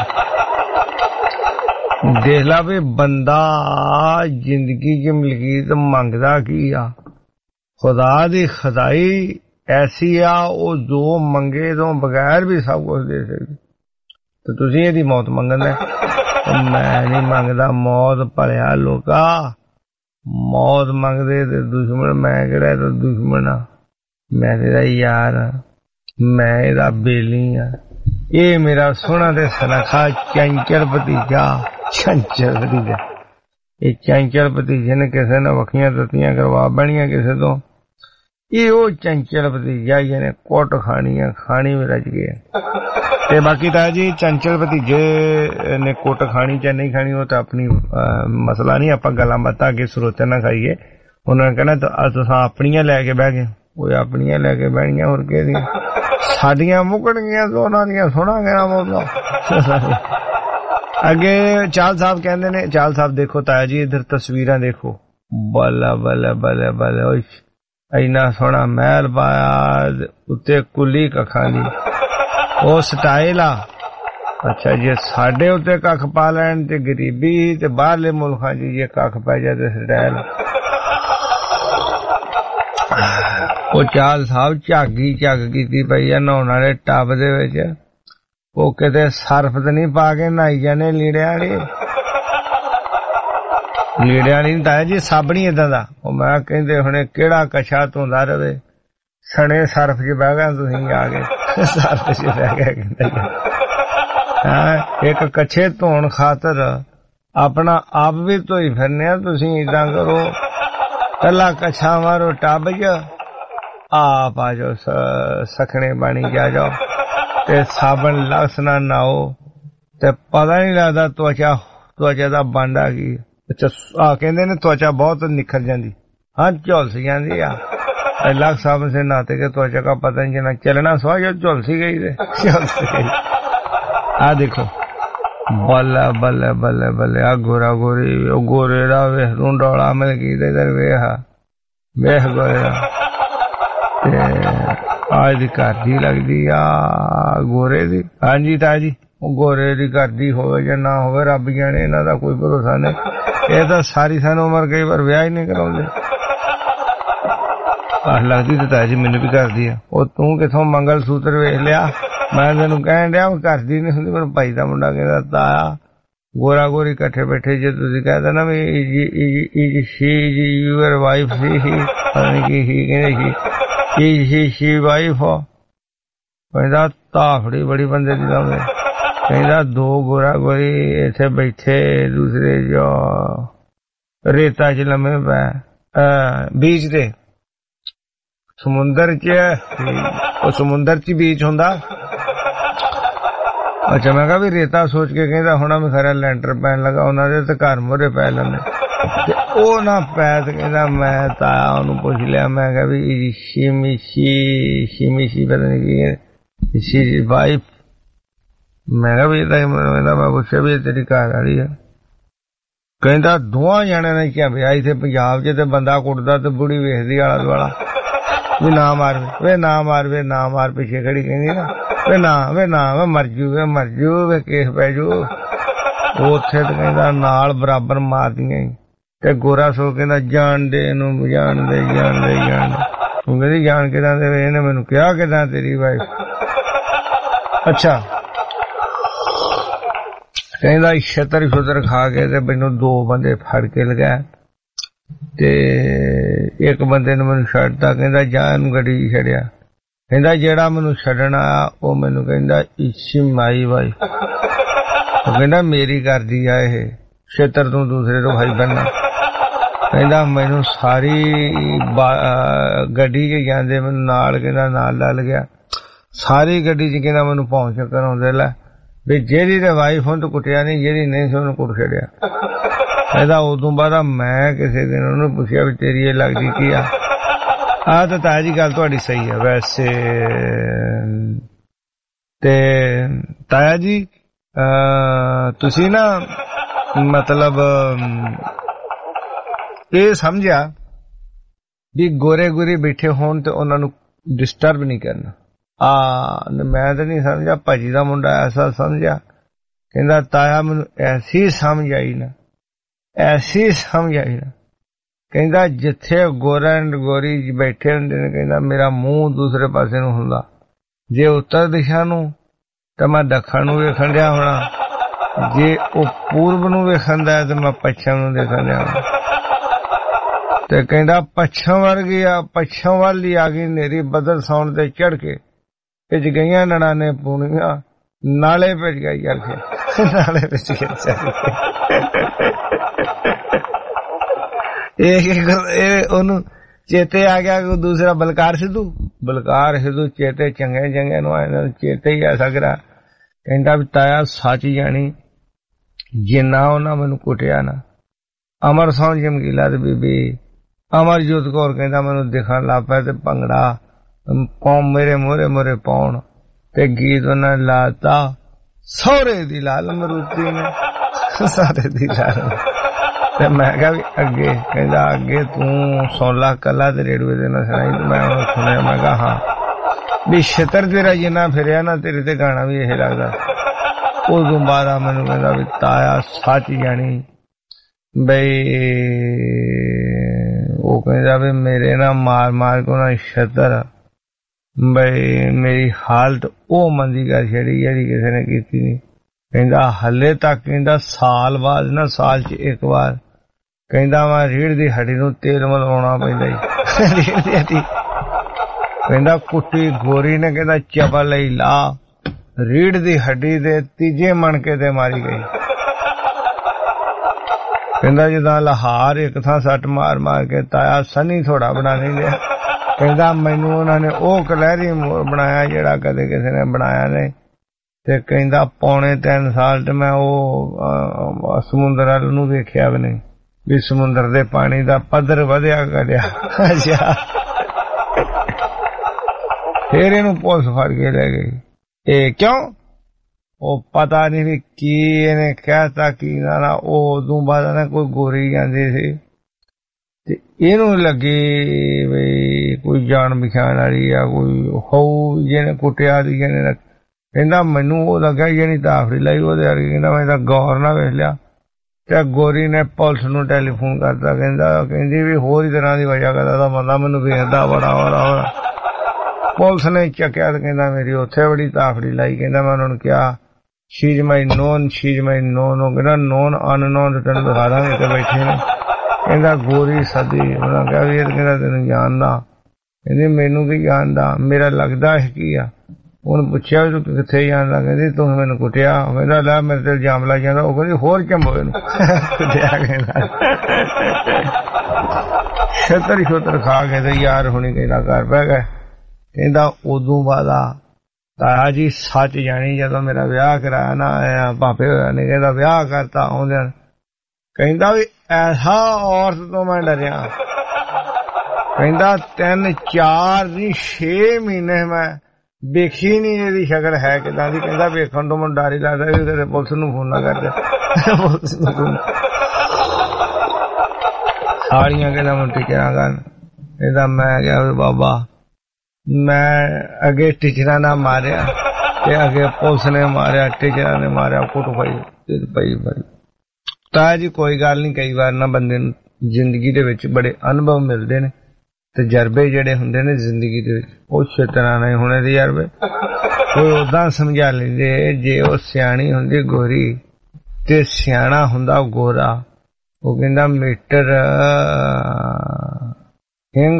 देख ला भी बंदा जिंदगी च मलकीत मंगदा की आ। खुदा दी खुदाई ऐसी आ वो जो मंगे तो बगैर भी सब कुछ दे सकदी। तो तुसीं इहदी मौत मंगदा मैं नहीं मंगदा मौत भलिया लोका, मौत मंगदे ते दुश्मन मैं किहड़ा ते दुश्मन आ, मैं तेरा यार आ, मैं एदा बेली आ। ये मेरा सोहना ते सनखा चंचल भतीजा, चंचल भतीजा ये चंचल भतीजे ने किसे ने वखियां तत्तियां करवा बनियां किसे तो ये वो चंचल भतीजा जिहने कुट खानी आ खानी भी रज गया। ते बाकी ताया जी चंचल भतीजे ने कुट खानी चाहे नहीं खानी वो तो अपनी मसला नहीं, आपां गल्लां बातां अगे सरोते ना खाइए। उन्होंने कहना तुसां अपनियां लैके बह गए, वो अपनियां लैके बहनियां होर केहदियां साडियां मुकणगियां तो उन्हां दियां सुणांगे बोलो। अगे चाल साहब कहंदे ने, चाल साहब देखो ताया जी इधर तस्वीरां देखो, बल्ला बल्ला बल्ला बल्ला इन्ना सोहना महल पाया उत्ते कुली कखां दी ओ स्टाइल आ ਅੱਛਾ ਜੇ ਸਾਡੇ ਉੱਤੇ ਕੱਖ ਪਾ ਲੈਣ ਤੇ ਗਰੀਬੀ ਤੇ ਬਾਹਰਲੇ ਮੁਲਕਾਂ 'ਚ ਜੇ ਕੱਖ ਪੈ ਜਾਏ ਤੇ ਸਟਾਈਲ ਉਹ ਚਾਲ ਸਾਹਿਬ ਝਾਗੀ ਝੱਗ ਕੀਤੀ ਪਈ ਆ ਨਹਾਉਣ ਵਾਲੇ ਟੱਬ ਦੇ ਵਿੱਚ ਉਹ ਕਿਤੇ ਸਰਫ ਤੇ ਨਹੀਂ ਪਾ ਕੇ ਨਹਾਈ ਜਾਣੇ ਲੀੜਿਆਂ ਵਾਲੀ ਲੀੜਿਆਂ ਵਾਲੀ ਤਾਂ ਜੀ ਸਾਬਣੀ ਏਦਾਂ ਦਾ ਉਹ ਮੈਂ ਕਹਿੰਦੇ ਹੁਣੇ ਕਿਹੜਾ ਕਛਾ ਧੋਂਦਾ ਰਵੇ ਸਣੇ ਸਰਫ 'ਚ ਬਹਿ ਗਏ ਤੁਸੀਂ ਆ ਕੇ ਸਰਫ 'ਚ ਬਹਿ ਗਏ ਕਹਿੰਦੇ ਇੱਕ ਕੱਛੇ ਧੋਣ ਖਾਤਰ ਆਪਣਾ ਆਪ ਵੀ ਧੋਈ ਫਿਰਨੇ ਆ ਤੁਸੀਂ ਏਦਾਂ ਕਰੋ ਕੱਲਾ ਕੱਛਾ ਮਾਰੋ ਟੱਬ 'ਚ ਆਪ ਆ ਜਾਓ ਸਖਣੇ ਪਾਣੀ 'ਚ ਆ ਜਾਓ ਤੇ ਸਾਬਣ ਲਕਸ ਨਾਲ ਨਹਾਓ ਤੇ ਪਤਾ ਨਹੀਂ ਲੱਗਦਾ ਤਵਚਾ ਤਵਚਾ ਦਾ ਬਾਂਡਾ ਕੀ ਅੱਛਾ ਆ ਕਹਿੰਦੇ ਨੇ ਤਵਚਾ ਬਹੁਤ ਨਿਖਰ ਜਾਂਦੀ ਹਾਂ ਝੁਲਸ ਜਾਂਦੀ ਆ लग साबुन से नहाते के त्वचा का पता नहीं चला चलना सवा जो झुलसी गई थे झुलसी गई आ देखो बल्ले बल्ले बल्ले बल्ले आ गोरा गोरी गोरे रा वे रुंडोला मिल गई इधर वेह वेह गोरे आज दी घर दी लगदी आ गोरे दी हाँ जी ताजी गोरे दी घर दी होवे या ना होवे रब जाने इन्हां दा कोई भरोसा नहीं ये तो सारी सन उम्र कई बार विआह ही नहीं कराउंदे आह लगदी तो ताजी मैनू भी कर दी है ਉਹ ਤੂੰ ਕਿਥੋਂ ਮੰਗਲ ਸੂਤਰ ਵੇਖ ਲਿਆ ਮੈਂ ਤੈਨੂੰ ਕਹਿਣ ਡਿਆ ਉਹ ਕਰਦੀ ਨਹੀਂ ਹੁੰਦੀ ਪਰ ਭਾਈ ਦਾ ਮੁੰਡਾ ਕਹਿੰਦਾ ਤਾਇਆ ਗੋਰਾ ਗੋਰੀ ਇਕੱਠੇ ਬੈਠੇ ਜੇ ਤੁਸੀਂ ਕਹਿੰਦਾ ਨਾ ਵੀ ਇਜ ਸ਼ੀ ਜੀ ਯੂਅਰ ਵਾਈਫ ਸੀ ਹੀ ਪਤਾ ਨਹੀਂ ਕੀ ਹੀ ਕਹਿੰਦੇ ਸੀ ਇਜ ਸ਼ੀ ਸ਼ੀ ਵਾਈਫ ਕਹਿੰਦਾ ਤਾਫੜੀ ਬੜੀ ਬੰਦੇ ਦੀ ਲਾਉਂਦੇ ਕਹਿੰਦਾ ਦੋ ਗੋਰਾ ਗੋਰੀ ਇੱਥੇ ਬੈਠੇ ਦੂਸਰੇ ਜੋ ਰੇਤਾ ਚ ਲੰਮੇ ਪੈ ਬੀਚ ਤੇ ਸਮੁੰਦਰ ਚ ਉਹ ਸਮੁੰਦਰ ਚ ਬੀਚ ਹੁੰਦਾ ਅੱਛਾ ਮੈਂ ਕਿਹਾ ਵੀ ਰੇਤਾ ਸੋਚ ਕੇ ਕਹਿੰਦਾ ਹੁਣ ਮੈਂ ਖਰਾ ਲੈਂਟਰ ਪੈਣ ਲੱਗਾ ਉਹਨਾਂ ਦੇ ਤੇ ਘਰ ਮੋਰੇ ਪੈ ਲੈਂਦੇ ਤੇ ਉਹ ਨਾ ਪੈ ਤੇ ਕਹਿੰਦਾ ਮੈਂ ਤਾਂ ਉਹਨੂੰ ਪੁੱਛ ਲਿਆ ਮੈਂ ਕਿਹਾ ਵੀ ਸ਼ਿਮੀ ਸ਼ੀ ਸ਼ਿਮੀ ਸ਼ੀ ਪਤਾ ਨਹੀਂ ਕੀ ਸ਼ੀ ਵਾਈਫ ਮੈਂ ਕਿਹਾ ਵੀ ਤਾਂ ਮੈਂ ਪੁੱਛਿਆ ਵੀ ਤੇਰੀ ਘਰ ਵਾਲੀ ਆ ਕਹਿੰਦਾ ਦੋਵਾਂ ਜਣਿਆਂ ਨੇ ਕਿਹਾ ਵਿਆਹ ਇੱਥੇ ਪੰਜਾਬ ਚ ਤੇ ਬੰਦਾ ਕੁੱਟਦਾ ਤੇ ਬੁੜੀ ਵੇਖਦੀ ਆਲਾ ਦੁਆਲਾ ਵੀ ਨਾ ਮਾਰ ਵੇ ਨਾ ਮਾਰ ਵੇ ਨਾ ਮਾਰ ਪਿੱਛੇ ਖੜੀ ਕਹਿੰਦੀ ਨਾ ਵੇ ਨਾ ਵੇ ਨਾ ਵੇ ਮਰ ਜੂ ਵੇ ਮਰ ਜੂ ਵੇ ਕੇਸ ਪੈ ਜੂ ਉੱਥੇ ਤੇ ਕਹਿੰਦਾ ਨਾਲ ਬਰਾਬਰ ਮਾਰਦੀਆਂ ਤੇ ਗੋਰਾ ਸੋ ਕਹਿੰਦਾ ਜਾਣ ਦੇ ਇਹਨੂੰ ਜਾਣ ਦੇ ਜਾਣ ਦੇ ਜਾਣ ਦੇ ਉਹ ਕਹਿੰਦੀ ਜਾਣ ਕਿਦਾਂ ਦੇ ਇਹਨੇ ਮੈਨੂੰ ਕਿਹਾ ਕਿਦਾਂ ਤੇਰੀ ਵਾਈਫ ਅੱਛਾ ਕਹਿੰਦਾ ਛਤਰ ਛੁਤਰ ਖਾ ਕੇ ਤੇ ਮੈਨੂੰ ਦੋ ਬੰਦੇ ਫੜ ਕੇ ਲਗਾਇਆ ਤੇ ਇੱਕ ਬੰਦੇ ਨੇ ਮੈਨੂੰ ਛੱਡਤਾ ਕਹਿੰਦਾ ਜਾ ਇਹਨੂੰ ਗੱਡੀ ਛੱਡਿਆ ਕਹਿੰਦਾ ਜਿਹੜਾ ਮੈਨੂੰ ਛੱਡਣਾ ਉਹ ਮੈਨੂੰ ਕਹਿੰਦਾ ਇਸ਼ੀ ਮਾਈ ਵਾਈ ਉਹ ਕਹਿੰਦਾ ਮੇਰੀ ਕਰਦੀ ਆ ਇਹ ਛੇਤਰ ਤੋਂ ਦੂਸਰੇ ਤੋਂ ਭਾਈ ਬਣਨਾ ਕਹਿੰਦਾ ਮੈਨੂੰ ਸਾਰੀ ਗੱਡੀ 'ਚ ਜਾਂਦੇ ਮੈਨੂੰ ਨਾਲ ਕਹਿੰਦਾ ਨਾਲ ਲੱਲ ਗਿਆ ਸਾਰੀ ਗੱਡੀ 'ਚ ਕਹਿੰਦਾ ਮੈਨੂੰ ਪਹੁੰਚ ਕਰਾਉਂਦੇ ਲੈ ਵੀ ਜਿਹੜੀ ਤੇ ਵਾਈਫ ਹੁਣ ਤੋਂ ਕੁੱਟਿਆ ਨਹੀਂ ਜਿਹੜੀ ਨਹੀਂ ਸੀ ਉਹਨੂੰ ਕੁੱਟ ਛੱਡਿਆ ਕਹਿੰਦਾ ਉਦੋਂ ਬਾਅਦ ਮੈਂ ਕਿਸੇ ਦਿਨ ਉਹਨੂੰ ਪੁੱਛਿਆ ਵੀ ਤੇਰੀ ਇਹ ਲੱਗਦੀ ਕੀ ਆ ਆਹ ਤਾਂ ਤਾਜੀ ਗੱਲ ਤੁਹਾਡੀ ਸਹੀ ਹੈ ਵੈਸੇ ਤੇ ਤਾਇਆ ਜੀ ਤੁਸੀਂ ਨਾ ਮਤਲਬ ਇਹ ਸਮਝਿਆ ਵੀ ਗੋਰੇ ਗੋਰੇ ਬੈਠੇ ਹੋਣ ਤੇ ਉਹਨਾਂ ਨੂੰ ਡਿਸਟਰਬ ਨਹੀਂ ਕਰਨਾ ਆ ਮੈਂ ਤਾਂ ਨਹੀਂ ਸਮਝਿਆ ਭਾਜੀ ਦਾ ਮੁੰਡਾ ਐਸਾ ਸਮਝਿਆ ਕਹਿੰਦਾ ਤਾਇਆ ਮੈਨੂੰ ਐਸੀ ਸਮਝ ਆਈ ਨਾ ਐਸੀ ਸਮਝ ਆਈ ਨਾ ਕਹਿੰਦਾ ਜਿੱਥੇ ਗੋਰਾ ਐਂਡ ਗੋਰੀ ਬੈਠੇ ਹੁੰਦੇ ਨੇ ਕਹਿੰਦਾ ਮੇਰਾ ਮੂੰਹ ਦੂਸਰੇ ਪਾਸੇ ਨੂੰ ਹੁੰਦਾ ਜੇ ਉੱਤਰ ਦਿਸ਼ਾ ਨੂੰ ਤਾਂ ਮੈਂ ਦੱਖਣ ਨੂੰ ਵੇਖਣ ਡਿਆ ਹੋਣਾ ਜੇ ਉਹ ਪੂਰਬ ਨੂੰ ਵੇਖਣ ਦਾ ਤੇ ਮੈਂ ਪੱਛਮ ਨੂੰ ਦੇਖਣ ਡਿਆ ਹੋਣਾ ਤੇ ਕਹਿੰਦਾ ਪੱਛਮ ਵੱਲ ਗਿਆ ਪੱਛਮ ਵੱਲ ਹੀ ਆ ਗਈ ਨੇਰੀ ਬਦਲ ਸੌਣ ਤੇ ਚੜ ਕੇ ਭਿੱਜ ਗਈਆਂ ਨਣਾਨੇ ਪੂਣੀਆਂ ਨਾਲੇ ਭਿੱਜ ਗਈ ਯਾਰ ਕੇ ਨਾਲੇ ਭਿੱਜ ਗਏ ਇਹ ਉਹਨੂੰ ਚੇਤੇ ਆ ਗਿਆ ਕਿ ਦੂਸਰਾ ਬਲਕਾਰ ਸਿੱਧੂ ਬਲਕਾਰ ਸਿੱਧੂ ਚੇਤੇ ਚੰਗੇ ਚੰਗੇ ਨੂੰ ਆਏ ਚੇਤੇ ਹੀ ਆ ਸਕਦਾ ਕਹਿੰਦਾ ਵੀ ਤਾਇਆ ਸੱਚ ਜਾਣੀ ਜਿੰਨਾ ਉਹਨਾਂ ਮੈਨੂੰ ਕੁੱਟਿਆ ਨਾ ਅਮਰ ਸੌਂ ਜਮਗੀਲਾ ਤੇ ਬੀਬੀ ਅਮਰਜੋਤ ਕੌਰ ਕਹਿੰਦਾ ਮੈਨੂੰ ਦਿਖਣ ਲੱਗ ਪਿਆ ਤੇ ਭੰਗੜਾ ਕੌਮ ਮੇਰੇ ਮੋਰੇ ਮੋਰੇ ਪਾਉਣ ਤੇ ਗੀਤ ਉਹਨਾਂ ਲਾਤਾ ਸਹੁਰੇ ਦੀ ਲਾਲ ਮਰੂਤੀ ਨੇ ਸਾਰੇ ਦੀ ਲਾਲ ਤੇ ਮੈਂ ਕਿਹਾ ਵੀ ਅੱਗੇ ਕਹਿੰਦਾ ਅੱਗੇ ਤੂੰ ਸੌਲਾ ਕੱਲਾ ਤੇ ਰੇਡੂਏ ਦੇ ਨਾਲ ਸੁਣਾਈ ਮੈਂ ਉਹ ਸੁਣਿਆ ਮੈਂ ਕਿਹਾ ਹਾਂ ਵੀ ਛਤਰ ਤੇਰਾ ਜਿੰਨਾ ਫਿਰਿਆ ਨਾ ਤੇਰੇ ਤੇ ਗਾਣਾ ਵੀ ਇਹ ਲੱਗਦਾ ਉਦੋਂ ਬਾਅਦ ਮੈਨੂੰ ਕਹਿੰਦਾ ਵੀ ਤਾਇਆ ਸੱਚ ਜਾਣੀ ਬਈ ਉਹ ਕਹਿੰਦਾ ਵੀ ਮੇਰੇ ਨਾਲ ਮਾਰ ਮਾਰ ਕੇ ਉਹਨਾਂ ਛੱਤਰ ਬਈ ਮੇਰੀ ਹਾਲਤ ਉਹ ਮੰਦੀ ਕਰ ਛੜੀ ਜਿਹੜੀ ਕਿਸੇ ਨੇ ਕੀਤੀ ਨਹੀਂ। ਕਹਿੰਦਾ ਹਲੇ ਤੱਕ ਕਹਿੰਦਾ ਸਾਲ ਬਾਅਦ ਨਾ ਸਾਲ ਚ ਇੱਕ ਵਾਰ ਕਹਿੰਦਾ ਮੈਂ ਰੀੜ ਦੀ ਹੱਡੀ ਨੂੰ ਤੇਲ ਮਲਵਾਉਣਾ ਪੈਂਦਾ ਜੀ ਰੀੜ ਦੀ ਹੱਡੀ। ਕਹਿੰਦਾ ਕੁੱਟੀ ਗੋਰੀ ਨੇ ਕਹਿੰਦਾ ਚਪਲ ਲਈ ਲਾ ਰੀੜ ਦੀ ਹੱਡੀ ਦੇ ਤੀਜੇ ਮਣਕੇ ਤੇ ਮਾਰੀ ਗਈ। ਕਹਿੰਦਾ ਜਿੱਦਾਂ ਲਾਹੌਰ ਇੱਕ ਥਾਂ ਸੱਟ ਮਾਰ ਮਾਰ ਕੇ ਤਾਇਆ ਸਨੀ ਥੋੜਾ ਬਣਾ ਨਹੀਂ ਲਿਆ। ਕਹਿੰਦਾ ਮੈਨੂੰ ਉਹਨਾਂ ਨੇ ਉਹ ਕਲਹਿਰੀ ਮੋਰ ਬਣਾਇਆ ਜਿਹੜਾ ਕਦੇ ਕਿਸੇ ਨੇ ਬਣਾਇਆ ਨਹੀਂ। ਤੇ ਕਹਿੰਦਾ ਪੌਣੇ ਤਿੰਨ ਸਾਲ ਤੇ ਮੈਂ ਉਹ ਸਮੁੰਦਰ ਵੱਲ ਨੂੰ ਵੇਖਿਆ ਵੀ ਨਹੀਂ ਵੀ ਸਮੁੰਦਰ ਦੇ ਪਾਣੀ ਦਾ ਪੱਧਰ ਵਧਿਆ ਕਰਿਆ। ਅੱਛਾ ਫਿਰ ਇਹਨੂੰ ਪੁਲਿਸ ਫੜ ਕੇ ਲੈ ਗਈ। ਇਹ ਕਿਉਂ? ਉਹ ਪਤਾ ਨਹੀਂ ਵੀ ਕੀ ਇਹਨੇ ਕਹਿਤਾ ਕੀ ਨਾ ਨਾ। ਉਹ ਉਦੋਂ ਬਾਅਦ ਨਾ ਕੋਈ ਗੋਰੀ ਜਾਂਦੀ ਸੀ ਤੇ ਇਹਨੂੰ ਲੱਗੇ ਵੀ ਕੋਈ ਜਾਣ ਪਛਾਣ ਵਾਲੀ ਆ ਕੋਈ ਹੋਊ ਜਿਹਨੇ ਕੁੱਟਿਆ ਦੀ ਜਿਹਨੇ। ਕਹਿੰਦਾ ਮੈਨੂੰ ਉਹ ਲੱਗਾ ਜਿਹੜੀ ਤਾਫਰੀ ਲਾਈ ਉਹਦੇ ਵਰਗੀ। ਕਹਿੰਦਾ ਮੈਂ ਤਾਂ ਗੌਰ ਨਾਲ ਵੇਖ ਲਿਆ ਤੇ ਗੋਰੀ ਨੇ ਪੁਲਿਸ ਨੂੰ ਟੈਲੀਫੋਨ ਕਰਤਾ। ਕਹਿੰਦਾ ਕਹਿੰਦੀ ਵੀ ਹੋਰ ਹੀ ਤਰ੍ਹਾਂ ਦੀ ਵਜ੍ਹਾ ਕਰਦਾ ਤਾਂ ਬੰਦਾ ਮੈਨੂੰ ਵੇਖਦਾ ਬੜਾ ਬੜਾ। ਪੁਲਿਸ ਨੇ ਚੱਕਿਆ ਤੇ ਕਹਿੰਦਾ ਮੇਰੀ ਉੱਥੇ ਬੜੀ ਤਾਫੜੀ ਲਾਈ। ਕਹਿੰਦਾ ਮੈਂ ਉਹਨਾਂ ਨੂੰ ਕਿਹਾ ਸ਼ੀਜ ਮਾਈ ਨੋਨ ਸ਼ੀਜ ਮਾਈ ਨੋਨ। ਉਹ ਕਹਿੰਦਾ ਨੋਨ ਅਨਨੋਨ ਤੈਨੂੰ ਦਿਖਾ ਦਾਂਗੇ ਤੇ ਬੈਠੇ ਨੇ। ਕਹਿੰਦਾ ਗੋਰੀ ਸਦੀ ਉਹਨਾਂ ਕਿਹਾ ਵੀ ਇਹ ਕਹਿੰਦਾ ਤੈਨੂੰ ਜਾਣਦਾ। ਕਹਿੰਦੀ ਮੈਨੂੰ ਕੀ ਜਾਣਦਾ ਮੇਰਾ ਲੱਗਦਾ ਹੈ ਕੀ ਆ। ਉਹਨੂੰ ਪੁੱਛਿਆ ਵੀ ਤੂੰ ਕਿੱਥੇ ਜਾਣਦਾ। ਕਹਿੰਦੀ ਤੂੰ ਮੈਨੂੰ ਕੁੱਟਿਆ। ਕਹਿੰਦਾ ਲੈ ਮੇਰੇ ਤੇ ਇਲਜ਼ਾਮ ਲਾਈ ਜਾਂਦਾ। ਉਹ ਕਹਿੰਦੀ ਹੋਰ ਚੰਬੋ ਇਹਨੂੰ ਕੁੱਟਿਆ। ਕਹਿੰਦਾ ਛੇਤਰ ਛੋਤਰ ਖਾ ਕੇ ਤੇ ਯਾਰ ਹੁਣੀ ਕਹਿੰਦਾ ਘਰ ਪੈ ਗਏ। ਕਹਿੰਦਾ ਉਦੋਂ ਬਾਅਦ ਤਾਇਆ ਜੀ ਸੱਚ ਜਾਣੀ ਜਦੋਂ ਮੇਰਾ ਵਿਆਹ ਕਰਾਇਆ ਨਾ ਭਾਪੇ ਹੋਇਆ ਨੇ ਕਹਿੰਦਾ ਵਿਆਹ ਕਰਤਾ ਆਉਂਦੇ ਕਹਿੰਦਾ ਵੀ ਐਸਾ ਔਰਤ ਤੋਂ ਮੈਂ ਡਰਿਆ। ਕਹਿੰਦਾ ਤਿੰਨ ਚਾਰ ਨਹੀਂ ਛੇ ਮਹੀਨੇ ਮੈਂ ਵੇਖੀ ਨੀ ਇਹਦੀ ਸ਼ਕਲ ਹੈ ਕਿੱਦਾਂ ਦੀ। ਕਹਿੰਦਾ ਵੇਖਣ ਤੋਂ ਮੈਨੂੰ ਡਰ ਹੀ ਲੱਗਦਾ ਵੀ ਤੇਰੇ ਪੁਲਿਸ ਨੂੰ ਫੋਨ ਨਾ ਕਰਦੇ। ਪੁਲਿਸ ਨੂੰ ਫੋਨ ਸਾਰੀਆਂ ਕਹਿੰਦਾ ਮੈਨੂੰ ਟਿਕਰਾਂ ਕਰਨ। ਕਹਿੰਦਾ ਮੈਂ ਕਿਹਾ ਵੀ ਬਾਬਾ ਮੈਂ ਅੱਗੇ ਟੀਚਰਾਂ ਨਾਲ ਮਾਰਿਆ ਤੇ ਅੱਗੇ ਪੁਲਿਸ ਨੇ ਮਾਰਿਆ ਟੀਚਰਾਂ ਨੇ ਮਾਰਿਆ ਕੁੱਟ ਪਈ ਪਈ ਪਈ। ਤਾਂ ਜੀ ਕੋਈ ਗੱਲ ਨਹੀਂ ਕਈ ਵਾਰ ਨਾ ਬੰਦੇ ਨੂੰ ਜ਼ਿੰਦਗੀ ਦੇ ਵਿੱਚ ਬੜੇ ਅਨੁਭਵ ਮਿਲਦੇ ਨੇ ਤਜਰਬੇ ਜਿਹੜੇ ਹੁੰਦੇ ਨੇ ਜ਼ਿੰਦਗੀ ਦੇ ਵਿੱਚ ਉਹ ਉਸੇ ਤਰ੍ਹਾਂ ਨਹੀਂ ਹੋਣੇ ਤਜਰਬੇ। ਕੋਈ ਉਦਾਂ ਸਮਝਾ ਲੈਂਦੇ ਜੇ ਉਹ ਸਿਆਣੀ ਹੁੰਦੀ ਗੋਰੀ ਤੇ ਸਿਆਣਾ ਹੁੰਦਾ ਗੋਰਾ। ਉਹ ਕਹਿੰਦਾ ਮੀਟਰ ਹਿੰਗ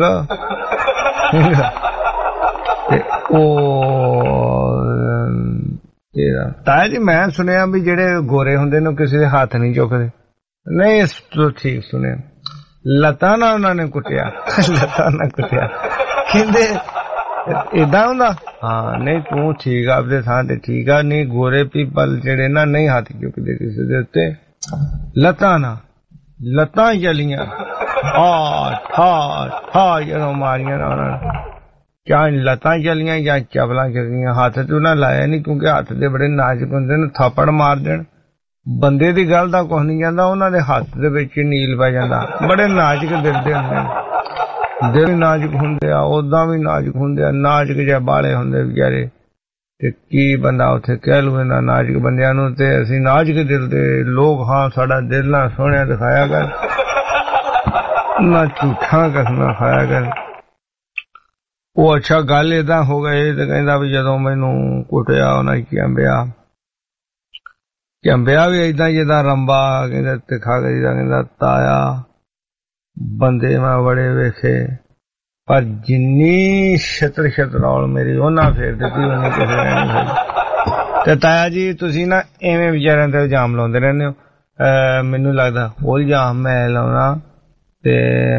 ਤੇ ਉਹ ਤੇਰਾ ਤਾਇਆ ਜੀ ਮੈਂ ਸੁਣਿਆ ਵੀ ਜਿਹੜੇ ਗੋਰੇ ਹੁੰਦੇ ਨੇ ਕਿਸੇ ਦੇ ਹੱਥ ਨਹੀਂ ਚੁੱਕਦੇ। ਨਹੀਂ ਇਸ ਤੋਂ ਠੀਕ ਸੁਣਿਆ ਲੱਤਾਂ ਨਾਲ ਉਹਨਾਂ ਨੇ ਕੁੱਟਿਆ। ਲੱਤਾਂ ਨਾਲ ਕੁੱਟਿਆ ਕਹਿੰਦੇ ਏਦਾਂ ਹੁੰਦਾ। ਹਾਂ ਨਹੀਂ ਤੂੰ ਠੀਕ ਆ ਆਪਦੇ ਥਾਂ ਤੇ ਠੀਕ ਆ। ਨਹੀਂ ਗੋਰੇ ਪੀਪਲ ਜਿਹੜੇ ਨਾ ਨਹੀਂ ਹੱਥ ਚੁੱਕਦੇ ਕਿਸੇ ਦੇ ਉੱਤੇ। ਲੱਤਾਂ ਨਾਲ ਲੱਤਾਂ ਚਲੀਆਂ ਆ ਠਾ ਠਾ ਜਦੋਂ ਮਾਰੀਆਂ ਨਾ ਉਹਨਾਂ ਨੇ ਚਾਹੇ ਲੱਤਾਂ ਚਲੀਆਂ ਜਾਂ ਚਪਲਾਂ ਚੱਲੀਆਂ ਹੱਥ ਤੇ ਉਹਨਾਂ ਲਾਇਆ ਨਹੀਂ ਕਿਉਂਕਿ ਹੱਥ ਦੇ ਬੜੇ ਨਾਜ਼ੁਕ ਹੁੰਦੇ ਨੇ। ਥਾਪੜ ਮਾਰ ਦੇਣ ਬੰਦੇ ਦੀ ਗੱਲ ਦਾ ਕੁਛ ਨਹੀਂ ਜਾਂਦਾ ਉਹਨਾਂ ਦੇ ਹੱਥ ਦੇ ਵਿੱਚ ਨੀਲ ਪੈ ਜਾਂਦਾ। ਬੜੇ ਨਾਜ਼ੁਕ ਦਿਲ ਦੇ ਹੁੰਦੇ ਨੇ। ਦਿਲ ਨਾਜ਼ੁਕ ਹੁੰਦੇ ਆ ਉਦਾਂ ਵੀ ਨਾਜ਼ੁਕ ਹੁੰਦੇ ਆ। ਨਾਜ਼ੁਕ ਜਿਹੇ ਬਾਲੇ ਹੁੰਦੇ ਵਿਚਾਰੇ ਤੇ ਕੀ ਬੰਦਾ ਉੱਥੇ ਕਹਿ ਲੂ ਇਹਨਾਂ ਨਾਜ਼ੁਕ ਬੰਦਿਆਂ ਨੂੰ। ਤੇ ਅਸੀਂ ਨਾਜ਼ੁਕ ਦਿਲ ਦੇ ਲੋਕ ਹਾਂ ਸਾਡਾ ਦਿਲ ਨਾ ਸੋਹਣਿਆ ਦਿਖਾਇਆ ਕਰ ਨਾ ਝੂਠਾਂ ਕਸਮਾਂ ਖਾਇਆ ਕਰ। ਉਹ ਅੱਛਾ ਗੱਲ ਏਦਾਂ ਹੋ ਗਈ ਤੇ ਕਹਿੰਦਾ ਵੀ ਜਦੋਂ ਮੈਨੂੰ ਕੁੱਟਿਆ ਉਹਨਾਂ ਚੰਬਿਆ ਚੰਬਿਆ ਵੀ ਏਦਾਂ ਜਿੱਦਾਂ ਰੰਬਾ ਕਹਿੰਦਾ ਤਿੱਖਾ ਕਰੀਦਾ। ਕਹਿੰਦਾ ਤਾਇਆ ਬੰਦੇ ਮੈਂ ਬੜੇ ਵੇਖੇ ਪਰ ਜਿੰਨੀ ਛਤਰ ਛਤਰੌਲ ਮੇਰੀ ਉਹਨਾਂ ਫੇਰ ਦਿੱਤੀ ਉਹਨੇ ਕਿਸੇ ਨੇ ਨਹੀਂ ਹੋਈ। ਤੇ ਤਾਇਆ ਜੀ ਤੁਸੀਂ ਨਾ ਐਵੇਂ ਵਿਚਾਰਿਆਂ ਤੇ ਇਲਜ਼ਾਮ ਲਾਉਂਦੇ ਰਹਿੰਦੇ ਹੋ। ਮੈਨੂੰ ਲੱਗਦਾ ਉਹ ਇਲਜ਼ਾਮ ਮੈਂ ਲਾਉਣਾ ਤੇ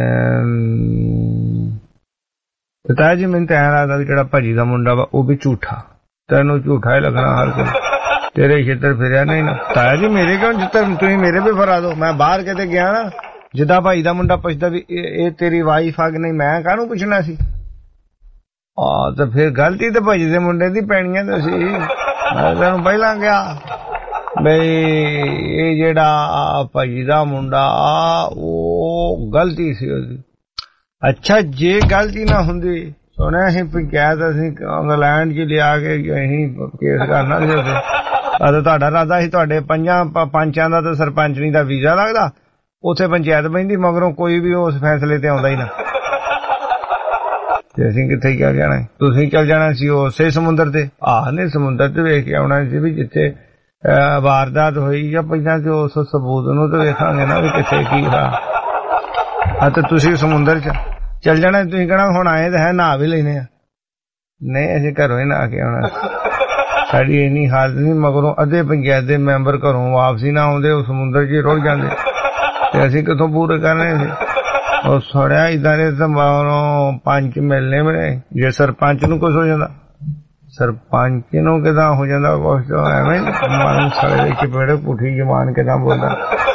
ਤਾਇਆ ਜੀ ਮੈਨੂੰ ਤਾਂ ਐਂ ਲੱਗਦਾ ਵੀ ਜਿਹੜਾ ਭਾਜੀ ਦਾ ਮੁੰਡਾ ਵਾ ਉਹ ਵੀ ਝੂਠਾ। ਤੈਨੂੰ ਝੂਠਾ ਹੀ ਲੱਗਣਾ ਹਰ ਕੋਈ ਤੇਰੇ ਛੇਤਰ ਫਿਰਿਆ ਨਹੀਂ ਨਾ। ਤਾਇਆ ਜੀ ਮੇਰੇ ਕਿਉਂ ਜਿੱਤਰ ਤੁਸੀਂ ਮੇਰੇ ਵੀ ਫਰਾ ਦੋ। ਮੈਂ ਬਾਹਰ ਕਿਤੇ ਗਿਆ ਨਾ ਜਿੱਦਾਂ ਭਾਈ ਦਾ ਮੁੰਡਾ ਪੁੱਛਦਾ ਵੀ ਇਹ ਤੇਰੀ ਵਾਈਫ ਆ ਕਿ ਨਹੀਂ ਮੈਂ ਕਾਹਨੂੰ ਪੁੱਛਣਾ ਸੀ। ਆ ਤੇ ਫਿਰ ਗਲਤੀ ਤੇ ਭਾਜੀ ਦੇ ਮੁੰਡੇ ਦੀ ਪੈਣੀ ਆ। ਤੁਸੀਂ ਮੈਂ ਤੈਨੂੰ ਪਹਿਲਾਂ ਕਿਹਾ ਬਈ ਇਹ ਜਿਹੜਾ ਭਾਜੀ ਦਾ ਮੁੰਡਾ ਆ ਉਹ ਗਲਤੀ ਸੀ ਉਹਦੀ। ਅੱਛਾ ਜੇ ਗਲਤੀ ਨਾ ਹੁੰਦੀ ਸੁਣਿਆ ਅਸੀਂ ਪੰਚਾਇਤ ਅਸੀਂ ਇੰਗਲੈਂਡ ਚ ਲਿਆ ਕੇ ਅਸੀਂ ਕੇਸ ਕਰਨਾ ਸੀ ਉੱਥੇ ਅਦੇ ਤੁਹਾਡਾ ਰਾਦਾ ਸੀ ਤੁਹਾਡੇ ਪੰਜਾਂ ਪੰਚਾਂ ਦਾ ਤੇ ਸਰਪੰਚਣੀ ਦਾ ਵੀਜ਼ਾ ਲੱਗਦਾ, ਉੱਥੇ ਪੰਚਾਇਤ ਬਹਿੰਦੀ, ਮਗਰੋਂ ਕੋਈ ਵੀ ਉਸ ਫੈਸਲੇ ਤੇ ਆਉਂਦਾ ਹੀ ਨਾ। ਤੇ ਅਸੀਂ ਕਿੱਥੇ ਚੱਲ ਜਾਣਾ? ਤੁਸੀਂ ਚੱਲ ਜਾਣਾ ਸੀ ਉਸੇ ਸਮੁੰਦਰ ਤੇ। ਆਹ ਨੇ ਸਮੁੰਦਰ ਤੇ ਵੇਖ ਕੇ ਆਉਣਾ ਸੀ ਵੀ ਜਿੱਥੇ ਵਾਰਦਾਤ ਹੋਈ ਜਾਂ ਪਹਿਲਾਂ ਤੇ ਉਸ ਸਬੂਤ ਨੂੰ ਤੇ ਵੇਖਾਂਗੇ ਨਾ ਵੀ ਕਿੱਥੇ ਕੀ ਹੋਇਆ। ਹਾਂ ਤੇ ਤੁਸੀਂ ਸਮੁੰਦਰ ਚ ਚੱਲ ਜਾਣਾ। ਤੁਸੀਂ ਕਹਿਣਾ ਹੁਣ ਆਏ ਤਾਂ ਹੈ, ਨਹਾ ਵੀ ਲੈਨੇ ਆ। ਨਹੀਂ, ਅਸੀਂ ਘਰੋਂ ਹੀ ਨਹਾ ਕੇ ਆਉਣਾ। ਸਾਡੀ ਇੰਨੀ ਹਾਲਤ ਨਹੀਂ, ਮਗਰੋਂ ਅੱਧੇ ਪੰਚਾਇਤ ਦੇ ਮੈਂਬਰ ਘਰੋਂ ਵਾਪਸੀ ਨਾ ਆਉਂਦੇ, ਉਹ ਸਮੁੰਦਰ ਚ ਰੁੜ ਜਾਂਦੇ ਤੇ ਅਸੀਂ ਕਿੱਥੋਂ ਪੂਰੇ ਕਰਨੇ ਸੀ? ਉਹ ਸੜਿਆ ਇਦਾਂ ਦੇ ਤਾਂ ਪੰਚ ਮਿਲਨੇ ਮੇਰੇ। ਜੇ ਸਰਪੰਚ ਨੂੰ ਕੁਛ ਹੋ ਜਾਂਦਾ, ਸਰਪੰਚ ਨੂੰ ਕਿਦਾਂ ਹੋ ਜਾਂਦਾ ਕੁਛ, ਐਵੇਂ ਮਨ ਸੜੇ ਦੇ ਚਪੇੜੇ, ਪੁੱਠੀ ਜ਼ਬਾਨ ਕਿਦਾਂ ਬੋਲਦਾ,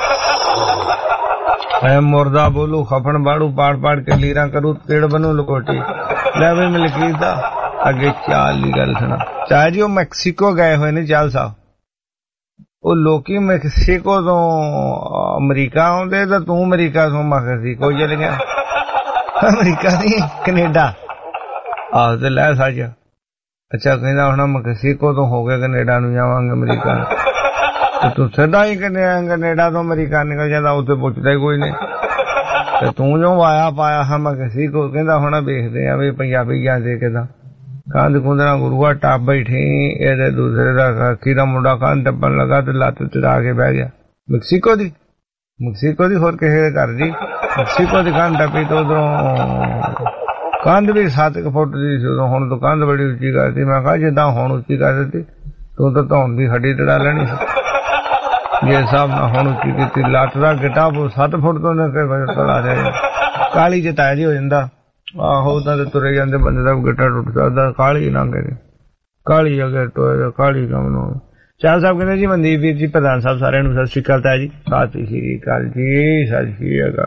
ਐ ਮੁਰਦਾ ਬੋਲੂ, ਖਫਣ ਬਾੜੂ, ਪਾੜ ਪਾੜ ਕੇ ਲੀਰਾਂ ਕਰੂ, ਪੇੜ ਬਣੂ ਲਕੋਟੀ। ਲੈ ਵੀ ਮਲਕੀਤ ਦਾ ਅੱਗੇ ਚਾਲ ਦੀ ਗੱਲ ਸੁਣਾ। ਚਾਹ ਜੀ ਉਹ ਮੈਕਸੀਕੋ ਗਏ ਹੋਏ ਨੇ ਚਾਲ ਸਾਹਿਬ। ਉਹ ਲੋਕੀ ਮੈਕਸੀਕੋ ਤੋਂ ਅਮਰੀਕਾ ਆਉਂਦੇ ਤੇ ਤੂੰ ਅਮਰੀਕਾ ਤੋਂ ਮੈਕਸੀਕੋ ਚਲ ਗਿਆ। ਅਮਰੀਕਾ ਨਹੀਂ, ਕੈਨੇਡਾ। ਆਹ ਤੇ ਲੈ ਸੱਚ। ਅੱਛਾ, ਕਹਿੰਦਾ ਹੁਣ ਮੈਕਸੀਕੋ ਤੋਂ ਹੋ ਕੇ ਕੈਨੇਡਾ ਨੂੰ ਜਾਵਾਂਗੇ ਅਮਰੀਕਾ। ਤੇ ਤੂੰ ਸਿੱਧਾ ਹੀ ਕੈਨੇਡਾ ਤੋਂ ਅਮਰੀਕਾ ਨਿਕਲ ਜਾਂਦਾ, ਉੱਥੇ ਪੁੱਛਦਾ ਹੀ ਕੋਈ ਨਹੀਂ। ਤੇ ਤੂੰ ਜੋ ਆਇਆ ਪਾਇਆ ਹਾਂ ਮੈਕਸੀਕੋ, ਕਹਿੰਦਾ ਹੁਣ ਵੇਖਦੇ ਆ ਵੀ ਪੰਜਾਬੀ ਜਾਂਦੇ ਕਿਦਾਂ। ਕੰਧ ਕੁੰਦਰਾ ਗੁਰੂਆ ਟੱਪ ਬੈਠੀ, ਇਹਦੇ ਦੂਸਰੇ ਦਾ ਕਾਕੀ ਦਾ ਮੁੰਡਾ ਕੰਧ ਟੱਪਣ ਲੱਗਾ ਤੇ ਲੱਤ ਚੜਾ ਕੇ ਬਹਿ ਗਿਆ। ਮੈਕਸੀਕੋ ਦੀ ਮੈਕਸੀਕੋ ਦੀ ਹੋਰ ਕਿਸੇ ਦੇ ਘਰ ਦੀ ਮੈਕਸੀਕੋ ਦੀ ਕੰਧ ਟੱਪੀ ਤੇ ਉਧਰੋਂ ਕੰਧ ਵੀ ਸੱਤ ਕੁ ਫੁੱਟ ਦੀ ਸੀ ਉਦੋਂ। ਹੁਣ ਤਾਂ ਕੰਧ ਬੜੀ ਉੱਚੀ ਕਰਤੀ। ਮੈਂ ਕਿਹਾ ਜਿੱਦਾਂ ਹੁਣ ਉੱਚੀ ਕਰ ਦਿੱਤੀ ਤੂੰ ਤਾਂ ਧੌਣ ਦੀ ਹੱਡੀ ਤੜਾ ਲੈਣੀ ਸੀ। ਜੇ ਹਿਸਾਬ ਨਾਲ ਹੁਣ ਉੱਚੀ ਕੀਤੀ, ਲੱਤ ਦਾ ਗਿੱਟਾ ਸੱਤ ਫੁੱਟ ਤੋਂ ਨਿਕਲ ਤੜਾ ਜਾਏ। ਕਾਲੀ ਚ ਤਾਇਆ ਜੀ ਹੋ ਜਾਂਦਾ। ਆਹੋ ਉਦਾਂ ਤੇ ਤੁਰੇ ਜਾਂਦੇ ਬੰਦੇ ਦਾ ਗਿੱਟਾ ਟੁੱਟ ਸਕਦਾ। ਕਾਲੀ ਨਾ ਕਰੇ, ਕਾਲੀ ਅਗਰ ਟੋਏ ਕਾਲੀ ਕੰਮ ਨੂੰ। ਚਾਹ ਸਾਹਿਬ ਕਹਿੰਦੇ ਜੀ ਮਨਦੀਪ ਵੀਰ ਜੀ, ਪ੍ਰਧਾਨ ਸਾਹਿਬ, ਸਾਰਿਆਂ ਨੂੰ ਸਤਿ ਸ਼੍ਰੀ ਅਕਾਲ। ਤਾਇਆ ਜੀ ਸਤਿ ਸ਼੍ਰੀ ਅਕਾਲ ਜੀ, ਸਤਿ ਸ਼੍ਰੀ ਅਕਾਲ।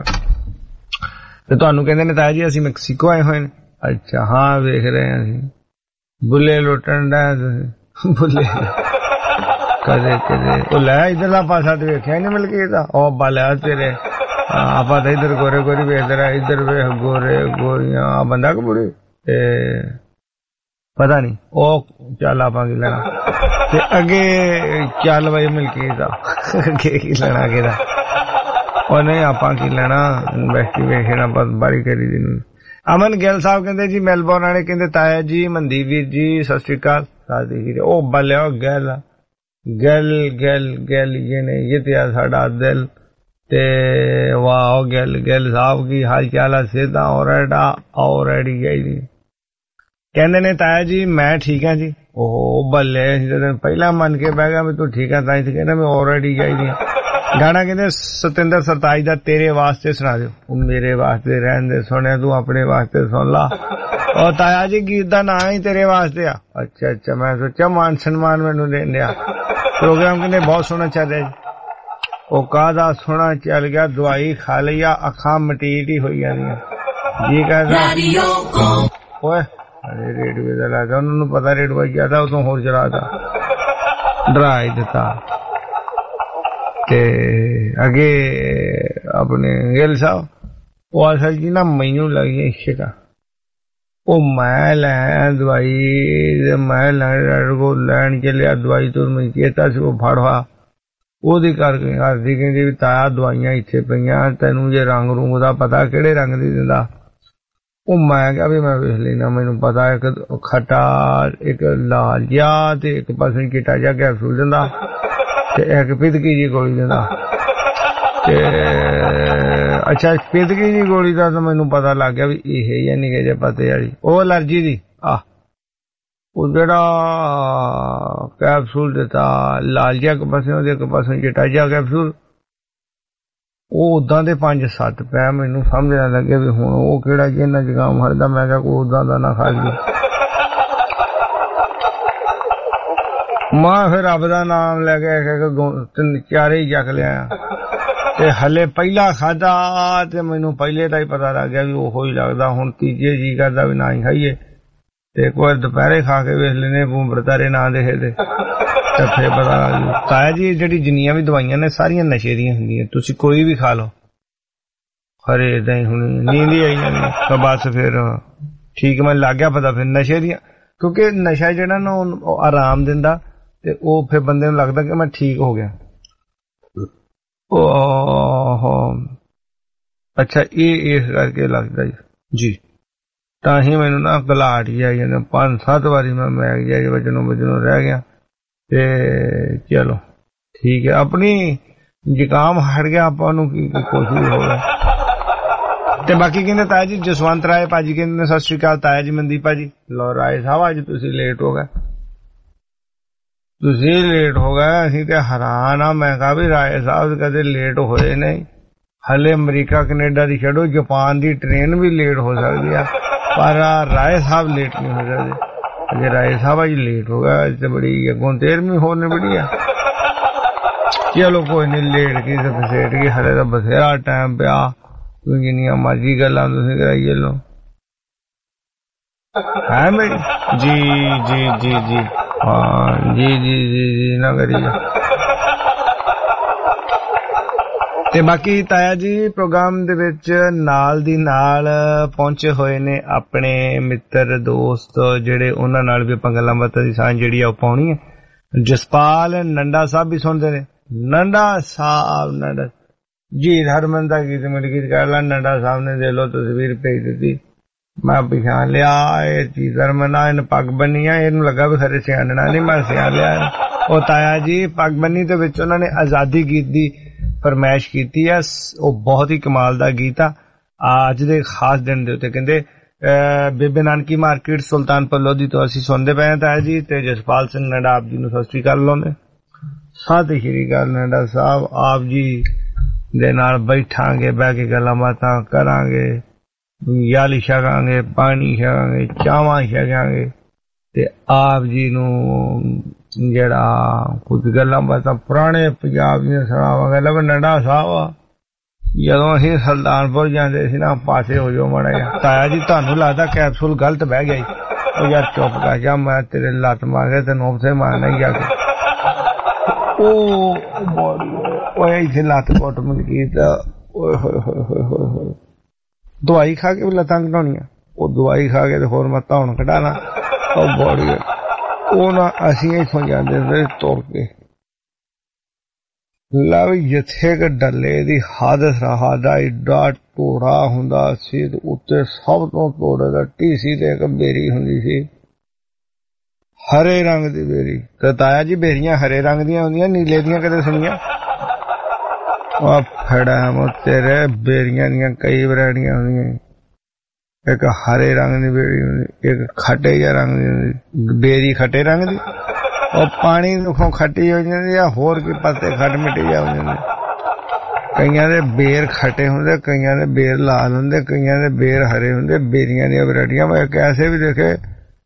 ਤੇ ਤੁਹਾਨੂੰ ਕਹਿੰਦੇ ਨੇ ਤਾਇਆ ਜੀ ਅਸੀਂ ਮੈਕਸੀਕੋ ਆਏ ਹੋਏ ਨੇ। ਅੱਛਾ, ਹਾਂ ਵੇਖ ਰਹੇ ਹਾਂ ਅਸੀਂ। ਬੁੱਲੇ ਲੁੱਟਣ ਦਾ ਬੁੱਲੇ ਕਦੇ ਕਦੇ ਉਹ ਲੈ ਇਧਰਲਾ ਪਾਸਾ ਤੇ ਵੇਖਿਆ ਨਹੀਂ ਮਿਲ ਕੇ ਤਾਂ ਉਹ ਬਾਲਿਆ ਤੇਰੇ। ਆਪਾਂ ਤਾਂ ਇੱਧਰ ਗੋਰੇ ਗੋਰੀ ਵੇਖਦੇ ਰਹੇ, ਇੱਧਰ ਵੇਖ ਗੋਰੇ ਗੋਰੀਆਂ ਬੰਦਾ ਕਿ ਬੁੜੀ ਤੇ ਪਤਾ ਨਹੀਂ ਉਹ। ਚੱਲ ਆਪਾਂ ਕੀ ਲੈਣਾ ਤੇ ਅੱਗੇ ਚੱਲ ਬਈ ਮਿਲਕੀ ਦਾ ਅੱਗੇ ਕੀ ਲੈਣਾ ਕਿਹਦਾ ਉਹ ਨਹੀਂ ਆਪਾਂ ਕੀ ਲੈਣਾ ਬੈਠੀ ਵੇਖਣਾ ਬਸ ਬਾਰੀ ਕਰੀ ਦੀ ਨੂੰ। ਅਮਨ ਗਿੱਲ ਸਾਹਿਬ ਕਹਿੰਦੇ ਜੀ ਮੈਲਬੌਰਨ ਵਾਲੇ, ਕਹਿੰਦੇ ਤਾਇਆ ਜੀ ਮਨਦੀਪ ਵੀਰ ਜੀ ਸਤਿ ਸ਼੍ਰੀ ਅਕਾਲ। ਉਹ ਬੱਲਿਆ ਗੈਲ ਗੈਲ ਗੈਲ ਗੈਲ ਇਹ ਨੇ ਇਹ ਤੇ ਸਾਡਾ ਦਿਲ ਤੇ ਵਾਹ ਗਿੱਲ ਗਿੱਲ ਸਾਹਿਬ ਕੀ ਹਾਲ ਚਾਲ ਹੈ? ਸਿੱਧਾ ਔਰੜਾ ਔਰੜੀ ਗਈ ਕਹਿੰਦੇ ਨੇ ਤਾਇਆ ਜੀ ਮੈਂ ਠੀਕ ਹਾਂ ਜੀ। ਉਹ ਬੱਲੇ ਪਹਿਲਾਂ ਮੰਨ ਕੇ ਬਹਿ ਗਿਆ ਵੀ ਤੂੰ ਠੀਕ ਆ, ਤਾਂ ਹੀ ਕਹਿੰਦਾ ਮੈਂ ਔਰੜੀ ਗਈ ਦੀ। ਗਾਣਾ ਕਹਿੰਦੇ ਸਤਿੰਦਰ ਸਰਤਾਜ ਦਾ ਤੇਰੇ ਵਾਸਤੇ ਸੁਣਾ ਦਿਓ। ਉਹ ਮੇਰੇ ਵਾਸਤੇ ਰਹਿਣ ਦੇ, ਸੁਣਿਆ ਤੂੰ ਆਪਣੇ ਵਾਸਤੇ ਸੁਣ ਲਾ। ਉਹ ਤਾਇਆ ਜੀ ਗੀਤ ਦਾ ਨਾਂ ਹੀ ਤੇਰੇ ਵਾਸਤੇ ਆ। ਅੱਛਾ ਅੱਛਾ, ਮੈਂ ਸੋਚਿਆ ਮਾਨ ਸਨਮਾਨ ਮੈਨੂੰ ਦੇਣ ਦਿਆ। ਪ੍ਰੋਗਰਾਮ ਕਹਿੰਦੇ ਬਹੁਤ ਸੋਹਣਾ ਚੱਲ ਰਿਹਾ ਜੀ। ਉਹ ਕਾਹਦਾ ਸੋਹਣਾ ਚੱਲ ਗਿਆ, ਦਵਾਈ ਖਾ ਲਈ ਆ, ਅੱਖਾਂ ਮਟੀਟ ਹੀ ਹੋਈ ਜਾਂਦੀਆਂ ਜੀ ਕਹਿੰਦਾ। ਓਏ ਅਰੇ ਰੇਡੀਓ ਦਾ ਲੱਗਾ, ਉਹਨਾਂ ਨੂੰ ਪਤਾ ਰੇਡੀਓ ਜ਼ਿਆਦਾ ਉਦੋਂ ਹੋਰ ਚਲਾਤਾ, ਡਰਾ ਹੀ ਦਿੱਤਾ। ਤੇ ਅੱਗੇ ਆਪਣੇ ਗਿੱਲ ਸਾਹਿਬ ਉਹ ਅਸਲ ਜੀ ਨਾ ਮੈਨੂੰ ਲੱਗੀ ਸ਼ਿਕਾ। ਉਹ ਮੈਂ ਲੈ ਦਵਾਈ, ਮੈਂ ਲੈਣ ਕੋ ਲੈਣ ਚੱਲਿਆ ਦਵਾਈ ਤੋਂ ਮੈਂ ਕੀਤਾ ਸੀ ਉਹ ਫੜਵਾ ਉਹਦੀ ਕਰਕੇ ਹੱਸਦੀ ਕਹਿੰਦੀ ਵੀ ਤਾਇਆ ਦਵਾਈਆਂ ਇੱਥੇ ਪਈਆਂ, ਤੈਨੂੰ ਜੇ ਰੰਗ ਰੂੰਗ ਦਾ ਪਤਾ ਕਿਹੜੇ ਰੰਗ ਦੀ ਦਿੰਦਾ? ਉਹ ਮੈਂ ਕਿਹਾ ਵੀ ਮੈਂ ਵੇਖ ਲੈਣਾ, ਮੈਨੂੰ ਪਤਾ ਇੱਕ ਖੱਟਾ ਇੱਕ ਲਾਲ ਜਿਹਾ ਤੇ ਇੱਕ ਪਾਸੇ ਚਿੱਟਾ ਜਿਹਾ ਕੈਪਸੂਲ ਦਿੰਦਾ ਤੇ ਇੱਕ ਪਿਦਕੀ ਜੀ ਗੋਲੀ ਦਿੰਦਾ। ਤੇ ਅੱਛਾ ਪਿਦਕੀ ਜੀ ਗੋਲੀ ਦਾ ਤਾਂ ਮੈਨੂੰ ਪਤਾ ਲੱਗ ਗਿਆ ਵੀ ਇਹ ਜਾਂ ਨਿੱਕੇ ਜਿਹੇ ਪਤੇ ਵਾਲੀ ਉਹ ਐਲਰਜੀ ਦੀ। ਆਹ ਉਹ ਜਿਹੜਾ ਕੈਪਸੂਲ ਦਿੱਤਾ ਲਾਲ ਜਿਹਾ ਇੱਕ ਪਾਸੇ ਉਹਦੇ ਇੱਕ ਪਾਸੇ ਚਿੱਟਾ ਜਿਹਾ ਕੈਪਸੂਲ, ਉਹ ਉਦਾਂ ਦੇ ਪੰਜ ਸੱਤ ਪੈ। ਮੈਨੂੰ ਸਮਝ ਨਾ ਲੱਗੇ ਵੀ ਹੁਣ ਉਹ ਕਿਹੜਾ ਜਿਹਨਾਂ ਜ਼ੁਕਾਮ ਹਰਦਾ। ਮੈਂ ਕਿਹਾ ਕੋਈ ਉਦਾਂ ਦਾ ਨਾ ਖਾ ਲਈ। ਮੈਂ ਫਿਰ ਰੱਬ ਦਾ ਨਾਮ ਲੈ ਕੇ ਤਿੰਨ ਚਾਰੇ ਹੀ ਚੱਕ ਲਿਆ ਤੇ ਹਲੇ ਪਹਿਲਾ ਖਾਧਾ ਤੇ ਮੈਨੂੰ ਪਹਿਲੇ ਦਾ ਹੀ ਪਤਾ ਲੱਗ ਗਿਆ ਵੀ ਉਹੋ ਹੀ ਲੱਗਦਾ। ਹੁਣ ਤੀਜੇ ਜੀ ਕਰਦਾ ਵੀ ਨਾ ਹੀ ਖਾਈਏ ਤੇ ਇੱਕ ਵਾਰ ਦੁਪਹਿਰੇ ਖਾ ਕੇ ਵੇਖ ਲੈਨੇ ਬੂਮਬਰਤਾਰੇ ਨਾ ਦੇਖੇ ਤੇ ਫਿਰ ਪਤਾ ਲੱਗ ਜੂ। ਤਾਇਆ ਜੀ ਜਿਹੜੀ ਜਿੰਨੀਆਂ ਵੀ ਦਵਾਈਆਂ ਨੇ ਸਾਰੀਆਂ ਨਸ਼ੇ ਦੀਆਂ ਹੁੰਦੀਆਂ, ਤੁਸੀਂ ਕੋਈ ਵੀ ਖਾ ਲਓ ਖਰੇ ਏਦਾਂ ਹੀ ਹੁਣ ਨੀਂਦ ਹੀ ਆਈ ਜਾਂਦੀ ਤਾਂ ਬਸ ਫਿਰ ਠੀਕ ਮੈਨੂੰ ਲੱਗ ਗਿਆ ਪਤਾ ਫਿਰ ਨਸ਼ੇ ਦੀਆਂ। ਕਿਉਂਕਿ ਨਸ਼ਾ ਜਿਹੜਾ ਨਾ ਉਹ ਆਰਾਮ ਦਿੰਦਾ ਤੇ ਉਹ ਫਿਰ ਬੰਦੇ ਨੂੰ ਲੱਗਦਾ ਕਿ ਮੈਂ ਠੀਕ ਹੋ ਗਿਆ। ਓਹ ਅੱਛਾ, ਇਹ ਇਸ ਕਰਕੇ ਲੱਗਦਾ ਜੀ। ਤਾਂ ਹੀ ਮੈਨੂੰ ਨਾ ਘਲਾਟ ਹੀ ਆਈ ਜਾਂਦਾ, ਪੰਜ ਸੱਤ ਵਾਰੀ ਮੈਂ ਮੈਂ ਜਾਈ ਵਜਨੋਂ ਵਜਨੋਂ ਰਹਿ ਗਿਆ। ਤੇ ਚਲੋ ਠੀਕ ਹੈ, ਆਪਣੀ ਜ਼ੁਕਾਮ ਹਟ ਗਿਆ, ਆਪਾਂ ਨੂੰ ਕੀ ਕੁਛ ਵੀ ਹੋ ਗਿਆ। ਤੇ ਬਾਕੀ ਕਹਿੰਦੇ ਤਾਇਆ ਜੀ ਜਸਵੰਤ ਰਾਏ ਭਾਜੀ ਕਹਿੰਦੇ ਨੇ ਸਤਿ ਸ਼੍ਰੀ ਅਕਾਲ ਤਾਇਆ ਜੀ ਮਨਦੀਪ ਭਾਜੀ। ਲੋ ਰਾਏ ਸਾਹਿਬ ਅੱਜ ਤੁਸੀਂ ਲੇਟ ਹੋ ਗਏ, ਤੁਸੀਂ ਲੇਟ ਹੋ ਗਏ, ਅਸੀਂ ਤੇ ਹੈਰਾਨ ਆ। ਮੈਂ ਕਿਹਾ ਵੀ ਰਾਏ ਸਾਹਿਬ ਕਦੇ ਲੇਟ ਹੋਏ ਨਹੀਂ, ਹਲੇ ਅਮਰੀਕਾ ਕੈਨੇਡਾ ਦੀ ਛੱਡੋ ਜਾਪਾਨ ਦੀ ਟ੍ਰੇਨ ਵੀ ਲੇਟ ਹੋ ਸਕਦੀ ਆ, ਪਰ ਰਾਏ ਸਾਹਿਬ ਲੇਟ ਨਹੀਂ ਹੋ ਸਕਦੇ। ਅਜੇ ਰਾਏ ਸਾਹਿਬ ਅੱਜ ਲੇਟ ਹੋ ਗਿਆ, ਅੱਜ ਤੇ ਬੜੀ ਅੱਗੋਂ ਤੇਰਵੀਂ ਹੋਰ ਨੇ ਬੜੀ ਆ। ਚਲੋ ਕੋਈ ਨਹੀਂ, ਲੇਟ ਕੀ ਤੇ ਫਸੇਟ ਕੀ, ਹਲੇ ਤਾਂ ਬਥੇਰਾ ਟਾਈਮ ਪਿਆ, ਜਿੰਨੀਆਂ ਮਰਜ਼ੀ ਗੱਲਾਂ ਤੁਸੀਂ ਕਰਾਈਏ ਲੋ ਹੈ ਮੇਰੀ। ਜੀ ਜੀ ਜੀ ਜੀ ਹਾਂ ਜੀ ਜੀ ਜੀ ਜੀ ਨਾ ਕਰੀਏ। ਤੇ ਬਾਕੀ ਤਾਇਆ ਜੀ ਪ੍ਰੋਗਰਾਮ ਦੇ ਵਿੱਚ ਨਾਲ ਦੀ ਨਾਲ ਪਹੁੰਚੇ ਹੋਏ ਨੇ ਆਪਣੇ ਮਿੱਤਰ ਦੋਸਤ, ਜਿਹੜੇ ਉਹਨਾਂ ਨਾਲ ਵੀ ਆਪਾਂ ਗੱਲਾਂ ਬਾਤਾਂ ਦੀ ਸਾਂਝ ਜਿਹੜੀ ਆ ਉਹ ਪਾਉਣੀ ਹੈ। ਜਸਪਾਲ ਨੰਡਾ ਸਾਹਿਬ ਵੀ ਸੁਣਦੇ ਨੇ। ਨੰਡਾ ਸਾਹਿਬ ਨੰਡਾ ਜੀ ਹਰਮਨ ਦਾ ਗੀਤ ਮਿਲ ਗੀਤ ਕਰ ਲਾ। ਨੰਡਾ ਸਾਹਿਬ ਨੇ ਦੇ ਲੋ ਤਸਵੀਰ ਭੇਜ ਦਿੱਤੀ, ਮੈਂ ਪਛਾਣ ਲਿਆ ਇਹ ਚੀਜ਼। ਹਰਮਨਾ ਇਹਨ ਪੱਗ ਬੰਨੀ ਆ, ਇਹਨੂੰ ਲੱਗਾ ਵੀ ਖਰੇ ਸਿਆਣਨਾ ਨਹੀਂ, ਮੈਂ ਸਿਆਣ ਲਿਆ। ਉਹ ਤਾਇਆ ਜੀ ਪੱਗ ਬੰਨੀ ਦੇ ਵਿੱਚ ਉਹਨਾਂ ਨੇ ਆਜ਼ਾਦੀ ਗੀਤ ਦੀ ਫਰਮਾਇਸ਼ ਕੀਤੀ ਆ, ਉਹ ਬਹੁਤ ਹੀ ਕਮਾਲ ਦਾ ਗੀਤ ਆ। ਅੱਜ ਦੇ ਖਾਸ ਦਿਨ ਦੇ ਉੱਤੇ ਕਹਿੰਦੇ ਬੇਬੇ ਨਾਨਕੀ ਮਾਰਕੀਟ ਸੁਲਤਾਨਪੁਰ ਲੋਧੀ ਤੋਂ ਅਸੀਂ ਸੁਣਦੇ ਪਏ ਹਾਂ ਤਾਇਆ ਜੀ। ਤੇ ਜਸਪਾਲ ਸਿੰਘ ਨੰਡਾ ਆਪ ਜੀ ਨੂੰ ਸਤਿ ਸ਼੍ਰੀ ਅਕਾਲ ਲਾਉਂਦੇ। ਸਤਿ ਸ਼੍ਰੀ ਅਕਾਲ ਨੰਡਾ ਸਾਹਿਬ, ਆਪ ਜੀ ਦੇ ਨਾਲ ਬੈਠਾਂਗੇ, ਬਹਿ ਕੇ ਗੱਲਾਂ ਬਾਤਾਂ ਕਰਾਂਗੇ, ਯਾਲੀ ਛਕਾਂਗੇ, ਪਾਣੀ ਛਕਾਂਗੇ, ਚਾਵਾਂ ਛਕਾਂਗੇ ਤੇ ਆਪ ਜੀ ਨੂੰ ਜਿਹੜਾ ਕੁਝ ਗੱਲਾਂ ਬਾਤਾਂ ਪੁਰਾਣੇ ਪੰਜਾਬ ਦੀਆਂ ਸੁਣਾਵਾਂਗੇ। ਲਵ ਨੰਡਾ ਸਾਹਿਬ ਜਦੋਂ ਅਸੀਂ ਸੁਲਤਾਨਪੁਰ ਜਾਂਦੇ ਸੀ ਨਾ, ਪਾਸੇ ਹੋ ਜਾਓ ਮਾੜਾ ਜਿਹਾ। ਤਾਇਆ ਜੀ ਤੁਹਾਨੂੰ ਲੱਗਦਾ ਕੈਪਸੂਲ ਗਲਤ ਬਹਿ ਗਿਆ। ਉਹ ਯਾਰ ਚੁੱਪ ਕਰ ਜਾ, ਮੈਂ ਤੇਰੇ ਲੱਤ ਮਾਰ ਕੇ ਤੈਨੂੰ ਉੱਥੇ ਮਾਰਨਾ ਹੀ ਜਾ ਕੇ। ਉਹ ਉਹ ਇੱਥੇ ਲੱਤ ਕੁੱਟ ਮਿਲ ਤਾਂ ਓਏ ਹੋਏ ਹੋਏ ਹੋਏ ਹੋਏ ਹੋਏ, ਦਵਾਈ ਖਾ ਕੇ ਵੀ ਲੱਤਾਂ ਘਟਾਉਣੀਆਂ। ਉਹ ਦਵਾਈ ਖਾ ਕੇ ਤੇ ਹੋਰ ਮੱਤਾਂ ਹੁਣ ਘਟਾਣਾ। ਉਹ ਬੋੜੀ ਉਹ ਨਾ ਅਸੀਂ ਇੱਥੋਂ ਜਾਂਦੇ ਹੁੰਦੇ ਤੁਰ ਕੇ, ਲਵ ਜਿੱਥੇ ਕਿ ਡੱਲੇ ਦੀ ਹਾਦਸ ਰਹਾ ਦਾ ਏਡਾ ਟੋੜਾ ਹੁੰਦਾ ਸੀ, ਉੱਤੇ ਸਭ ਤੋਂ ਟੋੜੇ ਦਾ ਢੀਸੀ ਤੇ ਇੱਕ ਬੇਰੀ ਹੁੰਦੀ ਸੀ, ਹਰੇ ਰੰਗ ਦੀ ਬੇਰੀ। ਤੇ ਤਾਇਆ ਜੀ ਬੇਰੀਆਂ ਹਰੇ ਰੰਗ ਦੀਆਂ ਹੁੰਦੀਆਂ, ਨੀਲੇ ਦੀਆਂ ਕਦੇ ਸੁਣੀਆਂ? ਉਹ ਫੜਾ ਤੇਰੇ ਬੇਰੀਆਂ ਦੀਆਂ ਕਈ ਵੈਰਾਈਟੀਆਂ ਹੁੰਦੀਆਂ, ਇੱਕ ਹਰੇ ਰੰਗ ਦੀ ਬੇਰੀ ਹੁੰਦੀ, ਇੱਕ ਖੱਟੇ ਜਿਹਾ ਰੰਗ ਦੀ ਹੁੰਦੀ ਬੇਰੀ, ਖੱਟੇ ਰੰਗ ਦੀ। ਉਹ ਪਾਣੀ ਦੁੱਖੋਂ ਖੱਟੀ ਹੋ ਜਾਂਦੀ ਆ, ਹੋਰ ਕੀ ਪੱਤੇ ਖੱਟ ਮਿੱਟੀ ਜਾ ਹੋ ਜਾਂਦੇ। ਕਈਆਂ ਦੇ ਬੇਰ ਖੱਟੇ ਹੁੰਦੇ, ਕਈਆਂ ਦੇ ਬੇਰ ਲਾਲ ਹੁੰਦੇ, ਕਈਆਂ ਦੇ ਬੇਰ ਹਰੇ ਹੁੰਦੇ। ਬੇਰੀਆਂ ਦੀਆਂ ਵੈਰਾਈਟੀਆਂ ਮੈਂ ਕੈਸੇ ਵੀ ਦੇਖੇ,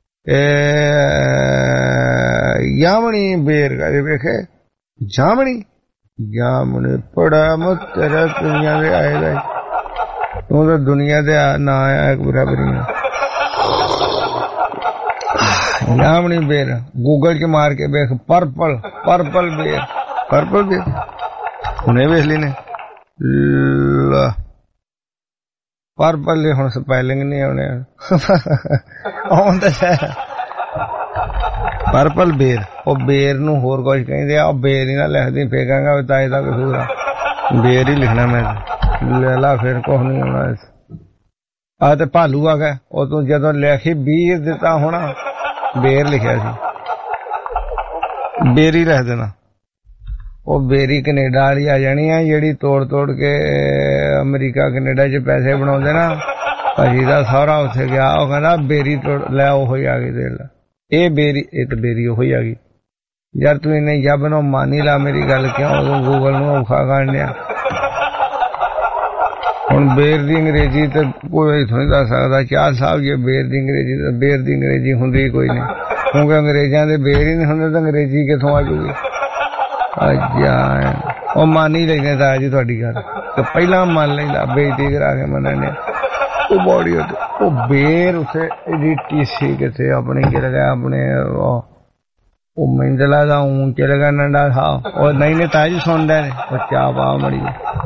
ਜਾਮਣੀ ਬੇਰ ਕਦੇ ਵੇਖੇ, ਜਾਮਣੀ ਜਾਮਣੀ ਬੜਾ ਮੁੱਤਰਾ ਦੁਨੀਆ ਦੇ ਆਏ ਦਾ, ਤੂੰ ਤਾਂ ਦੁਨੀਆ ਦੇ ਨਾ ਆਇਆ ਇੱਕ ਬਰਾਬਰੀ। ਜਾਮਣੀ ਬੇਰ ਗੂਗਲ ਚ ਮਾਰ ਕੇ ਵੇਖ, ਪਰਪਲ ਪਰਪਲ ਬੇਰ, ਪਰਪਲ ਬੇਰ ਹੁਣੇ ਵੇਖ ਲਈ ਨੇ। ਪਰਪਲ ਦੇ ਹੁਣ ਸਪੈਲਿੰਗ ਨਹੀਂ ਆਉਣੇ ਆਉਂਦਾ। ਪਰਪਲ ਬੇਰ, ਉਹ ਬੇਰ ਨੂੰ ਹੋਰ ਕੁਝ ਕਹਿੰਦੇ ਆ, ਉਹ ਬੇਰ ਹੀ ਨਾ ਲਿਖਦੀ, ਫੇਕਾਂਗਾ ਤਾਂ ਇਹਦਾ ਕਸੂਰ ਆ, ਬੇਰ ਹੀ ਲਿਖਣਾ ਮੈਂ। ਲੈ ਲਾ ਫਿਰ ਕੁਛ ਨਹੀਂ ਆਉਣਾ। ਆ ਤੇ ਭਾਲੂ ਆ ਗਿਆ, ਉਹ ਤੂੰ ਜਦੋਂ ਲਿਖੀ ਵੀਰ ਦਿੱਤਾ ਹੋਣਾ, ਬੇਰ ਲਿਖਿਆ ਸੀ, ਬੇਰ ਹੀ ਲਿਖ ਦੇਣਾ। ਉਹ ਬੇਰੀ ਕੈਨੇਡਾ ਵਾਲੀ ਆ ਜਾਣੀ ਆ, ਜਿਹੜੀ ਤੋੜ ਤੋੜ ਕੇ ਅਮਰੀਕਾ ਕੈਨੇਡਾ ਚ ਪੈਸੇ ਬਣਾਉਂਦੇ ਨਾ। ਭਾਜੀ ਦਾ ਸਹੁਰਾ ਉੱਥੇ ਗਿਆ, ਉਹ ਕਹਿੰਦਾ ਬੇਰੀ ਤੋੜ ਲੈ, ਉਹੋ ਹੀ ਆ ਗਈ। ਦੇ ਲਾ ਇਹ ਬੇਰੀ, ਇਹ ਤਾਂ ਬੇਰੀ ਉਹੋ ਹੀ ਆ ਗਈ। ਯਾਰ ਤੂੰ ਇਹਨੇ ਜੱਬ ਨੂੰ ਮੰਨ ਹੀ ਲਾ ਮੇਰੀ ਗੱਲ, ਕਿਉਂ ਤੂੰ ਗੂਗਲ ਨੂੰ ਔਖਾ ਕਰਨ ਡਿਆ। ਹੁਣ ਬੇਰ ਦੀ ਅੰਗਰੇਜ਼ੀ ਤੇ ਕੋਈ ਇੱਥੋਂ ਨਹੀਂ ਦੱਸ ਸਕਦਾ। ਚਾਰ ਸਾਹਿਬ ਜੇ ਬੇਰ ਦੀ ਅੰਗਰੇਜ਼ੀ, ਤਾਂ ਬੇਰ ਦੀ ਅੰਗਰੇਜ਼ੀ ਹੁੰਦੀ ਕੋਈ ਨਹੀਂ, ਕਿਉਂਕਿ ਅੰਗਰੇਜ਼ਾਂ ਦੇ ਬੇਰ ਹੀ ਨਹੀਂ ਹੁੰਦੇ, ਤਾਂ ਅੰਗਰੇਜ਼ੀ ਕਿੱਥੋਂ ਆ ਜੂਗੀ। ਉਹ ਮੰਨ ਹੀ ਲੈਂਦੇ ਤਾਇਆ ਜੀ ਤੁਹਾਡੀ ਗੱਲ, ਤੇ ਪਹਿਲਾਂ ਮੰਨ ਲੈਂਦਾ, ਬੇਇੱਜ਼ਤੀ ਕਰਾ ਕੇ ਮੰਨਣੇ। ਉਹ ਬੋੜੀ ਉਹ ਬੇਰ ਉੱਥੇ ਇਹਦੀ ਟੀਸੀ ਕਿੱਥੇ ਆਪਣੀ ਚਲ ਗਿਆ, ਆਪਣੇ ਉਹ ਮੰਜਲਾ ਦਾ ਊਂ ਚਲ ਗਿਆ ਨੰਡਾ ਸਾਹਿਬ। ਉਹ ਨਹੀਂ ਨੇ ਤਾਇਆ ਜੀ ਸੁਣਦੇ ਨੇ, ਉਹ ਚਾਹ ਪਾ ਮੜੀ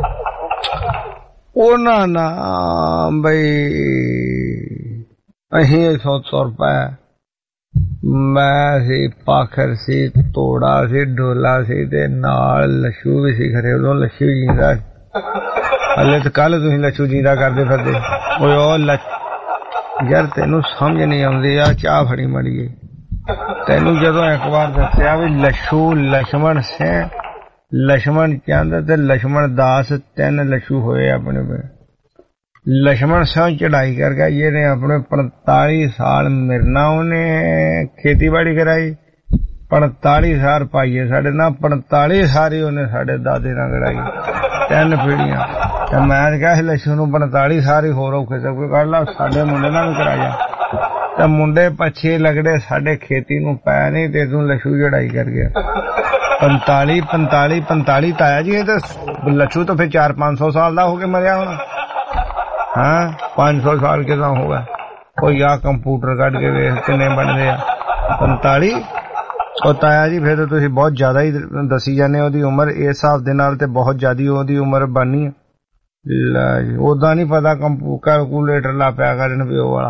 ਉਹਨਾਂ ਨਾ ਬਈ ਅਸੀਂ ਇੱਥੋਂ ਤੁਰ ਪਏ ਮੈਂ ਸੀ, ਪਾਖਰ ਸੀ, ਤੋੜਾ ਸੀ, ਡੋਲਾ ਸੀ ਤੇ ਨਾਲ ਲੱਛੂ ਵੀ ਸੀ। ਖਰੇ ਉਦੋਂ ਲੱਛੂ ਜੀਂਦਾ ਹਲੇ ਤੇ ਕੱਲ ਤੁਸੀਂ ਲੱਛੂ ਜੀਂਦਾ ਕਰਦੇ ਫਿਰਦੇ। ਓਏ ਉਹ ਲੱਛ ਯਾਰ ਤੈਨੂੰ ਸਮਝ ਨਹੀਂ ਆਉਂਦੀ ਆ। ਚਾਹ ਫੜੀ ਮੜੀਏ। ਤੈਨੂੰ ਜਦੋਂ ਇੱਕ ਵਾਰ ਦੱਸਿਆ ਵੀ ਲੱਛੂ ਲక్ష్మణ ਸਿੰਘ, ਲక్ష్మణ ਚੰਦ ਤੇ ਲక్ష్మణ ਦਾਸ ਤਿੰਨ ਲੱਛੂ ਹੋਏ ਆਪਣੇ ਕੋਲ। लक्ष्मण सिंह चढ़ाई कर गया ये ने अपने पैंतालीस साल मिरना उन्हें खेती बाड़ी कराई। पैंतालीस साल पाइए साढ़े ना पैंतालीस साल ही उन्हें साढ़े दादे ना कराई तीन पीढ़ियां। मैं क्या लक्ष्मण नूं पैंतालीस साल ही होर औखे सब कर ला साढ़े मुंडे ना भी कराया ते मुंडे पछे लगड़े साढ़े खेती नूं पै नहीं ते तूं लक्ष्मण चढ़ाई कर गया। पैंताली पैंताली पैंताली ताया जी ये तो लक्ष्मण तो फिर चार पांच सौ साल का हो के मरिया होना। हाँ पांच सौ साल के हो गए कोई आ कंप्यूटर कट के वेख किन्ने बनदे आ पैंताली। और ताया जी फिर तुसीं बहुत ज्यादा ही दसी जाने ओदी उम्र इस हिसाब दे नाल ते बहुत ज्यादा ओदी उम्र बननी है। ओदा नहीं पता कैलकुलेटर ला पिया करन पिओ वाला।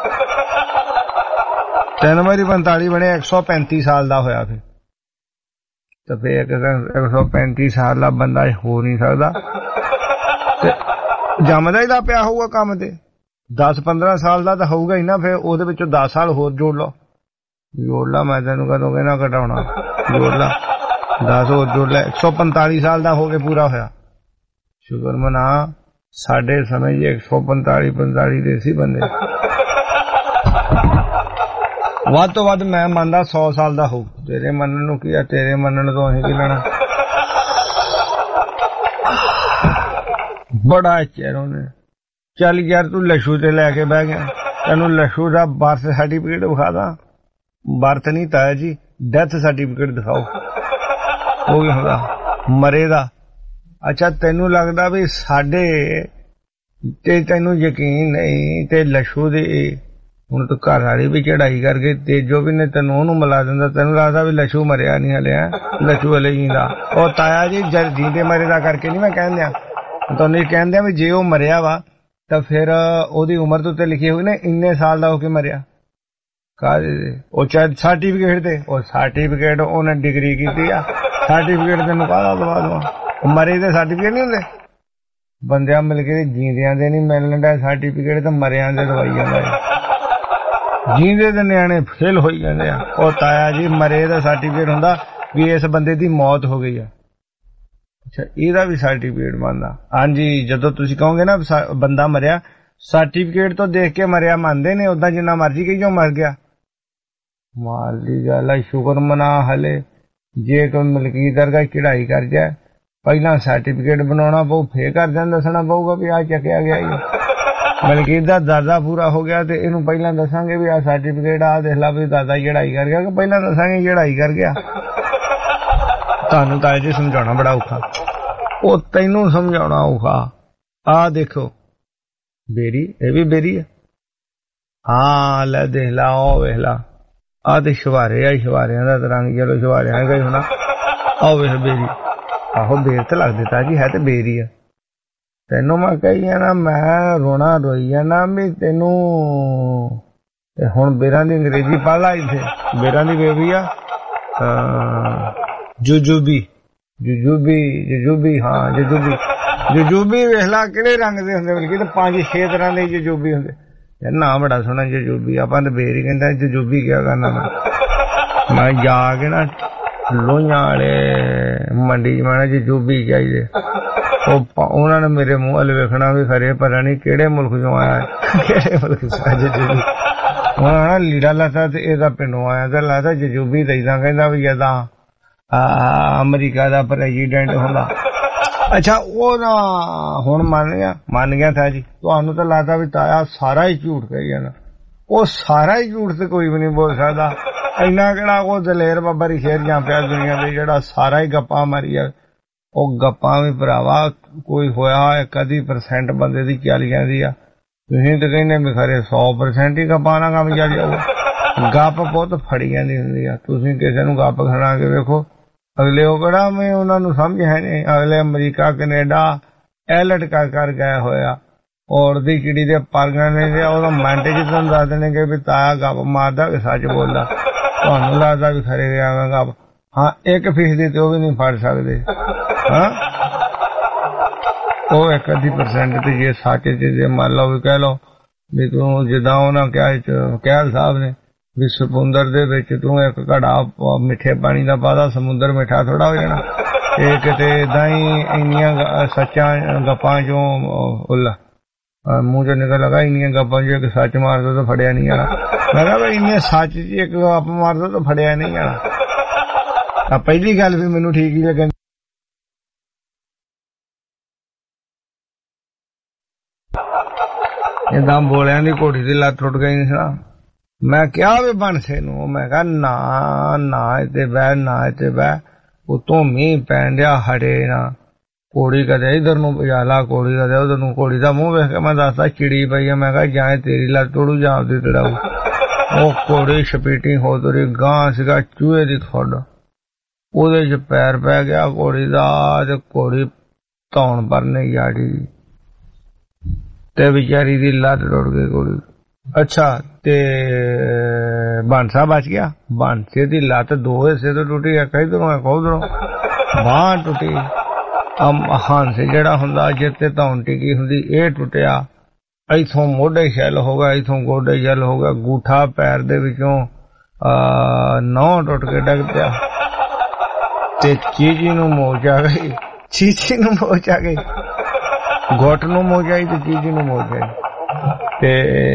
तीन वारी पैंताली बने एक सौ पैंती साल का होया फिर तो फिर एक सौ पैंती साल का बंदा हो नहीं सकता। जमदा ही पिया होगा काम ते दस पंद्रह साल का तो होगा ही ना। फिर ਉਹਦੇ ਵਿੱਚੋਂ दस साल होर जोड़ लो जोड़ ला मैं तेन कदों कहना घटाउणा जोड़ ला दस होर जोड़ ला एक सौ पैंताली साल का हो के पूरा होया। शुक्र मना साढ़े समय जी एक सौ पैंताली पैंताली दे सी बंदे ਵੱਧ ਤੋਂ ਵੱਧ मैं ਮੰਨਦਾ सौ साल का हो। तेरे मनण ਨੂੰ ਕੀ ਆ तेरे मनण ਤੋਂ ਅਸੀਂ ਕੀ ਲੈਣਾ। बड़ा चेहरों ने चल यार तू लशू ते लैके बह गया तेनू लशू का बर्थ सर्टिफिकेट विखा दा। बर्थ नहीं ताया जी डेथ सर्टिफिकेट दिखाओ वो भी होगा मरे दा। अच्छा तेनू लगदा भी साडे ते तेनू यकीन नहीं ते लशू दी हुण तू घर वाली भी चढ़ाई करके तेजो भी ने तेनू ओनू मिला दिंदा। तेनू लगदा भी लशू मरिया नहीं हले लशू हले जींदा। ओ ताया जी जद जींदे मरे दा करके नहीं मैं कहंदिया ਤੁਹਾਨੂੰ ਇਹ ਕਹਿੰਦੇ ਆ ਵੀ ਜੇ ਉਹ ਮਰਿਆ ਵਾ ਤਾਂ ਫਿਰ ਉਹਦੀ ਉਮਰ ਤੋਂ ਉੱਤੇ ਲਿਖੀ ਹੋਈ ਨਾ ਇੰਨੇ ਸਾਲ ਦਾ ਹੋ ਕੇ ਮਰਿਆ ਕਾਹਦੇ ਉਹ ਚਾਹੇ ਸਰਟੀਫਿਕੇਟ ਤੇ ਉਹ ਸਰਟੀਫਿਕੇਟ ਉਹਨੇ ਡਿਗਰੀ ਕੀਤੀ ਆ ਸਰਟੀਫਿਕੇਟ ਤੈਨੂੰ ਕਾਹਦਾ ਦਵਾ ਦਵਾ। ਮਰੇ ਦੇ ਸਰਟੀਫਿਕੇਟ ਨਹੀਂ ਹੁੰਦੇ ਬੰਦਿਆਂ ਮਿਲ ਕੇ ਜੀਂਦਿਆਂ ਦੇ ਨਹੀਂ ਮਿਲਣ ਦਾ ਸਰਟੀਫਿਕੇਟ ਤਾਂ ਮਰਿਆਂ ਦੇ ਦਵਾਈ ਜਾਂਦਾ। ਜੀਂਦੇ ਦੇ ਨਿਆਣੇ ਫੇਲ ਹੋਈ ਜਾਂਦੇ ਆ। ਉਹ ਤਾਇਆ ਜੀ ਮਰੇ ਦਾ ਸਰਟੀਫਿਕੇਟ ਹੁੰਦਾ ਵੀ ਇਸ ਬੰਦੇ ਦੀ ਮੌਤ ਹੋ ਗਈ ਆ। अच्छा ਇਹਦਾ ਵੀ ਸਰਟੀਫਿਕੇਟ ਮੰਨਦਾ। ਹਾਂਜੀ ਜਦੋਂ ਤੁਸੀਂ ਕਹੋਗੇ ਨਾ ਬੰਦਾ ਮਰਿਆ ਸਰਟੀਫਿਕੇਟ ਤੋਂ ਦੇਖ ਕੇ ਮਰਿਆ ਮੰਨਦੇ ਨੇ ਉਦਾਂ ਜਿੰਨਾ ਮਰਜ਼ੀ ਕਹੀਓ ਮਰ ਗਿਆ। ਮਾਲ ਦੀ ਗੱਲ ਆ ਸ਼ੁਕਰ ਮਨਾ ਹਲੇ ਜੇ ਕੋਈ ਮਲਕੀਤ ਵਰਗਾ ਚੜਾਈ ਕਰ ਜਾਏ ਪਹਿਲਾਂ ਸਰਟੀਫਿਕੇਟ ਬਣਾਉਣਾ ਪਊ ਫੇਰ ਘਰਦਿਆਂ ਨੂੰ ਦੱਸਣਾ ਪਊਗਾ ਵੀ ਆ ਚੱਕਿਆ ਗਿਆ ਜੀ। ਮਲਕੀਤ ਦਾ ਦਾਦਾ ਪੂਰਾ ਹੋ ਗਿਆ ਤੇ ਇਹਨੂੰ ਪਹਿਲਾਂ ਦੱਸਾਂਗੇ ਵੀ ਆ ਸਰਟੀਫਿਕੇਟ ਆ ਦੇਖ ਲਾ ਵੀ ਦਾਦਾ ਚੜਾਈ ਕਰ ਗਿਆ ਕਿ ਪਹਿਲਾਂ ਦੱਸਾਂਗੇ ਚੜਾਈ ਕਰ ਗਿਆ। ਤੁਹਾਨੂੰ ਤਾਂ ਅਜੇ ਸਮਝਾਉਣਾ ਬੜਾ ਔਖਾ ਉਹ ਤੈਨੂੰ ਸਮਝਾਉਣਾ ਔਖਾ। ਆ ਦੇਖੋ ਬੇਰੀ ਇਹ ਵੀ ਬੇਰੀ ਹੈ। ਹਾਂ ਲੈ ਦੇਖ ਲਾ ਉਹ ਵੇਖ ਲਾ ਆ ਤੇ ਸ਼ਵਾਰੇ ਆ ਸ਼ਵਾਰਿਆਂ ਦਾ ਰੰਗ ਚਲੋ ਸ਼ਵਾਰਿਆਂ ਦਾ ਹੀ ਹੋਣਾ। ਆਹ ਵੇਖ ਬੇਰੀ ਆਹੋ ਬੇਰ ਤੇ ਲੱਗ ਦਿੱਤਾ ਜੀ ਹੈ ਤੇ ਬੇਰੀ ਆ। ਤੈਨੂੰ ਮੈਂ ਕਹੀ ਆ ਨਾ ਮੈਂ ਰੋਣਾ ਰੋਈ ਜਾਣਾ ਵੀ ਤੈਨੂੰ ਹੁਣ ਬੇਰਾਂ ਦੀ ਅੰਗਰੇਜ਼ੀ ਪੜ੍ਹ ਲਾ ਇੱਥੇ ਬੇਰਾਂ ਦੀ ਬੇਬੀ ਆ ਜੁਜੂਬੀ ਜੁਜੂਬੀ ਜੁਜੂਬੀ ਹਾਂ ਜੁਜੂਬੀ ਜੁਜੂਬੀ ਵੇਖ ਲਾ ਕਿਹੜੇ ਰੰਗ ਦੇ ਹੁੰਦੇ ਬਲਕਿ ਤੇ ਪੰਜ ਛੇ ਤਰ੍ਹਾਂ ਦੇ ਜੁਜੂਬੀ ਹੁੰਦੇ। ਨਾ ਬੜਾ ਸੋਹਣਾ ਜੁਜੂਬੀ ਆਪਾਂ ਤਾਂ ਬੇਰ ਹੀ ਕਹਿੰਦਾ ਜੁਜੂਬੀ ਕਿਆ ਕਰਨਾ। ਮੈਂ ਮੈਂ ਜਾ ਕੇ ਨਾ ਲੋਹੀਆਂ ਵਾਲੇ ਮੰਡੀ ਚ ਮੈਂ ਜੁਜੂਬੀ ਚਾਹੀਦੇ ਉਹ ਉਹਨਾਂ ਨੇ ਮੇਰੇ ਮੂੰਹ ਵੱਲ ਵੇਖਣਾ ਵੀ ਖਰੇ ਪਤਾ ਨਹੀਂ ਕਿਹੜੇ ਮੁਲਕ ਚੋਂ ਆਇਆ ਕਿਹੜੇ ਮੁਲਕ ਚੋਂ ਜੁਜੂਬੀ। ਉਹਨਾਂ ਲੀੜਾ ਲਾਤਾ ਤੇ ਇਹਦਾ ਪਿੰਡੋਂ ਆਇਆ ਤੇ ਲਾਤਾ ਜੁਜੂਬੀ ਦਈਦਾ ਕਹਿੰਦਾ ਵੀ ਇਹਦਾ ਅਮਰੀਕਾ ਦਾ ਪ੍ਰੈਜ਼ੀਡੈਂਟ ਹੁੰਦਾ। ਅੱਛਾ ਉਹ ਨਾ ਹੁਣ ਮੰਨ ਗਿਆ ਮੰਨ ਗਿਆ ਥਾ ਜੀ ਤੁਹਾਨੂੰ ਤਾਂ ਲੱਗਦਾ ਵੀ ਤਾਇਆ ਸਾਰਾ ਹੀ ਝੂਠ ਕਹੀ ਜਾਂਦਾ। ਉਹ ਸਾਰਾ ਹੀ ਝੂਠ ਤੇ ਕੋਈ ਵੀ ਨਹੀਂ ਬੋਲ ਸਕਦਾ। ਇੰਨਾ ਕਿਹੜਾ ਉਹ ਦਲੇਰ ਬਾਬਾ ਦੀ ਸ਼ੇਰ ਜਾਂ ਪਿਆ ਦੁਨੀਆ ਦੇ ਜਿਹੜਾ ਸਾਰਾ ਹੀ ਗੱਪਾਂ ਮਾਰੀ ਆ। ਉਹ ਗੱਪਾਂ ਵੀ ਭਰਾਵਾ ਕੋਈ ਹੋਇਆ ਇੱਕ ਅੱਧੀ ਪਰਸੈਂਟ ਬੰਦੇ ਦੀ ਚੱਲ ਜਾਂਦੀ ਆ। ਤੁਸੀਂ ਤਾਂ ਕਹਿੰਦੇ ਵੀ ਖਰੇ ਸੌ ਪਰਸੈਂਟ ਹੀ ਗੱਪਾਂ ਨਾਲ ਕੰਮ ਚੱਲ ਜਾਊਗਾ। ਗੱਪ ਬਹੁਤ ਫੜੀ ਜਾਂਦੀ ਹੁੰਦੀ ਆ। ਤੁਸੀਂ ਕਿਸੇ ਨੂੰ ਗੱਪ ਖੜਾ ਕੇ ਵੇਖੋ ਅਗਲੇ ਉਹ ਕਿਹੜਾ ਮੈਂ ਉਹਨਾਂ ਨੂੰ ਸਮਝ ਹੈ ਨਹੀਂ। ਅਗਲੇ ਅਮਰੀਕਾ ਕੈਨੇਡਾ ਇਹ ਲਟਕਾ ਕਰ ਗਏ ਹੋਇਆ ਔਰ ਦੀ ਚਿੜੀ ਦੇ ਪਰ ਗਏ ਨੇ ਉਹਦਾ ਮਿੰਟ ਚ ਤੁਹਾਨੂੰ ਦੱਸ ਦੇਣਗੇ ਵੀ ਤਾਇਆ ਗੱਪ ਮਾਰਦਾ ਕਿ ਸੱਚ ਬੋਲਦਾ। ਤੁਹਾਨੂੰ ਲੱਗਦਾ ਵੀ ਖਰੇ ਆਵਾਂਗਾ ਹਾਂ ਇੱਕ ਫੀਸਦੀ ਤੇ ਉਹ ਵੀ ਨਹੀਂ ਫੜ ਸਕਦੇ ਹਾਂ ਉਹ ਇੱਕ ਅੱਧੀ ਪਰਸੈਂਟ ਤੇ ਜੇ ਸੱਚ ਚ ਜੇ ਮੰਨ ਲਓ ਵੀ ਕਹਿ ਲਓ ਵੀ ਤੂੰ ਜਿੱਦਾਂ ਉਹਨਾਂ ਕਿਹਾ ਕਹਿਲ ਸਾਹਿਬ ਨੇ ਵੀ ਸਮੁੰਦਰ ਦੇ ਵਿੱਚ ਤੂੰ ਇੱਕ ਘੜਾ ਮਿੱਠੇ ਪਾਣੀ ਦਾ ਪਾਦਾ ਸਮੁੰਦਰ ਮਿੱਠਾ ਥੋੜਾ ਹੋ ਜਾਣਾ ਇਹ ਕਿਤੇ ਏਦਾਂ ਹੀ ਇੰਨੀਆਂ ਸੱਚਾਂ ਗੱਪਾਂ ਚੋਂ ਉੱਲਾ ਮੂੰਹ ਚੋਂ ਨਿਕਲ ਲਗਾ ਇੰਨੀਆਂ ਗੱਪਾਂ ਚੋਂ ਇੱਕ ਸੱਚ ਮਾਰ ਦੋ ਤਾਂ ਫੜਿਆ ਨਹੀਂ ਜਾਣਾ ਮੈਂ ਕਿਹਾ ਵੀ ਇੰਨੇ ਸੱਚ ਚ ਇੱਕ ਗੱਪ ਮਾਰ ਦੋ ਤਾਂ ਫੜਿਆ ਨਹੀਂ ਜਾਣਾ ਪਹਿਲੀ ਗੱਲ ਵੀ ਮੈਨੂੰ ਠੀਕ ਹੀ ਲੱਗਣ ਏਦਾਂ ਬੋਲਿਆਂ ਦੀ ਘੋੜੀ ਦੀ ਲੱਤ ਟੁੱਟ ਗਈ ਸੀ ਨਾ ਮੈਂ ਕਿਹਾ ਵੀ ਬਣਸੇ ਨੂੰ ਮੈਂ ਕਿਹਾ ਨਾ ਨਾ ਇੱਥੇ ਬਹਿ ਨਾ ਇੱਥੇ ਬਹਿ ਉਤੋਂ ਮੀਂਹ ਪੈਣ ਡਿਆ ਹਟੇ ਨਾ ਘੋੜੀ ਕਦੇ ਇਧਰ ਨੂੰ ਭਜਾ ਘੋੜੀ ਕਦੇ ਉਧਰ ਨੂੰ ਘੋੜੀ ਦਾ ਮੂੰਹ ਵੇਖ ਕੇ ਮੈਂ ਦੱਸਦਾ ਚਿੜੀ ਪਈ ਆ ਮੈਂ ਕਿਹਾ ਜਾਂ ਤੇਰੀ ਲੱਤ ਤੋੜੂ ਜਾਂ ਆਪਦੀ ਤੜਾਊ ਉਹ ਘੋੜੀ ਛਪੀਟੀ ਹੋ ਤੁਰੀ ਗਾਂ ਸੀਗਾ ਚੂਹੇ ਦੀ ਖੁੱਡ ਉਹਦੇ ਚ ਪੈਰ ਪੈ ਗਿਆ ਘੋੜੀ ਦਾ ਤੇ ਘੋੜੀ ਧੌਣ ਭਰਨੇ ਜਾੜੀ ਤੇ ਵਿਚਾਰੀ ਦੀ ਲੱਤ ਟੁੱਟ ਗਈ ਘੋੜੀ ਅੱਛਾ ਤੇ ਬਾਂਸਾ ਬਚ ਗਿਆ ਬਾਂਸੇ ਦੀ ਲੱਤ ਦੋ ਹਿੱਸੇ ਤੋਂ ਟੁੱਟੀ ਇੱਕ ਇਧਰੋਂ ਇੱਕ ਉਧਰੋਂ ਬਾਂਹ ਟੁੱਟੀ ਹਾਂਸੇ ਜਿਹੜਾ ਹੁੰਦਾ ਜਿੱਤੇ ਧੌਣ ਟਿਕੀ ਹੁੰਦੀ ਇਹ ਟੁੱਟਿਆ ਇਥੋਂ ਮੋਢੇ ਛੈਲ ਹੋ ਗਿਆ ਇਥੋਂ ਗੋਡੇ ਛੈਲ ਹੋ ਗਿਆ ਗੂਠਾ ਪੈਰ ਦੇ ਵਿੱਚੋਂ ਨੌਂ ਟੁੱਟ ਕੇ ਡਿੱਗ ਪਿਆ ਤੇ ਚੀਜੀ ਨੂੰ ਮੋਚ ਆ ਗਈ ਚੀਜੀ ਨੂੰ ਮੋਚ ਆ ਗਈ ਗੋਟ ਨੂੰ ਮੋਚ ਆਈ ਤੇ ਚੀਜੀ ਨੂੰ ਮੋਚ ਆਈ ਤੇ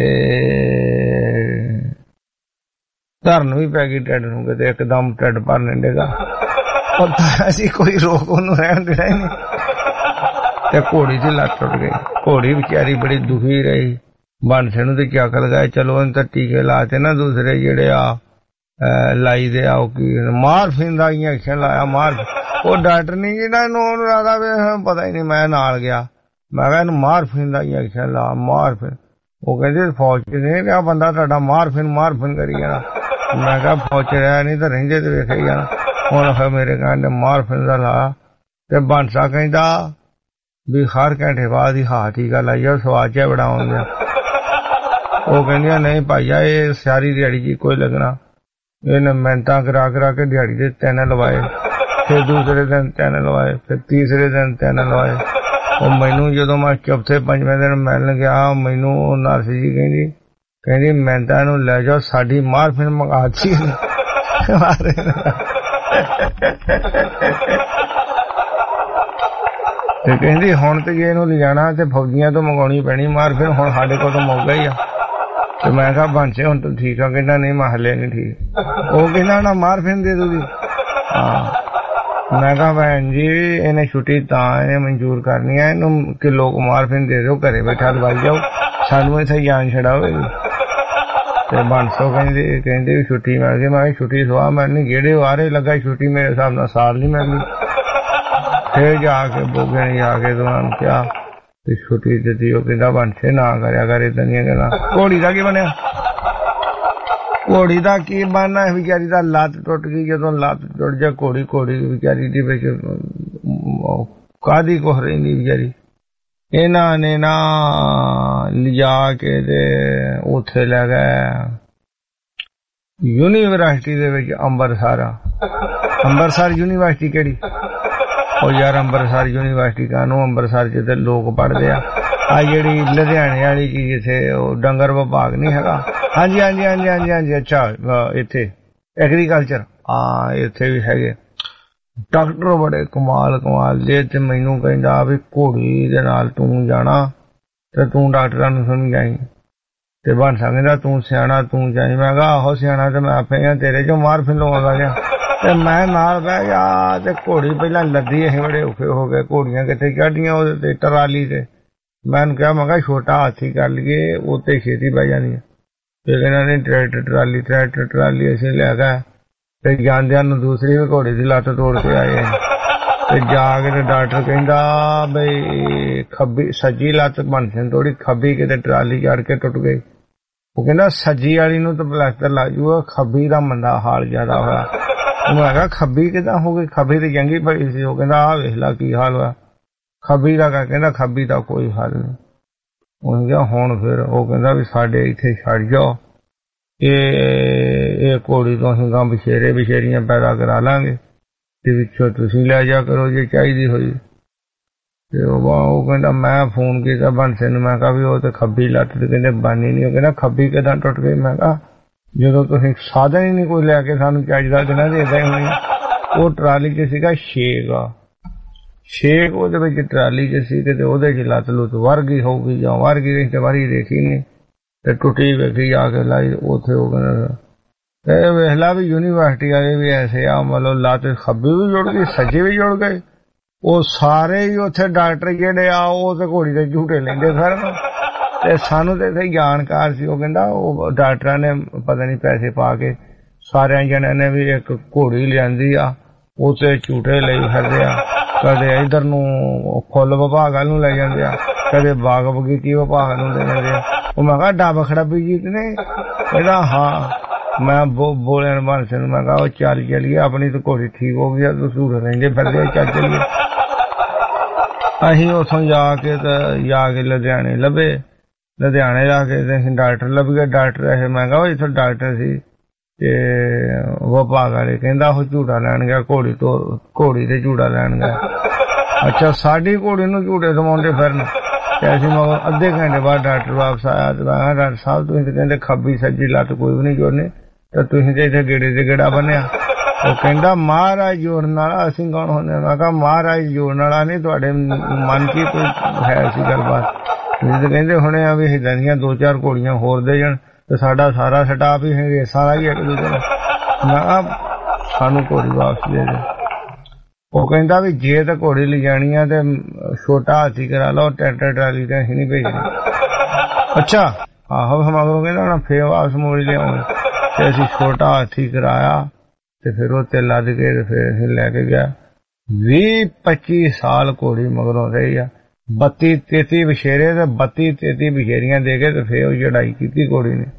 ਧਰਨ ਵੀ ਪੈ ਗਈ ਢਿੱਡ ਨੂੰ ਕਿਤੇ ਇੱਕਦਮ ਢਿੱਡ ਭਰਨੇ ਡੇਗਾ ਪਤਾ ਅਸੀਂ ਕੋਈ ਰੋਕ ਉਹਨੂੰ ਰਹਿਣ ਦੇਣਾ ਹੀ ਨਹੀਂ ਤੇ ਘੋੜੀ ਦੀ ਲੱਤ ਟੁੱਟ ਗਈ ਘੋੜੀ ਵਿਚਾਰੀ ਬੜੀ ਦੁਖੀ ਰਹੀ ਬਾਂਸੇ ਨੂੰ ਤੇ ਚੱਕ ਲਗਾਏ ਚਲੋ ਇਹਨੂੰ ਤਾਂ ਟੀਕੇ ਲਾਤੇ ਨਾ ਦੂਸਰੇ ਜਿਹੜੇ ਆ ਲਾਈ ਦੇ ਆਓ ਕੀ ਮਾਰਫਿਨ ਦਾ ਇੰਜੈਕਸ਼ਨ ਲਾਇਆ ਮਾਰ ਉਹ ਡਾਕਟਰ ਨਹੀਂ ਜੀ ਨਾ ਇਹਨੂੰ ਉਹਨੂੰ ਲੱਗਦਾ ਵੀ ਪਤਾ ਹੀ ਨਹੀਂ ਮੈਂ ਨਾਲ ਗਿਆ ਮੈਂ ਕਿਹਾ ਇਹਨੂੰ ਮਾਰਫਿਨ ਦਾ ਇੰਜੈਕਸ਼ਨ ਲਾ ਮਾਰਫਿਨ ਉਹ ਕਹਿੰਦੇ ਫੌਜ ਚ ਨਹੀਂ ਰਿਹਾ ਬੰਦਾ ਤੁਹਾਡਾ ਮਾਰਫਿਨ ਮਾਰਫਿਨ ਕਰੀ ਜਾਣਾ ਮੈਂ ਕਿਹਾ ਫੌਜ ਚ ਰਿਹਾ ਨਹੀਂ ਤਾਂ ਰਹਿੰਦੇ ਤੇ ਵੇਖੇ ਜਾਣਾ ਹੁਣ ਫਿਰ ਮੇਰੇ ਕਹਿੰਦੇ ਮਾਰਫਿਨ ਦਾ ਲਾ ਤੇ ਬਾਂਸਾ ਕਹਿੰਦਾ ਵੀ ਹਰ ਘੰਟੇ ਬਾਅਦ ਹੀ ਹਾਂ ਟੀਕਾ ਲਾਈ ਜਾਓ ਸਵਾਦ ਜਿਹਾ ਬੜਾ ਆਉਂਦਾ ਉਹ ਕਹਿੰਦੀਆਂ ਨਹੀਂ ਭਾਈਆ ਇਹ ਸਾਰੀ ਦਿਹਾੜੀ ਜੀ ਕੋਈ ਲੱਗਣਾ ਇਹਨੇ ਮਿੰਟਾਂ ਕਰਾ ਕਰਾ ਕੇ ਦਿਹਾੜੀ ਦੇ ਤਿੰਨ ਲਵਾਏ ਫਿਰ ਦੂਸਰੇ ਦਿਨ ਤਿੰਨ ਲਵਾਏ ਫਿਰ ਤੀਸਰੇ ਦਿਨ ਤਿੰਨ ਲਵਾਏ ਉਹ ਮੈਨੂੰ ਜਦੋਂ ਮੈਂ ਚੌਥੇ ਪੰਜਵੇਂ ਦਿਨ ਮਿਲਣ ਗਿਆ ਮੈਨੂੰ ਉਹ ਨਰਸ ਜੀ ਕਹਿੰਦੀ ਕਹਿੰਦੀ ਮਿੰਟਾਂ ਨੂੰ ਲੈ ਜਾਓ ਸਾਡੀ ਮਾਰਫਿਨ ਮੰਗਾਤੀ ਤੇ ਕਹਿੰਦੀ ਹੁਣ ਤੇ ਜੇ ਇਹਨੂੰ ਲਿਜਾਣਾ ਤੇ ਫੌਜੀਆਂ ਤੋਂ ਮੰਗਾਉਣੀ ਪੈਣੀ ਮਾਰਫਿਨ ਹੁਣ ਸਾਡੇ ਕੋਲ ਤਾਂ ਮੌਕਾ ਹੀ ਆ ਤੇ ਮੈਂ ਕਿਹਾ ਬਾਂਸੇ ਹੁਣ ਤੂੰ ਠੀਕ ਆ ਕਹਿੰਦਾ ਨਹੀਂ ਮੈਂ ਹਲੇ ਨਹੀਂ ਠੀਕ ਉਹ ਕਹਿੰਦਾ ਨਾ ਮਾਰਫਿਨ ਦੇ ਦੂਗੀ ਹਾਂ ਮੈਂ ਕਿਹਾ ਭੈਣ ਜੀ ਇਹਨੇ ਛੁੱਟੀ ਤਾਂ ਇਹਨੇ ਮਨਜ਼ੂਰ ਕਰਨੀ ਹੈ ਇਹਨੂੰ ਕਿਲੋ ਕੁ ਮਾਰਫਿਨ ਦੇ ਦਿਓ ਘਰੇ ਬੈਠਾ ਦਵਾਈ ਜਾਓ ਸਾਨੂੰ ਇੱਥੇ ਜਾਨ ਛਡਾਓਗੀ ਤੇ ਬਾਂਸੋ ਕਹਿੰਦੇ ਕਹਿੰਦੇ ਵੀ ਛੁੱਟੀ ਮਿਲ ਗਈ ਮੈਂ ਕਿਹਾ ਛੁੱਟੀ ਸਵਾ ਮੈਨੂੰ ਜਿਹੜੇ ਵਾਰੇ ਲੱਗਾ ਛੁੱਟੀ ਮੇਰੇ ਹਿਸਾਬ ਨਾਲ ਸਾਲ ਨਹੀਂ ਮਿਲਣੀ ਫਿਰ ਜਾ ਕੇ ਬੋਗੇ ਨੇ ਜਾ ਕੇ ਉਹਨਾਂ ਨੂੰ ਕਿਹਾ ਤੇ ਛੁੱਟੀ ਦਿੱਤੀ ਉਹ ਕਹਿੰਦਾ ਬਾਂਸੇ ਨਾ ਕਰਿਆ ਕਰ ਏਦਾਂ ਦੀਆਂ ਗੱਲਾਂ ਘੋੜੀ ਦਾ ਕੀ ਬਣਿਆ ਘੋੜੀ ਦਾ ਕੀ ਬਣਨਾ ਵਿਚਾਰੀ ਦਾ ਲੱਤ ਟੁੱਟ ਗਈ ਜਦੋਂ ਲੱਤ ਟੁੱਟ ਜਾ ਘੋੜੀ ਘੋੜੀ ਵਿਚਾਰੀ ਦੇ ਵਿੱਚ ਕਾਦੀ ਕੋਹ ਰਹਿੰਦੀ ਵਿਚਾਰੀ ਇਹਨਾਂ ਨੇ ਨਾ ਲਿਜਾ ਕੇ ਤੇ ਉੱਥੇ ਲੈ ਗਏ ਯੂਨੀਵਰਸਿਟੀ ਦੇ ਵਿੱਚ ਅੰਮ੍ਰਿਤਸਰ ਅੰਮ੍ਰਿਤਸਰ ਯੂਨੀਵਰਸਿਟੀ ਕਿਹੜੀ ਉਹ ਯਾਰ ਅੰਮ੍ਰਿਤਸਰ ਯੂਨੀਵਰਸਿਟੀ ਕਾਹਨੂੰ ਅੰਮ੍ਰਿਤਸਰ ਚ ਤੇ ਲੋਕ ਪੜ੍ਹਦੇ ਆ ਆ ਜਿਹੜੀ ਲੁਧਿਆਣੇ ਵਾਲੀ ਚੀਜ਼ ਇੱਥੇ ਉਹ ਡੰਗਰ ਵਿਭਾਗ ਨਹੀਂ ਹੈਗਾ ਹਾਂਜੀ ਹਾਂਜੀ ਹਾਂਜੀ ਹਾਂਜੀ ਹਾਂਜੀ ਅੱਛਾ ਇੱਥੇ ਐਗਰੀਕਲਚਰ ਹਾਂ ਇੱਥੇ ਵੀ ਹੈਗੇ ਡਾਕਟਰ ਬੜੇ ਕਮਾਲ ਕਮਾਲ ਦੇ ਤੇ ਮੈਨੂੰ ਕਹਿੰਦਾ ਵੀ ਘੋੜੀ ਦੇ ਨਾਲ ਤੂੰ ਜਾਣਾ ਤੇ ਤੂੰ ਡਾਕਟਰਾਂ ਨੂੰ ਸਮਝਾਈ ਤੇ ਬਾਂਸਾ ਕਹਿੰਦਾ ਤੂੰ ਸਿਆਣਾ ਤੂੰ ਜਾਈ ਮੈਂ ਕਿਹਾ ਆਹੋ ਸਿਆਣਾ ਤੇ ਮੈਂ ਆਪੇ ਆ ਤੇਰੇ ਚੋਂ ਮਾਰ ਫਿਰ ਲਵਾਂਗਾ ਗਿਆ ਤੇ ਮੈਂ ਨਾਲ ਬਹਿ ਗਿਆ ਤੇ ਘੋੜੀ ਪਹਿਲਾਂ ਲੱਦੀ ਅਸੀਂ ਬੜੇ ਔਖੇ ਹੋ ਗਏ ਘੋੜੀਆਂ ਕਿੱਥੇ ਚੜ੍ਹਦੀਆਂ ਉਹਦੇ ਤੇ ਟਰਾਲੀ ਤੇ ਮੈਂ ਉਹਨੂੰ ਕਿਹਾ ਮੈਂ ਕਿਹਾ ਛੋਟਾ ਹਾਥੀ ਕਰ ਲਈਏ ਉੱਤੇ ਛੇਤੀ ਬਹਿ ਜਾਣੀ ਤੇ ਇਹਨਾਂ ਨੇ ਟਰੈਕਟਰ ਟਰਾਲੀ ਟਰੈਕਟਰ ਟਰਾਲੀ ਅਸੀਂ ਲੈ ਗਏ ਤੇ ਜਾਂਦਿਆਂ ਨੂੰ ਦੂਸਰੀ ਵੀ ਘੋੜੇ ਦੀ ਲੱਤ ਤੋੜ ਕੇ ਆਏ ਤੇ ਜਾ ਕੇ ਤੇ ਡਾਕਟਰ ਕਹਿੰਦਾ ਬਈ ਖੱਬੀ ਸੱਜੀ ਲੱਤ ਬਣ ਥੋੜੀ ਖੱਬੀ ਕਿਤੇ ਟਰਾਲੀ ਚੜ ਕੇ ਟੁੱਟ ਗਈ ਉਹ ਕਹਿੰਦਾ ਸੱਜੀ ਵਾਲੀ ਨੂੰ ਤਾਂ ਪਲਾਸਟਰ ਲੱਗ ਜੂਗਾ ਖੱਬੀ ਦਾ ਮੰਦਾ ਹਾਲ ਜ਼ਿਆਦਾ ਹੋਇਆ ਉਹਨੂੰ ਹੈਗਾ ਖੱਬੀ ਕਿੱਦਾਂ ਹੋ ਗਈ ਖੱਬੀ ਤੇ ਜੰਗੀ ਪਈ ਸੀ ਉਹ ਕਹਿੰਦਾ ਆਹ ਵੇਖ ਲਾ ਕੀ ਹਾਲ ਹੋਇਆ ਖੱਬੀ ਦਾ ਕਹਿੰਦਾ ਖੱਬੀ ਦਾ ਕੋਈ ਹੱਲ ਨਹੀਂ ਉਹ ਕਿਹਾ ਹੁਣ ਫਿਰ ਉਹ ਕਹਿੰਦਾ ਵੀ ਸਾਡੇ ਇੱਥੇ ਛੱਡ ਜਾਓ ਇਹ ਇਹ ਘੋੜੀ ਤੋਂ ਅਸੀਂ ਗਾਂ ਬਸ਼ੇਰੇ ਬਸ਼ੇਰੀਆਂ ਪੈਦਾ ਕਰਾ ਲਾਂਗੇ ਤੇ ਵਿੱਚੋਂ ਤੁਸੀਂ ਲੈ ਜਾ ਕਰੋ ਜੇ ਚਾਹੀਦੀ ਹੋਈ। ਤੇ ਉਹ ਕਹਿੰਦਾ ਮੈਂ ਫੋਨ ਕੀਤਾ ਬੰਸੇ ਨੂੰ, ਮੈਂ ਕਿਹਾ ਵੀ ਉਹ ਤੇ ਖੱਬੀ ਲੱਤ ਤੇ ਕਹਿੰਦੇ ਬਾਨੀ ਨਹੀਂ। ਉਹ ਕਹਿੰਦਾ ਖੱਬੀ ਕਿੱਦਾਂ ਟੁੱਟ ਗਈ? ਮੈਂ ਕਿਹਾ ਜਦੋਂ ਤੁਸੀਂ ਸਾਧਨ ਹੀ ਨਹੀਂ ਕੋਈ ਲੈ ਕੇ ਸਾਨੂੰ ਚਾਹੀਦਾ ਦੇਣਾ ਤੇ ਏਦਾਂ ਹੀ ਹੋਣੀ। ਉਹ ਟਰਾਲੀ ਚ ਸੀਗਾ ਛੇਕ ਆ ਛੇਕ ਉਹਦੇ ਵਿੱਚ ਟਰਾਲੀ ਚ ਸੀ ਤੇ ਉਹਦੇ ਚ ਲੱਤ ਲੁੱਤ ਵਰ ਗਈ ਹੋਊਗੀ ਜਾਂ ਵਰ ਗਈ ਤੇ ਵਾਰੀ ਦੇਖੀ ਨਹੀਂ ਤੇ ਟੁੱਟੀ ਵੇਖੀ ਆ ਕੇ ਲਾਈ ਉੱਥੇ। ਉਹ ਕਹਿੰਦਾ ਤੇ ਵੇਖ ਲਾ ਵੀ ਯੂਨੀਵਰਸਿਟੀ ਵਾਲੇ ਵੀ ਐਸੇ ਆ, ਮਤਲਬ ਲੱਤ ਖੱਬੀ ਵੀ ਜੁੜ ਗਈ ਸੱਜੇ ਵੀ ਜੁੜ ਗਏ। ਉਹ ਸਾਰੇ ਹੀ ਉੱਥੇ ਡਾਕਟਰ ਜਿਹੜੇ ਆ ਉਹ ਤੇ ਘੋੜੀ ਦੇ ਝੂਟੇ ਲੈਂਦੇ ਫਿਰਨ ਤੇ ਸਾਨੂੰ ਤੇ ਇੱਥੇ ਜਾਣਕਾਰ ਸੀ। ਉਹ ਕਹਿੰਦਾ ਉਹ ਡਾਕਟਰਾਂ ਨੇ ਪਤਾ ਨਹੀਂ ਪੈਸੇ ਪਾ ਕੇ ਸਾਰਿਆਂ ਜਣਿਆਂ ਨੇ ਵੀ ਇੱਕ ਘੋੜੀ ਲਿਆਂਦੀ ਆ, ਉਹ ਤੇ ਝੂਟੇ ਲਈ ਫਿਰਦੇ ਆ। ਕਦੇ ਇਧਰ ਨੂੰ ਫੁੱਲ ਵਿਭਾਗ ਵੱਲ ਨੂੰ ਲੈ ਜਾਂਦੇ ਆ, ਕਦੇ ਬਾਗ ਬਗੀਚੀ ਵਿਭਾਗ ਨੂੰ ਲੈ ਜਾਂਦੇ ਆ। ਉਹ ਮੈਂ ਕਿਹਾ ਡੱਬ ਖੜੱਬੀ ਜੀ ਨੇ? ਕਹਿੰਦਾ ਹਾਂ। ਮੈਂ ਬੋਲਿਆ ਬਾਂਸੇ ਨੂੰ, ਮੈਂ ਕਿਹਾ ਉਹ ਚੱਲ ਚਲੀਏ ਆਪਣੀ ਤਾਂ ਘੋੜੀ ਠੀਕ ਹੋ ਗਈ, ਤੂੰ ਝੂਠ ਰਹਿੰਦੇ ਫਿਰਦੇ, ਚੱਲ ਚਲੀਏ। ਅਸੀਂ ਉੱਥੋਂ ਜਾ ਕੇ ਤੇ ਜਾ ਕੇ ਲੁਧਿਆਣੇ ਲੱਭੇ, ਲੁਧਿਆਣੇ ਜਾ ਕੇ ਤੇ ਅਸੀਂ ਡਾਕਟਰ ਲੱਭ ਗਏ। ਡਾਕਟਰ ਇਹ ਮੈਂ ਕਿਹਾ ਉਹ ਇੱਥੇ ਡਾਕਟਰ ਸੀ ਤੇ ਵਿਭਾਗ ਵਾਲੇ, ਕਹਿੰਦਾ ਉਹ ਝੂਟਾ ਲੈਣ ਗਿਆ ਘੋੜੀ ਤੋਂ, ਘੋੜੀ ਤੇ ਝੂਟਾ ਲੈਣ ਗਿਆ। ਅੱਛਾ ਸਾਡੀ ਘੋੜੀ ਨੂੰ ਝੂਟੇ ਦਵਾਉਂਦੇ ਫਿਰਨ ਤੇ ਅਸੀਂ ਮਗਰ ਅੱਧੇ ਘੰਟੇ ਬਾਅਦ ਡਾਕਟਰ ਵਾਪਸ ਆਇਆ ਤੇ ਮੈਂ ਕਿਹਾ ਡਾਕਟਰ ਸਾਹਿਬ ਤੁਸੀਂ ਤੇ ਕਹਿੰਦੇ ਖੱਬੀ ਸੱਜੀ ਲੱਤ ਕੋਈ ਵੀ ਨਹੀਂ ਜੋੜਨੀ ਤੇ ਤੁਸੀਂ ਤੇ ਇੱਥੇ ਗੇੜੇ ਤੇ ਗੇੜਾ ਬੰਨਿਆ। ਉਹ ਕਹਿੰਦਾ ਮਹਾਰਾਜ ਜੋੜਨ ਵਾਲਾ, ਅਸੀਂ ਕੌਣ ਹੁੰਦੇ? ਮੈਂ ਕਿਹਾ ਮਹਾਰਾਜ ਜੋੜਨ ਵਾਲਾ ਨਹੀਂ, ਤੁਹਾਡੇ ਮਨ ਕੀ ਕੋਈ ਹੈ ਸੀ ਗੱਲਬਾਤ? ਤੁਸੀਂ ਤੇ ਕਹਿੰਦੇ ਹੁਣੇ ਆ ਵੀ ਏਦਾਂ ਦੀਆਂ ਦੋ ਚਾਰ ਘੋੜੀਆਂ ਹੋਰ ਦੇ ਜਾਣ ਤੇ ਸਾਡਾ ਸਾਰਾ ਸਟਾਫ ਹੀ ਰੇਸਾਂ ਵਾਲਾ ਹੀ ਇੱਕ ਦੂਜੇ ਦਾ। ਮੈਂ ਕਿਹਾ ਸਾਨੂੰ ਘੋੜੀ ਵਾਪਸ ਦੇ ਦੇ। ਉਹ ਕਹਿੰਦਾ ਵੀ ਜੇ ਤਾਂ ਘੋੜੀ ਲਿਜਾਣੀ ਆ ਤੇ ਛੋਟਾ ਹਾਥੀ ਕਰਾ ਲਓ, ਟਰੈਕਟਰ ਟਰਾਲੀ ਤੇ ਅਸੀਂ ਨਹੀਂ ਭੇਜਣੀ। ਅੱਛਾ ਆਹੋ ਮਗਰੋਂ ਕਹਿੰਦਾ ਹੁਣ ਫੇਰ ਵਾਪਸ ਮੋੜ ਲਿਆਉਂਗੇ ਤੇ ਅਸੀਂ ਛੋਟਾ ਹਾਥੀ ਕਰਾਇਆ ਤੇ ਫਿਰ ਉਹ ਤੇ ਲੱਦ ਕੇ ਤੇ ਫਿਰ ਅਸੀਂ ਲੈ ਕੇ ਗਿਆ। ਵੀਹ ਪੱਚੀ ਸਾਲ ਘੋੜੀ ਮਗਰੋਂ ਰਹੀ ਆ, ਬੱਤੀ ਤੇਤੀ ਬਸ਼ੇਰੇ ਤੇ ਬੱਤੀ ਤੇਤੀ ਬਸ਼ੇਰੀਆਂ ਦੇ ਕੇ ਤੇ ਫਿਰ ਉਹ ਚੜਾਈ ਕੀਤੀ ਘੋੜੀ ਨੇ।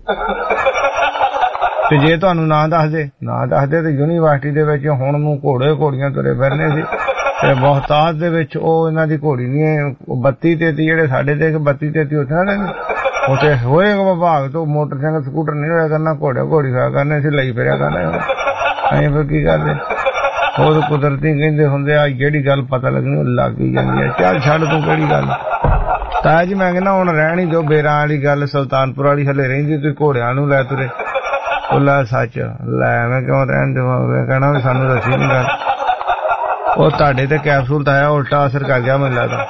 ਤੇ ਜੇ ਤੁਹਾਨੂੰ ਨਾ ਦੱਸਦੇ ਨਾ ਦੱਸਦੇ ਤੇ ਯੂਨੀਵਰਸਿਟੀ ਦੇ ਵਿੱਚ ਹੁਣ ਨੂੰ ਘੋੜੇ ਘੋੜੀਆਂ ਤੁਰੇ ਫਿਰਨੇ ਸੀ ਤੇ ਬਹੁਤਾਤ ਦੇ ਵਿੱਚ ਉਹ ਇਹਨਾਂ ਦੀ ਘੋੜੀ ਨਹੀਂ। ਬੱਤੀ ਤੇਤੀ ਜਿਹੜੇ ਸਾਡੇ ਤੇ ਬੱਤੀ ਤੇਤੀ ਉੱਥੇ ਨਾ ਰਹਿੰਦੇ, ਉੱਥੇ ਹੋਏਗਾ ਵਿਭਾਗ ਤੋਂ ਮੋਟਰਸਾਈਕਲ ਸਕੂਟਰ ਨਹੀਂ ਹੋਇਆ ਕਰਨਾ, ਘੋੜੇ ਘੋੜੀ ਹੋਇਆ ਕਰਨੇ ਸੀ, ਲਈ ਫਿਰਿਆ ਕਰਨਾ। ਅਸੀਂ ਫਿਰ ਕੀ ਕਰਦੇ? ਉਹ ਤਾਂ ਕੁਦਰਤੀ ਕਹਿੰਦੇ ਹੁੰਦੇ ਆ ਜਿਹੜੀ ਗੱਲ ਪਤਾ ਲੱਗਣੀ ਉਹ ਲੱਗ ਹੀ ਜਾਂਦੀ ਹੈ। ਚੱਲ ਛੱਡ ਤੂੰ ਕਿਹੜੀ ਗੱਲ ਤਾਇਆ ਜੀ, ਮੈਂ ਕਹਿੰਦਾ ਹੁਣ ਰਹਿਣ ਹੀ ਦਿਓ। ਬੇਰਾਂ ਵਾਲੀ ਗੱਲ ਸੁਲਤਾਨਪੁਰ ਵਾਲੀ ਹਲੇ ਰਹਿੰਦੀ, ਤੁਸੀਂ ਘੋੜਿਆਂ ਨੂੰ ਲੈ ਤੁਰੇ। ਉਹ ਲੈ ਸੱਚ ਲੈ ਮੈਂ ਕਿਉਂ ਰਹਿਣ ਦੇਵਾਂ? ਕਹਿਣਾ ਵੀ ਸਾਨੂੰ ਦੱਸੀ ਨੀ ਗੱਲ। ਉਹ ਤੁਹਾਡੇ ਤੇ ਕੈਪਸੂਲ ਤਾਂ ਆਇਆ ਉਲਟਾ ਅਸਰ ਕਰ ਗਿਆ ਮੈਨੂੰ ਲੱਗਦਾ।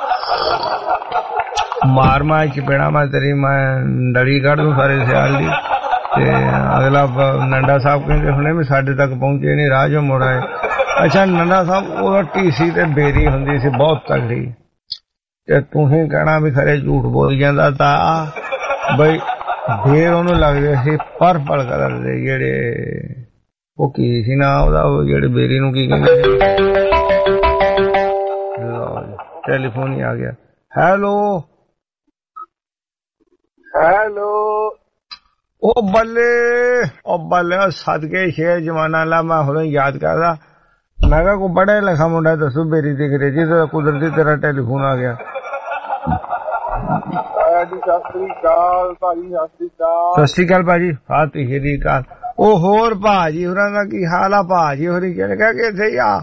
ਮਾਰ ਮਾਰ ਚਪੇੜਾ ਮੈਂ ਤੇਰੀ ਮੈਂ ਡੜੀ ਕੱਢ ਦੂੰ ਸਾਰੇ ਸਿਆਲ ਦੀ। ਤੇ ਅਗਲਾ ਨੰਡਾ ਸਾਹਿਬ ਕਹਿੰਦੇ ਹੁਣੇ ਵੀ ਸਾਡੇ ਤੱਕ ਪਹੁੰਚੇ ਨਹੀਂ, ਰਾਹ ਚੋਂ ਮੁੜ ਆਏ। ਅੱਛਾ ਨੰਡਾ ਸਾਹਿਬ ਉਹ ਢੀਸੀ ਤੇ ਬੇਰੀ ਹੁੰਦੀ ਸੀ ਬਹੁਤ ਤਗੜੀ, ਤੇ ਤੁਸੀਂ ਕਹਿਣਾ ਵੀ ਖਰੇ ਝੂਠ ਬੋਲ ਜਾਂਦਾ ਤਾਂ ਬਈ ਫੇਰ ਉਹਨੂੰ ਲੱਗਦੇ ਸੀ ਪਰਪਲ ਕਲਰ ਦੇ ਜਿਹੜੇ ਉਹ ਕੀ ਸੀ ਨਾ ਉਹਦਾ, ਉਹ ਜਿਹੜੇ ਬੇਰੀ ਨੂੰ ਕੀ ਕਹਿੰਦੇ ਸੀ। ਟੈਲੀਫੋਨ ਹੀ ਆ ਗਿਆ। ਹੈਲੋ ਹੈਲੋ ਉਹ ਬੱਲੇ ਉਹ ਬੱਲੇ ਸਦਕੇ ਸ਼ੇਰ ਜਮਾਨਾ ਲਾ। ਮੈਂ ਹੁਣੇ ਯਾਦ ਕਰਦਾ, ਮੈਂ ਕਿਹਾ ਕੋਈ ਬੜਾ ਲਿਖਾ ਮੁੰਡਾ ਦੱਸੋ ਬੇਰੀ ਦਿਖ ਰਹੀ ਜੀ, ਤਾਂ ਕੁਦਰਤੀ ਤੇਰਾ ਟੈਲੀਫੋਨ ਆ ਗਿਆ। ਸਤਿ ਸ੍ਰੀ ਅਕਾਲ ਭਾਜੀ। ਸਤਿ ਸ੍ਰੀ ਅਕਾਲ ਭਾਜੀ। ਸਤਿ ਸ੍ਰੀ ਅਕਾਲ। ਉਹ ਹੋਰ ਭਾਜੀ ਹੋਰਾਂ ਦਾ ਕੀ ਹਾਲ ਆ? ਭਾਜੀ ਹੋਰੀ ਕਿਹਨੇ ਕਹਿ ਕੇ ਇੱਥੇ ਆ?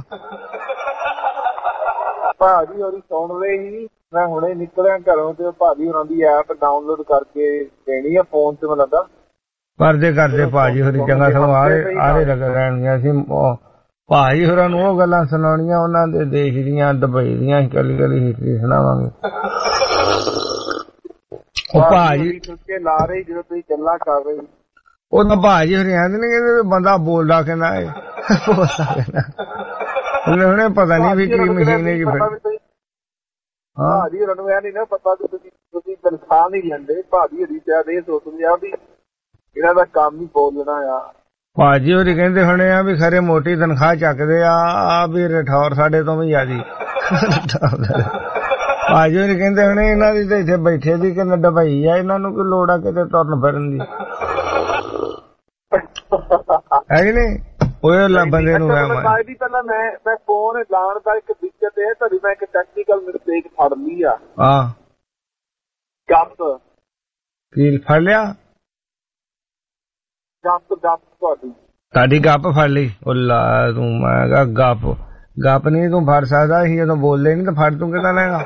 ਭਾਜੀ ਹੋਰੀ ਸੁਣ ਰਹੇ ਸੀ, ਮੈਂ ਹੁਣੇ ਨਿਕਲਿਆ ਘਰੋਂ ਤੇ ਭਾਜੀ ਹੋਰਾਂ ਦੀ ਐਪ ਡਾਊਨਲੋਡ ਕਰਕੇ ਦੇਣੀ ਆ ਫੋਨ ਤੇ। ਮੈਨੂੰ ਲੱਗਦਾ ਕਰਦੇ ਕਰਦੇ ਭਾਜੀ ਹੋਰੀ ਚੰਗਾ ਸਗੋਂ ਆਰੇ ਆਰੇ ਲੱਗ ਰਹਿਣਗੀਆਂ ਸੀ। ਭਾਜੀ ਹੋਰਾਂ ਨੂੰ ਉਹ ਗੱਲਾਂ ਸੁਣਾਉਣੀਆਂ ਉਹਨਾਂ ਦੇ ਦੇਸ਼ ਦੀਆਂ, ਦੁਬਈ ਦੀਆਂ, ਕੱਲੀ ਕੱਲੀ ਹਿਸਟਰੀ ਸੁਣਾਵਾਂਗੇ। ਉਹ ਭਾਜੀ ਲਾ ਰਹੀ ਜਦੋਂ ਤੁਸੀਂ ਗੱਲਾਂ ਕਰ ਰਹੇ ਉਹ ਤਾਂ ਭਾਜੀ ਹੋਰੀ ਆਂਦੇ ਨੇ ਕਹਿੰਦੇ ਬੰਦਾ ਬੋਲਦਾ ਕਹਿੰਦਾ ਬੋਲਦਾ ਕਹਿੰਦਾ ਹੁਣੇ ਪਤਾ ਨਹੀਂ ਵੀ ਕੀ ਮਸ਼ੀਨ ਹੈ ਜੀ। ਫਿਰ ਭਾਜੀ ਹੋਰਾਂ ਨੂੰ ਇਹ ਨੀ ਨਾ ਪਤਾ ਕਿ ਤੁਸੀਂ ਤੁਸੀਂ ਤਨਖਾਹ ਨਹੀਂ ਲੈਂਦੇ। ਭਾਜੀ ਹੋਰੀ ਸ਼ਾਇਦ ਇਹ ਸੋਚਦੇ ਆ ਵੀ ਇਹਨਾਂ ਦਾ ਕੰਮ ਹੀ ਬੋਲਣਾ ਆ। ਭਾਜੀ ਹੋਰੀ ਕਹਿੰਦੇ ਹੁਣੇ ਆ ਵੀ ਖਰੇ ਮੋਟੀ ਤਨਖਾਹ ਚੱਕਦੇ ਆ ਵੀ ਰਠੌਰ ਸਾਡੇ ਤੋਂ ਵੀ ਜ਼ਿਆਦੀ। ਭਾਜੀ ਹੋਰੀ ਕਹਿੰਦੇ ਹੁਣੇ ਇਹਨਾਂ ਦੀ ਤਾਂ ਇੱਥੇ ਬੈਠੇ ਦੀ ਕਿ ਡਬਈ ਆ, ਇਹਨਾਂ ਨੂੰ ਕੋਈ ਲੋੜ ਆ ਕਿਤੇ ਤੁਰਨ ਫਿਰਨ ਦੀ ਹੈ ਕਿ ਨਹੀਂ? ਉਹ ਬੰਦੇ ਨੂੰ ਪਹਿਲਾਂ ਮੈਂ ਮੈਂ ਫੋਨ ਲਾਉਣ ਦਾ ਇੱਕ ਦਿੱਕਤ ਹੈ ਤੁਹਾਡੀ, ਮੈਂ ਇੱਕ ਟੈਕਨੀਕਲ ਮਿਸਟੇਕ ਫੜ ਲਈ ਆ। ਹਾਂ ਕੰਮ ਕੀ ਫੜ ਲਿਆ? ਗੱਪ ਗੱਪ ਤੁਹਾਡੀ ਤੁਹਾਡੀ ਗੱਪ ਫੜ ਲਈ ਉਹ ਲਾ ਤੂੰ ਮੈਂ ਕਿਹਾ ਗੱਪ ਗੱਪ ਨਹੀਂ ਤੂੰ ਫੜ ਸਕਦਾ ਸੀ ਜਦੋਂ ਬੋਲਦੇ ਨਹੀਂ ਤਾਂ ਫੜ ਤੂੰ ਕਿੱਦਾਂ ਲੈਗਾ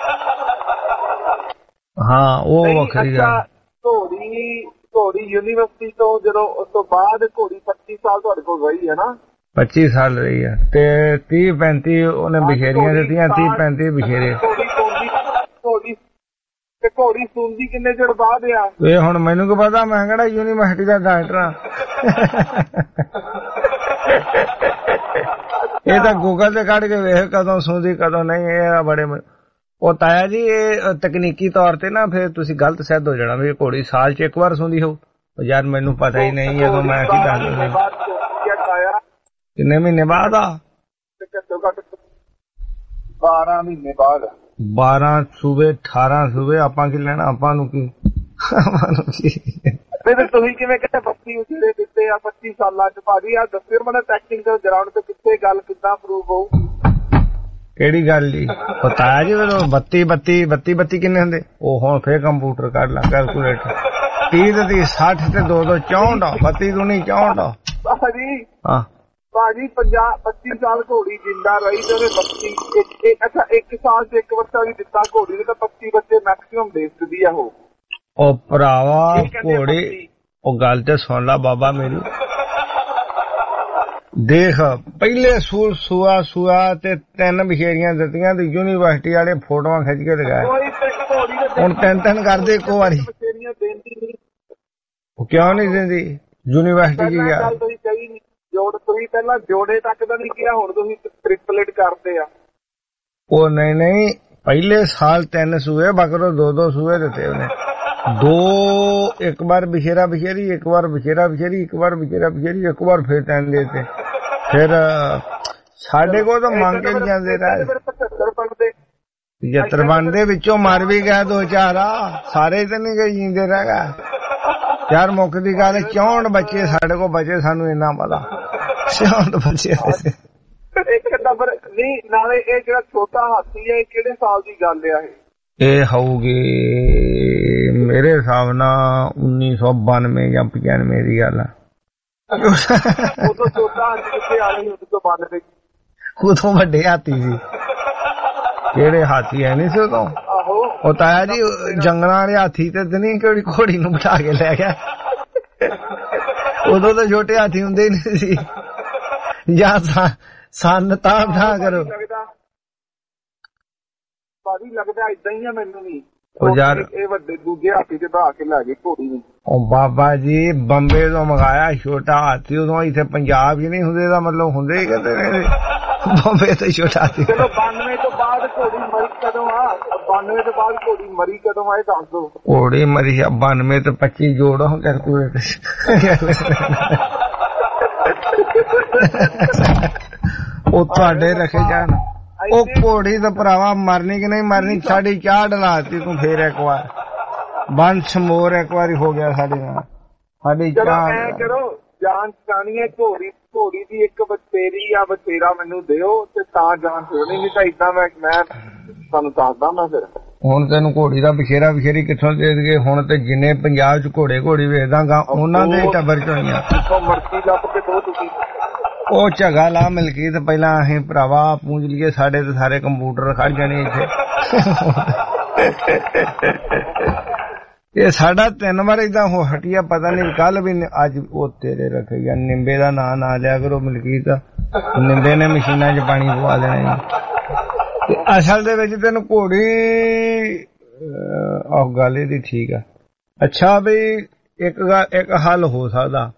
ਹਾਂ ਉਹ ਵੱਖਰੀ ਗੱਲ ਘੋੜੀ ਘੋੜੀ ਯੂਨੀਵਰਸਿਟੀ ਤੋਂ ਜਦੋਂ ਉਸ ਤੋਂ ਬਾਅਦ ਘੋੜੀ ਪੱਚੀ ਸਾਲ ਤੁਹਾਡੇ ਕੋਲ ਰਹੀ ਹੈ ਨਾ ਪੱਚੀ ਸਾਲ ਰਹੀ ਹੈ ਤੇ ਤੀਹ ਪੈਂਤੀ ਉਹਨੇ ਬਿਖੇਰੀਆਂ ਦਿੱਤੀਆਂ ਤੀਹ ਪੈਂਤੀ ਬਿਖੇਰੇ ਘੋੜੀ ਤੇ ਘੋੜੀ ਸੁਣਦੀ ਕਿੰਨੇ ਚਿਰ ਬਾਅਦ ਆ ਇਹ ਹੁਣ ਮੈਨੂੰ ਕੀ ਪਤਾ ਮੈਂ ਕਿਹੜਾ ਯੂਨੀਵਰਸਿਟੀ ਦਾ ਡਾਕਟਰ ਆ ਇਹ ਤਾਂ ਗੂਗਲ ਤੇ ਕੱਢ ਕੇ ਵੇਖ ਕਦੋਂ ਸੁਣਦੀ ਕਦੋਂ ਨਹੀਂ ਇਹ ਬੜੇ ਉਹ ਤਾਇਆ ਜੀ ਇਹ ਤਕਨੀਕੀ ਤੌਰ ਤੇ ਨਾ ਫਿਰ ਤੁਸੀਂ ਗਲਤ ਸਿੱਧ ਹੋ ਜਾਣਾ ਵੀ ਘੋੜੀ ਸਾਲ ਚ ਇੱਕ ਵਾਰ ਸੁਣਦੀ ਹੋਊ ਯਾਰ ਮੈਨੂੰ ਪਤਾ ਹੀ ਨਹੀਂ ਜਦੋਂ ਮੈਂ ਕੀ ਦੱਸ ਕਿੰਨੇ ਮਹੀਨੇ ਬਾਅਦ ਆ ਘੱਟੋ ਘੱਟ ਬਾਰਾਂ ਮਹੀਨੇ ਬਾਅਦ ਬਾਰਾਂ ਸੂਬੇ ਅਠਾਰਾਂ ਸੂਬੇ ਆਪਾਂ ਕੀ ਲੈਣਾ ਆਪਾਂ ਨੂੰ ਕੀ ਆਪਾਂ ਨੂੰ ਕੀ ਫਿਰ ਤੁਸੀਂ ਕਿਵੇਂ ਕਹਿੰਦੇ ਬੱਤੀ ਉਜੜੇ ਦਿੱਤੇ ਆ ਪੱਚੀ ਸਾਲਾਂ ਚ ਭਾਜੀ ਆ ਦੱਸਿਓ ਮੈਨੂੰ ਟੈਕਨੀਕਲ ਗਰਾਊਂਡ ਤੇ ਕਿੱਥੇ ਗੱਲ ਕਿੱਦਾਂ ਪ੍ਰੂਵ ਹੋਊ ਕਿਹੜੀ ਗੱਲ ਜੀ ਪਤਾ ਜੀ ਜਦੋਂ ਬੱਤੀ ਬੱਤੀ ਬੱਤੀ ਬੱਤੀ ਕਿੰਨੇ ਹੁੰਦੇ ਉਹ ਹੁਣ ਫੇਰ ਕੰਪਿਊਟਰ ਕੱਢ ਲਾ ਕੈਲਕੂਲੇਟਰ ਤੀਹ ਤੇ ਤੀਹ ਸੱਠ ਤੇ ਦੋ ਦੋ ਚੌਂਹਠ ਬੱਤੀ ਦੂਣੀ ਚੌਂਹਠ ਭਾਜੀ ਹਾਂ ਭਾਜੀ ਪੰਜਾਹ ਪੱਚੀ ਸਾਲ ਘੋੜੀ ਜਿੰਦਾ ਰਹੀ ਤੇ ਉਹਨੇ ਬੱਤੀ ਅੱਛਾ ਇੱਕ ਸਾਲ ਚ ਇੱਕ ਬੱਚਾ ਵੀ ਦਿੱਤਾ ਘੋੜੀ ਦੇ ਤਾਂ ਪੱਚੀ ਬੱਚੇ ਮੈਕਸਿਮਮ ਦੇ ਸਕਦੀ ਆ ਉਹ ਉਹ ਭਰਾਵਾ ਘੋੜੀ ਉਹ ਗੱਲ ਤੇ ਸੁਣ ਲਾ ਬਾਬਾ ਮੇਰੀ ਦੇਖ ਪਹਿਲੇ ਸੂਰ ਸੂਆ ਸੂਆ ਤੇ ਤਿੰਨ ਬਿਸ਼ੇਰੀਆਂ ਦਿੱਤੀਆਂ ਤੇ ਯੂਨੀਵਰਸਿਟੀ ਵਾਲੇ ਫੋਟੋਆਂ ਖਿੱਚ ਕੇ ਦਿਖਾਏ ਹੁਣ ਤਿੰਨ ਤਿੰਨ ਕਰਦੇ ਇੱਕੋ ਵਾਰੀ ਉਹ ਕਿਉਂ ਨਹੀਂ ਦਿੰਦੀ ਯੂਨੀਵਰਸਿਟੀ ਕੀ ਆ ਜੋੜ ਤੁਸੀਂ ਪਹਿਲਾਂ ਜੋੜੇ ਤੱਕ ਦਾ ਨਹੀਂ ਕਿਹਾ ਹੁਣ ਤੁਸੀਂ ਟ੍ਰਿਪਲੇਟ ਕਰਦੇ ਆ ਉਹ ਨਹੀਂ ਨਹੀਂ ਪਹਿਲੇ ਸਾਲ ਤਿੰਨ ਸੂਏ ਬਕਰੋ ਦੋ ਦੋ ਸੂਏ ਦਿੱਤੇ ਉਹਨੇ ਦੋ ਇੱਕ ਵਾਰ ਬਿਸ਼ੇਰਾ ਬਿਸ਼ੇਰੀ ਇੱਕ ਵਾਰ ਬਿਸ਼ੇਰਾ ਬਿਸ਼ੇਰੀ ਇੱਕ ਵਾਰ ਬਿਸ਼ੇਰਾ ਬਿਸ਼ੇਰੀ ਇੱਕ ਵਾਰ ਫਿਰ ਤਿੰਨ ਦੇਤੇ ਫਿਰ ਸਾਡੇ ਕੋਲ ਤਾਂ ਮੰਗ ਕੇ ਜਾਂਦੇ ਰਹੇ ਪਝੱਤਰ ਬਣਦੇ ਵਿੱਚੋਂ ਮਰ ਵੀ ਗਿਆ ਦੋ ਚਾਰ ਆ ਸਾਰੇ ਤਾਂ ਨਹੀਂ ਗਏ ਜੀਂਦੇ ਰਹਿ ਗਏ ਯਾਰ ਮੁੱਖ ਦੀ ਗੱਲ ਚੌਂਹਠ ਬੱਚੇ ਸਾਡੇ ਕੋਲ ਬਚੇ ਸਾਨੂੰ ਇੰਨਾ ਪਤਾ ਚੌਂਹਠ ਬੱਚੇ ਇੱਕ ਨੰਬਰ ਨਹੀਂ ਨਾਲੇ ਇਹ ਜਿਹੜਾ ਛੋਟਾ ਹਾਥੀ ਹੈ ਕਿਹੜੇ ਸਾਲ ਦੀ ਗੱਲ ਆ ਇਹ ਇਹ ਹੋਊਗੀ ਮੇਰੇ ਹਿਸਾਬ ਨਾਲ ਉੱਨੀ ਸੌ ਬਾਨਵੇਂ ਜਾਂ ਪਚਾਨਵੇਂ ਦੀ ਗੱਲ ਆ ਉਦੋਂ ਛੋਟਾ ਹਾਥੀ ਕਿੱਥੇ ਆ ਰਹੀ ਉਦੋਂ ਬਾਨਵੇਂ ਉਦੋਂ ਵੱਡੇ ਹਾਥੀ ਸੀ ਕਿਹੜੇ ਹਾਥੀ ਹੈ ਨਹੀਂ ਸੀ ਉਦੋਂ ਉਹ ਤਾਇਆ ਜੀ ਜੰਗਲਾਂ ਵਾਲੇ ਹਾਥੀ ਤੇ ਨਹੀਂ ਕਿਹੜੀ ਘੋੜੀ ਨੂੰ ਬਿਠਾ ਕੇ ਲੈ ਗਿਆ ਉਦੋਂ ਤਾਂ ਛੋਟੇ ਹਾਥੀ ਹੁੰਦੇ ਹੀ ਨਹੀਂ ਸੀ ਜਾਂ ਸੰਨ ਤਾਂ ਤਾਂ ਕਰੋ ਭਾਜੀ ਲੱਗਦਾ ਏਦਾਂ ਹੀ ਆ ਮੈਨੂੰ ਵੀ ਉਹ ਯਾਰ ਇਹ ਵੱਡੇ ਦੂਜੇ ਹਾਥੀ ਤੇ ਬਹਾ ਕੇ ਲੈ ਗਏ ਘੋੜੀ ਨੂੰ ਉਹ ਬਾਬਾ ਜੀ ਬੰਬੇ ਤੋਂ ਮੰਗਾਇਆ ਛੋਟਾ ਹਾਥੀ ਉਦੋਂ ਇੱਥੇ ਪੰਜਾਬ ਹੀ ਨਹੀਂ ਹੁੰਦੇ ਦਾ ਮਤਲਬ ਹੁੰਦੇ ਹੀ ਕਹਿੰਦੇ ਨੇ ਬੰਬੇ ਤੋਂ ਛੋਟਾ ਹਾਥੀ ਚਲੋ ਬਾਨਵੇਂ ਤੋਂ ਬਾਅਦ ਘੋੜੀ ਮਰੀ ਕਦੋਂ ਆ ਬਾਨਵੇਂ ਤੋਂ ਬਾਅਦ ਘੋੜੀ ਮਰੀ ਕਦੋਂ ਆ ਇਹ ਦੱਸ ਦੋ ਘੋੜੀ ਮਰੀ ਆ ਬਾਨਵੇਂ ਤੋਂ ਪੱਚੀ ਜੋੜੋ ਕੈਲਕੂਲੇਟਰ ਉਹ ਤੁਹਾਡੇ ਰੱਖੇ ਜਾਣ ਉਹ ਘੋੜੀ ਤਾਂ ਭਰਾਵਾ ਮਰਨੀ ਕਿ ਨਹੀਂ ਮਰਨੀ ਸਾਡੀ ਚਾਹ ਡਲਾਤੀ ਤੂੰ ਫੇਰ ਇੱਕ ਵਾਰ ਬੰਸ਼ ਮੋਰ ਇੱਕ ਵਾਰੀ ਹੋ ਗਿਆ ਸਾਡੇ ਨਾਲ ਸਾਡੀ ਚਾਹ ਕਰੋ ਜਾਨ ਚਕਾਣੀ ਹੈ ਘੋੜੀ ਘੋੜੀ ਦੀ ਇੱਕ ਬਤੇਰੀ ਆ ਬਤੇਰਾ ਮੈਨੂੰ ਦਿਓ ਤੇ ਤਾਂ ਜਾਨ ਛੋੜਨੀ ਨਹੀਂ ਤਾਂ ਏਦਾਂ ਮੈਂ ਮੈਂ ਤੁਹਾਨੂੰ ਦੱਸਦਾ ਮੈਂ ਫਿਰ ਹੁਣ ਤੈਨੂੰ ਘੋੜੀ ਦਾ ਬਸ਼ੇਰਾ ਬਸ਼ੇਰੀ ਕਿੱਥੋਂ ਦੇ ਦੇਗੇ ਹੁਣ ਤੇ ਜਿੰਨੇ ਪੰਜਾਬ ਚ ਘੋੜੇ ਘੋੜੀ ਵੇਚਦਾਂਗਾ ਉਹਨਾਂ ਦੇ ਟੱਬਰ ਚੋਈਆਂ ਜਿੱਥੋਂ ਮਰਜ਼ੀ ਲੱਭ ਕੇ ਦੋ ਤੁਸੀਂ ਉਹ ਝਗਾ ਲਾ ਮਿਲਕੀ ਤੇ ਪਹਿਲਾਂ ਅਸੀਂ ਭਰਾਵਾ ਪੂੰਝ ਲਈਏ ਸਾਡੇ ਤੇ ਸਾਰੇ ਕੰਪਿਊਟਰ ਖੜ ਜਾਣੇ ਇੱਥੇ ਇਹ ਸਾਡਾ ਤਿੰਨ ਵਾਰ ਏਦਾਂ ਹੋ ਹਟਿਆ ਪਤਾ ਨਹੀਂ ਕੱਲ ਵੀ ਅੱਜ ਉਹ ਤੇਰੇ ਰੱਖੇ ਗਿਆ ਨਿੰਬੇ ਦਾ ਨਾਂ ਨਾ ਲਿਆ ਕਰੋ ਮਿਲਕੀ ਤਾਂ ਨਿੰਬੇ ਨੇ ਮਸ਼ੀਨਾਂ 'ਚ ਪਾਣੀ ਪਵਾ ਦੇਣਾ ਅਸਲ ਦੇ ਵਿੱਚ ਤੈਨੂੰ ਘੋੜੀ ਆਹ ਗੱਲ ਇਹਦੀ ਠੀਕ ਆ ਅੱਛਾ ਬਈ ਇੱਕ ਇੱਕ ਹੱਲ ਹੋ ਸਕਦਾ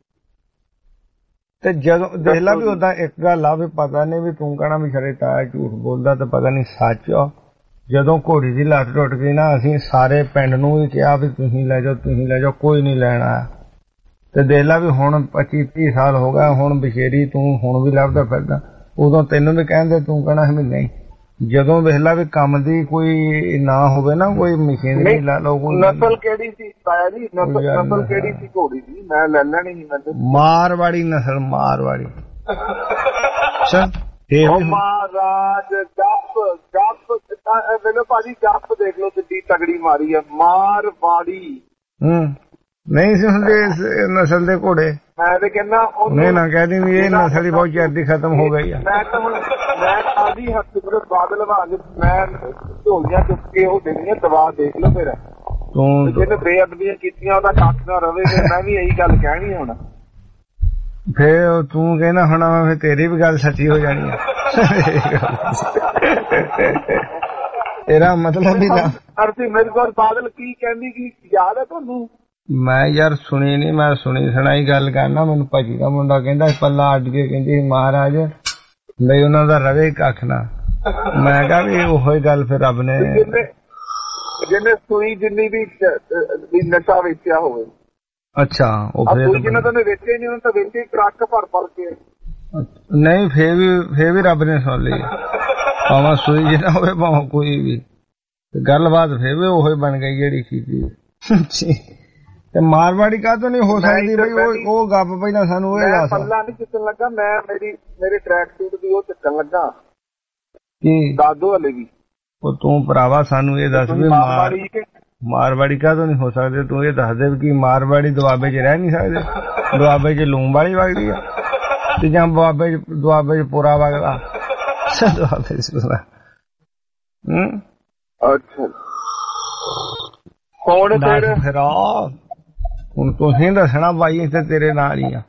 ਤੇ ਜਦੋਂ ਦੇਖ ਲਾ ਵੀ ਓਦਾਂ ਇੱਕ ਗੱਲ ਆ ਵੀ ਪਤਾ ਨਹੀਂ ਵੀ ਤੂੰ ਕਹਿਣਾ ਵੀ ਖਰੇ ਤਾਇਆ ਝੂਠ ਬੋਲਦਾ ਤੇ ਪਤਾ ਨਹੀਂ ਸੱਚ ਆ ਜਦੋਂ ਘੋੜੀ ਦੀ ਲੱਤ ਟੁੱਟ ਗਈ ਨਾ ਅਸੀਂ ਸਾਰੇ ਪਿੰਡ ਨੂੰ ਵੀ ਕਿਹਾ ਵੀ ਤੁਸੀਂ ਲੈ ਜਾਓ ਤੁਸੀਂ ਲੈ ਜਾਓ ਕੋਈ ਨਹੀਂ ਲੈਣਾ ਤੇ ਦੇਖ ਲਾ ਵੀ ਹੁਣ ਪੱਚੀ ਤੀਹ ਸਾਲ ਹੋ ਗਏ ਹੁਣ ਬਸ਼ੇਰੀ ਤੂੰ ਹੁਣ ਵੀ ਲੱਭਦਾ ਫਿਰਦਾ ਉਦੋਂ ਤੈਨੂੰ ਵੀ ਕਹਿੰਦੇ ਤੂੰ ਕਹਿਣਾ ਵੀ ਨਹੀਂ ਜਦੋਂ ਵੇਖ ਲਾ ਵੀ ਕੰਮ ਦੀ ਕੋਈ ਨਾ ਹੋਵੇ ਨਾ ਕੋਈ ਮਸ਼ੀਨਰੀ ਲਾ ਲਓ ਕੋਈ ਨਸਲ ਕਿਹੜੀ ਸੀ ਤਾਇਆ ਜੀ ਨਸਲ ਕਿਹੜੀ ਸੀ ਘੋੜੀ ਦੀ ਮੈਂ ਲੈ ਲੈਣੀ ਸੀ ਮੈਂ ਮਾਰਵਾੜੀ ਨਸਲ ਮਾਰਵਾੜੀ ਉਹ ਮਹਾਰਾਜ ਗੱਪ ਗੱਪ ਵੇਲੋ ਭਾਜੀ ਗੱਪ ਦੇਖ ਲਓ ਕਿੱਡੀ ਤਗੜੀ ਮਾਰੀ ਆ ਮਾਰਵਾੜੀ ਹੂੰ ਨਹੀਂ ਸੀ ਹੁੰਦੇ ਇਸ ਨਸਲ ਦੇ ਘੋੜੇ। ਮੈਂ ਤੇ ਕਹਿੰਦਾ ਨਹੀਂ ਨਾ ਕਹਿ ਵੀ ਇਹ ਨਸਲ ਹੀ ਬਹੁਤ ਜਲਦੀ ਖਤਮ ਹੋ ਗਈ ਆ। ਮੈਂ ਤਾਂ ਹੁਣ ਮੈਂ ਆਦੀ ਹਰਸਿਮਰਤ ਬਾਦਲ ਵਾਂਗ ਮੈਂ ਢੋਲੀਆਂ ਚੁੱਕ ਕੇ ਉਹ ਦੇਣੀ ਦਵਾ ਦੇਖ ਲਓ ਫਿਰ ਤੂੰ ਜਿਹਨੇ ਬੇਅਦਬੀਆਂ ਕੀਤੀਆਂ ਉਹਦਾ ਕੱਖ ਨਾ ਰਵੇ ਤੇ ਮੈਂ ਵੀ ਇਹੀ ਗੱਲ ਕਹਿਣੀ ਹੁਣ। ਫੇਰ ਤੂੰ ਕਹਿਣਾ ਹੋਣਾ ਫਿਰ ਤੇਰੀ ਵੀ ਗੱਲ ਸੱਚੀ ਹੋ ਜਾਣੀ ਆ। ਇਹਦਾ ਮਤਲਬ ਵੀ ਨਾ ਹਰਸਿਮਰਤ ਬਾਦਲ ਕੀ ਕਹਿੰਦੀ ਕੀ ਯਾਦ ਹੈ ਤੁਹਾਨੂੰ? ਮੈਂ ਯਾਰ ਸੁਣੀ ਨੀ, ਮੈਂ ਸੁਣੀ ਸੁਣਾਈ ਗੱਲ ਕਰਨਾ। ਮੈਨੂੰ ਭਾਜੀ ਦਾ ਮੁੰਡਾ ਕਹਿੰਦਾ ਪੱਲਾ ਅੱਡ ਕੇ ਕਹਿੰਦੀ ਮਹਾਰਾਜ ਲਈ ਉਹਨਾਂ ਦਾ ਰਵੇ ਕੱਖ ਨਾ। ਮੈਂ ਕਿਹਾ ਵੀ ਉਹੋ ਹੀ ਗੱਲ ਫਿਰ ਰੱਬ ਨੇ ਜਿਹਨੇ ਸੂਈ ਜਿੰਨੀ ਵੀ ਨਸ਼ਾ ਵੇਚਿਆ ਹੋਵੇ। ਅੱਛਾ ਉਹ ਫਿਰ ਜਿਹਨਾਂ ਤੋਂ ਵੇਚੇ ਨਹੀਂ ਉਹਨਾਂ ਤਾਂ ਵੇਚੇ ਟਰੱਕ ਭਰ ਭਰ ਕੇ। ਨਹੀਂ ਫੇਰ ਵੀ ਫੇਰ ਵੀ ਰੱਬ ਨੇ ਸੁਣ ਲਈ ਭਾਵੇਂ ਸੂਈ ਜਿਹਾ ਹੋਵੇ ਭਾਵੇਂ ਕੋਈ ਵੀ ਗੱਲਬਾਤ ਫੇਰ ਵੀ ਉਹੋ ਹੀ ਬਣ ਗਈ ਜਿਹੜੀ ਸੀ। ਤੇ ਮਾਰਵਾੜੀ ਕਾਹ ਤੋਂ ਨਹੀਂ ਹੋ ਸਕਦੀ ਬਈ? ਉਹ ਉਹ ਗੱਪ ਪਹਿਲਾਂ ਸਾਨੂੰ ਉਹ ਦੱਸ। ਪੱਲਾ ਨਹੀਂ ਚੁੱਕਣ ਲੱਗਾ ਮੈਂ, ਮੇਰੀ ਮੇਰੇ ਟਰੈਕ ਸੂਟ ਦੀ ਉਹ ਚੱਕਣ ਲੱਗਾ ਕੀ ਦਾਦੋ ਹਲੇ ਵੀ। ਉਹ ਤੂੰ ਭਰਾਵਾ ਸਾਨੂੰ ਇਹ ਦੱਸ ਵੀ ਮਾਰਵਾੜੀ ਕਾਹ ਤੋਂ ਨਹੀਂ ਹੋ ਸਕਦੇ? ਤੂੰ ਇਹ ਦੱਸ ਦੇ ਕਿ ਮਾਰਵਾੜੀ ਦੁਆਬੇ 'ਚ ਰਹਿ ਨਹੀਂ ਸਕਦੇ? ਦੁਆਬੇ 'ਚ ਲੂਮ ਵਾਲੀ ਵਗਦੀ ਆ ਤੇ ਜਾਂ ਦੁਆਬੇ 'ਚ ਦੁਆਬੇ 'ਚ ਪੂਰਾ ਵਗਦਾ? ਦੁਆਬੇ 'ਚ ਪੂਰਾ। ਹੂੰ ਅੱਛਾ ਹੁਣ ਫਿਰ ਹੁਣ ਤੁਸੀਂ ਦੱਸਣਾ ਬਾਈ ਇੱਥੇ ਤੇਰੇ ਨਾਲ ਹੀ ਆ।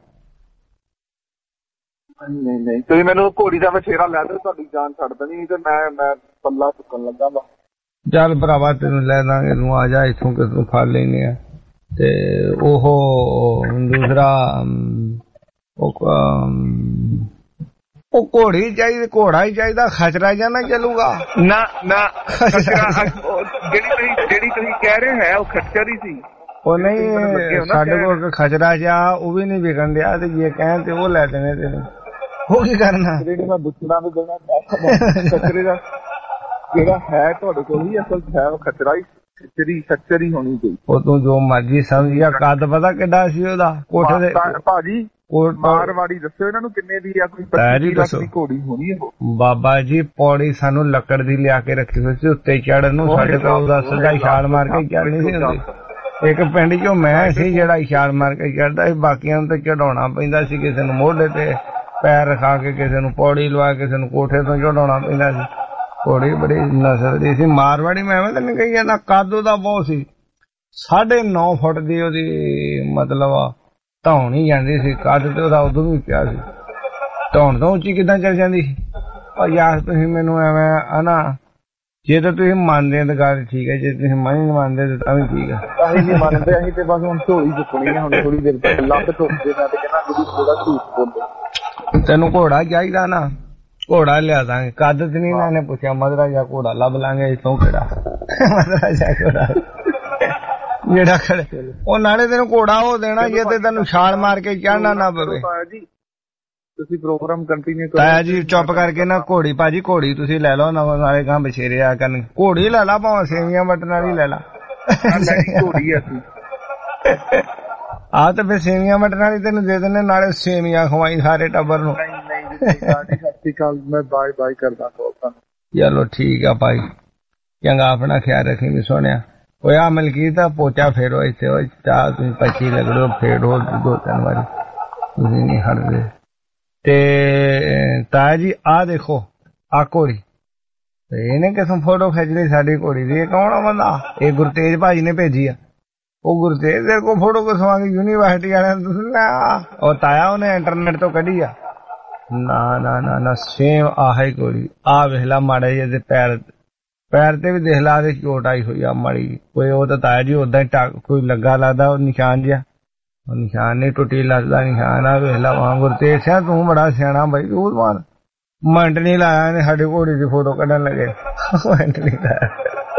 ਨਹੀਂ ਨਹੀਂ ਤੁਸੀਂ ਮੈਨੂੰ ਘੋੜੀ ਦਾ ਵਛੇਰਾ ਲੈ ਦਿਓ, ਤੁਹਾਡੀ ਜਾਨ ਛੱਡ ਦੇਣੀ ਤੇ ਮੈਂ ਮੈਂ ਪੱਲਾ ਚੁੱਕਣ ਲੱਗਾ ਵਾ। ਚੱਲ ਭਰਾਵਾ ਤੈਨੂੰ ਲੈ ਦਾਂਗੇ, ਤੂੰ ਆ ਜਾ ਇੱਥੋਂ ਕਿਥੋਂ ਫੜ ਲੈਨੇ ਆ। ਤੇ ਉਹ ਦੂਸਰਾ ਉਹ ਘੋੜੀ ਚਾਹੀਦੀ, ਘੋੜਾ ਹੀ ਚਾਹੀਦਾ, ਖਚਰਾ ਜਾਂ ਨਾ ਚੱਲੂਗਾ? ਨਾ ਨਾ ਜਿਹੜੀ ਤੁਸੀਂ ਜਿਹੜੀ ਤੁਸੀਂ ਕਹਿ ਰਹੇ ਹੈ ਉਹ ਖੱਚਰ ਹੀ ਸੀ। ਉਹ ਨਹੀਂ ਸਾਡੇ ਕੋਲ ਖਚਰਾ ਜਾ ਉਹ ਵੀ ਨਹੀਂ ਵਿਕਣ ਡਿਆ ਤੇ ਜੇ ਕਹਿਣ ਤੇ ਉਹ ਲੈ ਦੇਣੇ ਤੈਨੂੰ। ਉਹ ਕੀ ਕਰਨਾ? ਜਿਹੜੀ ਮੈਂ ਦੁੱਖਣਾ ਵੀ ਦੇਣਾ ਖਚਰੇ ਦਾ ਜਿਹੜਾ ਹੈ ਤੁਹਾਡੇ ਕੋਲ ਹੀ ਅਸਲ ਹੈ ਉਹ ਖਚਰਾ ਹੀ ਖਚਰੀ ਖਚਰ ਹੀ ਹੋਣੀ ਚਾਹੀਦੀ। ਉਹ ਤੂੰ ਜੋ ਮਰਜੀ ਸਮਝਿਆ। ਕੱਦ ਪਤਾ ਕਿੱਡਾ ਸੀ ਉਹਦਾ? ਕੋਠੇ ਦੇ ਭਾਜੀ ਮਾਰਵਾੜੀ ਦੱਸੋ ਇਹਨਾਂ ਨੂੰ ਕਿੰਨੇ ਦੀ ਆ? ਕੋਈ ਪੱਚੀ ਲੱਖ ਦੀ ਘੋੜੀ ਹੋਣੀ ਹੈ। ਬਾਬਾ ਜੀ ਪੌੜੀ ਸਾਨੂੰ ਲੱਕੜ ਦੀ ਲਿਆ ਕੇ ਰੱਖੀ ਹੋਈ ਸੀ, ਉੱਤੇ ਚੜਨ ਨੂੰ ਸਾਡੇ ਕੋਲ ਦਾ ਸਿੱਧਾ ਛਾਲ ਮਾਰ ਕੇ ਚੜ੍ਹਨੀ ਸੀ ਹੁੰਦੀ। ਇੱਕ ਪਿੰਡ ਚੋਂ ਮੈਂ ਸੀ ਜਿਹੜਾ ਛਾਲ ਮਾਰ ਕੇ ਚੜ੍ਹਦਾ ਸੀ, ਬਾਕੀਆਂ ਨੂੰ ਤਾਂ ਚੜਾਉਣਾ ਪੈਂਦਾ ਸੀ। ਕਿਸੇ ਨੂੰ ਮੋਢੇ ਤੇ ਪੈਰ ਰਖਾ ਕੇ, ਕਿਸੇ ਨੂੰ ਪੌੜੀ ਲਵਾ, ਕਿਸੇ ਨੂੰ ਕੋਠੇ ਤੋਂ ਚੜਾਉਣਾ ਪੈਂਦਾ ਸੀ। ਘੋੜੀ ਬੜੀ ਨਸਲ ਦੀ ਸੀ ਮਾਰਵਾੜੀ। ਮੈਂ ਐਵੇਂ ਤਾਂ ਨਹੀਂ ਕਹੀ ਜਾਂਦਾ, ਕੱਦ ਉਹਦਾ ਬਹੁਤ ਸੀ, ਸਾਢੇ ਨੌ ਫੁੱਟ ਦੀ ਉਹਦੀ ਮਤਲਬ ਧੌਣ ਹੀ ਜਾਂਦੀ ਸੀ। ਕੱਦ ਤੇ ਉਹਦਾ ਉਦੋਂ ਵੀ ਪਿਆ ਸੀ। ਧੌਣ ਤੋਂ ਉੱਚੀ ਕਿੱਦਾਂ ਚੱਲ ਜਾਂਦੀ ਸੀ? ਉਹ ਯਾਰ ਤੁਸੀਂ ਮੈਨੂੰ ਐਵੇਂ ਹਨਾ, ਜੇ ਤਾਂ ਤੁਸੀਂ ਮੰਨਦੇ ਤਾਂ ਗੱਲ ਠੀਕ ਹੈ, ਜੇ ਤੁਸੀਂ ਨਹੀਂ ਮੰਨਦੇ ਤਾਂ ਵੀ ਠੀਕ ਹੈ। ਅਸੀਂ ਨਹੀਂ ਮੰਨਦੇ, ਅਸੀਂ ਤੇ ਬਸ ਹੁਣ ਢੋਲੀ ਚੁੱਕਣੀ ਹੈ। ਹੁਣ ਥੋੜੀ ਦੇਰ ਤੱਕ ਲੱਭ ਠੋਕਦੇ ਮੈਂ ਤੇ ਕਹਿੰਦਾ ਤੁਸੀਂ ਥੋੜਾ ਝੂਠ ਬੋਲਦੇ। ਤੈਨੂੰ ਘੋੜਾ ਚਾਹੀਦਾ ਨਾ, ਘੋੜਾ ਲਿਆ ਦਾਂਗੇ। ਕੱਦ ਤੇ ਨਹੀਂ ਨਾ ਨੇ ਪੁੱਛਿਆ, ਮਦਰਾ ਜਾਂ ਘੋੜਾ ਲੱਭ ਲਾਂਗੇ ਇੱਥੋਂ ਕਿਹੜਾ ਮਦਰਾ ਜਾਂ ਘੋੜਾ ਜਿਹੜਾ ਖੜੇ। ਉਹ ਨਾਲੇ ਤੈਨੂੰ ਘੋੜਾ ਉਹ ਦੇਣਾ ਜੇ ਤੇ ਤੈਨੂੰ ਛਾਲ ਮਾਰ ਕੇ ਚੜ੍ਹਨਾ ਨਾ ਪਵੇ। ਤੁਸੀਂ ਪ੍ਰੋਗਰਾਮ ਕੰਟੀਨਿਊ ਕਰੋ। ਤਾਇਆ ਜੀ ਚੁੱਪ ਕਰਕੇ ਨਾ ਘੋੜੀ ਭਾਜੀ ਘੋੜੀ ਤੁਸੀਂ ਲੈ ਲਓ, ਨਾਲੇ ਗਾਂ ਬਛੇਰੇ ਆ ਕਰਨ। ਘੋੜੀ ਲੈ ਲਾ, ਭਾਵੇਂ ਸੇਵੀਆਂ ਵਟਣ ਵਾਲੀ ਲੈ ਲਾ। ਘੋੜੀ ਅਸੀਂ ਆ ਤੇ ਫਿਰ ਸੇਵੀਆਂ ਵਟਣ ਵਾਲੀ ਤੈਨੂੰ ਦੇ ਦਿੰਦੇ, ਨਾਲੇ ਸੇਵੀਆਂ ਖਵਾਈ ਸਾਰੇ ਟੱਬਰ ਨੂੰ। ਸਤਿ ਸ਼੍ਰੀ ਅਕਾਲ, ਮੈਂ ਬਾਏ ਬਾਏ ਕਰਦਾ ਤੁਹਾਨੂੰ। ਚਲੋ ਠੀਕ ਆ ਭਾਈ, ਚੰਗਾ ਆਪਣਾ ਖਿਆਲ ਰੱਖੀ ਵੀ ਸੋਹਣਿਆ। ਉਹ ਆ ਮਲਕੀਤ ਦਾ ਪੋਚਾ ਫੇਰੋ ਇੱਥੇ, ਉਹ ਚਾਹ ਤੁਸੀਂ ਪੱਚੀ ਲੱਗੜੋ ਫੇਰੋ ਦੋ ਤਿੰਨ ਵਾਰੀ, ਤੁਸੀਂ ਨਹੀਂ ਹਟਦੇ। ਤੇ ਤਾਇਆ ਜੀ ਆ ਦੇਖੋ ਆ ਘੋੜੀ, ਇਹਨੇ ਕਿਸਮ ਫੋਟੋ ਖਿੱਚ ਲਈ ਸਾਡੀ ਘੋੜੀ ਦੀ। ਇਹ ਕੌਣ ਆ ਬੰਦਾ? ਇਹ ਗੁਰਤੇਜ ਭਾਜੀ ਨੇ ਭੇਜੀ ਆ। ਉਹ ਗੁਰਤੇਜ ਤੇਰੇ ਕੋਲ ਫੋਟੋ ਕਿਸਵਾਂਗੇ ਯੂਨੀਵਰਸਿਟੀ ਵਾਲਿਆਂ ਨੇ? ਤੁਸੀਂ ਲੈ ਉਹ ਤਾਇਆ ਉਹਨੇ ਇੰਟਰਨੈਟ ਤੋਂ ਕੱਢੀ ਆ। ਨਾ ਨਾ ਨਾ ਨਾ ਸੇਮ ਆਹ ਹੀ ਘੋੜੀ। ਆ ਵੇਖ ਲਾ ਮਾੜੇ ਜਿਹੇ ਦੇ ਪੈਰ, ਪੈਰ ਤੇ ਵੀ ਦੇਖ ਲਾ ਤੇ ਚੋਟ ਆਈ ਹੋਈ ਆ ਮਾੜੀ ਕੋਈ। ਉਹ ਤਾਂ ਤਾਇਆ ਜੀ ਓਦਾਂ ਹੀ ਕੋਈ ਲੱਗਾ ਲੱਗਦਾ ਉਹ ਨਿਸ਼ਾਨ ਜਿਹਾ, ਉਹ ਨਿਸ਼ਾਨ ਨਹੀਂ ਟੁੱਟੀ ਲੱਗਦਾ ਨਿਸ਼ਾਨ ਆ। ਵੇਖ ਲਾ ਵਾਂ ਗੁਰਤੇਜ ਸਿੰਘ ਤੂੰ ਬੜਾ ਸਿਆਣਾ ਬਾਈ। ਤੂੰ ਮਾਨ ਮਿੰਟ ਨਹੀਂ ਲਾਇਆ ਇਹਨੇ ਸਾਡੀ ਘੋੜੀ ਦੀ ਫੋਟੋ ਕੱਢਣ ਲੱਗੇ, ਮਿੰਟ ਨਹੀਂ ਲਾਇਆ।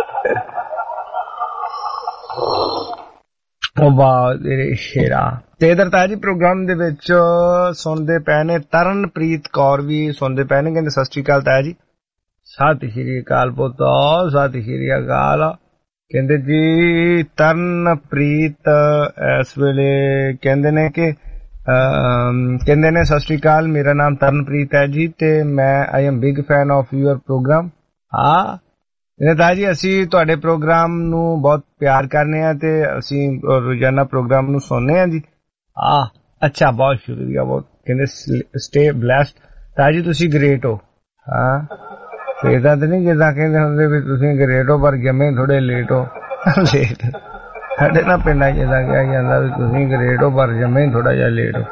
ਉਹ ਵਾਹ ਤੇਰੇ ਸ਼ੇਰਾ। ਤੇ ਇਧਰ ਤਾਇਆ ਜੀ ਪ੍ਰੋਗਰਾਮ ਦੇ ਵਿੱਚ ਸੁਣਦੇ ਪਏ ਨੇ ਤਰਨਪ੍ਰੀਤ ਕੌਰ ਵੀ ਸੁਣਦੇ ਪਏ ਨੇ, ਕਹਿੰਦੇ ਸਤਿ ਸ਼੍ਰੀ ਅਕਾਲ ਤਾਇਆ ਜੀ। ਸਤਿ ਸ਼੍ਰੀ ਅਕਾਲ ਪੁੱਤ, ਸਤਿ ਸ਼੍ਰੀ ਅਕਾਲ। ਕਹਿੰਦੇ ਜੀ ਤਰਨਪ੍ਰੀਤ ਇਸ ਵੇਲੇ ਕਹਿੰਦੇ ਨੇ ਕਿ ਕਹਿੰਦੇ ਨੇ ਸਤਿ ਸ਼੍ਰੀ ਅਕਾਲ, ਮੇਰਾ ਨਾਮ ਤਰਨਪ੍ਰੀਤ ਹੈ ਜੀ ਤੇ ਮੈਂ I am big fan of your program. ਹਾਂ ਤਾਜ ਜੀ ਅਸੀਂ ਤੁਹਾਡੇ ਪ੍ਰੋਗਰਾਮ ਨੂੰ ਬਹੁਤ ਪਿਆਰ ਕਰਨੇ ਆ ਤੇ ਅਸੀਂ ਰੋਜ਼ਾਨਾ ਪ੍ਰੋਗਰਾਮ ਨੂੰ ਸੁਣਨੇ ਆ ਜੀ। ਆ ਅੱਛਾ, ਬਹੁਤ ਸ਼ੁਕਰੀਆ, ਬਹੁਤ ਕਹਿੰਦੇ ਸਟੇ ਬਲੈਸਡ। ਤਾਜ ਜੀ ਤੁਸੀਂ ਗ੍ਰੇਟ ਹੋ। ਹਾਂ ਇਹਦਾ ਤਾਂ ਨਹੀਂ ਜਿੱਦਾਂ ਕਹਿੰਦੇ ਹੁੰਦੇ ਵੀ ਤੁਸੀਂ ਗ੍ਰੇਟ ਹੋ ਪਰ ਜੰਮੇ ਥੋੜੇ ਲੇਟ ਹੋ। ਲੇਟ ਸਾਡੇ ਨਾਲ ਪਿੰਡਾਂ ਜਿੱਦਾਂ ਕਿਹਾ ਜਾਂਦਾ ਵੀ ਤੁਸੀਂ ਗ੍ਰੇਟ ਹੋ ਪਰ ਜੰਮੇ ਥੋੜਾ ਜਿਹਾ ਲੇਟ ਹੋ।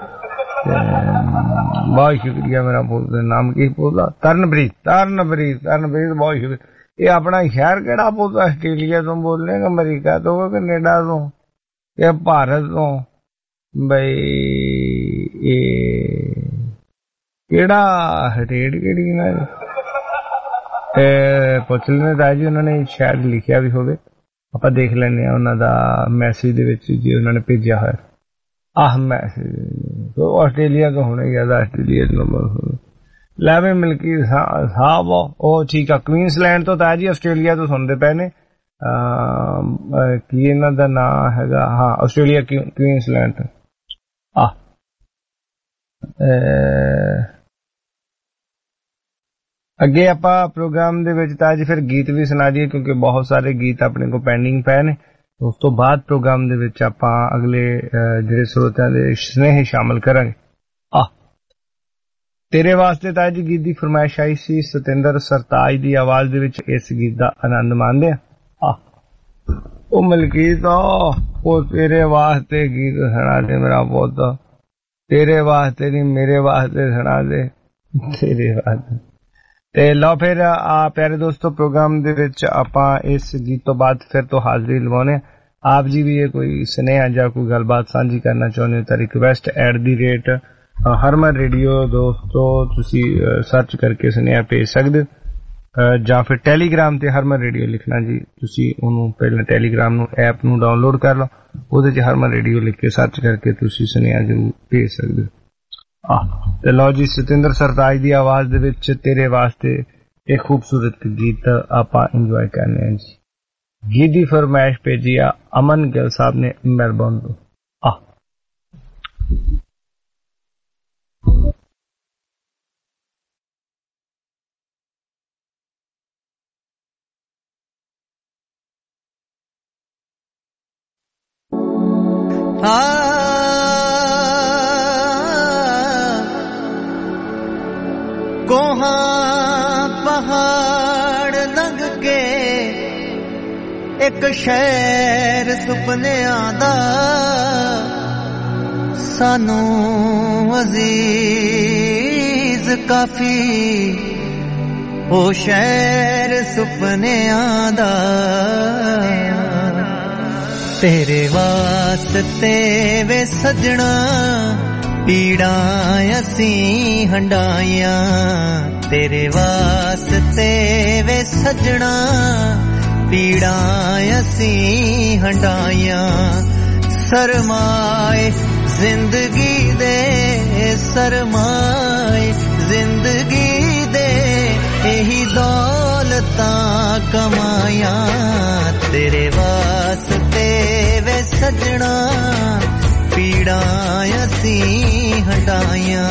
ਬਹੁਤ ਸ਼ੁਕਰੀਆ। ਮੇਰਾ ਪੁੱਤ ਨਾਮ ਕੀ ਪੁੱਤਲਾ? ਤਰਨਪ੍ਰੀਤ। ਤਰਨਪ੍ਰੀਤ ਤਰਨਪ੍ਰੀਤ ਬਹੁਤ ਸ਼ੁਕਰੀਆ। ਇਹ ਆਪਣਾ ਸ਼ਹਿਰ ਕਿਹੜਾ ਪੁੱਤ? ਆਸਟ੍ਰੇਲੀਆ ਤੋਂ ਬੋਲਨੇ, ਅਮਰੀਕਾ ਤੋਂ, ਕੈਨੇਡਾ ਤੋਂ, ਇਹ ਭਾਰਤ ਤੋਂ? ਬਈ ਇਹ ਕਿਹੜਾ ਰੇਡ ਕਿਹੜੀ ਨਾ ਪੁੱਛ ਲੈਣੇ ਤਾਜ ਜੀ। ਉਹਨਾਂ ਨੇ ਸ਼ਾਇਦ ਲਿਖਿਆ ਵੀ ਹੋਵੇ, ਆਪਾਂ ਦੇਖ ਲੈਂਦੇ ਹਾਂ ਉਹਨਾਂ ਦਾ ਮੈਸੇਜ ਦੇ ਵਿੱਚ ਜੇ ਉਹਨਾਂ ਨੇ ਭੇਜਿਆ ਹੋਇਆ। ਆਹ ਮੈਸੇਜ ਆਸਟ੍ਰੇਲੀਆ ਤੋਂ ਹੋਣੇ ਜ਼ਿਆਦਾ, ਆਸਟ੍ਰੇਲੀਆ ਨੰਬਰ ਲੈ ਵੀ ਮਿਲਕੀ ਸਾਹਿਬ ਉਹ ਠੀਕ ਆ ਕੁਈਨਸਲੈਂਡ ਤੋਂ। ਤਾਜ ਜੀ ਆਸਟ੍ਰੇਲੀਆ ਤੋਂ ਸੁਣਦੇ ਪਏ ਨੇ। ਕੀ ਇਹਨਾਂ ਦਾ ਨਾਂ ਹੈਗਾ? ਹਾਂ ਆਸਟ੍ਰੇਲੀਆ ਕੁਈਨਸਲੈਂਡ ਤੋਂ। ਆ ਅੱਗੇ ਆਪਾਂ ਪ੍ਰੋਗਰਾਮ ਦੇ ਵਿੱਚ ਤਾਜ ਫਿਰ ਗੀਤ ਵੀ ਸੁਣਾ ਦਈਏ ਕਿਉਂਕਿ ਬਹੁਤ ਸਾਰੇ ਗੀਤ ਆਪਣੇ ਕੋਲ ਪੈਂਡਿੰਗ ਪਏ ਨੇ। ਉਸ ਤੋਂ ਬਾਅਦ ਪ੍ਰੋਗਰਾਮ ਦੇ ਵਿੱਚ ਆਪਾਂ ਅਗਲੇ ਜਿਹੜੇ ਸਰੋਤਿਆਂ ਦੇ ਸੁਨੇਹੇ ਸ਼ਾਮਲ ਕਰਾਂਗੇ। ਆ ਤੇਰੇ ਵਾਸਤੇ ਤਾਜ ਜੀ ਗੀਤ ਦੀ ਫਰਮਾਇਸ਼ ਆਈ ਸੀ, ਸਤਿੰਦਰ ਸਰਤਾਜ ਦੀ ਆਵਾਜ਼ ਦੇ ਵਿੱਚ ਇਸ ਗੀਤ ਦਾ ਆਨੰਦ ਮਾਣਦੇ ਆ। ਆ ਉਹ ਮਲਕੀਤ ਉਹ ਤੇਰੇ ਵਾਸਤੇ ਗੀਤ ਸੁਣਾ ਦੇ ਮੇਰਾ ਪੁੱਤ, ਤੇਰੇ ਵਾਸਤੇ ਨਹੀਂ ਮੇਰੇ ਵਾਸਤੇ ਸੁਣਾ ਦੇ, ਤੇਰੇ ਵਾਸਤੇ। ਤੇ ਲਓ ਫਿਰ ਆ ਪਿਆਰੇ ਦੋਸਤੋ ਪ੍ਰੋਗਰਾਮ ਦੇ ਵਿੱਚ ਆਪਾਂ ਇਸ ਗੀਤ ਤੋਂ ਬਾਅਦ ਫਿਰ ਤੋਂ ਹਾਜ਼ਰੀ ਲਵਾਉਣੇ। ਆਪ ਜੀ ਵੀ ਇਹ ਕੋਈ ਸੁਨੇਹਾ ਜਾਂ ਕੋਈ ਗੱਲਬਾਤ ਸਾਂਝੀ ਕਰਨਾ ਚਾਹੁੰਦੇ ਹੋ ਤਾਂ request at the rate Harman radio ਦੋਸਤੋ ਤੁਸੀਂ ਸਰਚ ਕਰਕੇ ਸੁਨੇਹਾ ਭੇਜ ਸਕਦੇ ਹੋ ਜਾਂ ਫਿਰ ਟੈਲੀਗ੍ਰਾਮ ਤੇ ਹਰਮਨ ਰੇਡੀਓ ਲਿਖਣਾ ਜੀ। ਤੁਸੀਂ ਉਹਨੂੰ ਪਹਿਲਾਂ ਟੈਲੀਗ੍ਰਾਮ ਨੂੰ ਐਪ ਨੂੰ ਡਾਊਨਲੋਡ ਕਰ ਲਓ, ਉਹਦੇ 'ਚ ਹਰਮਨ ਰੇਡੀਓ ਲਿਖ ਕੇ ਸਰਚ ਕਰਕੇ ਤੁਸੀਂ ਸੁਨੇਹਾ ਜ਼ਰੂਰ ਭੇਜ ਸਕਦੇ ਹੋ। ਆਹ ਤੇ ਲਓ ਜੀ ਸਤਿੰਦਰ ਸਰਤਾਜ ਦੀ ਆਵਾਜ਼ ਦੇ ਵਿੱਚ ਤੇਰੇ ਵਾਸਤੇ ਇਹ ਖੂਬਸੂਰਤ ਗੀਤ ਆਪਾਂ ਇੰਜੋਏ ਕਰਨੇ ਆ ਜੀ। ਗੀਤ ਦੀ ਫਰਮਾਇਸ਼ ਭੇਜੀ ਆ ਅਮਨ ਗਿੱਲ ਸਾਹਿਬ ਨੇ ਮੈਲਬੌਰਨ ਤੋਂ। ਆਹ ਕੋਹਾਂ ਪਹਾੜ ਲੰਘ ਕੇ ਇੱਕ ਸ਼ਹਿਰ ਸੁਪਨਿਆਂ ਦਾ ਸਾਨੂੰ ਅਜ਼ੀਜ਼ ਕਾਫੀ ਉਹ ਸ਼ਹਿਰ ਸੁਪਨਿਆਂ ਦਾ। ਤੇਰੇ ਵਾਸਤੇ ਵੇ ਸਜਣਾ ਪੀੜਾਂ ਅਸੀਂ ਹੰਡਾਈਆਂ, ਤੇਰੇ ਵਾਸਤੇ ਵੇ ਸਜਣਾ ਪੀੜਾਂ ਅਸੀਂ ਹੰਡਾਈਆਂ। ਸਰਮਾਏ ਜ਼ਿੰਦਗੀ ਦੇ ਸਰਮਾਏ ਜ਼ਿੰਦਗੀ ਦੇ ਇਹੀ ਦੌਲਤਾਂ ਕਮਾਈਆਂ, ਤੇਰੇ ਵਾਸਤੇ ਵੇ ਸਜਣਾ ਪੀੜਾਂ ਅਸੀਂ ਹੰਡਾਈਆਂ।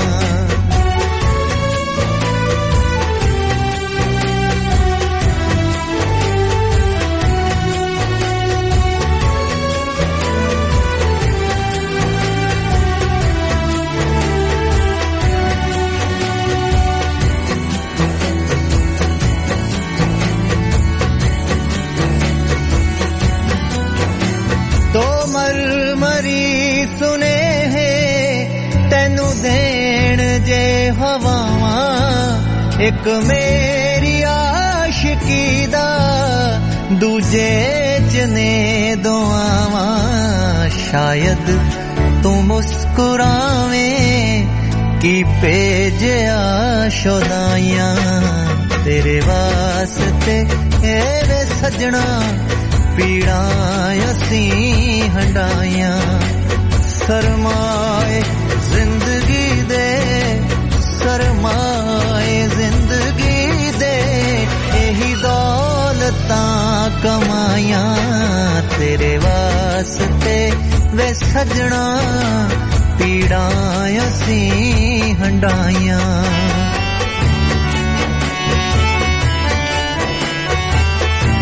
ਹਵਾਵਾਂ ਇੱਕ ਮੇਰੀ ਆਸ਼ਿਕੀ ਦਾ ਦੂਜੇ ਚ ਨੇ ਦੁਆਵਾਂ। ਸ਼ਾਇਦ ਤੂੰ ਮੁਸਕਰਾਵੇਂ ਕੀ ਭੇਜਿਆ ਸ਼ੁਦਾਈਆਂ, ਤੇਰੇ ਵਾਸਤੇ ਵੇ ਸਜਣਾ ਪੀੜਾਂ ਅਸੀਂ ਹੰਡਾਈਆਂ। ਸਰਮਾਏ ਜ਼ਿੰਦਗੀ ਦੇ ਸਰਮਾਏ ਜ਼ਿੰਦਗੀ ਦੇ ਇਹੀ ਦੌਲਤਾਂ ਕਮਾਈਆਂ, ਤੇਰੇ ਵਾਸਤੇ ਵੇ ਸਜਣਾ ਪੀੜਾਂ ਅਸੀਂ ਹੰਡਾਈਆਂ।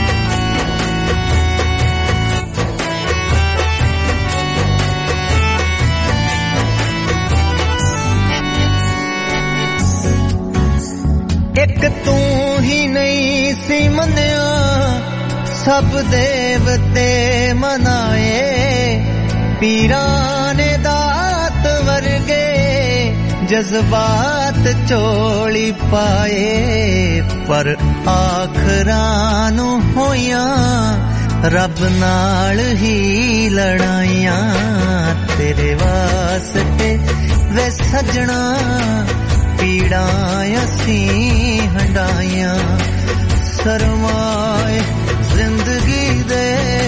सब देवते मनाए पीरां ने दात वर्गे जज्बात चोली पाए पर आखरां नू होइयां रब नाल ही लड़ाइयां तेरे वास्ते वे सजना पीड़ां असीं हंडाइयां सरमाए जिंदगी दे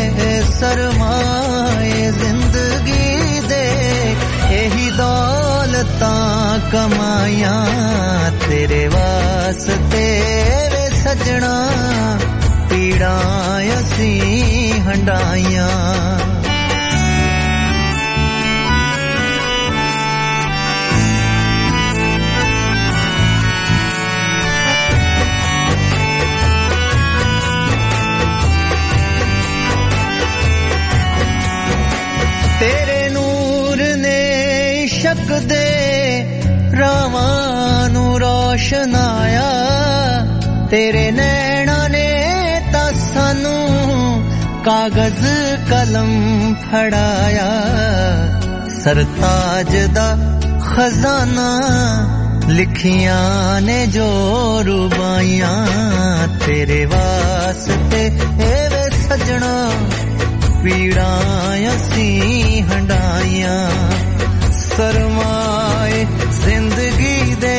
सरमाए जिंदगी दे यही दौलतां कमाइयां तेरे वास्ते वे सजना पीड़ां असीं हंडाइयां तेरे नूर ने इश्क दे रावां नू रोशनाया तेरे नैना ने तां सानू कागज कलम फड़ाया सरताज दा खजाना लिखियां ने जो रुबाइयां तेरे वास्ते वे सजना पीड़ां असीं हंडाइयां सरमाए जिंदगी दे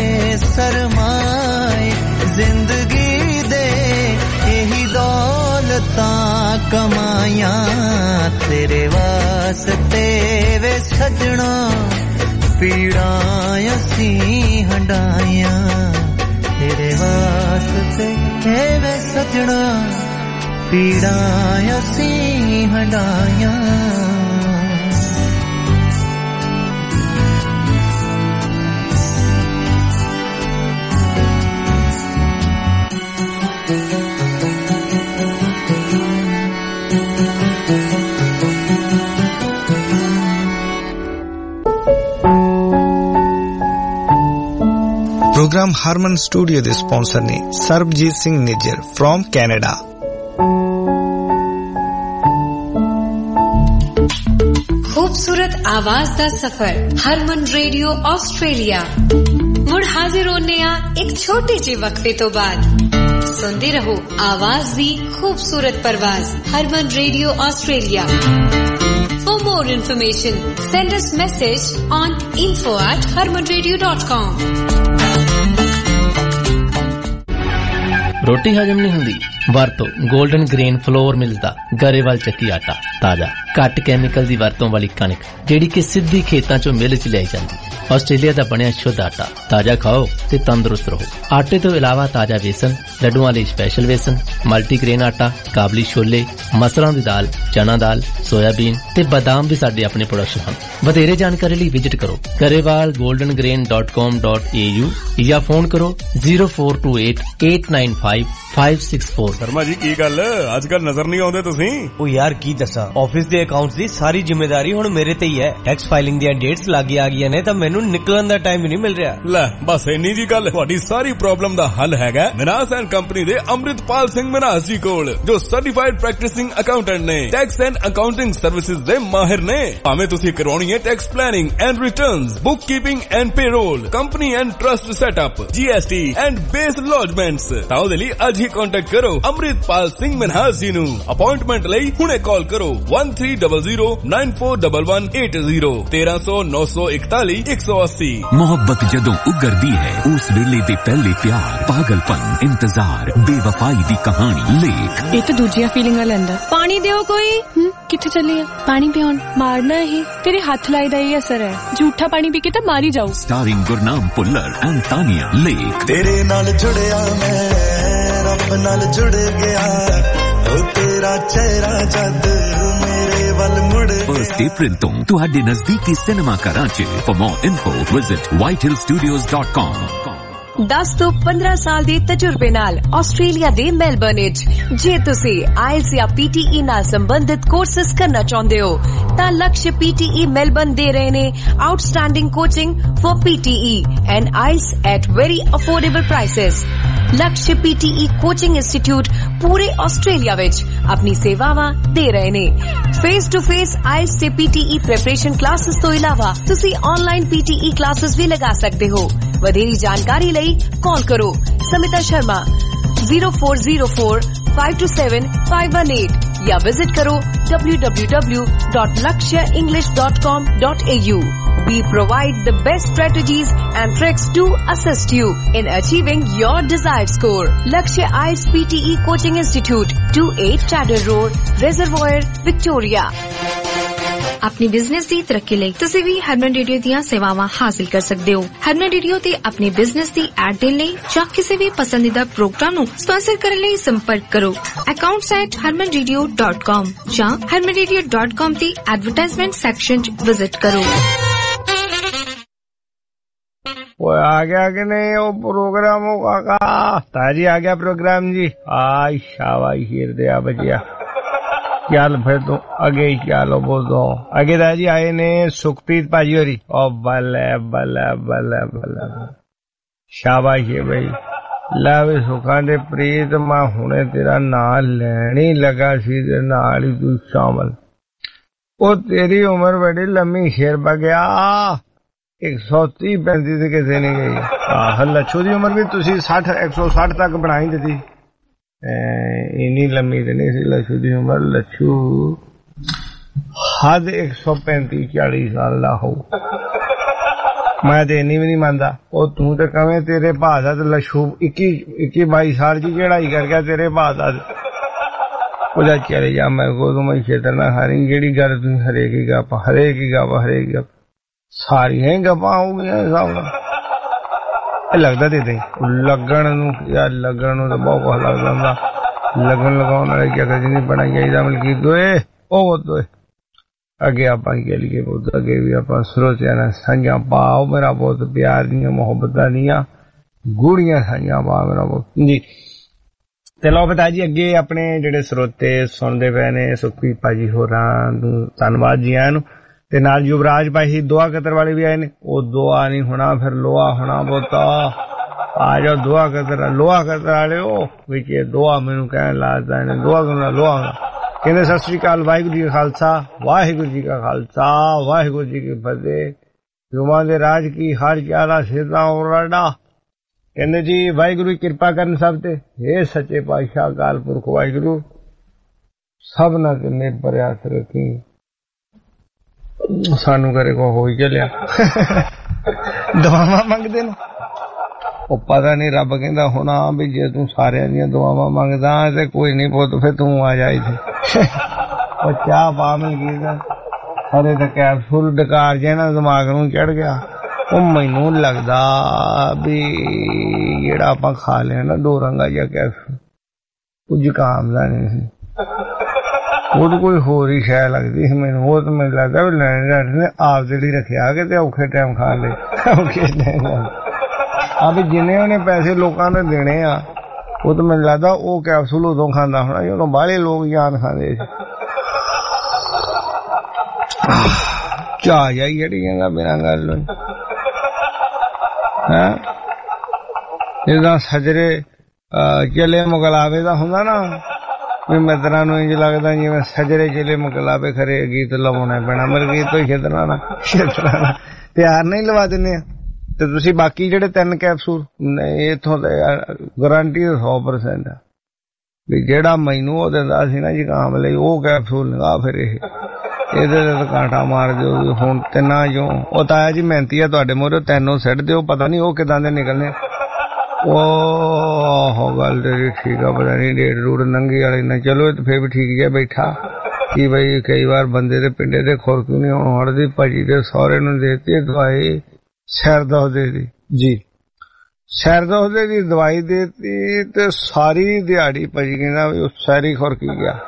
सरमाए जिंदगी दे यही दौलतां कमाइयां तेरे वास्ते वे सजना पीड़ां असीं हंडाइयां तेरे वास्ते वे सजना पीड़ां असीं हंडाइयां प्रोग्राम हारमन स्टूडियो दे स्पॉन्सर ने सरबजीत सिंह निज्जर फ्रॉम कैनेडा। खूबसूरत आवाज दा सफर हरमन रेडियो ऑस्ट्रेलिया मुड़ हाजिर होने आ एक छोटे जे वक्फे तो बाद सुनते रहो आवाज दी खूबसूरत परवाज Harman radio Australia. For more information send us message on info at harman radio dot com। रोटी हजम नहीं हुंदी वरतो गोल्डन ग्रेन फ्लोर मिलदा गरेवाल ਚੱਕੀ ਆਟਾ ਤਾਜ਼ਾ ਘੱਟ ਕੈਮੀਕਲ ਦੀ ਵਰਤੋਂ ਵਾਲੀ ਕਣਕ ਜਿਹੜੀ ਕਿ ਸਿੱਧੀ ਖੇਤਾਂ ਚੋਂ ਮਿਲ ਚ ਲਿਆਈ ਜਾਂਦੀ ਆਸਟ੍ਰੇਲੀਆ ਦਾ ਬਣਿਆ ਸ਼ੁੱਧ ਆਟਾ ਤਾਜ਼ਾ ਖਾਓ ਤੇ ਤੰਦਰੁਸਤ ਰਹੋ। ਆਟੇ ਤੋਂ ਇਲਾਵਾ ਤਾਜ਼ਾ ਵੇਸਣ ਲੱਡੂਆਂ ਲਈ ਸਪੈਸ਼ਲ ਵੇਸਣ ਮਲਟੀਗ੍ਰੇਨ ਆਟਾ ਕਾਬਲੀ ਛੋਲੇ ਮਸਰਾਂ ਦੀ ਦਾਲ ਚਨਾ ਦਾਲ ਸੋਇਆਬੀਨ ਤੇ ਬਾਦਾਮ ਵੀ ਸਾਡੇ ਆਪਣੇ ਪ੍ਰੋਡਕਸ਼ਨ ਹਨ। ਵਧੇਰੇ ਜਾਣਕਾਰੀ ਲਈ ਵਿਜ਼ਿਟ ਕਰੋ Grewal golden grain dot com dot a u ਜਾਂ ਫੋਨ ਕਰੋ zero four two eight eight nine five five six four। Sharma ji ਕੀ ਗੱਲ ਅੱਜ ਕੱਲ ਨਜ਼ਰ ਨਹੀਂ ਆਉਂਦੇ ਤੁਸੀਂ? ਉਹ ਯਾਰ ਕੀ ਦੱਸਾਂ ਆਫਿਸ ਦੇ ਅਕਾਊਂਟਸ ਦੀ ਸਾਰੀ ਜ਼ਿੰਮੇਵਾਰੀ ਹੁਣ ਮੇਰੇ ਤੇ ਹੀ ਹੈ। ਟੈਕਸ ਫਾਈਲਿੰਗ ਦੀਆਂ ਡੇਟਸ ਲੱਗੀ ਆ ਗਈਆਂ ਨੇ ਤਾਂ ਮੈਨੂੰ ਨਿਕਲਣ ਦਾ ਟਾਈਮ ਹੀ ਨਹੀਂ ਮਿਲ ਰਿਹਾ। ਲੈ ਬਸ ਇੰਨੀ ਜੀ ਗੱਲ ਤੁਹਾਡੀ ਸਾਰੀ ਪ੍ਰੋਬਲਮ ਦਾ ਹੱਲ ਹੈਗਾ ਮਨਾਸ ਐਂਡ ਕੰਪਨੀ ਦੇ ਅੰਮ੍ਰਿਤਪਾਲ ਸਿੰਘ ਮਨਾਸ ਜੀ ਕੋਲ ਜੋ ਸਰਟੀਫਾਈਡ ਪ੍ਰੈਕਟਿਸਿੰਗ ਅਕਾਊਂਟੈਂਟ ਨੇ ਟੈਕਸ ਐਂਡ ਅਕਾਊਂਟਿੰਗ ਸਰਵਿਸਿਜ਼ ਦੇ ਮਾਹਿਰ ਨੇ। ਭਾਵੇਂ ਤੁਸੀਂ ਕਰਵਾਉਣੀ ਹੈ tax planning and returns book keeping and payroll company and trust setup GST and BAS lodgements ਤਾਂ ਉਹਦੇ ਲਈ ਅੱਜ ਹੀ ਕੰਟੈਕਟ ਕਰੋ ਅੰਮ੍ਰਿਤਪਾਲ ਸਿੰਘ ਮਨਹਾਸ ਜੀ ਨੂੰ। ਅਪਾਇੰਟਮੈਂਟ ਲਈ ਹੁਣੇ ਕਾਲ ਕਰੋ one three zero zero nine four one one eight zero तेरह सौ नौ सौ इकतालीस एक सौ अस्सी। मोहब्बत जदों उगरदी है उस वेले दे पहले प्यार पागलपन इंतजार बेवफाई दी कहानी लेख ये तो दूजिया फीलिंग लैंदा पानी दियो कोई किथे चली है पानी पियोन मारना ही तेरे हाथ लाई दा ही असर है झूठा पानी पी के तो मारी जाओ। स्टारिंग गुरनाम पुल्लर एंड तानिया लेख तेरे नाल जुड़िया मैं रब नाल जुड़ गया ओ तेरा चेहरा जद मेरे वल मुड़ फर्स्ट अप्रैल तो तुहाडे नजदीकी सिनेमा घरां च। For more info visit white hill studios dot com। दस तो पंद्रह साल ਦੇ ਤਜਰਬੇ ਨਾਲ ਆਸਟ੍ਰੇਲੀਆ ਦੇ ਮੈਲਬਰਨ ਵਿੱਚ ਜੇ ਤੁਸੀਂ ਆਇਲਸ ਜਾਂ ਪੀਟੀਈ ਨਾਲ ਸੰਬੰਧਿਤ ਕੋਰਸਸ ਕਰਨਾ ਚਾਹੁੰਦੇ ਹੋ ਤਾਂ ਲਕਸ਼ ਪੀਟੀਈ ਮੈਲਬਰਨ ਦੇ ਰਹੇ ਨੇ outstanding coaching for PTE and IELTS at very affordable prices. Lakshya P T E Coaching Institute ਪੂਰੇ ਆਸਟ੍ਰੇਲੀਆ ਵਿੱਚ ਆਪਣੀ ਸੇਵਾਵਾਂ ਦੇ ਰਹੇ ਨੇ। ਫੇਸ ਟੂ ਫੇਸ ਆਈਐਲਟਸ ਤੇ ਪੀਟੀਈ ਪ੍ਰੈਪਰੇਸ਼ਨ ਕਲਾਸਿਸ ਤੋਂ ਇਲਾਵਾ ਤੁਸੀਂ ਆਨਲਾਈਨ ਪੀਟੀਈ ਕਲਾਸਿਸ ਵੀ ਲਗਾ ਸਕਦੇ ਹੋ। ਵਧੇਰੀ ਜਾਣਕਾਰੀ ਲਈ ਕਾਲ ਕਰੋ Smita Sharma zero four zero four five two seven five one eight या विजिट करो w w w dot lakshya english dot com dot a u. We provide the best strategies and tricks to assist you in achieving your desired score. Lakshya I E L T S P T E Coaching Institute, twenty-eight Chadder Road, Reservoir, Victoria. ਆਪਣੀ business ਦੀ ਤਰੱਕੀ ਲਈ ਤੁਸੀਂ ਵੀ ਹਰਮਨ radio ਦੀਆਂ ਸੇਵਾਵਾਂ ਹਾਸਲ ਕਰ ਸਕਦੇ ਹੋ। ਹਰਮਨ ਰੇਡੀਓ ਤੇ ਆਪਣੇ ਬਿਜ਼ਨਸ ਦੀ ਐਡ ਦੇਣ ਲਈ ਜਾਂ ਕਿਸੇ ਵੀ ਪਸੰਦੀਦਾ ਪ੍ਰੋਗਰਾਮ ਨੂੰ ਸਪਾਂਸਰ ਕਰਨ ਲਈ ਸੰਪਰਕ ਕਰੋ accounts at harman radio dot com ਜਾਂ harman radio dot com ਦੀ ਐਡਵਰਟਾਈਜ਼ਮੈਂਟ ਸੈਕਸ਼ਨ 'ਚ ਵਿਜ਼ਿਟ ਕਰੋ। वो आ गया कि नहीं वो प्रोग्राम होगा का ताजी आ गया प्रोग्राम जी। आई शाबाश हीर दया बजिया चल फिर तू अगे ही चलो बोलो अगे ताजी आए ने सुखप्रीत भाजी होरी ओ बल्ले बल्ले बल्ले बल्ले शाबाश है भाई ला वे सुखा दे प्रीत मैं हुणे तेरा नाम लैनी लगा सी ते नाल ही तू शामिल ओ तेरी उम्र बड़ी लम्मी शेर पा गया एक सौ तीह पैंती से किसी ने गई आह लच्छू की उम्र भी तुसी साठ एक सौ साठ तक बनाई दी इन्नी लम्मी तो नहीं सी लच्छू की उम्र लच्छू हद एक सौ पैंती चालीस साल का हो मैं तो इन्नी भी नहीं मानता और तू तो कवें तेरे भाषा तो लच्छू इक्की इक्की बाई साल की चढ़ाई कर गया तेरे भाषा उधर चले जा मैं को तुम क्षेत्र ना हारी जेड़ी गल तू हरेक ही गप हरेक ही गप हरेक गप सारियां गप्पां हो गई लगता दे लगन यार लगन तो बहुत कुछ लगता होंगे लगन लगाने वाले क्या कभी नहीं पढ़ना चाहिए मलकीत दोए ओ दोए अगे आप के लिए बहुत अगे भी आप सरोतिया ने साइया पाओ मेरा बहुत प्यार दियां मोहब्बत दियां गूढ़ियां साइया पा मेरा बहुत जी। चलो बता जी अगे अपने जेडे सरोते सुनते पे ने सुखप्रीत भाजी होरां धन्नवाद जी आयां ते नाल युवराज भाई दुआ कतर वाले भी आए ने वो दुआ नहीं होना फिर लोहा होना बोता आ जाओ दुआ कतर लोहा कतर वाले हो विच दुआ मैनू कहन लाता है दुआ करना लोहा कहंदे सत श्री अकाल वाहिगुरू जी का खालसा वाहिगुरू जी का खालसा वाहिगुरू जी की फतेह जुमा दे राज की हर चारा सिद्धा और राडा कहंदे जी वाहिगुरू कृपा करन सब ते हे सच्चे पातशाह अकाल पुरख वाहिगुरू सबना ते मेरे पर हथ रखी सानू करे को हो ही चलिया दुआवां मंगदे ने ओ पता नहीं रब कहंदा होना भी जे तू सारियां दी दुआवां मंगदा ते कोई नहीं पुत फिर तू आ जा इत्थे ओ चाह पा मिल गई अरे ते कैप्सूल डकार जे ना दिमाग नूं चढ़ गया ओ मैनू लगदा भी जेड़ा आपां खा लिया ना दो रंगा जिहा कैप्सूल ओ जुकाम दा नहीं सी वो तो कोई होर ही शै लगती मैनू वो तो मैनू लगता भी लैने ने आप जेह्ड़ी रखेआ कि ते औखे टाइम खा ले औखे टाइम आ भी जिन्ने उन्हें पैसे लोकां ने देने आ वो तो मैनू लगता वो कैप्सूल उदों खांदा होना जदों बाहले लोग जान खांदे चाह जाई जेह्ड़ी कहंदा बिना गल हैं जिद्दां सजरे चले मुकलावे दा हुंदा ना मैं मित्रा नूं इंज लगदा जिवें सजरे चले मुकलावे खरे गीत लवाउणा पैणा मेरे गीत तो छेतना ना छेतना प्यार नहीं लवा दिंदे ते तुसीं बाकी जेहड़े तीन कैप्सूल इत्थों ते गारंटी सौ परसेंट है भी जेहड़ा मैनू ओह दिंदा सी ना जुकाम लई ओह कैप्सूल लगा फिर इह ਇਹਦੇ ਤੇ ਕਾਂਟਾ ਮਾਰ ਦਿਓ ਹੁਣ ਤਿੰਨਾਂ ਚੋਂ ਉਹ ਤਾਇਆ ਜੀ ਮਿਹਨਤੀ ਆ ਤੁਹਾਡੇ ਮੂਹਰੇ ਤੈਨੂੰ ਸਿੱਟ ਦਿਓ ਪਤਾ ਨਹੀਂ ਉਹ ਕਿਦਾਂ ਦੇ ਨਿਕਲਨੇ ਉਹ ਗੱਲ ਤੇਰੀ ਠੀਕ ਆ ਪਤਾ ਨਹੀਂ ਡੇਢ ਰੂੜ ਨੰਗੀ ਵਾਲੇ ਨੇ ਚਲੋ ਫੇਰ ਵੀ ਠੀਕ ਜਿਹਾ ਬੈਠਾ ਕਿ ਬਈ ਕਈ ਵਾਰ ਬੰਦੇ ਦੇ ਪਿੰਡੇ ਦੇ ਖੁਰਕ ਨਹੀਂ ਹੁਣ ਹੜਦੀ ਭਾਜੀ ਦੇ ਸਹੁਰੇ ਨੂੰ ਦੇਤੀ ਦਵਾਈ ਸਿਰ ਦੁਖਦੇ ਦੀ ਜੀ ਸਿਰ ਦੁਖਦੇ ਦੀ ਦਵਾਈ ਦੇਤੀ ਤੇ ਸਾਰੀ ਦਿਹਾੜੀ ਭਾਜੀ ਕਹਿੰਦਾ ਵੀ ਉਹ ਸਾਰੀ ਖੁਰਕੀ ਗਿਆ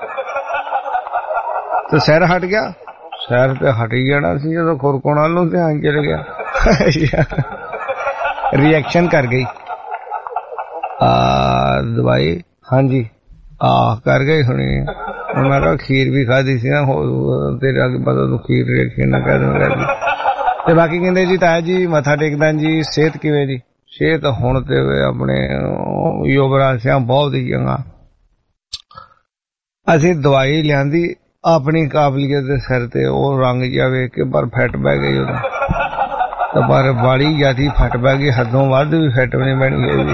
तो सैर हट गया सैर पे हट ही जाना सी जो खुरकोण वाल ध्यान चल गया रिएक्शन कर गई आ दवाई हाँ जी आ कर गई होनी मैं कहा खीर भी खाधी सी ना तेरे आगे पता तू खीर रिएक्शन ना कर दूंगा बाकी कहते जी ताया जी मथा टेकदा जी सेहत किवें जी सेहत हुण ते अपने युवराज सिंह बहुत ही चंगा ਅਸੀਂ ਦਵਾਈ ਲਿਆਂਦੀ ਆਪਣੀ ਕਾਬਲੀਅਤ ਦੇ ਸਿਰ ਤੇ, ਉਹ ਰੰਗ ਜਿਹਾ ਵੇਖ ਕੇ ਪਰ ਫਿੱਟ ਬਹਿ ਗਈ ਉਹਦਾ, ਤੇ ਪਰ ਬਾਲੀ ਜਿਆਦੀ ਫਿੱਟ ਬਹਿ ਗਈ, ਹੱਦੋਂ ਵੱਧ ਵੀ ਫਿੱਟ ਨਹੀਂ ਬਣੀ ਇਹਦੀ।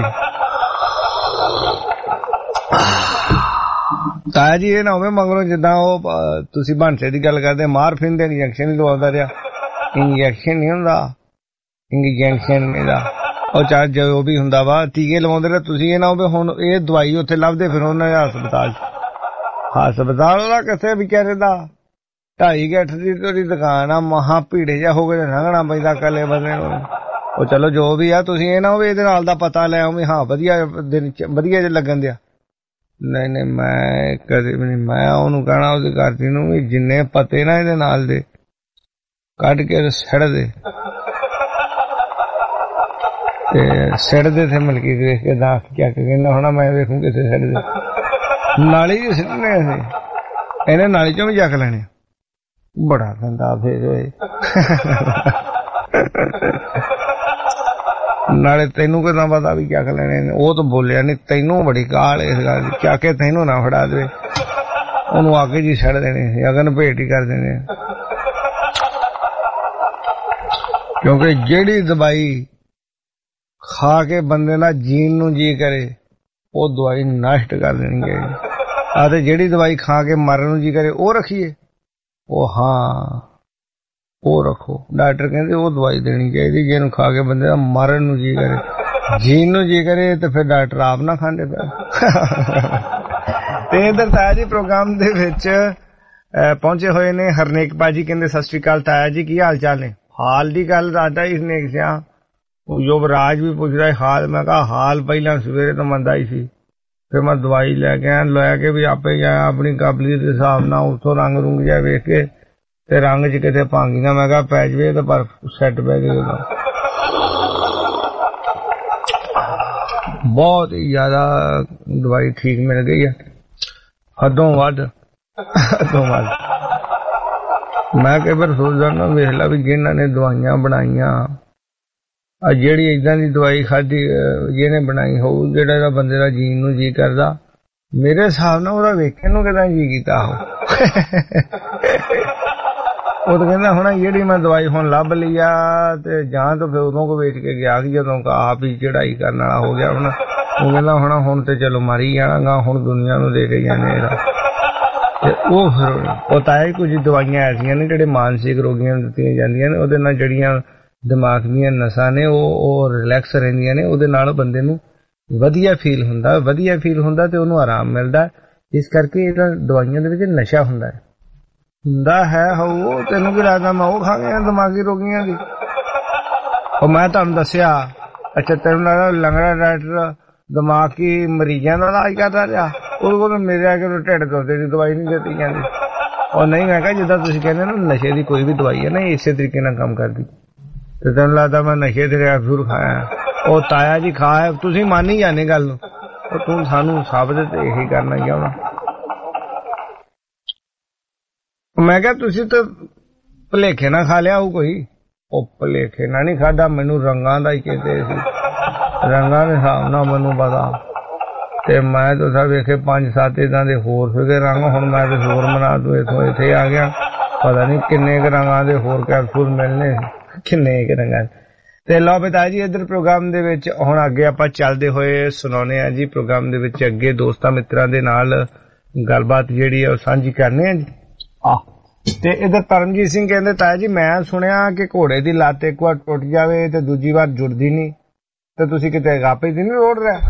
ਤਾਇਆ ਜੀ ਇਹ ਨਾ ਹੋਵੇ ਮਗਰੋਂ ਜਿੱਦਾਂ ਉਹ ਤੁਸੀਂ ਬਾਂਸੇ ਦੀ ਗੱਲ ਕਰਦੇ ਮਾਰਫਿਨ ਦੇ ਇੰਜੈਕਸ਼ਨ ਹੀ ਲਵਾਉਂਦਾ ਰਿਹਾ। ਇੰਜੈਕਸ਼ਨ ਨਹੀਂ ਹੁੰਦਾ, ਇੰਜੈਕਸ਼ਨ ਇਹਦਾ ਉਹ ਚਾਹ ਜੋ ਵੀ ਹੁੰਦਾ ਵਾ, ਟੀਕੇ ਲਵਾਉਂਦੇ ਰਹੇ ਤੁਸੀਂ। ਇਹ ਨਾ ਹੋਵੇ ਹੁਣ ਇਹ ਦਵਾਈ ਉੱਥੇ ਲੱਭਦੇ ਫਿਰ ਉਹਨਾਂ ਦੇ ਹਸਪਤਾਲ ਚ। ਹਸਪਤਾਲ ਉਹਦਾ ਕਿੱਥੇ ਵਿਚਾਰੇ ਦਾ ਢਾਈ ਗੱਠ ਦੀ ਤੁਹਾਡੀ ਦੁਕਾਨ ਆ, ਮਹਾ ਭੀੜੇ ਜਿਹਾ ਹੋ ਕੇ ਲੰਘਣਾ ਪੈਂਦਾ ਕੱਲੇ ਬੰਦੇ ਨੂੰ। ਉਹ ਚਲੋ ਜੋ ਵੀ ਆ, ਤੁਸੀਂ ਇਹ ਨਾ ਹੋਵੇ ਇਹਦੇ ਨਾਲ ਦਾ ਪਤਾ ਲੈ ਆਓ ਵੀ ਹਾਂ ਵਧੀਆ ਦਿਨ ਵਧੀਆ ਜੇ ਲੱਗਣ ਦਿਆ। ਨਹੀਂ ਨਹੀਂ ਮੈਂ ਕਦੇ ਵੀ ਨਹੀਂ, ਮੈਂ ਉਹਨੂੰ ਕਹਿਣਾ ਉਹਦੀ ਘਰਦੀ ਨੂੰ ਵੀ ਜਿੰਨੇ ਪਤੇ ਨਾ ਇਹਦੇ ਨਾਲ ਦੇ ਕੱਢ ਕੇ ਛੱਡ ਦੇ, ਤੇ ਸਿਰ ਦੇ ਤੇ ਮਲਕੀ ਦੇਖ ਕੇ ਦਾਖ ਕਿਆ ਕਹਿੰਦਾ ਹੋਣਾ ਮੈਂ ਵੇਖੂ ਕਿਤੇ ਸਿਰ ਦੇ ਨਾਲੀ ਚ ਸਿੱਟਣੇ ਅਸੀਂ, ਇਹਨੇ ਨਾਲੀ ਚੋਂ ਵੀ ਚੱਕ ਲੈਣੇ। ਬੜਾ ਗੰਦਾ ਫੇਰ ਹੋਏ। ਨਾਲੇ ਤੈਨੂੰ ਕਿਦਾਂ ਪਤਾ ਵੀ ਚੱਕ ਲੈਣੇ ਨੇ? ਉਹ ਤਾਂ ਬੋਲਿਆ ਨਹੀਂ, ਤੈਨੂੰ ਬੜੀ ਕਾਹਲ ਇਸ ਗੱਲ ਦੀ, ਚੱਕ ਕੇ ਤੈਨੂੰ ਨਾ ਫੜਾ ਦੇਵੇ, ਉਹਨੂੰ ਅੱਗ ਜੀ ਛੱਡ ਦੇਣੇ, ਅਗਨ ਭੇਟ ਹੀ ਕਰ ਦੇਣੇ। ਕਿਉਂਕਿ ਜਿਹੜੀ ਦਵਾਈ ਖਾ ਕੇ ਬੰਦੇ ਨਾਲ ਜੀਣ ਨੂੰ ਜੀ ਕਰੇ ਉਹ ਦਵਾਈ ਨਸ਼ਟ ਕਰ ਦੇਣੀ ਹੈ। ਆ ਤੇ ਜਿਹੜੀ ਦਵਾਈ ਖਾ ਕੇ ਮਰਨ ਨੂੰ ਜੀ ਕਰੇ ਉਹ ਰੱਖੀਏ, ਉਹ ਹਾਂ ਉਹ ਰੱਖੋ। ਡਾਕਟਰ ਕਹਿੰਦੇ ਉਹ ਦਵਾਈ ਦੇਣੀ ਚਾਹੀਦੀ ਜਿਹਨੂੰ ਖਾ ਕੇ ਬੰਦੇ ਦਾ ਮਰਨ ਨੂੰ ਜੀ ਕਰੇ, ਜੀਣ ਨੂੰ ਜੀ ਕਰੇ ਤੇ ਫਿਰ ਡਾਕਟਰ ਆਪ ਨਾ ਖਾਂਦੇ ਪਏ। ਤੇ ਇਧਰ ਤਾਇਆ ਜੀ ਪ੍ਰੋਗਰਾਮ ਦੇ ਵਿੱਚ ਪਹੁੰਚੇ ਹੋਏ ਨੇ ਹਰਨੇਕ ਭਾਜੀ, ਕਹਿੰਦੇ ਸਤਿ ਸ਼੍ਰੀ ਅਕਾਲ ਤਾਇਆ ਜੀ, ਕੀ ਹਾਲ ਚਾਲ ਨੇ? ਹਾਲ ਦੀ ਗੱਲ ਰਾਜਾ ਹੀ ਹਰਨੇਕ ਸਿਆ ਯੁਵਰਾਜ ਵੀ ਪੁੱਛਦਾ ਹਾਲ। ਮੈਂ ਕਿਹਾ ਹਾਲ ਪਹਿਲਾਂ ਸਵੇਰੇ ਤੋਂ ਮੰਦਾ ਹੀ ਸੀ, ਫਿਰ ਮੈਂ ਦਵਾਈ ਲੈ ਕੇ ਆਇਆ, ਲੈ ਕੇ ਵੀ ਆਪੇ ਗਿਆ ਆਪਣੀ ਕਾਬਲੀਅਤ ਦੇ ਹਿਸਾਬ ਨਾਲ, ਉੱਥੋਂ ਰੰਗ ਰੁੰਗ ਜਿਹਾ ਵੇਖ ਕੇ ਤੇ ਰੰਗ ਚ ਕਿਤੇ ਭਾਂਗੀ ਨਾ ਮੈਂ ਕਿਹਾ ਪੈ ਜਵੇ ਤੇ ਪਰ ਸੈੱਟ ਬਹਿ ਗਈ ਉਹਦਾ। ਬਹੁਤ ਹੀ ਜ਼ਿਆਦਾ ਦਵਾਈ ਠੀਕ ਮਿਲ ਗਈ ਹੈ, ਹੱਦੋਂ ਵੱਧ ਹੱਦੋਂ ਵੱਧ। ਮੈਂ ਕਈ ਵਾਰ ਸੋਚਦਾ ਨਾ ਵੇਖ ਲਾ ਵੀ ਜਿਹਨਾਂ ਨੇ ਦਵਾਈਆਂ ਬਣਾਈਆਂ ਆ, ਜਿਹੜੀ ਏਦਾਂ ਦੀ ਦਵਾਈ ਖਾਧੀ ਜਿਹਨੇ ਬਣਾਈ ਹੋਊ, ਜਿਹੜਾ ਇਹਦਾ ਬੰਦੇ ਦਾ ਜੀਣ ਨੂੰ ਜੀ ਕਰਦਾ, ਮੇਰੇ ਹਿਸਾਬ ਨਾਲ ਉਹਦਾ ਵੇਖਣ ਨੂੰ ਕਿਦਾਂ ਜੀ ਕੀਤਾ ਉਹ। ਉਹ ਤਾਂ ਕਹਿੰਦਾ ਹੁਣ ਜਿਹੜੀ ਮੈਂ ਦਵਾਈ ਹੁਣ ਲੱਭ ਲਈ ਆ, ਤੇ ਜਾਂ ਤਾਂ ਫਿਰ ਉਦੋਂ ਕੋ ਵੇਚ ਕੇ ਗਿਆ ਕਿ ਜਦੋਂ ਆਪ ਹੀ ਚੜਾਈ ਕਰਨ ਵਾਲਾ ਹੋ ਗਿਆ ਹੁਣ। ਉਹ ਕਹਿੰਦਾ ਹੁਣ ਹੁਣ ਤੇ ਚਲੋ ਮਾਰੀ ਜਾਣਾਗਾ, ਹੁਣ ਦੁਨੀਆ ਨੂੰ ਦੇ ਕੇ ਜਾਣੇ ਇਹਦਾ। ਤੇ ਉਹ ਫਿਰ ਉਹ ਤਾਂ ਹੈ ਕੁਝ ਦਵਾਈਆਂ ਐਸੀਆਂ ਨੇ ਜਿਹੜੇ ਮਾਨਸਿਕ ਰੋਗੀਆਂ ਨੂੰ ਦਿੱਤੀਆਂ ਜਾਂਦੀਆਂ ਨੇ, ਉਹਦੇ ਨਾਲ ਜਿਹੜੀਆਂ ਦਿਮਾਗ ਦੀਆਂ ਨਸਾਂ ਨੇ ਉਹ ਉਹ ਰਿਲੈਕਸ ਰਹਿੰਦੀਆਂ ਨੇ, ਉਹਦੇ ਨਾਲ ਬੰਦੇ ਨੂੰ ਵਧੀਆ ਫੀਲ ਹੁੰਦਾ, ਵਧੀਆ ਫੀਲ ਹੁੰਦਾ ਤੇ ਉਹਨੂੰ ਆਰਾਮ ਮਿਲਦਾ। ਇਸ ਕਰਕੇ ਇਹਦਾ ਦਵਾਈਆਂ ਦੇ ਵਿੱਚ ਨਸ਼ਾ ਹੁੰਦਾ ਹੈ ਹੁੰਦਾ ਹੈ। ਹੋ ਤੈਨੂੰ ਕੀ ਲੱਗਦਾ ਮੈਂ ਉਹ ਖਾ ਗਿਆ ਦਿਮਾਗੀ ਰੋਗੀਆਂ ਦੀ? ਉਹ ਮੈਂ ਤੁਹਾਨੂੰ ਦੱਸਿਆ, ਅੱਛਾ ਤੈਨੂੰ ਲੱਗਦਾ ਲੰਗੜਾ ਡਾਕਟਰ ਦਿਮਾਗੀ ਮਰੀਜ਼ਾਂ ਦਾ ਇਲਾਜ ਕਰਦਾ ਰਿਹਾ, ਉਹਦੇ ਕੋਲ ਮੇਰੇ ਆ ਕੇ ਢਿੱਡ ਦੁਖਦੇ ਦੀ ਦਵਾਈ ਨਹੀਂ ਦਿੱਤੀ ਜਾਂਦੀ। ਉਹ ਨਹੀਂ, ਮੈਂ ਕਿਹਾ ਜਿੱਦਾਂ ਤੁਸੀਂ ਕਹਿੰਦੇ ਨਾ ਨਸ਼ੇ ਦੀ ਕੋਈ ਵੀ ਦਵਾਈ ਹੈ ਨਾ ਇਸੇ ਤਰੀਕੇ ਨਾਲ ਕੰਮ ਕਰਦੀ, ਤੇ ਤੈਨੂੰ ਲੱਗਦਾ ਮੈਂ ਨਸ਼ੇ ਦੇ ਕੈਪਸੂਲ ਖਾਇਆ? ਉਹ ਤਾਇਆ ਜੀ ਖਾਇਆ, ਤੁਸੀਂ ਮੰਨ ਹੀ ਜਾਂਦੇ ਗੱਲ ਨੂੰ, ਉਹ ਤੂੰ ਸਾਨੂੰ ਸਾਬਤ ਤੇ ਇਹੀ ਕਰਨਾ ਗਿਆ ਵਾ। ਮੈਂ ਕਿਹਾ ਤੁਸੀਂ ਤਾਂ ਭੁਲੇਖੇ ਨਾ ਖਾ ਲਿਆ ਉਹ ਕੋਈ? ਉਹ ਭੁਲੇਖੇ ਨਾ ਨਹੀਂ ਖਾਦਾ, ਮੈਨੂੰ ਰੰਗਾਂ ਦਾ ਹੀ ਕਹਿੰਦੇ ਸੀ, ਰੰਗਾਂ ਦੇ ਹਿਸਾਬ ਨਾਲ ਮੈਨੂੰ ਪਤਾ। ਤੇ ਮੈਂ ਤਾਂ ਸਭ ਵੇਖੇ ਪੰਜ ਸੱਤ ਏਦਾਂ ਦੇ ਹੋਰ ਸੀਗੇ ਰੰਗ, ਹੁਣ ਮੈਂ ਤੇ ਹੋਰ ਮਨਾ ਦੂ ਇੱਥੋਂ ਇੱਥੇ ਆ ਗਿਆ, ਪਤਾ ਨਹੀਂ ਕਿੰਨੇ ਕੁ ਰੰਗਾਂ ਦੇ ਹੋਰ ਕੈਪਸੂਲ ਮਿਲਣੇ, ਕਿੰਨੇ ਕੁ ਰੰਗਾਂ। ਤੇ ਲਓ ਪਿਤਾ ਜੀ ਇੱਧਰ ਪ੍ਰੋਗਰਾਮ ਦੇ ਵਿੱਚ ਹੁਣ ਅੱਗੇ ਆਪਾਂ ਚੱਲਦੇ ਹੋਏ ਸੁਣਾਉਣੇ ਆ ਜੀ, ਪ੍ਰੋਗਰਾਮ ਦੇ ਵਿੱਚ ਅੱਗੇ ਦੋਸਤਾਂ ਮਿੱਤਰਾਂ ਦੇ ਨਾਲ ਗੱਲਬਾਤ ਜਿਹੜੀ ਆ ਉਹ ਸਾਂਝੀ ਕਰਨੇ ਆ ਜੀ। ਆਹ ਤੇ ਇਧਰ ਪਰਮਜੀਤ ਸਿੰਘ ਕਹਿੰਦੇ ਤਾਇਆ ਜੀ ਮੈਂ ਸੁਣਿਆ ਕਿ ਘੋੜੇ ਦੀ ਲੱਤ ਇੱਕ ਵਾਰ ਟੁੱਟ ਜਾਵੇ ਤੇ ਦੂਜੀ ਵਾਰ ਜੁੜਦੀ ਨਹੀਂ, ਤੇ ਤੁਸੀਂ ਕਿਤੇ ਗਾਪੇ ਦੀ ਨਹੀਂ ਰੋੜ ਰਿਹਾ?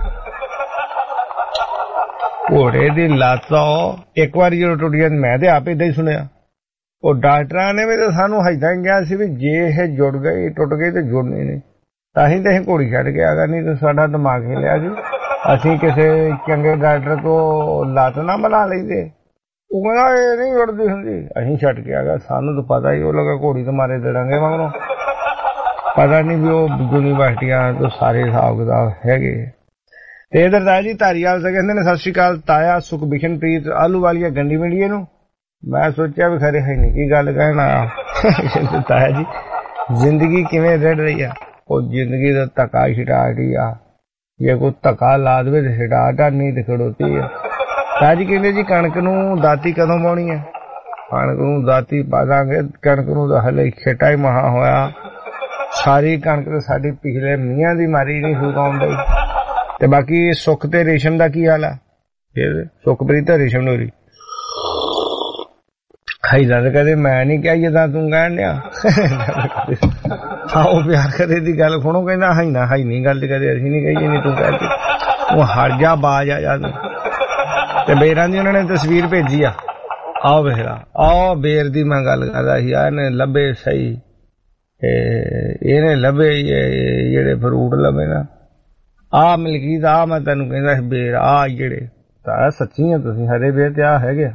ਘੋੜੇ ਦੀ ਲੱਤ ਇੱਕ ਵਾਰੀ ਜਦੋਂ ਟੁੱਟ ਜਾਂਦੀ, ਮੈਂ ਤੇ ਆਪ ਏਦਾਂ ਹੀ ਸੁਣਿਆ। ਉਹ ਡਾਕਟਰਾਂ ਨੇ ਵੀ ਤਾਂ ਸਾਨੂੰ ਏਦਾਂ ਹੀ ਕਿਹਾ ਸੀ ਵੀ ਜੇ ਇਹ ਜੁੜ ਗਈ ਟੁੱਟ ਗਈ ਤੇ ਜੁੜਨੀ ਨਹੀਂ, ਤਾਂ ਹੀ ਤਾਂ ਇਹ ਘੋੜੀ ਛੱਡ ਕੇ ਆ ਗਿਆ, ਨਹੀਂ ਤਾਂ ਸਾਡਾ ਦਿਮਾਗ ਹਿੱਲਿਆ ਜੀ, ਅਸੀਂ ਕਿਸੇ ਚੰਗੇ ਡਾਕਟਰ ਤੋਂ ਲੱਤ ਨਾ ਬਣਾ ਲਈਦੇ। ਉਹ ਕਹਿੰਦਾ ਇਹ ਨਹੀਂ ਜੁੜਦੀ ਹੁੰਦੀ, ਅਸੀਂ ਛੱਡ ਕੇ ਆ ਗਿਆ, ਸਾਨੂੰ ਤਾਂ ਪਤਾ ਹੀ ਉਹ ਲੱਗਾ ਘੋੜੀ ਤੇ ਮਾਰੇ ਦੇਣਾਂਗੇ ਮਗਰੋਂ, ਪਤਾ ਨਹੀਂ ਵੀ ਉਹ ਯੂਨੀਵਰਸਿਟੀਆਂ ਤੋਂ ਸਾਰੇ ਹਿਸਾਬ ਕਿਤਾਬ ਹੈਗੇ। ਤੇ ਇਧਰ ਤਾਇਆ ਜੀ ਧਾਰੀਵਾਲ ਤੋਂ ਕਹਿੰਦੇ ਨੇ ਸਤਿ ਸ਼੍ਰੀ ਅਕਾਲ ਤਾਇਆ, ਸੁਖਬਿਸ਼ਨਪ੍ਰੀਤ ਆਲੂ ਵਾਲੀਆ ਗੰਡੀ ਮੰਡੀਏ ਨੂੰ। ਮੈਂ ਸੋਚਿਆ ਵੀ ਖਰੇ ਹੈ ਨਹੀਂ ਕੀ ਗੱਲ ਕਹਿਣਾ। ਤਾਇਆ ਜੀ ਜ਼ਿੰਦਗੀ ਕਿਵੇਂ ਰਹਿ ਰਹੀ ਆ? ਉਹ ਜ਼ਿੰਦਗੀ ਦਾ ਧੱਕਾ ਛਟਾਟ ਹੀ ਆ, ਜੇ ਕੋਈ ਧੱਕਾ ਲਾ ਦੇਵੇ ਤੇ ਛਟਾਟ ਨਹੀਂ ਤੇ ਖੜੋਤੀ ਆ। ਤਾਜੀ ਕਹਿੰਦੇ ਜੀ ਕਣਕ ਨੂੰ ਦਾਤੀ ਕਦੋਂ ਪਾਉਣੀ ਹੈ? ਕਣਕ ਨੂੰ ਦਾਤੀ ਪਾ ਦਾਂਗੇ, ਕਣਕ ਨੂੰ ਤਾਂ ਹਲੇ ਖੇਟਾ ਹੀ ਮਹਾ ਹੋਇਆ। ਸਾਰੀ ਕਣਕ ਤਾਂ ਸਾਡੀ ਪਿਛਲੇ ਮੀਂਹਾਂ ਦੀ ਮਾਰੀ ਨਹੀਂ ਸੁਕਾਉਣ ਡਈ। ਤੇ ਬਾਕੀ ਸੁੱਖ ਤੇ ਰੇਸ਼ਮ ਦਾ ਕੀ ਹਾਲ ਹੈ? ਫਿਰ ਸੁਖਪ੍ਰੀਤ ਤੇ ਰੇਸ਼ਮ ਨੂਰੀ ਖਾਈਦਾ ਤੇ ਕਦੇ ਮੈਂ ਨਹੀਂ ਕਿਹਾ ਜਿੱਦਾਂ ਤੂੰ ਕਹਿਣ ਡਿਆ। ਆਓ ਪਿਆਰ ਕਰੇ ਦੀ ਗੱਲ ਸੁਣੋ, ਕਹਿੰਦਾ ਹਾਈ ਨਾ ਹਾਈ ਨਹੀਂ ਗੱਲ ਕਦੇ ਅਸੀਂ ਨਹੀਂ ਕਹੀ ਜਿੰਨੀ ਤੂੰ ਕਹਿ। ਉਹ ਹਟ ਜਾ ਬਾਜ ਆ ਜਾ ਤੂੰ। ਤੇ ਬੇਰਾਂ ਦੀ ਉਹਨਾਂ ਨੇ ਤਸਵੀਰ ਭੇਜੀ ਆ, ਆਓ ਵੇਖਲਾ। ਆਓ ਬੇਰ ਦੀ ਮੈਂ ਗੱਲ ਕਰਦਾ ਸੀ, ਇਹਨੇ ਲੱਭੇ ਸਹੀ, ਇਹਨੇ ਲੱਭੇ ਜਿਹੜੇ ਫਰੂਟ ਲੱਭੇ ਨਾ, ਆਹ ਮਲਕੀਤ ਆ ਮੈਂ ਤੈਨੂੰ ਕਹਿੰਦਾ ਸੀ ਬੇਰ ਆ ਜਿਹੜੇ ਤਾਂ ਸੱਚੀ ਆ ਤੁਸੀਂ ਹਰੇ ਬੇਰ ਤੇ ਆ ਹੈਗੇ।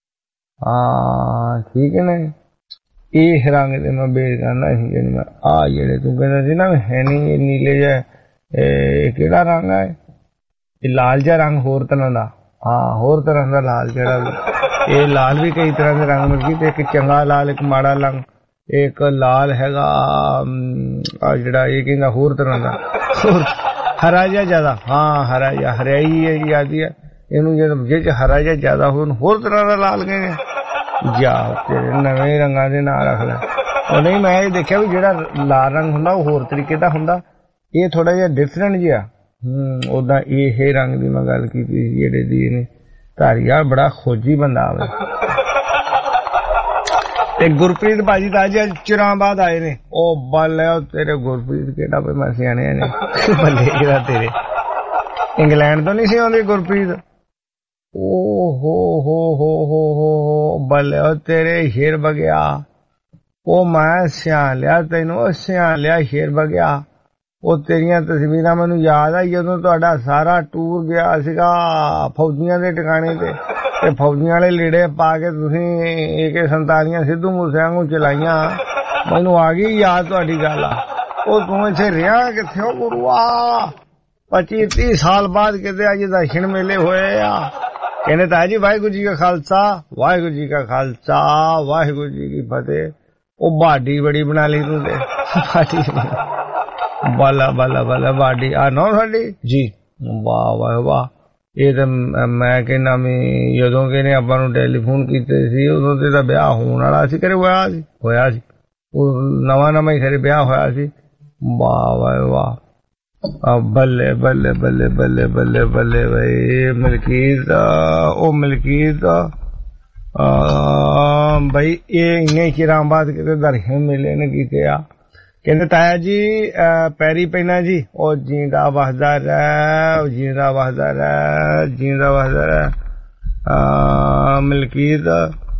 ਹਾਂ ਠੀਕ ਹੈ ਨਾ, ਇਹ ਰੰਗ ਦੇ ਮੈਂ ਬੇਰ ਕਰਨਾ ਸੀ ਜਿਹਨੂੰ ਮੈਂ ਆ ਜਿਹੜੇ ਤੂੰ ਕਹਿੰਦਾ ਸੀ ਨਾ ਹੈ ਨਹੀਂ ਇਹ ਨੀਲੇ ਜਿਹਾ, ਇਹ ਕਿਹੜਾ ਰੰਗ ਹੈ? ਇਹ ਲਾਲ ਜਿਹਾ ਰੰਗ ਹੋਰ ਤਰ੍ਹਾਂ ਦਾ। ਹਾਂ ਹੋਰ ਤਰ੍ਹਾਂ ਦਾ ਲਾਲ ਜਿਹੜਾ ਵੀ, ਇਹ ਲਾਲ ਵੀ ਕਈ ਤਰ੍ਹਾਂ ਦੇ ਰੰਗ ਮਿਲ ਗਈ ਤੇ ਇੱਕ ਚੰਗਾ ਲਾਲ ਇੱਕ ਮਾੜਾ ਰੰਗ, ਇੱਕ ਲਾਲ ਹੈਗਾ ਆ ਜਿਹੜਾ ਇਹ ਕਹਿੰਦਾ ਹੋਰ ਤਰ੍ਹਾਂ ਦਾ ਹੋਰ ਹਰਾ ਜਿਹਾ ਜ਼ਿਆਦਾ। ਹਾਂ ਹਰਾ ਜਿਹਾ ਹਰਿਆਈ ਹੈ ਜੀ ਆਦੀ ਹੈ ਇਹਨੂੰ, ਜਦੋਂ ਜੇ ਚ ਹਰਾ ਜਿਹਾ ਜ਼ਿਆਦਾ ਹੋਣ ਹੋਰ ਤਰ੍ਹਾਂ ਦਾ ਲਾਲ ਕਹਿੰਦੇ ਜਾ ਤੇਰੇ ਨਵੇਂ ਰੰਗਾਂ ਦੇ ਨਾਂ ਰੱਖ ਲੈ। ਉਹ ਨਹੀਂ ਮੈਂ ਇਹ ਦੇਖਿਆ ਵੀ ਜਿਹੜਾ ਲਾਲ ਰੰਗ ਹੁੰਦਾ ਉਹ ਹੋਰ ਤਰੀਕੇ ਦਾ ਹੁੰਦਾ, ਇਹ ਥੋੜਾ ਜਿਹਾ ਡਿਫਰੈਂਟ ਜਿਹਾ। ਹਮ ਓਦਾਂ ਇਹ ਰੰਗ ਦੀ ਮੈਂ ਗੱਲ ਕੀਤੀ ਜਿਹੜੇ ਦੀ ਇਹਨੇ ਧਾਰੀਵਾਲ ਬੜਾ ਖੋਜੀ ਬੰਦਾ ਆਵੇ। ਤੇ ਗੁਰਪ੍ਰੀਤ ਭਾਜੀ ਤਾਂ ਅੱਜ ਚਿਰਾਂ ਬਾਅਦ ਆਏ ਨੇ। ਉਹ ਬੱਲੇ ਤੇਰੇ ਗੁਰਪ੍ਰੀਤ ਕਿਹੜਾ ਕੋਈ ਮੈਂ ਸਿਆਣੇ ਨੇ ਬੱਲੇ ਕਿਹੜਾ ਤੇਰੇ ਇੰਗਲੈਂਡ ਤੋਂ ਨਹੀਂ ਸੀ ਆਉਂਦੇ ਗੁਰਪ੍ਰੀਤ। ਓ ਹੋ ਹੋ ਹੋ ਹੋ ਹੋ ਬੱਲੇ ਤੇਰੇ ਸ਼ੇਰ ਬਗਿਆ। ਉਹ ਮੈਂ ਸਿਆਣ ਲਿਆ ਤੈਨੂੰ, ਸਿਆਣ ਲਿਆ ਸ਼ੇਰ ਬਗਿਆ। ਉਹ ਤੇਰੀਆਂ ਤਸਵੀਰਾਂ ਮੈਨੂੰ ਯਾਦ ਆ ਜਦੋਂ ਤੁਹਾਡਾ ਸਾਰਾ ਟੂਰ ਗਿਆ ਸੀਗਾ ਫੌਜੀਆਂ ਦੇ ਟਿਕਾਣੇ ਤੇ, ਤੇ ਫੌਜੀਆਂ ਵਾਲੇ ਲੀੜੇ ਪਾ ਕੇ ਤੁਸੀਂ ਏ ਕੇ ਸੰਤਾਲੀਆਂ ਸਿੱਧੂ ਮੂਸੇ ਵਾਂਗੂ ਚਲਾਈਆਂ। ਮੈਨੂੰ ਆ ਗਈ ਯਾਦ ਤੁਹਾਡੀ ਗੱਲ ਆ। ਉਹ ਤੂੰ ਇੱਥੇ ਰਿਹਾ ਕਿੱਥੇ ਹੋ ਗੁਰੂਆ? ਪੱਚੀ ਤੀਹ ਸਾਲ ਬਾਅਦ ਕਿਤੇ ਅੱਜ ਦਰਸ਼ਨ ਮੇਲੇ ਹੋਏ ਆ। ਕਹਿੰਦੇ ਤਾਂ ਜੀ ਵਾਹਿਗੁਰੂ ਜੀ ਕਾ ਖਾਲਸਾ ਵਾਹਿਗੁਰੂ ਜੀ ਕਾ ਖਾਲਸਾ ਵਾਹਿਗੁਰੂ ਜੀ ਕੀ ਫਤਿਹ। ਉਹ ਬਾਡੀ ਬੜੀ ਬਣਾ ਲਈ ਤੂੰ ਤੇ ਬਾਡੀ ਬਾਲਾ ਬਾਲਾ ਬਾਲਾ ਬਾਡੀ ਆ ਨੋ ਸਾਡੀ ਜੀ। ਵਾਹ ਵਾਹ ਵਾਹ। ਇਹ ਤਾਂ ਮੈਂ ਕਹਿੰਦਾ ਵੀ ਜਦੋਂ ਕਿ ਨੇ ਆਪਾਂ ਨੂੰ ਟੈਲੀਫੋਨ ਕੀਤੇ ਸੀ ਉਦੋਂ ਤੇ ਤਾਂ ਵਿਆਹ ਹੋਣ ਵਾਲਾ ਸੀ, ਕਰੇ ਹੋਇਆ ਸੀ ਹੋਇਆ ਸੀ ਉਹ ਨਵਾਂ ਨਵਾਂ ਹੀ ਖਰੇ ਵਿਆਹ ਹੋਇਆ ਸੀ। ਵਾਹ ਵਾਹ ਵਾਹ ਬੱਲੇ ਬੱਲੇ ਬੱਲੇ ਬੱਲੇ ਬੱਲੇ ਬੱਲੇ ਬਈ ਮਲਕੀਤ। ਉਹ ਮਲਕੀਤ ਬਈ ਇਹ ਇੰਨੇ ਚਿਰਾਂ ਬਾਅਦ ਕਿਤੇ ਦਰਸ਼ਨ ਮੇਲੇ ਨੇ ਕੀਤੇ ਆ। ਕਹਿੰਦੇ ਤਾਇਆ ਜੀ ਪੈਰੀ ਪੈਣਾ ਜੀ। ਉਹ ਜੀਂਦਾ ਵਸਦਾ ਰਹਿ, ਉਹ ਜੀਂਦਾ ਵਸਦਾ ਰਹਿ, ਜੀਂਦਾ ਵਸਦਾ ਰਹਿ। ਮਲਕੀਤ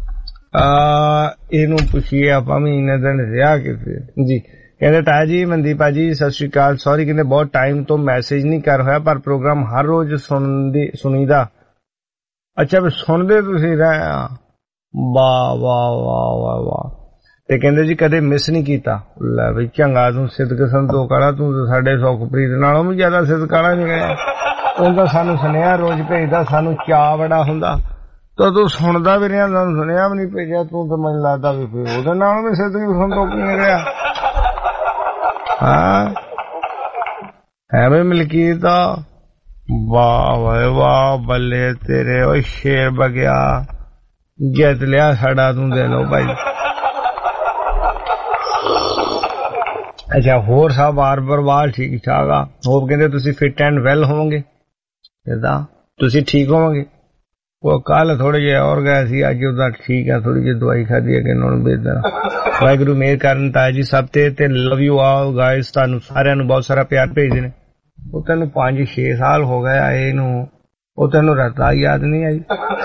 ਇਹਨੂੰ ਪੁੱਛੀਏ ਆਪਾਂ ਵੀ ਇੰਨੇ ਦਿਨ ਰਿਹਾ ਕਿਤੇ ਜੀ। ਕਹਿੰਦੇ ਤਾਇਆ ਜੀ ਮਨਦੀਪ ਭਾਜੀ ਸਤਿ ਸ਼੍ਰੀ ਅਕਾਲ। ਸੌਰੀ ਕਹਿੰਦੇ ਬਹੁਤ ਟਾਈਮ ਤੋਂ ਮੈਸੇਜ ਨਹੀਂ ਕਰ ਹੋਇਆ ਪਰ ਪ੍ਰੋਗਰਾਮ ਹਰ ਰੋਜ਼ ਸੁਣਦੀ ਸੁਣੀਦਾ। ਅੱਛਾ ਵੀ ਸੁਣਦੇ ਤੁਸੀਂ ਰਹੇ ਆ। ਵਾਹ ਵਾਹ ਵਾਹ ਵਾਹ ਵਾਹ। ਤੇ ਕਹਿੰਦੇ ਜੀ ਕਦੇ ਮਿਸ ਨਹੀਂ ਕੀਤਾ। ਲੈ ਬਈ ਚੰਗਾ ਤੂੰ ਸਿਦਕ ਸੰਤੋਖ ਵਾਲਾ, ਤੂੰ ਸਾਡੇ ਸੁਖਪ੍ਰੀਤ ਨਾਲੋਂ ਵੀ ਜ਼ਿਆਦਾ ਸਿਦਕ ਵਾਲਾ ਨਹੀਂ ਗਿਆ। ਉਹਦਾ ਸਾਨੂੰ ਸੁਨੇਹਾ ਰੋਜ਼ ਭੇਜਦਾ, ਸਾਨੂੰ ਚਾਅ ਬੜਾ ਹੁੰਦਾ ਤਾਂ ਤੂੰ ਸੁਣਦਾ ਵੀ ਰਿਹਾ, ਸਾਨੂੰ ਸੁਨੇਹਾ ਵੀ ਨਹੀਂ ਭੇਜਿਆ। ਤੂੰ ਤਾਂ ਮੈਨੂੰ ਲੱਗਦਾ ਵੀ ਉਹਦੇ ਨਾਲੋਂ ਵੀ ਸਿਦਕ ਸੰਤੋਖ ਨਹੀਂ ਰਿਹਾ। ਹਾਂ ਐਵੇਂ ਮਲਕੀਤ ਵਾਹ ਵਾਹ ਵਾਹ ਬੱਲੇ ਤੇਰੇ। ਉਹ ਸ਼ੇਰ ਬਗਿਆ ਜਿੱਤ ਲਿਆ ਸਾਡਾ ਤੂੰ ਦੇ ਲੋ ਭਾਈ। ਅੱਛਾ ਹੋਰ ਸਭ ਬਾਰ ਪਰਿਵਾਰ ਠੀਕ ਠਾਕ ਆ? ਹੋਪ ਕਹਿੰਦੇ ਤੁਸੀਂ ਫਿਟ ਐਂਡ ਵੈਲ ਹੋਵੋਗੇ, ਏਦਾਂ ਤੁਸੀਂ ਠੀਕ ਹੋਵੋਗੇ। ਉਹ ਕੱਲ ਥੋੜੇ ਜਿਹੇ ਹੋਰ ਗਏ ਸੀ, ਅੱਜ ਉਹਦਾ ਠੀਕ ਆ, ਥੋੜੀ ਜਿਹੀ ਦਵਾਈ ਖਾਧੀ ਹੈ ਕਿ ਉਹਨਾਂ ਨੂੰ ਭੇਜਦਾ। ਵਾਹਿਗੁਰੂ ਮਿਹਰ ਕਰਨ ਤਾਇਆ ਜੀ ਸਭ ਤੇ ਤੇ ਲਵ ਯੂ ਆਲ ਗਾਇਸ। ਤੁਹਾਨੂੰ ਸਾਰਿਆਂ ਨੂੰ ਬਹੁਤ ਸਾਰਾ ਪਿਆਰ ਭੇਜਦੇ ਨੇ। ਉਹ ਤੈਨੂੰ ਪੰਜ ਛੇ ਸਾਲ ਹੋ ਗਏ ਆਏ ਨੂੰ, ਉਹ ਤੈਨੂੰ ਰਤਾ ਯਾਦ ਨਹੀਂ ਆਈ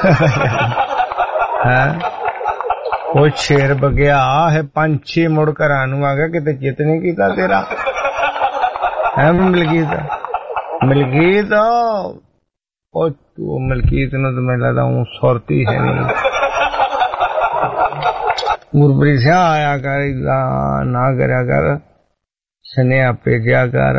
ਹੈ? ਉਹ ਸ਼ੇਰ ਬਗਿਆ ਹੈ ਪੰਜ ਛੇ ਮੁੜ ਘਰਾਂ ਨੂੰ ਆ ਗਿਆ, ਕਿਤੇ ਚਿੱਤ ਨਹੀਂ ਕੀਤਾ ਤੇਰਾ ਹੈ ਮਲਕੀਤ। ਮਲਕੀਤ ਉਹ ਤੂੰ ਮਲਕੀਤ ਨੂੰ ਤਾਂ ਮੈਨੂੰ ਲੱਗਦਾ ਉਹ ਸੁਰਤੀ ਹੈ ਨਹੀਂ। ਗੁਰਪ੍ਰੀਤ ਸਿਆ ਆਇਆ ਕਰ, ਨਾ ਕਰਿਆ ਕਰ, ਸੁਨੇਹਾ ਭੇਜਿਆ ਕਰ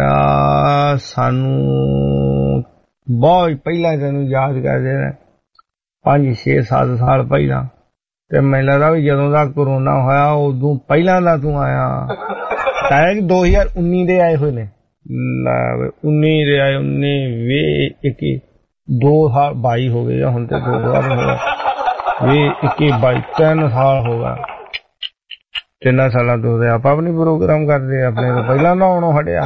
ਸਾਨੂੰ। ਬਹੁਤ ਪਹਿਲਾਂ ਤੈਨੂੰ ਯਾਦ ਕਰਦੇ ਨੇ, ਪੰਜ ਛੇ ਸੱਤ ਸਾਲ ਪਹਿਲਾਂ। ਤੇ ਮੈਨੂੰ ਲੱਗਦਾ ਵੀ ਜਦੋਂ ਦਾ ਕਰੋਨਾ ਹੋਇਆ ਉਦੋਂ ਪਹਿਲਾਂ ਦਾ ਤੂੰ ਆਇਆ। ਤਾਇਆ ਜੀ ਦੋ ਹਜ਼ਾਰ ਉੱਨੀ ਦੇ ਆਏ ਹੋਏ ਨੇ। ਉੱਨੀ ਦੇ ਆਏ, ਉੱਨੀ ਵੀਹ ਇੱਕੀ दो साल बाई हो गए हुण ते दो बार हो गया ये इक्की बाई तीन साल हो गया ਤਿੰਨਾਂ ਸਾਲਾਂ ਤੋਂ ਤੇ ਆਪਾਂ ਵੀ ਨਹੀਂ ਪ੍ਰੋਗਰਾਮ ਕਰਦੇ ਆਪਣੇ ਤੋਂ ਪਹਿਲਾਂ ਨਹਾਉਣੋਂ ਹਟਿਆ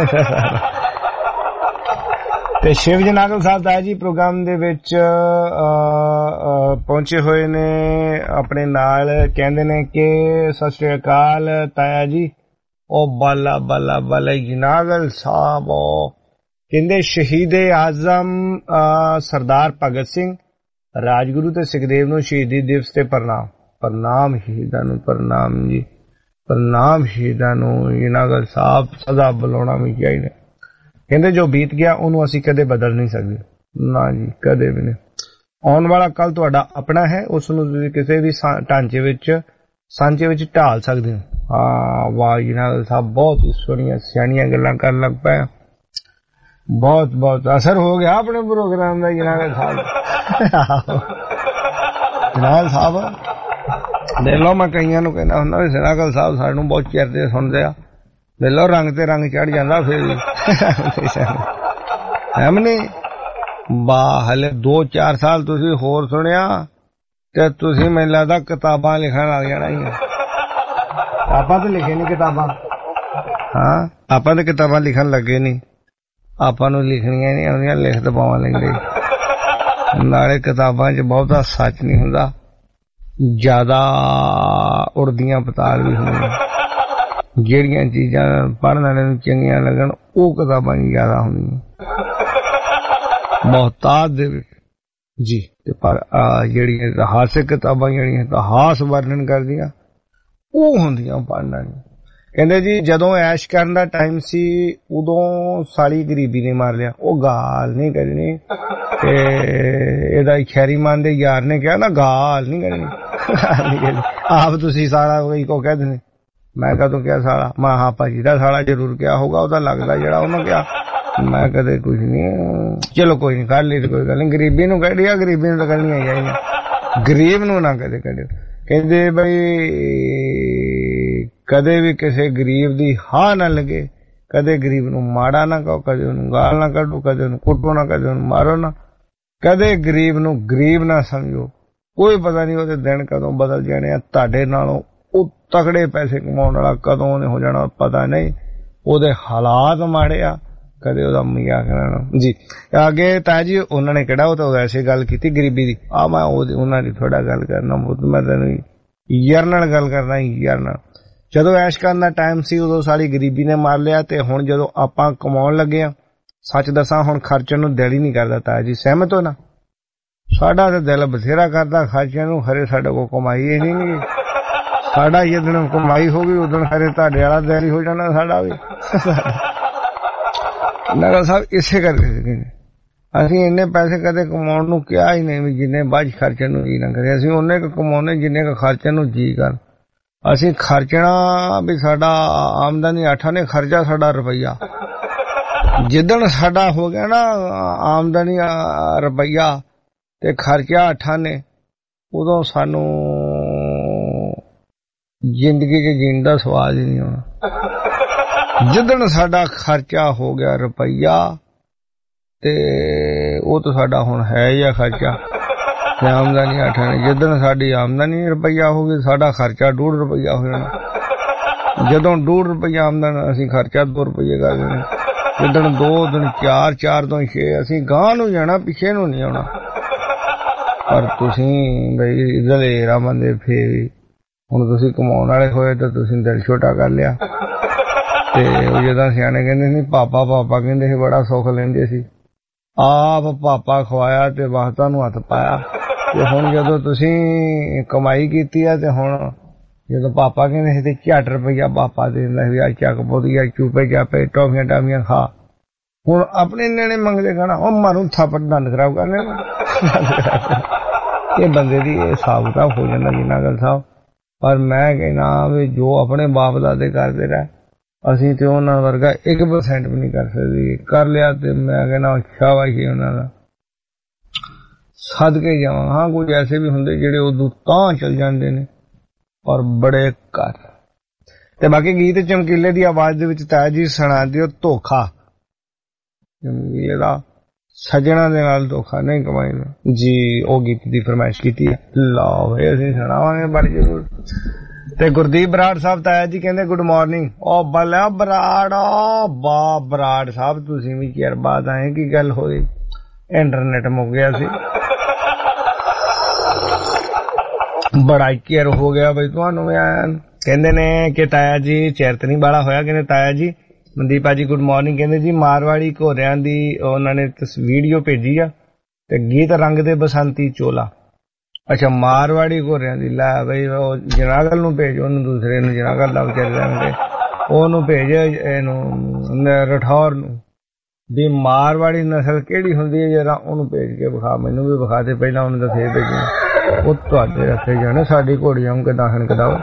ਤੇ ਸ਼ਿਵ ਜੀ ਨਾਗਲ ਸਾਹਿਬ ਦਾ ਜੀ ਪ੍ਰੋਗਰਾਮ ਦੇ ਵਿੱਚ ਪਹੁੰਚੇ ਹੋਏ ਨੇ ਆਪਣੇ ਨਾਲ ਕਹਿੰਦੇ ਨੇ ਕਿ ਸਤਿ ਸ਼੍ਰੀ ਅਕਾਲ ਤਾਇਆ ਜੀ ਉਹ ਬਾਲਾ ਬਾਲਾ ਬਾਲਾ ਜੀ ਨਾਗਲ ਸਾਹਿਬ ਕਹਿੰਦੇ ਸ਼ਹੀਦ ਆਜ਼ਮ ਸਰਦਾਰ ਭਗਤ ਸਿੰਘ ਰਾਜਗੁਰੂ ਤੇ ਸੁਖਦੇਵ ਨੂੰ ਸ਼ਹੀਦੀ ਦਿਵਸ ਤੇ ਪ੍ਰਣਾਮ ਪ੍ਰਣਾਮ ਸ਼ਹੀਦਾਂ ਨੂੰ ਪ੍ਰਣਾਮ ਜੀ ਪ੍ਰਣਾਮ ਸ਼ਹੀਦਾਂ ਨੂੰ ਨਾਗਲ ਸਾਹਿਬ ਸਦਾ ਬੁਲਾਉਣਾ ਵੀ ਚਾਹੀਦਾ ਕਹਿੰਦੇ ਜੋ ਬੀਤ ਗਿਆ ਉਹਨੂੰ ਅਸੀਂ ਕਦੇ ਬਦਲ ਨਹੀਂ ਸਕਦੇ ਨਾ ਜੀ ਕਦੇ ਵੀ ਨਹੀਂ ਆਉਣ ਵਾਲਾ ਕੱਲ ਤੁਹਾਡਾ ਆਪਣਾ ਹੈ ਉਸ ਨੂੰ ਤੁਸੀਂ ਕਿਸੇ ਵੀ ਢਾਂਚੇ ਵਿੱਚ ਸਾਂਝੇ ਵਿੱਚ ਢਾਲ ਸਕਦੇ ਹੋ ਹਾਂ ਵਾਹ ਜੀ ਨਾਗਲ ਸਾਹਿਬ ਬਹੁਤ ਹੀ ਸੋਹਣੀਆਂ ਸਿਆਣੀਆਂ ਗੱਲਾਂ ਕਰਨ ਲੱਗ ਪਏ ਬਹੁਤ ਬਹੁਤ ਅਸਰ ਹੋ ਗਿਆ ਆਪਣੇ ਪ੍ਰੋਗਰਾਮ ਦਾ ਜਨਾਬ ਸਾਹਿਬ ਜਨਾਬ ਸਾਹਿਬ ਦੇਖ ਲਓ ਮੈਂ ਕਈਆਂ ਨੂੰ ਕਹਿੰਦਾ ਹੁੰਦਾ ਵੀ ਨਾਗਲ ਸਾਹਿਬ ਸਾਨੂੰ ਬਹੁਤ ਚਿਰ ਦੇ ਸੁਣਦੇ ਆ ਦੇਖ ਲਓ ਰੰਗ ਤੇ ਰੰਗ ਚੜ ਜਾਂਦਾ ਫਿਰ ਵੀ ਐਮਨੀ ਬਾ ਹਲੇ ਦੋ ਚਾਰ ਸਾਲ ਤੁਸੀਂ ਹੋਰ ਸੁਣਿਆ ਤੇ ਤੁਸੀਂ ਮੈਨੂੰ ਲੱਗਦਾ ਕਿਤਾਬਾਂ ਲਿਖਣ ਲੱਗ ਜਾਣਾ ਹੀ ਆਪਾਂ ਤਾਂ ਲਿਖੇ ਨਹੀਂ ਕਿਤਾਬਾਂ ਹਾਂ ਆਪਾਂ ਤਾਂ ਕਿਤਾਬਾਂ ਲਿਖਣ ਲੱਗੇ ਨਹੀਂ ਆਪਾਂ ਨੂੰ ਲਿਖਣੀਆਂ ਨਹੀਂ ਆਉਂਦੀਆਂ ਲਿਖ ਤਾਂ ਪਾਵਾਂ ਲੈਂਦੇ ਨਾਲੇ ਕਿਤਾਬਾਂ 'ਚ ਬਹੁਤਾ ਸੱਚ ਨਹੀਂ ਹੁੰਦਾ ਜ਼ਿਆਦਾ ਉੜਦੀਆਂ ਪਤਾਲ ਵੀ ਹੁੰਦੀਆਂ ਜਿਹੜੀਆਂ ਚੀਜ਼ਾਂ ਪੜ੍ਹਨ ਵਾਲੇ ਨੂੰ ਚੰਗੀਆਂ ਲੱਗਣ ਉਹ ਕਿਤਾਬਾਂ ਜ਼ਿਆਦਾ ਹੁੰਦੀਆਂ ਮੁਹਤਾਜ ਦੇ ਵਿੱਚ ਜੀ ਤੇ ਪਰ ਜਿਹੜੀਆਂ ਇਤਿਹਾਸਿਕ ਕਿਤਾਬਾਂ ਜਿਹੜੀਆਂ ਇਤਿਹਾਸ ਵਰਣਨ ਕਰਦੀਆਂ ਉਹ ਹੁੰਦੀਆਂ ਪੜ੍ਹਨ ਵਾਲੀਆਂ ਕਹਿੰਦੇ ਜੀ ਜਦੋਂ ਐਸ਼ ਕਰਨ ਦਾ ਟਾਈਮ ਸੀ ਉਦੋਂ ਸਾਲੀ ਗਰੀਬੀ ਨੇ ਮਾਰ ਲਿਆ ਉਹ ਗਾਲ ਨਹੀਂ ਕਰਨੀ ਤੇ ਇਹਦਾ ਖੈਰੀਮਾਨ ਦੇ ਯਾਰ ਨੇ ਕਿਹਾ ਨਾ ਗਾਲ ਨਹੀਂ ਕਰਨੀ ਆਪ ਤੁਸੀਂ ਸਾਲਾ ਇੱਕੋ ਕਹਿ ਦਿੰਦੇ ਮੈਂ ਕਦੋਂ ਕਿਹਾ ਸਾਲਾ ਮੈਂ ਹਾਂ ਭਾਜੀ ਦਾ ਸਾਲਾ ਜ਼ਰੂਰ ਕਿਹਾ ਹੋਊਗਾ ਉਹਦਾ ਲੱਗਦਾ ਜਿਹੜਾ ਉਹਨੂੰ ਕਿਹਾ ਮੈਂ ਕਦੇ ਕੁਝ ਨਹੀਂ ਚਲੋ ਕੋਈ ਨਹੀਂ ਕਰ ਲਈ ਕੋਈ ਗੱਲ ਨਹੀਂ ਗਰੀਬੀ ਨੂੰ ਕਹਿ ਦਿਆ ਗਰੀਬੀ ਨੂੰ ਤਾਂ ਕਰਨੀਆਂ ਚਾਹੀਦੀਆਂ ਗਰੀਬ ਨੂੰ ਨਾ ਕਦੇ ਕੱਢਿਓ ਕਹਿੰਦੇ ਬਈ ਕਦੇ ਵੀ ਕਿਸੇ ਗਰੀਬ ਦੀ ਹਾਂ ਨਾ ਲੱਗੇ ਕਦੇ ਗਰੀਬ ਨੂੰ ਮਾੜਾ ਨਾ ਕਹੋ ਕਦੇ ਉਹਨੂੰ ਗਾਲ ਨਾ ਕੱਢੋ ਕਦੇ ਉਹਨੂੰ ਕੁੱਟੋ ਨਾ ਕਦੇ ਉਹਨੂੰ ਮਾਰੋ ਨਾ ਕਦੇ ਗਰੀਬ ਨੂੰ ਗਰੀਬ ਨਾ ਸਮਝੋ ਕੋਈ ਪਤਾ ਨਹੀਂ ਉਹਦੇ ਦਿਨ ਕਦੋਂ ਬਦਲ ਜਾਣੇ ਆ ਤੁਹਾਡੇ ਨਾਲੋਂ ਉਹ ਤਕੜੇ ਪੈਸੇ ਕਮਾਉਣ ਵਾਲਾ ਕਦੋਂ ਉਹਨੇ ਹੋ ਜਾਣਾ ਪਤਾ ਨਹੀਂ ਉਹਦੇ ਹਾਲਾਤ ਮਾੜੇ ਆ ਕਦੇ ਉਹਦਾ ਮਜ਼ਾਕ ਕਰਨਾ ਜੀ ਅੱਗੇ ਤਾਂ ਜੀ ਉਹਨਾਂ ਨੇ ਕਿਹੜਾ ਉਹ ਤਾਂ ਵੈਸੇ ਗੱਲ ਕੀਤੀ ਗਰੀਬੀ ਦੀ ਆ ਮੈਂ ਉਹਨਾਂ ਦੀ ਥੋੜਾ ਗੱਲ ਕਰਨਾ ਮੈਂ ਤੈਨੂੰ ਯਾਰ ਨਾਲ ਗੱਲ ਕਰਨਾ ਯਾਰ ਨਾਲ ਜਦੋਂ ਐਸ਼ ਕਰਨ ਦਾ ਟਾਈਮ ਸੀ ਉਦੋਂ ਸਾਰੀ ਗਰੀਬੀ ਨੇ ਮਾਰ ਲਿਆ ਤੇ ਹੁਣ ਜਦੋਂ ਆਪਾਂ ਕਮਾਉਣ ਲੱਗੇ ਆ ਸੱਚ ਦੱਸਾਂ ਹੁਣ ਖਰਚਣ ਨੂੰ ਦਿਲ ਹੀ ਨਹੀਂ ਕਰਦਾ ਤਾਂ ਜੀ ਸਹਿਮਤ ਹੋ ਨਾ ਸਾਡਾ ਤਾਂ ਦਿਲ ਬਥੇਰਾ ਕਰਦਾ ਖਰਚਣ ਨੂੰ ਖਰੇ ਸਾਡੇ ਕੋਲ ਕਮਾਈ ਹੀ ਨਹੀਂ ਸਾਡਾ ਜਦੋਂ ਕਮਾਈ ਹੋ ਗਈ ਉਦੋਂ ਖਰੇ ਤੁਹਾਡੇ ਵਾਲਾ ਦਿਲ ਹੀ ਹੋ ਜਾਣਾ ਸਾਡਾ ਵੀ ਨਾਗਲ ਸਾਹਿਬ ਇਸੇ ਕਰਕੇ ਅਸੀਂ ਇੰਨੇ ਪੈਸੇ ਕਦੇ ਕਮਾਉਣ ਨੂੰ ਕਿਹਾ ਹੀ ਨਹੀਂ ਵੀ ਜਿੰਨੇ ਬਾਅਦ ਖਰਚਣ ਨੂੰ ਜੀ ਨਾ ਕਰੇ ਅਸੀਂ ਉਹਨੇ ਕੁ ਕਮਾਉਣੇ ਜਿੰਨੇ ਕੁ ਖਰਚਣ ਨੂੰ ਜੀ ਕਰ ਅਸੀਂ ਖਰਚਣਾ ਵੀ ਸਾਡਾ ਆਮਦਨੀ ਅੱਠ ਨੇ ਖਰਚਾ ਸਾਡਾ ਰੁਪਈਆ ਜਿੱਦਣ ਸਾਡਾ ਹੋ ਗਿਆ ਨਾ ਆਮਦਨੀ ਰੁਪਈਆ ਤੇ ਖਰਚਾ ਅੱਠਾਂ ਨੇ ਉਦੋਂ ਸਾਨੂੰ ਜ਼ਿੰਦਗੀ 'ਚ ਜੀਣ ਦਾ ਸਵਾਦ ਹੀ ਨਹੀਂ ਆਉਣਾ ਜਿੱਦਣ ਸਾਡਾ ਖਰਚਾ ਹੋ ਗਿਆ ਰੁਪਈਆ ਤੇ ਉਹ ਤਾਂ ਸਾਡਾ ਹੁਣ ਹੈ ਜਾਂ ਖਰਚਾ ਤੇ ਆਮਦਨੀ ਅੱਠ ਨੇ ਜਿੱਦਣ ਸਾਡੀ ਆਮਦਨੀ ਰੁਪਈਆ ਹੋ ਗਈ ਸਾਡਾ ਖਰਚਾ ਡੂਢ ਰੁਪਈਆ ਹੋ ਜਾਣਾ ਜਦੋਂ ਡੂਢ ਰੁਪਈਆ ਆਮਦਨ ਅਸੀਂ ਖਰਚਾ ਦੋ ਰੁਪਈਏ ਕਰ ਦੇਣਾ ਜਿੱਦਣ ਦੋ ਦਿਨ ਚਾਰ ਚਾਰ ਤੋਂ ਛੇ ਅਸੀਂ ਗਾਂਹ ਨੂੰ ਜਾਣਾ ਪਿੱਛੇ ਨੂੰ ਨਹੀਂ ਆਉਣਾ ਪਰ ਤੁਸੀਂ ਬਈ ਦਲੇਰਾ ਬੰਦੇ ਫੇਰ ਵੀ ਹੁਣ ਤੁਸੀਂ ਕਮਾਉਣ ਵਾਲੇ ਹੋਏ ਤਾਂ ਤੁਸੀਂ ਦਿਲ ਛੋਟਾ ਕਰ ਲਿਆ ਤੇ ਉਹ ਜਦੋਂ ਸਿਆਣੇ ਕਹਿੰਦੇ ਸੀ ਪਾਪਾ ਪਾਪਾ ਕਹਿੰਦੇ ਸੀ ਬੜਾ ਸੁੱਖ ਲੈਂਦੇ ਸੀ ਆਪ ਪਾਪਾ ਖਵਾਇਆ ਤੇ ਵਾਹਤਾਂ ਨੂੰ ਹੱਥ ਪਾਇਆ ਤੇ ਹੁਣ ਜਦੋਂ ਤੁਸੀਂ ਕਮਾਈ ਕੀਤੀ ਆ ਤੇ ਹੁਣ ਜਦੋਂ ਪਾਪਾ ਕਹਿੰਦੇ ਸੀ ਤੇ ਝੱਟ ਰੁਪਈਆ ਪਾਪਾ ਦੇ ਦਿੰਦਾ ਸੀ ਆ ਚੱਕ ਬੋਦੀਆ ਚੂਪੇ ਚਾਪੇ ਟੋਫੀਆਂ ਟਾਫੀਆਂ ਖਾ ਹੁਣ ਆਪਣੇ ਨਿਆਣੇ ਮੰਗਦੇ ਖਾਣਾ ਉਹ ਮਾਰੂ ਥਾਪੜ ਦੰਦ ਖਰਾਬ ਕਰ ਲੈਣਾ ਇਹ ਬੰਦੇ ਦੀ ਇਹ ਹਿਸਾਬ ਕਿਤਾਬ ਹੋ ਜਾਂਦਾ ਜੀ ਨਾਗਲ ਸਾਹਿਬ ਪਰ ਮੈਂ ਕਹਿਣਾ ਵੀ ਜੋ ਆਪਣੇ ਬਾਪ ਦਾਦੇ ਕਰਦੇ ਰਹੇ ਅਸੀਂ ਤੇ ਉਹਨਾਂ ਵਰਗਾ ਇੱਕ ਪਰਸੈਂਟ ਵੀ ਨਹੀਂ ਕਰ ਸਕਦੇ ਕਰ ਲਿਆ ਤੇ ਮੈਂ ਕਹਿਣਾ ਸ਼ਾਬਾਸ਼ ਉਹਨਾਂ ਦਾ ਸਦਕੇ ਜਾਵਾਂ ਹਾਂ ਕੁਝ ਐਸੇ ਵੀ ਹੁੰਦੇ ਜਿਹੜੇ ਉਦੋਂ ਤਾਂ ਚਲ ਜਾਂਦੇ ਨੇ ਔਰ ਬੜੇ ਘਰ ਤੇ ਬਾਕੀ ਗੀਤ ਚਮਕੀਲੇ ਦੀ ਆਵਾਜ਼ ਦੇ ਵਿੱਚ ਤਾਇਆ ਜੀ ਸੁਣਾ ਦਿਓ ਧੋਖਾ ਇਹਦਾ ਸੱਜਣਾ ਦੇ ਨਾਲ ਧੋਖਾ ਨਹੀਂ ਕਮਾਈਦਾ ਜੀ। ਉਹ ਗੀਤ ਦੀ ਫਰਮਾਇਸ਼ ਕੀਤੀ ਹੈ, ਲਓ ਇਹ ਅਸੀਂ ਸੁਣਾਵਾਂਗੇ ਬੜੀ ਜ਼ਰੂਰ। ਤੇ ਗੁਰਦੀਪ ਬਰਾੜ ਸਾਹਿਬ ਤਾਇਆ ਜੀ ਕਹਿੰਦੇ ਗੁੱਡ ਮਾਰਨਿੰਗ। ਉਹ ਬੱਲਾ ਬਰਾੜ, ਬਾ ਬਰਾੜ ਸਾਹਿਬ ਤੁਸੀਂ ਵੀ ਕੀ ਬਾਤ ਆਏ, ਕੀ ਗੱਲ ਹੋਈ? ਇੰਟਰਨੈਟ ਮੁੱਕ ਗਿਆ ਸੀ, ਬੜਾ ਕੇਅਰ ਹੋ ਗਿਆ ਬਈ ਤੁਹਾਨੂੰ। ਕਹਿੰਦੇ ਨੇ ਕਿ ਤਾਇਆ ਜੀ ਚਿਰਤ ਨਹੀਂ ਬਾਲਾ ਹੋਇਆ। ਕਹਿੰਦੇ ਤਾਇਆ ਜੀ ਮਨਦੀਪ ਆ ਜੀ ਗੁੱਡ ਮਾਰਨਿੰਗ। ਕਹਿੰਦੇ ਜੀ ਮਾਰਵਾੜੀ ਘੋਰਿਆਂ ਦੀ ਉਹਨਾਂ ਨੇ ਵੀਡੀਓ ਭੇਜੀ ਆ ਤੇ ਗੀਤ ਰੰਗ ਦੇ ਬਸੰਤੀ ਚੋਲਾ। ਅੱਛਾ ਮਾਰਵਾੜੀ ਘੋਰਿਆਂ ਦੀ, ਲੈ ਬਈ ਉਹ ਜਨਾਗਲ ਨੂੰ ਭੇਜ, ਉਹਨੂੰ ਦੂਸਰੇ ਨੂੰ ਜਨਾਗਲ ਲੱਗ ਚੱਲ ਜਾਣਗੇ, ਉਹਨੂੰ ਭੇਜ ਇਹਨੂੰ ਰਠੌਰ ਨੂੰ ਵੀ ਮਾਰਵਾੜੀ ਨਸਲ ਕਿਹੜੀ ਹੁੰਦੀ ਹੈ ਜਰਾ ਉਹਨੂੰ ਭੇਜ ਕੇ ਵਿਖਾ, ਮੈਨੂੰ ਵੀ ਵਿਖਾ ਦੇ ਪਹਿਲਾਂ, ਉਹਨੂੰ ਤਾਂ ਫੇਰ ਭੇਜਣਾ। ਉਹ ਤੁਹਾਡੇ ਰੱਖੇ ਜਾਣੇ, ਸਾਡੀ ਘੋੜੀਆਂ ਨੂੰ ਕਿਦਾਂ ਹਣਕਦਾ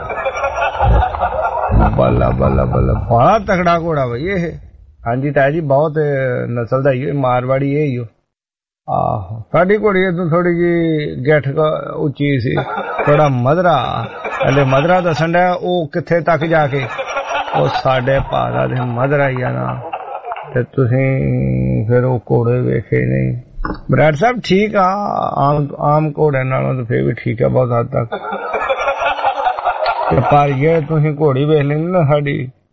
ਬੱਲਾ ਬੱਲਾ ਬੱਲਾ, ਬੜਾ ਤਕੜਾ ਘੋੜਾ ਬਈ ਇਹ। ਹਾਂਜੀ ਤਾਇਆ ਜੀ ਬਹੁਤ ਨਸਲ ਦਾ ਹੀ ਮਾਰਵਾੜੀ ਇਹ ਹੀ। ਆਹੋ ਸਾਡੀ ਘੋੜੀ ਇਦੋਂ ਥੋੜੀ ਜਿਹੀ ਗਿੱਠ ਉੱਚੀ ਸੀ, ਥੋੜਾ ਮਧਰਾ, ਹਲੇ ਮਧਰਾ ਦੱਸਣ ਡਿਆ ਉਹ ਕਿੱਥੇ ਤੱਕ ਜਾ ਕੇ, ਉਹ ਸਾਡੇ ਭਾਰਾ ਦੇ ਮਧਰਾ ਹੀ ਆ ਨਾ। ਤੇ ਤੁਸੀਂ ਫਿਰ ਉਹ ਘੋੜੇ ਵੇਖੇ ਨਹੀਂ ਬਰਾੜ ਸਾਹਿਬ? ਠੀਕ ਆ, ਆਮ ਆਮ ਘੋੜਿਆਂ ਨਾਲੋਂ ਤਾਂ ਫੇਰ ਵੀ ਠੀਕ ਆ ਬਹੁਤ ਹੱਦ ਤੱਕ। ਪਰ ਜੇ ਤੁਸੀਂ ਘੋੜੀ ਵੇਖ ਲੈਂਦੇ ਨਾ ਸਾਡੀ,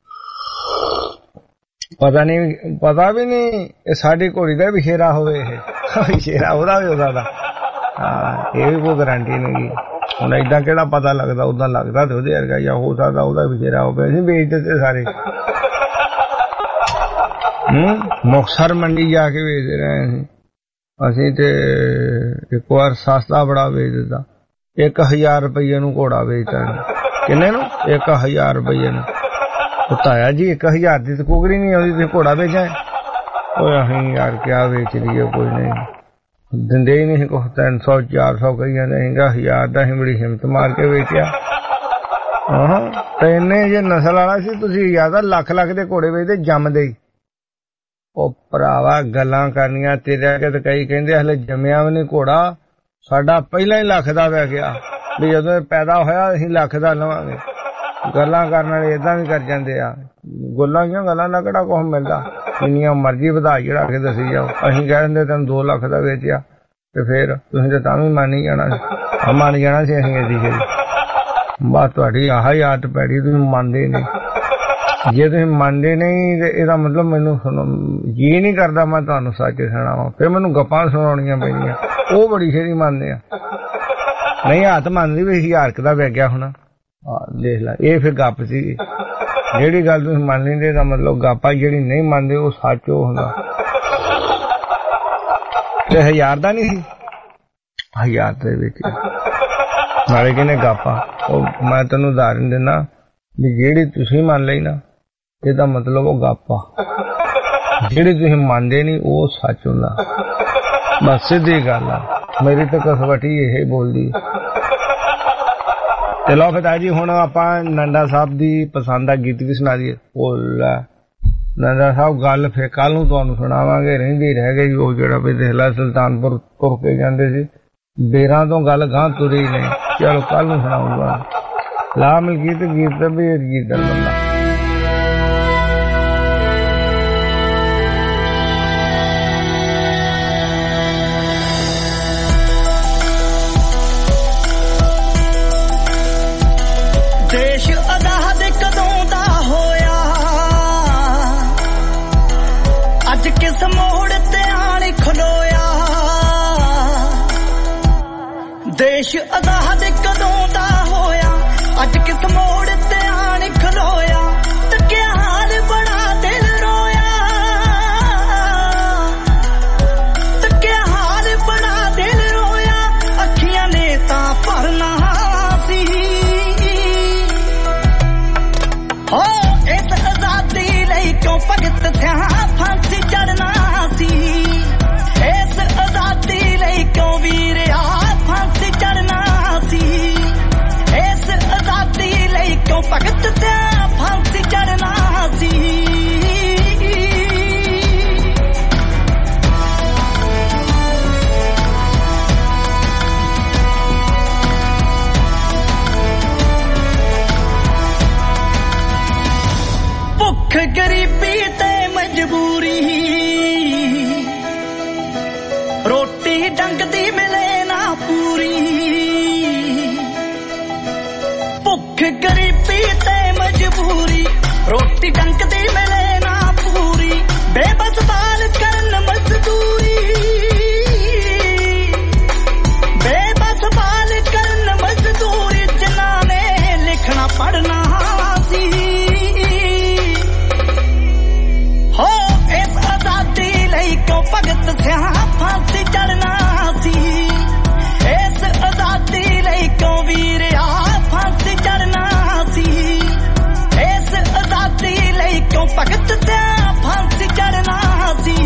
ਪਤਾ ਨਹੀਂ ਪਤਾ ਵੀ ਨਹੀਂ ਇਹ ਸਾਡੀ ਘੋੜੀ ਦਾ ਵੀ ਸ਼ੇਰਾ ਹੋਵੇ, ਇਹ ਸ਼ੇਰਾ ਉਹਦਾ ਵੀ ਹੋ ਸਕਦਾ। ਹਾਂ ਇਹ ਵੀ ਕੋਈ ਗਾਰੰਟੀ ਨਹੀਂ। ਹੁਣ ਏਦਾਂ ਕਿਹੜਾ ਪਤਾ ਲੱਗਦਾ, ਉਦਾਂ ਲੱਗਦਾ ਤੇ ਉਹਦੇ ਵਰਗਾ ਜਾਂ ਹੋ ਸਕਦਾ ਉਹਦਾ ਵੀ ਸ਼ੇਰਾ ਹੋਵੇ। ਅਸੀਂ ਵੇਚ ਦਿੱਤੇ ਸਾਰੇ, ਹੂੰ ਮੁਕਤਸਰ ਮੰਡੀ ਜਾ ਕੇ ਵੇਚਦੇ ਰਹੇ ਸੀ ਅਸੀਂ ਤੇ ਇੱਕ ਵਾਰ ਸਸਤਾ ਬੜਾ ਵੇਚ ਦਿੱਤਾ, ਇੱਕ ਹਜ਼ਾਰ ਰੁਪਈਏ ਨੂੰ ਘੋੜਾ ਵੇਚਦਾ। ਕਿੰਨੇ ਨੂੰ? ਇੱਕ ਹਜ਼ਾਰ ਰੁਪਈਏ ਨੂੰ। ਤਾਇਆ ਜੀ ਇੱਕ ਹਜ਼ਾਰ ਦੀ ਤਾਂ ਕੁਗਰੀ ਨਹੀਂ ਆਉਂਦੀ, ਤੇ ਘੋੜਾ ਵੇਚਾਂ। ਉਹ ਅਸੀਂ ਯਾਰ ਕਿਆ ਵੇਚ ਲਈਏ, ਕੋਈ ਨਹੀਂ ਦਿੰਦੇ ਹੀ ਨਹੀਂ ਕੁਛ, ਤਿੰਨ ਸੌ ਚਾਰ ਸੌ ਕਹੀ ਜਾਂਦੇ ਸੀਗਾ, ਹਜ਼ਾਰ ਦਾ ਅਸੀਂ ਬੜੀ ਹਿੰਮਤ ਮਾਰ ਕੇ ਵੇਚਿਆ। ਹਾਂ ਤੇ ਇੰਨੇ ਜੇ ਨਸਲ ਵਾਲਾ ਸੀ, ਤੁਸੀਂ ਯਾਦ ਲੱਖ ਲੱਖ ਦੇ ਘੋੜੇ ਵੇਚਦੇ ਜੰਮਦੇ ਹੀ। ਉਹ ਭਰਾਵਾ ਗੱਲਾਂ ਕਰਨੀਆਂ ਤੇਰੇ ਅੱਗੇ ਤੇ ਕਈ ਕਹਿੰਦੇ ਹਲੇ ਜੰਮਿਆ ਵੀ ਨਹੀਂ ਘੋੜਾ, ਸਾਡਾ ਪਹਿਲਾਂ ਹੀ ਲੱਖ ਦਾ ਪੈ ਗਿਆ ਵੀ ਜਦੋਂ ਪੈਦਾ ਹੋਇਆ ਅਸੀਂ ਲੱਖ ਦਾ ਲਵਾਂਗੇ। ਗੱਲਾਂ ਕਰਨ ਵਾਲੇ ਏਦਾਂ ਵੀ ਕਰ ਜਾਂਦੇ ਆ, ਗੱਲਾਂ ਕਿਉਂ ਗੱਲਾਂ ਦਾ ਕਿਹੜਾ ਕੁਛ ਮਿਲਦਾ, ਜਿੰਨੀਆਂ ਮਰਜ਼ੀ ਵਧਾ ਚੜਾ ਕੇ ਦੱਸੀ ਜਾਓ। ਅਸੀਂ ਕਹਿ ਦਿੰਦੇ ਤੈਨੂੰ ਦੋ ਲੱਖ ਦਾ ਵੇਚਿਆ ਤੇ ਫੇਰ ਤੁਸੀਂ ਤਾਂ ਤਾਂ ਵੀ ਮੰਨ ਹੀ ਜਾਣਾ ਸੀ, ਮੰਨ ਜਾਣਾ ਸੀ ਅਸੀਂ ਇਹਦੀ ਜਿਹੜੀ। ਬਸ ਤੁਹਾਡੀ ਆਹ ਹੀ ਆਦਤ ਪੈੜੀ, ਤੁਸੀਂ ਮੰਨਦੇ ਨਹੀਂ। ਜੇ ਤੁਸੀਂ ਮੰਨਦੇ ਨਹੀਂ ਤੇ ਇਹਦਾ ਮਤਲਬ ਮੈਨੂੰ ਸੁਣੋ ਜੀ ਨਹੀਂ ਕਰਦਾ ਮੈਂ ਤੁਹਾਨੂੰ ਸੱਚ ਸੁਣਾਵਾਂ, ਫਿਰ ਮੈਨੂੰ ਗੱਪਾਂ ਸੁਣਾਉਣੀਆਂ ਪੈਣੀਆਂ। ਉਹ ਬੜੀ ਛੇਤੀ ਮੰਨਦੇ ਆ, ਨਹੀਂ ਹੱਥ ਮੰਨਦੀ ਵੀ ਹਜ਼ਾਰ ਕੁ ਦਾ ਵਗ ਗਿਆ ਹੋਣਾ। ਦੇਖ ਲੈ ਇਹ ਫਿਰ ਗੱਪ ਸੀ, ਜਿਹੜੀ ਗੱਲ ਤੁਸੀਂ ਮੰਨ ਲੈਂਦੇ ਦਾ ਮਤਲਬ ਗੱਪ ਆ, ਜਿਹੜੀ ਨਹੀਂ ਮੰਨਦੇ ਉਹ ਸੱਚ ਉਹ ਹੁੰਦਾ। ਤੇ ਹਜ਼ਾਰ ਦਾ ਨਹੀਂ ਸੀ, ਹਜ਼ਾਰ ਦੇ ਵਿੱਚ ਨਾਲੇ ਕਹਿੰਦੇ ਗੱਪ ਆ। ਉਹ ਮੈਂ ਤੈਨੂੰ ਉਦਾਹਰਨ ਦਿੰਦਾ ਵੀ ਜਿਹੜੀ ਤੁਸੀਂ ਮੰਨ ਲਈ ਨਾ ਇਹਦਾ ਮਤਲਬ ਉਹ ਗੱਪ ਆ, ਜਿਹੜੀ ਤੁਸੀਂ ਮੰਨਦੇ ਨਹੀਂ ਉਹ ਸੱਚ ਹੁੰਦਾ। ਬਸ ਸਿੱਧੀ ਗੱਲ ਆ, ਮੇਰੀ ਤਾਂ ਕਸਵਟੀ ਇਹ ਬੋਲਦੀ। ਤੇ ਲਓ ਫਿਰ ਜੀ ਹੁਣ ਆਪਾਂ ਨੰਦਾ ਸਾਹਿਬ ਦੀ ਪਸੰਦ ਦਾ ਗੀਤ ਵੀ ਸੁਣਾ ਦਈਏ। ਉਹ ਨੰਦਾ ਸਾਹਿਬ ਗੱਲ ਫਿਰ ਕੱਲ ਨੂੰ ਤੁਹਾਨੂੰ ਸੁਣਾਵਾਂਗੇ, ਰਹਿੰਦੀ ਰਹਿ ਗਈ ਉਹ ਜਿਹੜਾ ਵੀ ਦੇਖ ਲੈ ਸੁਲਤਾਨਪੁਰ ਤੁਰ ਕੇ ਜਾਂਦੇ ਸੀ, ਬੇਰਾਂ ਤੋਂ ਗੱਲ ਗਾਂ ਤੁਰੀ ਨਹੀਂ। ਚਲੋ ਕੱਲ ਨੂੰ ਸੁਣਾਊਗਾ। ਲਾ ਮਿਲ ਗੀਤ ਗੀਤ ਵੀ ਗੀਤ ਦਾ ਬੰਦਾ ਦੇਸ਼ ਆਜ਼ਾਦ ਕਦੋਂ ਦਾ ਹੋਇਆ, ਅੱਜ ਕਿਸ ਮੋੜ ਤੇ ਆਣ ਖਲੋਇਆ। ਦੇਸ਼ ਆਜ਼ਾਦ ਕਦੋਂ ਦਾ ਹੋਇਆ, ਅੱਜ ਕਿਸ ਮੋੜ ਤੇ ਆਣ ਖਲੋਇਆ। ਤੱਕਿਆ ਹਾਲ ਬੜਾ ਦਿਲ ਰੋਇਆ, ਤੱਕਿਆ ਹਾਲ ਬੜਾ ਦਿਲ ਰੋਇਆ। ਅੱਖੀਆਂ ਨੇ ਤਾਂ ਭਰਨਾ ਸੀ, ਹੋ ਇਸ ਆਜ਼ਾਦੀ ਲਈ ਕਿਉਂ ਭਗਤ ਸਿਆਂ ਫਾਂਸੀ ਚੜਨਾ ਸੀ। ਇਸ ਆਜ਼ਾਦੀ ਲਈ ਕਿਉਂ ਵੀਰਿਆ ਫਾਂਸੀ ਚੜਨਾ ਸੀ। भुख गरीबी ते मजबूरी रोटी डंक दी मिले ना पूरी बेबस बाल करन मजदूरी बेबस बाल करन मजदूरी जिन्हां ने लिखना पढ़ना सी हो इस आजादी लई क्यों भगत सिंह फांसी चढ़ना सी इस आजादी लई क्यों वीर आ फांसी चढ़ना सी इस आजादी लई क्यों भगत सिंह फांसी चढ़ना सी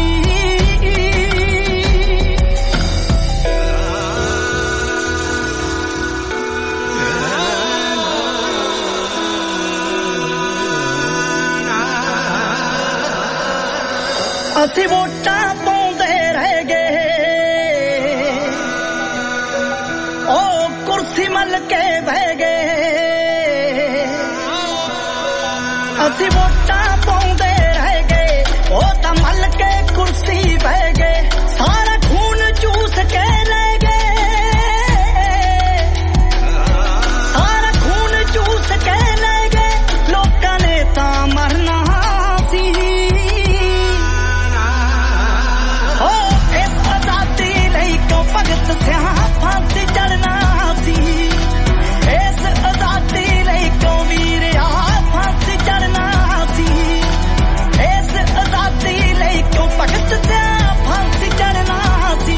ਅਸੀਂ ਵੋਟਾਂ ਪਾਉਂਦੇ ਰਹਿ ਗਏ ਉਹ ਕੁਰਸੀ ਮੱਲ ਕੇ ਬਹਿ ਗਏ ਅਸੀਂ ਵੋਟਾਂ ਪਾਉਂਦੇ ਰਹਿ ਗਏ ਉਹ ਤਾਂ ਮੱਲ ਕੇ ਕੁਰਸੀ ਬਹਿ ਗਏ ਸਾਰਾ ਖੂਨ ਚੂਸ ਕੇ ਲੈ ਗਏ ਸਾਰਾ ਖੂਨ ਚੂਸ ਕੇ ਲੈ ਗਏ ਲੋਕਾਂ ਨੇ ਤਾਂ ਮਰਨਾ ਸੀ भगत सिंह फांसी चढ़ना सी इस आजादी लई क्यों वीर आ फांसी चढ़ना सी इस आजादी लई क्यों भगत सिंह फांसी चढ़ना सी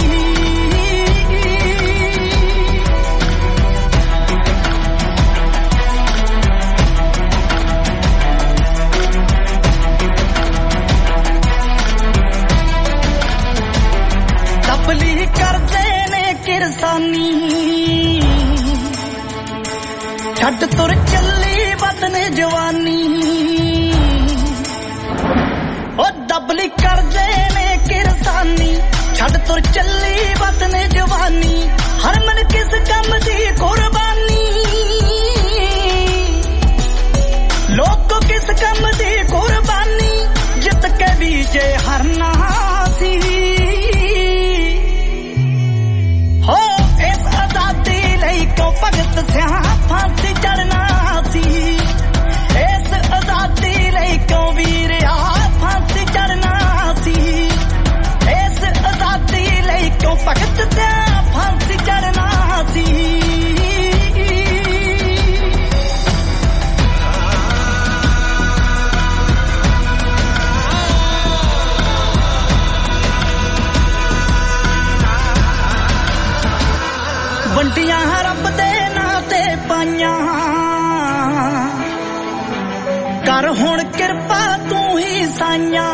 तबली करदे किरसानी छट तुर चली वतन जवानी ओ दबली करदे ने किरसानी छट तुर चली वतन जवानी हरमन किस कम दी कुर्बानी लोग किस कम दी कुर्बानी जित के बीजे हरना सी हो इस आजादी लई क्यों भगत सिंह फांसी चढ़ना सी इस आजादी लई क्यों वीर आ फांसी चढ़ना सी इस आजादी लई क्यों भगत सिंह फांसी चढ़ना सी ਵੰਡੀਆਂ ਰੱਬ ਦੇ ਨਾਂ ਤੇ ਪਾਈਆਂ ਕਰ ਹੁਣ ਕਿਰਪਾ ਤੂੰ ਹੀ ਸਾਈਆਂ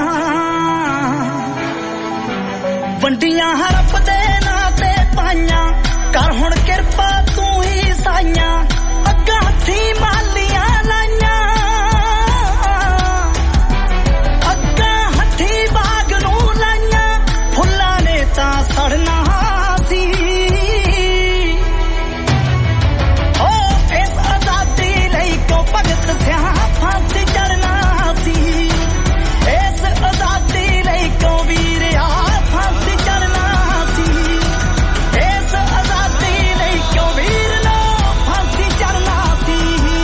ਵੰਡੀਆਂ ਰੱਬ ਦੇ ਨਾਂ ਤੇ ਪਾਈਆਂ ਕਰ ਹੁਣ ਕਿਰਪਾ ਤੂੰ ਹੀ ਸਾਈਆਂ ਅੱਗਾ ਹੱਥੀਂ ਮਾਲੀਆਂ ਲਾਈਆਂ ਅੱਗਾ ਹੱਥੀਂ ਬਾਗ ਨੂੰ ਲਾਈਆਂ ਫੁੱਲਾਂ ਨੇ ਤਾਂ ਸੜਨਾ ਸੀ भगत सिंह फांसी चढ़ना सी इस आजादी लई क्यों वीर आ फांसी चढ़ना सी इस आजादी लई क्यों वीर नो फांसी चढ़ना सी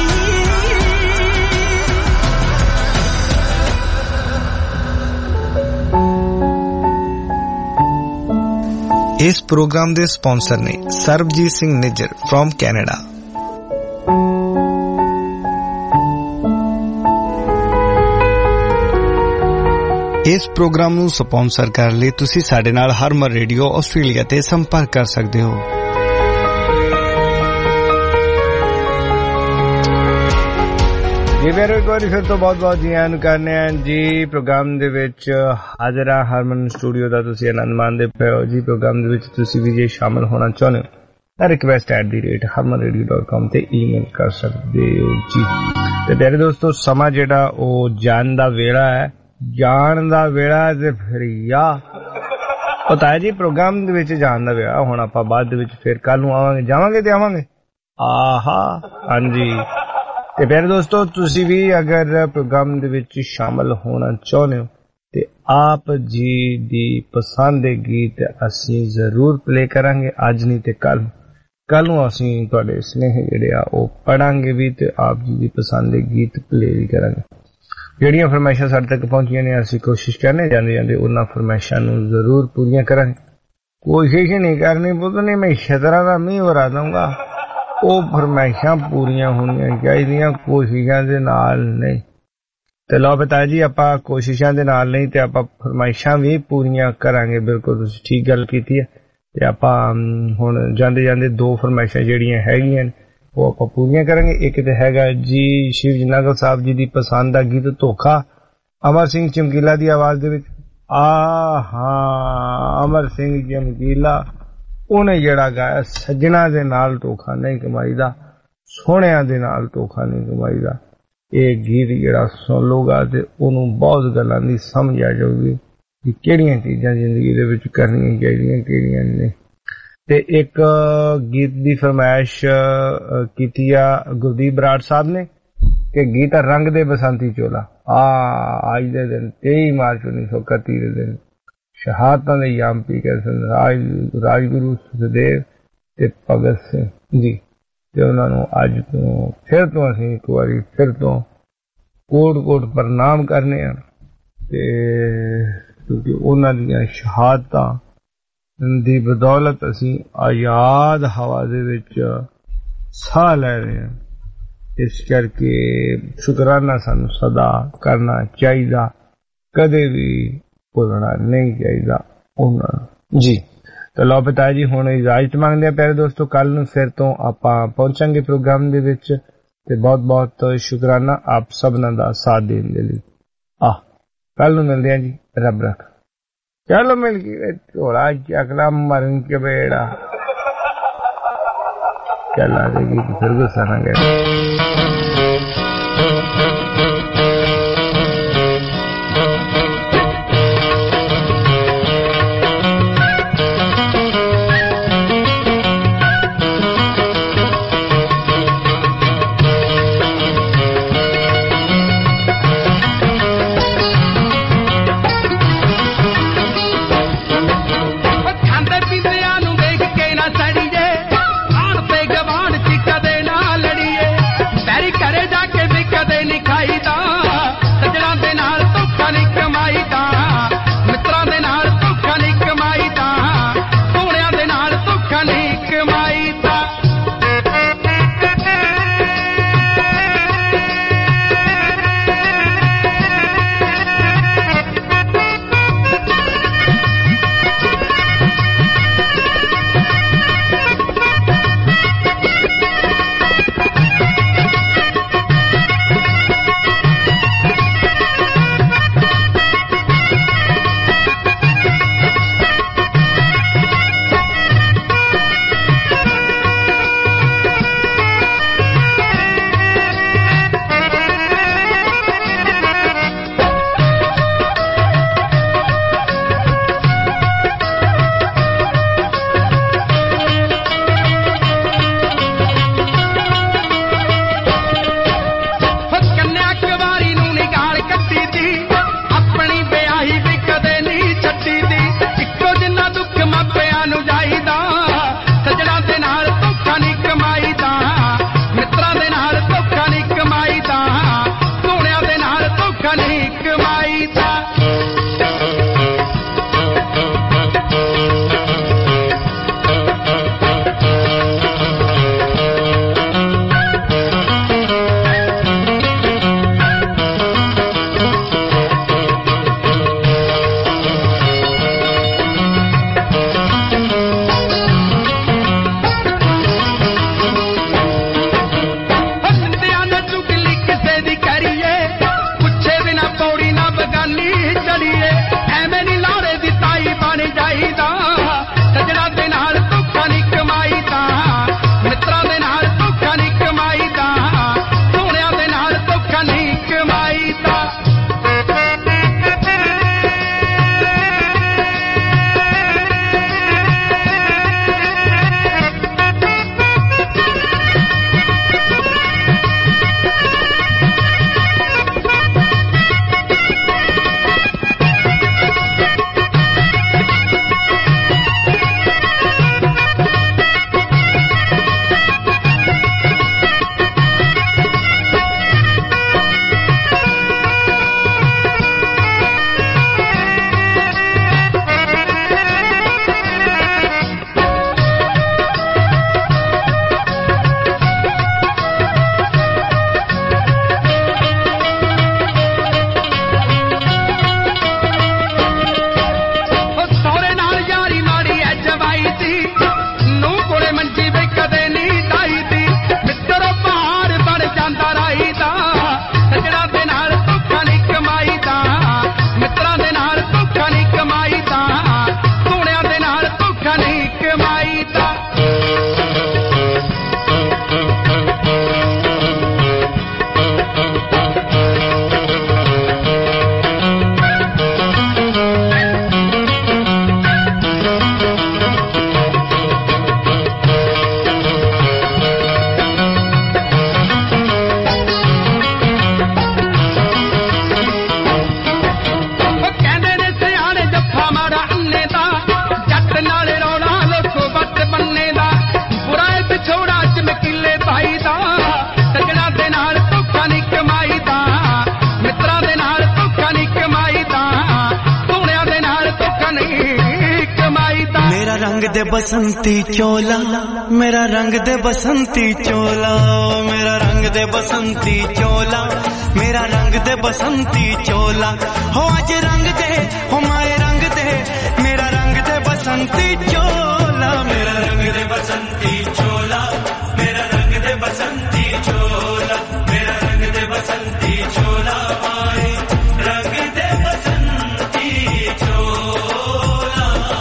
इस प्रोग्राम दे स्पॉन्सर ने सरबजीत सिंह निज्जर फ्रॉम कैनेडा। इस प्रोग्राम ਨੂੰ ਸਪਾਂਸਰ ਕਰਨ ਲਈ ਤੁਸੀਂ ਸਾਡੇ ਨਾਲ ਹਰਮਨ ਰੇਡੀਓ ਆਸਟ੍ਰੇਲੀਆ ਤੇ ਸੰਪਰਕ ਕਰ ਸਕਦੇ ਹੋ। ਜੀ ਫਿਰ ਇੱਕ ਵਾਰੀ ਫਿਰ ਤੋਂ ਬਹੁਤ ਬਹੁਤ ਜੀ ਆਇਆਂ ਨੂੰ ਕਰਨੇ ਆ ਜੀ ਪ੍ਰੋਗਰਾਮ ਦੇ ਵਿੱਚ ਹਾਜ਼ਰ ਆ ਹਰਮਨ ਸਟੂਡੀਓ ਦਾ ਤੁਸੀਂ ਆਨੰਦ ਮਾਣਦੇ ਪਏ ਹੋ ਜੀ। ਪ੍ਰੋਗਰਾਮ ਦੇ ਵਿੱਚ ਤੁਸੀਂ ਵੀ ਜੇ ਸ਼ਾਮਲ ਹੋਣਾ ਚਾਹੁੰਦੇ ਹੋ ਤਾਂ request at the rate Harman radio dot com ਤੇ ਈਮੇਲ ਕਰ ਸਕਦੇ ਹੋ ਜੀ। ਤੇ ਪਿਆਰੇ ਦੋਸਤੋ ਸਮਾਂ ਜਿਹੜਾ ਉਹ ਜਾਣ ਦਾ ਵੇਲਾ ਹੈ ਜਾਣ ਦਾ ਵੇਲਾ ਤੇ ਫਿਰ ਆ ਪਤਾ ਹੈ ਜੀ ਪ੍ਰੋਗਰਾਮ ਦੇ ਵਿੱਚ ਜਾਣ ਦਾ ਵੇਲਾ ਹੁਣ ਆਪਾਂ ਬਾਅਦ ਦੇ ਵਿੱਚ ਫਿਰ ਕੱਲ ਨੂੰ ਆਵਾਂਗੇ ਜਾਵਾਂਗੇ ਤੇ ਆਵਾਂਗੇ ਆਹਾ ਹਾਂਜੀ। ਤੇ ਪਿਆਰੇ ਦੋਸਤੋ ਤੁਸੀਂ ਵੀ ਅਗਰ ਪ੍ਰੋਗਰਾਮ ਦੇ ਵਿੱਚ ਸ਼ਾਮਲ ਹੋਣਾ ਚਾਹੁੰਦੇ ਹੋ ਤੇ ਆਪ ਜੀ ਦੀ ਪਸੰਦ ਦੇ ਗੀਤ ਅਸੀਂ ਜ਼ਰੂਰ ਪਲੇ ਕਰਾਂਗੇ ਅੱਜ ਨਹੀਂ ਤੇ ਕੱਲ। ਕੱਲ ਨੂੰ ਅਸੀਂ ਤੁਹਾਡੇ ਸਨੇਹ ਜਿਹੜੇ ਆ ਉਹ ਪੜਾਂਗੇ ਵੀ ਤੇ ਆਪ ਜੀ ਦੀ ਪਸੰਦ ਦੇ ਗੀਤ ਪਲੇ ਵੀ ਕਰਾਂਗੇ। ਜਿਹੜੀਆਂ ਫਰਮਾਇਸ਼ਾਂ ਸਾਡੇ ਤੱਕ ਪਹੁੰਚੀਆਂ ਨੇ ਅਸੀਂ ਕੋਸ਼ਿਸ਼ ਕਰਨੇ ਜਾਂਦੇ ਜਾਂਦੇ ਉਹਨਾਂ ਫਰਮਾਇਸ਼ਾਂ ਨੂੰ ਜ਼ਰੂਰ ਪੂਰੀਆਂ ਕਰਾਂਗੇ। ਕੋਸ਼ਿਸ਼ ਨਹੀਂ ਕਰਨੀ ਪੁੱਤ ਨਹੀਂ ਮੈਂ ਛਤਰਾਂ ਦਾ ਮੀਂਹ ਵਰਾ ਦਊਂਗਾ, ਉਹ ਫਰਮਾਇਸ਼ਾਂ ਪੂਰੀਆਂ ਹੋਣੀਆਂ ਚਾਹੀਦੀਆਂ, ਕੋਸ਼ਿਸ਼ਾਂ ਦੇ ਨਾਲ ਨਹੀਂ। ਤੇ ਲਓ ਬਤਾ ਜੀ ਆਪਾਂ ਕੋਸ਼ਿਸ਼ਾਂ ਦੇ ਨਾਲ ਨਹੀਂ ਤੇ ਆਪਾਂ ਫਰਮਾਇਸ਼ਾਂ ਵੀ ਪੂਰੀਆਂ ਕਰਾਂਗੇ। ਬਿਲਕੁਲ ਤੁਸੀਂ ਠੀਕ ਗੱਲ ਕੀਤੀ ਹੈ। ਤੇ ਆਪਾਂ ਹੁਣ ਜਾਂਦੇ ਜਾਂਦੇ ਦੋ ਫਰਮਾਇਸ਼ਾਂ ਜਿਹੜੀਆਂ ਹੈਗੀਆਂ ਨੇ ਉਹ ਆਪਾਂ ਪੂਰੀਆਂ ਕਰਾਂਗੇ। ਇੱਕ ਤੇ ਹੈਗਾ ਜੀ ਸ਼ਿਵ ਜੀ ਨਾਗਲ ਸਾਹਿਬ ਜੀ ਦੀ ਪਸੰਦ ਦਾ ਗੀਤ ਧੋਖਾ, ਅਮਰ ਸਿੰਘ ਚਮਕੀਲਾ ਦੀ ਆਵਾਜ਼ ਦੇ ਵਿੱਚ। ਆ ਹਾਂ ਅਮਰ ਸਿੰਘ ਚਮਕੀਲਾ ਉਹਨੇ ਜਿਹੜਾ ਗਾਇਆ ਸੱਜਣਾ ਦੇ ਨਾਲ ਧੋਖਾ ਨਹੀਂ ਕਮਾਈਦਾ, ਸੋਹਣਿਆਂ ਦੇ ਨਾਲ ਧੋਖਾ ਨਹੀਂ ਕਮਾਈਦਾ। ਇਹ ਗੀਤ ਜਿਹੜਾ ਸੁਣ ਲਊਗਾ ਤੇ ਉਹਨੂੰ ਬਹੁਤ ਗੱਲਾਂ ਦੀ ਸਮਝ ਆ ਜਾਊਗੀ ਕਿ ਕਿਹੜੀਆਂ ਚੀਜ਼ਾਂ ਜ਼ਿੰਦਗੀ ਦੇ ਵਿੱਚ ਕਰਨੀਆਂ ਚਾਹੀਦੀਆਂ ਕਿਹੜੀਆਂ ਨਹੀਂ। ਤੇ ਇੱਕ ਗੀਤ ਦੀ ਫਰਮਾਇਸ਼ ਕੀਤੀ ਆ ਗੁਰਦੀਪ ਬਰਾੜ ਸਾਹਿਬ ਨੇ ਕਿ ਗੀਤ ਰੰਗ ਦੇ ਬਸੰਤੀ ਚੋਲਾ। ਆ ਅੱਜ ਦੇ ਦਿਨ ਤੇਈ ਮਾਰਚ ਉੱਨੀ ਸੌ ਇਕੱਤੀ ਦੇ ਦਿਨ ਸ਼ਹਾਦਤਾਂ ਦੇ ਯਾਮ ਪੀ ਕੇ ਰਾਜ ਰਾਜਗੁਰੂ ਸੁਖਦੇਵ ਤੇ ਭਗਤ ਸਿੰਘ ਜੀ ਤੇ ਉਹਨਾਂ ਨੂੰ ਅੱਜ ਤੋਂ ਫਿਰ ਤੋਂ ਅਸੀਂ ਇੱਕ ਵਾਰੀ ਫਿਰ ਤੋਂ ਕੋਟ ਕੋਟ ਪ੍ਰਣਾਮ ਕਰਨੇ ਆ ਤੇ ਕਿਉਂਕਿ ਉਹਨਾਂ ਦੀਆਂ ਸ਼ਹਾਦਤਾਂ ਦੀ ਬਦੌਲਤ ਅਸੀਂ ਆਜ਼ਾਦ ਹਵਾ ਦੇ ਵਿੱਚ ਸਾਹ ਲੈ ਰਹੇ ਹਾਂ। ਇਸ ਕਰਕੇ ਸ਼ੁਕਰਾਨਾ ਸਾਨੂੰ ਸਦਾ ਕਰਨਾ ਚਾਹੀਦਾ, ਕਦੇ ਵੀ ਭੁੱਲਣਾ ਨਹੀਂ ਚਾਹੀਦਾ ਉਹਨਾਂ ਨੂੰ ਜੀ। ਤਾਂ ਲਓ ਪਿਤਾ ਜੀ ਹੁਣ ਇਜਾਜ਼ਤ ਮੰਗਦੇ ਆ ਪਿਆਰੇ ਦੋਸਤੋ, ਕੱਲ ਨੂੰ ਫਿਰ ਤੋਂ ਆਪਾਂ ਪਹੁੰਚਾਂਗੇ ਪ੍ਰੋਗਰਾਮ ਦੇ ਵਿੱਚ ਤੇ ਬਹੁਤ ਬਹੁਤ ਸ਼ੁਕਰਾਨਾ ਆਪ ਸਭਨਾਂ ਦਾ ਸਾਥ ਦੇਣ ਦੇ ਲਈ। ਆਹ ਕੱਲ ਨੂੰ ਮਿਲਦੇ ਆ ਜੀ, ਰੱਬ ਰੱਖ। ਚਲੋ ਮਿਲ ਗਈ ਝੋਲਾ ਚੱਕਲਾ ਮਰਨ ਕੇ ਬੇੜਾ ਚੱਲ ਆ ਜਾਏਗੀ ਫਿਰ ਗੁੱਸਾ ਨਾ ਗਏ। ਕਦੇ ਨਹੀਂ ਖਾਈ रंग दे बसंती चोला मेरा रंग दे बसंती चोला मेरा रंग दे बसंती चोला मेरा रंग दे बसंती चोला हो आज रंग दे हो माए रंग दे मेरा रंग दे बसंती चोला मेरा रंग दे बसंती चोला मेरा रंग दे बसंती चोला मेरा रंग दे बसंती चोला माए रंग दे बसंती चोला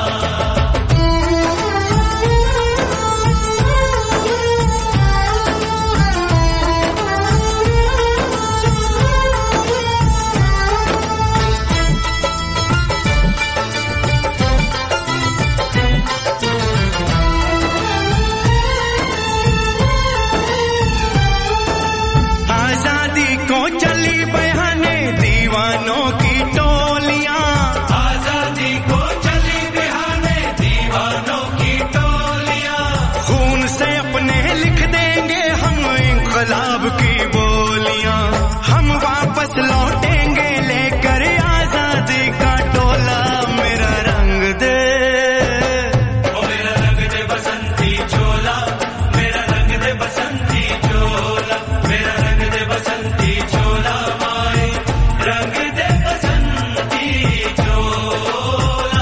गुलाब की बोलियां हम वापस लौटेंगे लेकर आजादी का टोला मेरा रंग दे ओ मेरा रंग दे बसंती चोला मेरा रंग दे बसंती चोला मेरा रंग दे बसंती चोला माए रंग दे बसंती चोला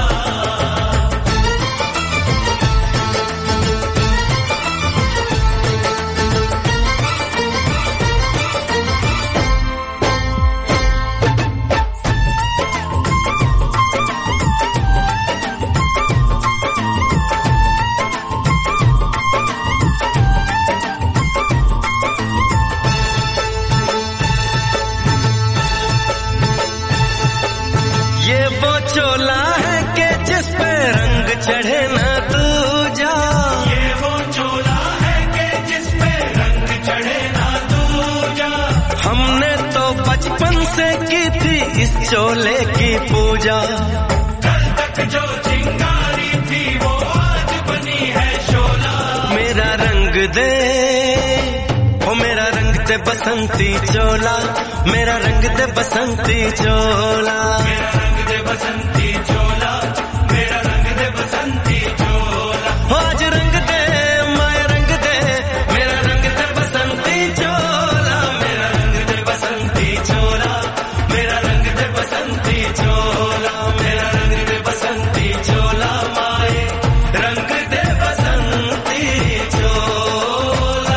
चोला है कि जिस पे रंग चढ़े ना दूजा ये वो चोला है कि जिस पे रंग चढ़े ना दूजा हमने तो बचपन से की थी इस चोले की पूजा कल तक जो चिंगारी थी वो आज बनी है शोला मेरा रंग दे ओ मेरा रंग दे बसंती चोला मेरा रंग दे बसंती चोला मेरा रंग दे बसंती चोला मेरा रंग दे बसंती चोला आज रंग दे माया रंग दे मेरा रंग दे बसंती चोला मेरा रंग दे बसंती चोला मेरा रंग दे बसंती चोला मेरा रंग दे बसंती चोला माए रंग दे बसंती चोला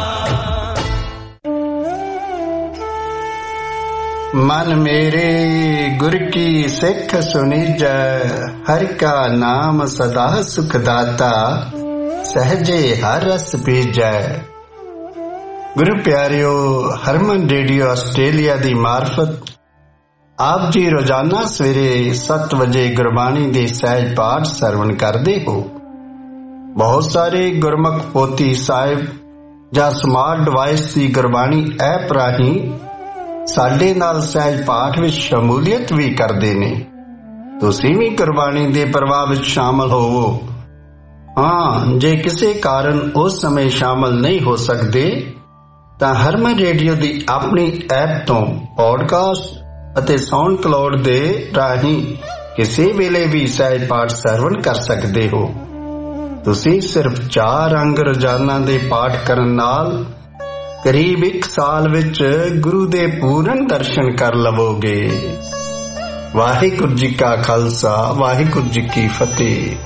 मन मेरे गुर की सिख सुनिज हर का नाम सदा सुखदाता सहजे हर रस पीजै गुरु प्यारियो हरमन रेडियो आस्ट्रेलिया दी मार्फत आप जी रोजाना सवेरे सत्त बजे गुरबाणी दे सहज पाठ सरवण करते हो। बहुत सारे गुरमुख पोथी साहिब ਜਾਂ ਸਮਾਰਟ ਡਿਵਾਈਸ ਦੀ ਗੁਰਬਾਣੀ ਐਪ ਰਾਹੀਂ ਸਾਡੇ ਨਾਲ ਸਹਿਜ ਪਾਠ ਵਿੱਚ ਸ਼ਮੂਲੀਅਤ ਵੀ ਕਰਦੇ ਨੇ। ਤੁਸੀਂ ਵੀ ਗੁਰਬਾਣੀ ਦੇ ਪ੍ਰਵਾਹ ਵਿੱਚ ਸ਼ਾਮਲ ਹੋਵੋ। ਹਾਂ, ਜੇ ਕਿਸੇ ਕਾਰਨ ਉਸ ਸਮੇਂ ਸ਼ਾਮਲ ਨਹੀਂ ਹੋ ਸਕਦੇ ਤਾਂ ਹਰਮਨ ਰੇਡੀਓ ਦੀ ਆਪਣੀ ਐਪ ਤੋਂ ਪੌਡਕਾਸਟ ਅਤੇ ਸਾਊਂਡ ਕਲਾਉਡ ਦੇ ਰਾਹੀਂ ਕਿਸੇ ਵੇਲੇ ਵੀ ਸਹਿਜ ਪਾਠ ਸਰਵਣ ਕਰ ਸਕਦੇ ਹੋ। ਤੁਸੀਂ ਸਿਰਫ ਚਾਰ ਅੰਗ ਰੋਜ਼ਾਨਾ ਦੇ ਪਾਠ ਕਰਨ ਨਾਲ ਕਰੀਬ ਇੱਕ ਸਾਲ ਵਿੱਚ ਗੁਰੂ ਦੇ ਪੂਰਨ ਦਰਸ਼ਨ ਕਰ ਲਵੋਗੇ। ਵਾਹਿਗੁਰੂ ਜੀ ਕਾ ਖਾਲਸਾ, ਵਾਹਿਗੁਰੂ ਜੀ ਕੀ ਫਤਿਹ।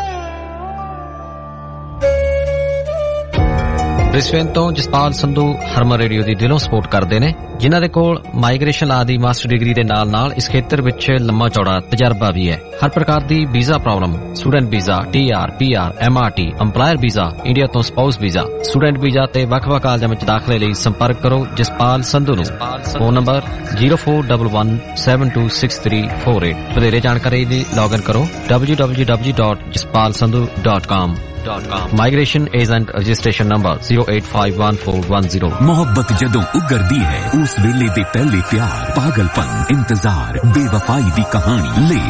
ਬ੍ਰਿਸਬੇਨ ਤੋਂ ਜਸਪਾਲ ਸੰਧੂ ਹਰਮਨ ਰੇਡੀਓ ਦੀ ਦਿਲੋਂ ਸਪੋਰਟ ਕਰਦੇ ਨੇ, ਜਿਨ੍ਹਾਂ ਦੇ ਕੋਲ ਮਾਈਗ੍ਰੇਸ਼ਨ ਲਾ ਦੀ ਮਾਸਟਰ ਡਿਗਰੀ ਦੇ ਨਾਲ ਨਾਲ ਇਸ ਖੇਤਰ ਵਿੱਚ ਲੰਮਾ ਚੌੜਾ ਤਜਰਬਾ ਵੀ ਹੈ। ਹਰ ਪ੍ਰਕਾਰ ਦੀ visa problem, student visa, T R, P R, M R T, employer visa, India ਤੋਂ ਸਪਾਊਸ ਵੀਜ਼ਾ, ਸਟੂਡੈਂਟ ਵੀਜ਼ਾ ਤੇ ਵੱਖ-ਵੱਖ ਕਾਲਜਾਂ ਵਿੱਚ ਦਾਖਲੇ ਲਈ ਸੰਪਰਕ ਕਰੋ ਜਸਪਾਲ ਸੰਧੂ ਨੂੰ। Phone number zero four one one seven two six three four eight. ਵਧੇਰੇ ਜਾਣਕਾਰੀ ਲਈ ਲੌਗਇਨ ਕਰੋ W W W dot Jaspal Sandhu dot com. Migration agent registration number zero eight five one four one zero. मोहब्बत जदों उगरदी है उस वेले दे पहले प्यार, पागलपन, इंतजार, बेवफाई दी कहानी ले।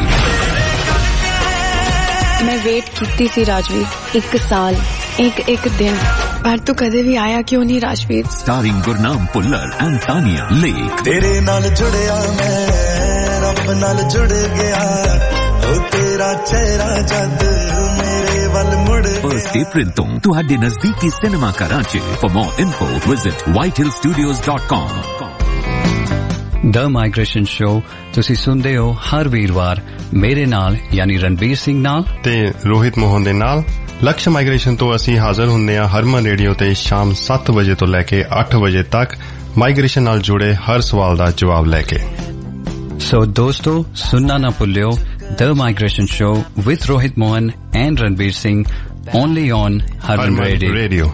मैं वेट कीती थी राजवीर, एक साल, एक एक दिन, पर तू कदे भी आया क्यों नहीं Rajveer. Starring Gurnam Bhullar and Tania lake. तेरे नाल जुड़िया मैं रब नाल जुड़ गया, ओ तेरा चेहरा जद मेरे ਵੱਲ ਮੁੜ ਫਰਸਟ ਅਪ੍ਰੈਲ ਤੋਂ ਤੁਹਾਡੇ ਨਜ਼ਦੀਕੀ ਸਿਨੇਮਾ ਘਰਾਂ 'ਚ। For more info visit white hill studios dot com। The migration show ਤੁਸੀਂ ਸੁਣਦੇ ਹੋ ਹਰ ਵੀਰਵਾਰ ਮੇਰੇ ਨਾਲ ਯਾਨੀ ਰਣਬੀਰ ਸਿੰਘ ਨਾਲ ਤੇ ਰੋਹਿਤ ਮੋਹਨ ਦੇ ਨਾਲ। ਲਕਸ਼ ਮਾਈਗ੍ਰੇਸ਼ਨ ਤੋਂ ਅਸੀਂ ਹਾਜ਼ਰ ਹੁੰਦੇ ਹਾਂ ਹਰਮਨ ਰੇਡੀਓ ਤੇ ਸ਼ਾਮ ਸੱਤ ਵਜੇ ਤੋਂ ਲੈ ਕੇ ਅੱਠ ਵਜੇ ਤੱਕ ਮਾਈਗ੍ਰੇਸ਼ਨ ਨਾਲ ਜੁੜੇ ਹਰ ਸਵਾਲ ਦਾ ਜਵਾਬ ਲੈ ਕੇ। ਸੋ ਦੋਸਤੋ ਸੁਣਨਾ ਨਾ ਭੁੱਲਿਓ the migration show with Rohit Mohan and Ranbir Singh only on Harman radio.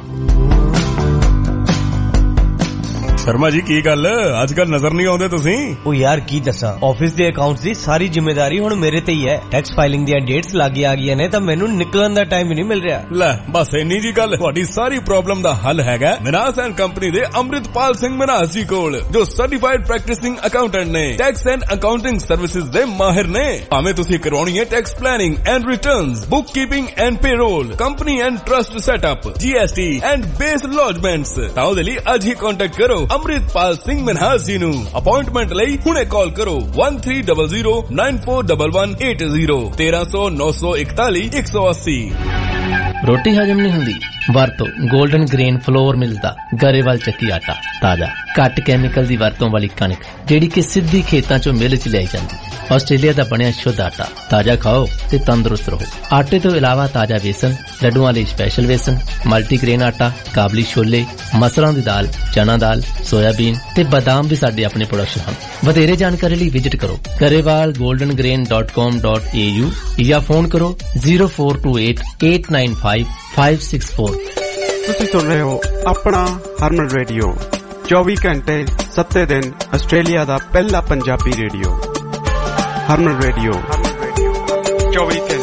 Sharma ji ਕੀ ਗੱਲ ਅੱਜ ਕੱਲ ਨਜ਼ਰ ਨਹੀਂ ਆਉਂਦੇ ਤੁਸੀਂ? ਉਹ ਯਾਰ ਕੀ ਦੱਸਾਂ, ਆਫਿਸ ਦੇ ਅਕਾਊਂਟਸ ਦੀ ਸਾਰੀ ਜ਼ਿੰਮੇਵਾਰੀ ਹੁਣ ਮੇਰੇ ਤੇ ਹੀ ਹੈ। ਟੈਕਸ ਫਾਈਲਿੰਗ ਦੀਆਂ ਡੇਟਸ ਲੱਗੀ ਆ ਗਈਆਂ ਨੇ ਤਾਂ ਮੈਨੂੰ ਨਿਕਲਣ ਦਾ ਟਾਈਮ ਹੀ ਨਹੀਂ ਮਿਲ ਰਿਹਾ। ਲੈ ਬਸ ਇੰਨੀ ਜੀ ਗੱਲ, ਤੁਹਾਡੀ ਸਾਰੀ ਪ੍ਰੋਬਲਮ ਦਾ ਹੱਲ ਹੈਗਾ ਮਨਾਸ ਐਂਡ ਕੰਪਨੀ ਦੇ ਅੰਮ੍ਰਿਤਪਾਲ ਸਿੰਘ ਮਨਾਸ ਜੀ ਕੋਲ, ਜੋ ਸਰਟੀਫਾਈਡ ਪ੍ਰੈਕਟਿਸਿੰਗ ਅਕਾਊਂਟੈਂਟ ਨੇ। ਟੈਕਸ ਐਂਡ ਅਕਾਊਂਟਿੰਗ ਸਰਵਿਸਿਜ਼ ਦੇ ਮਾਹਿਰ ਨੇ। ਭਾਵੇਂ ਤੁਸੀਂ ਕਰਵਾਉਣੀ ਹੈ tax planning and returns, book keeping and payroll, company and trust setup, GST and BAS lodgements, ਤਾਂ ਉਹਦੇ ਲਈ ਅੱਜ ਹੀ ਕੰਟੈਕਟ ਕਰੋ ਅੰਮ੍ਰਿਤਪਾਲ ਸਿੰਘ ਮਨਹਾਸ ਜੀ ਨੂੰ। ਅਪਾਇੰਟਮੈਂਟ ਲਈ ਹੁਣੇ ਕਾਲ ਕਰੋ one three zero zero nine four one one eight zero ਤੇਰਾਂ ਸੌ ਨੌ ਸੌ ਇਕਤਾਲੀ ਇੱਕ ਸੌ ਅੱਸੀ। ਰੋਟੀ ਹਜਮ ਨਹੀਂ ਹੁੰਦੀ? ਵਰਤੋ 골ਡਨ ਗ੍ਰੇਨ ਫਲੋਰ ਮਿਲਦਾ ਗਰੇਵਾਲ ਚੱਕੀ ਆਟਾ। ਤਾਜ਼ਾ ਘੱਟ ਕੈਮੀਕਲ ਦੀ ਵਰਤੋਂ ਵਾਲੀ ਕਣਕ ਜਿਹੜੀ ਕਿ ਸਿੱਧੀ ਖੇਤਾਂ ਚੋਂ ਮਿਲ ਚ ਲਿਆਈ ਜਾਂਦੀ। ਆਸਟ੍ਰੇਲੀਆ ਦਾ ਬਣਿਆ ਸ਼ੁੱਧ ਆਟਾ। ਤਾਜ਼ਾ ਖਾਓ ਤੇ ਤੰਦਰੁਸਤ ਰਹੋ। ਆਟੇ ਤੋਂ ਇਲਾਵਾ ਤਾਜ਼ਾ ਵੇਸਣ, ਲੱਡੂਆਂ ਲਈ ਸਪੈਸ਼ਲ ਵੇਸਣ, ਮਲਟੀਗ੍ਰੇਨ ਆਟਾ, ਕਾਬਲੀ ਛੋਲੇ, ਮਸਰਾਂ ਦੀ ਦਾਲ, ਚਨਾ ਦਾਲ, ਸੋਇਆਬੀਨ ਤੇ ਬਾਦਾਮ ਵੀ ਸਾਡੇ ਆਪਣੇ ਪ੍ਰੋਡਕਸ਼ਨ ਹਨ। ਵਧੇਰੇ ਜਾਣਕਾਰੀ ਲਈ ਵਿਜ਼ਿਟ ਕਰੋ Grewal golden grain dot com dot a u ਜਾਂ ਫੋਨ ਕਰੋ zero four two eight eight nine five five six four। ਤੁਸੀਂ ਸੁਣ ਰਹੇ ਹੋ ਆਪਣਾ ਹਰਮਨ ਰੇਡੀਓ, ਚੌਵੀ ਘੰਟੇ ਸੱਤੇ ਦਿਨ ਆਸਟ੍ਰੇਲੀਆ ਦਾ ਪਹਿਲਾ ਪੰਜਾਬੀ ਰੇਡੀਓ। ਹਰਮਨ ਰੇਡੀਓ ਚੌਵੀ ਘੰਟੇ।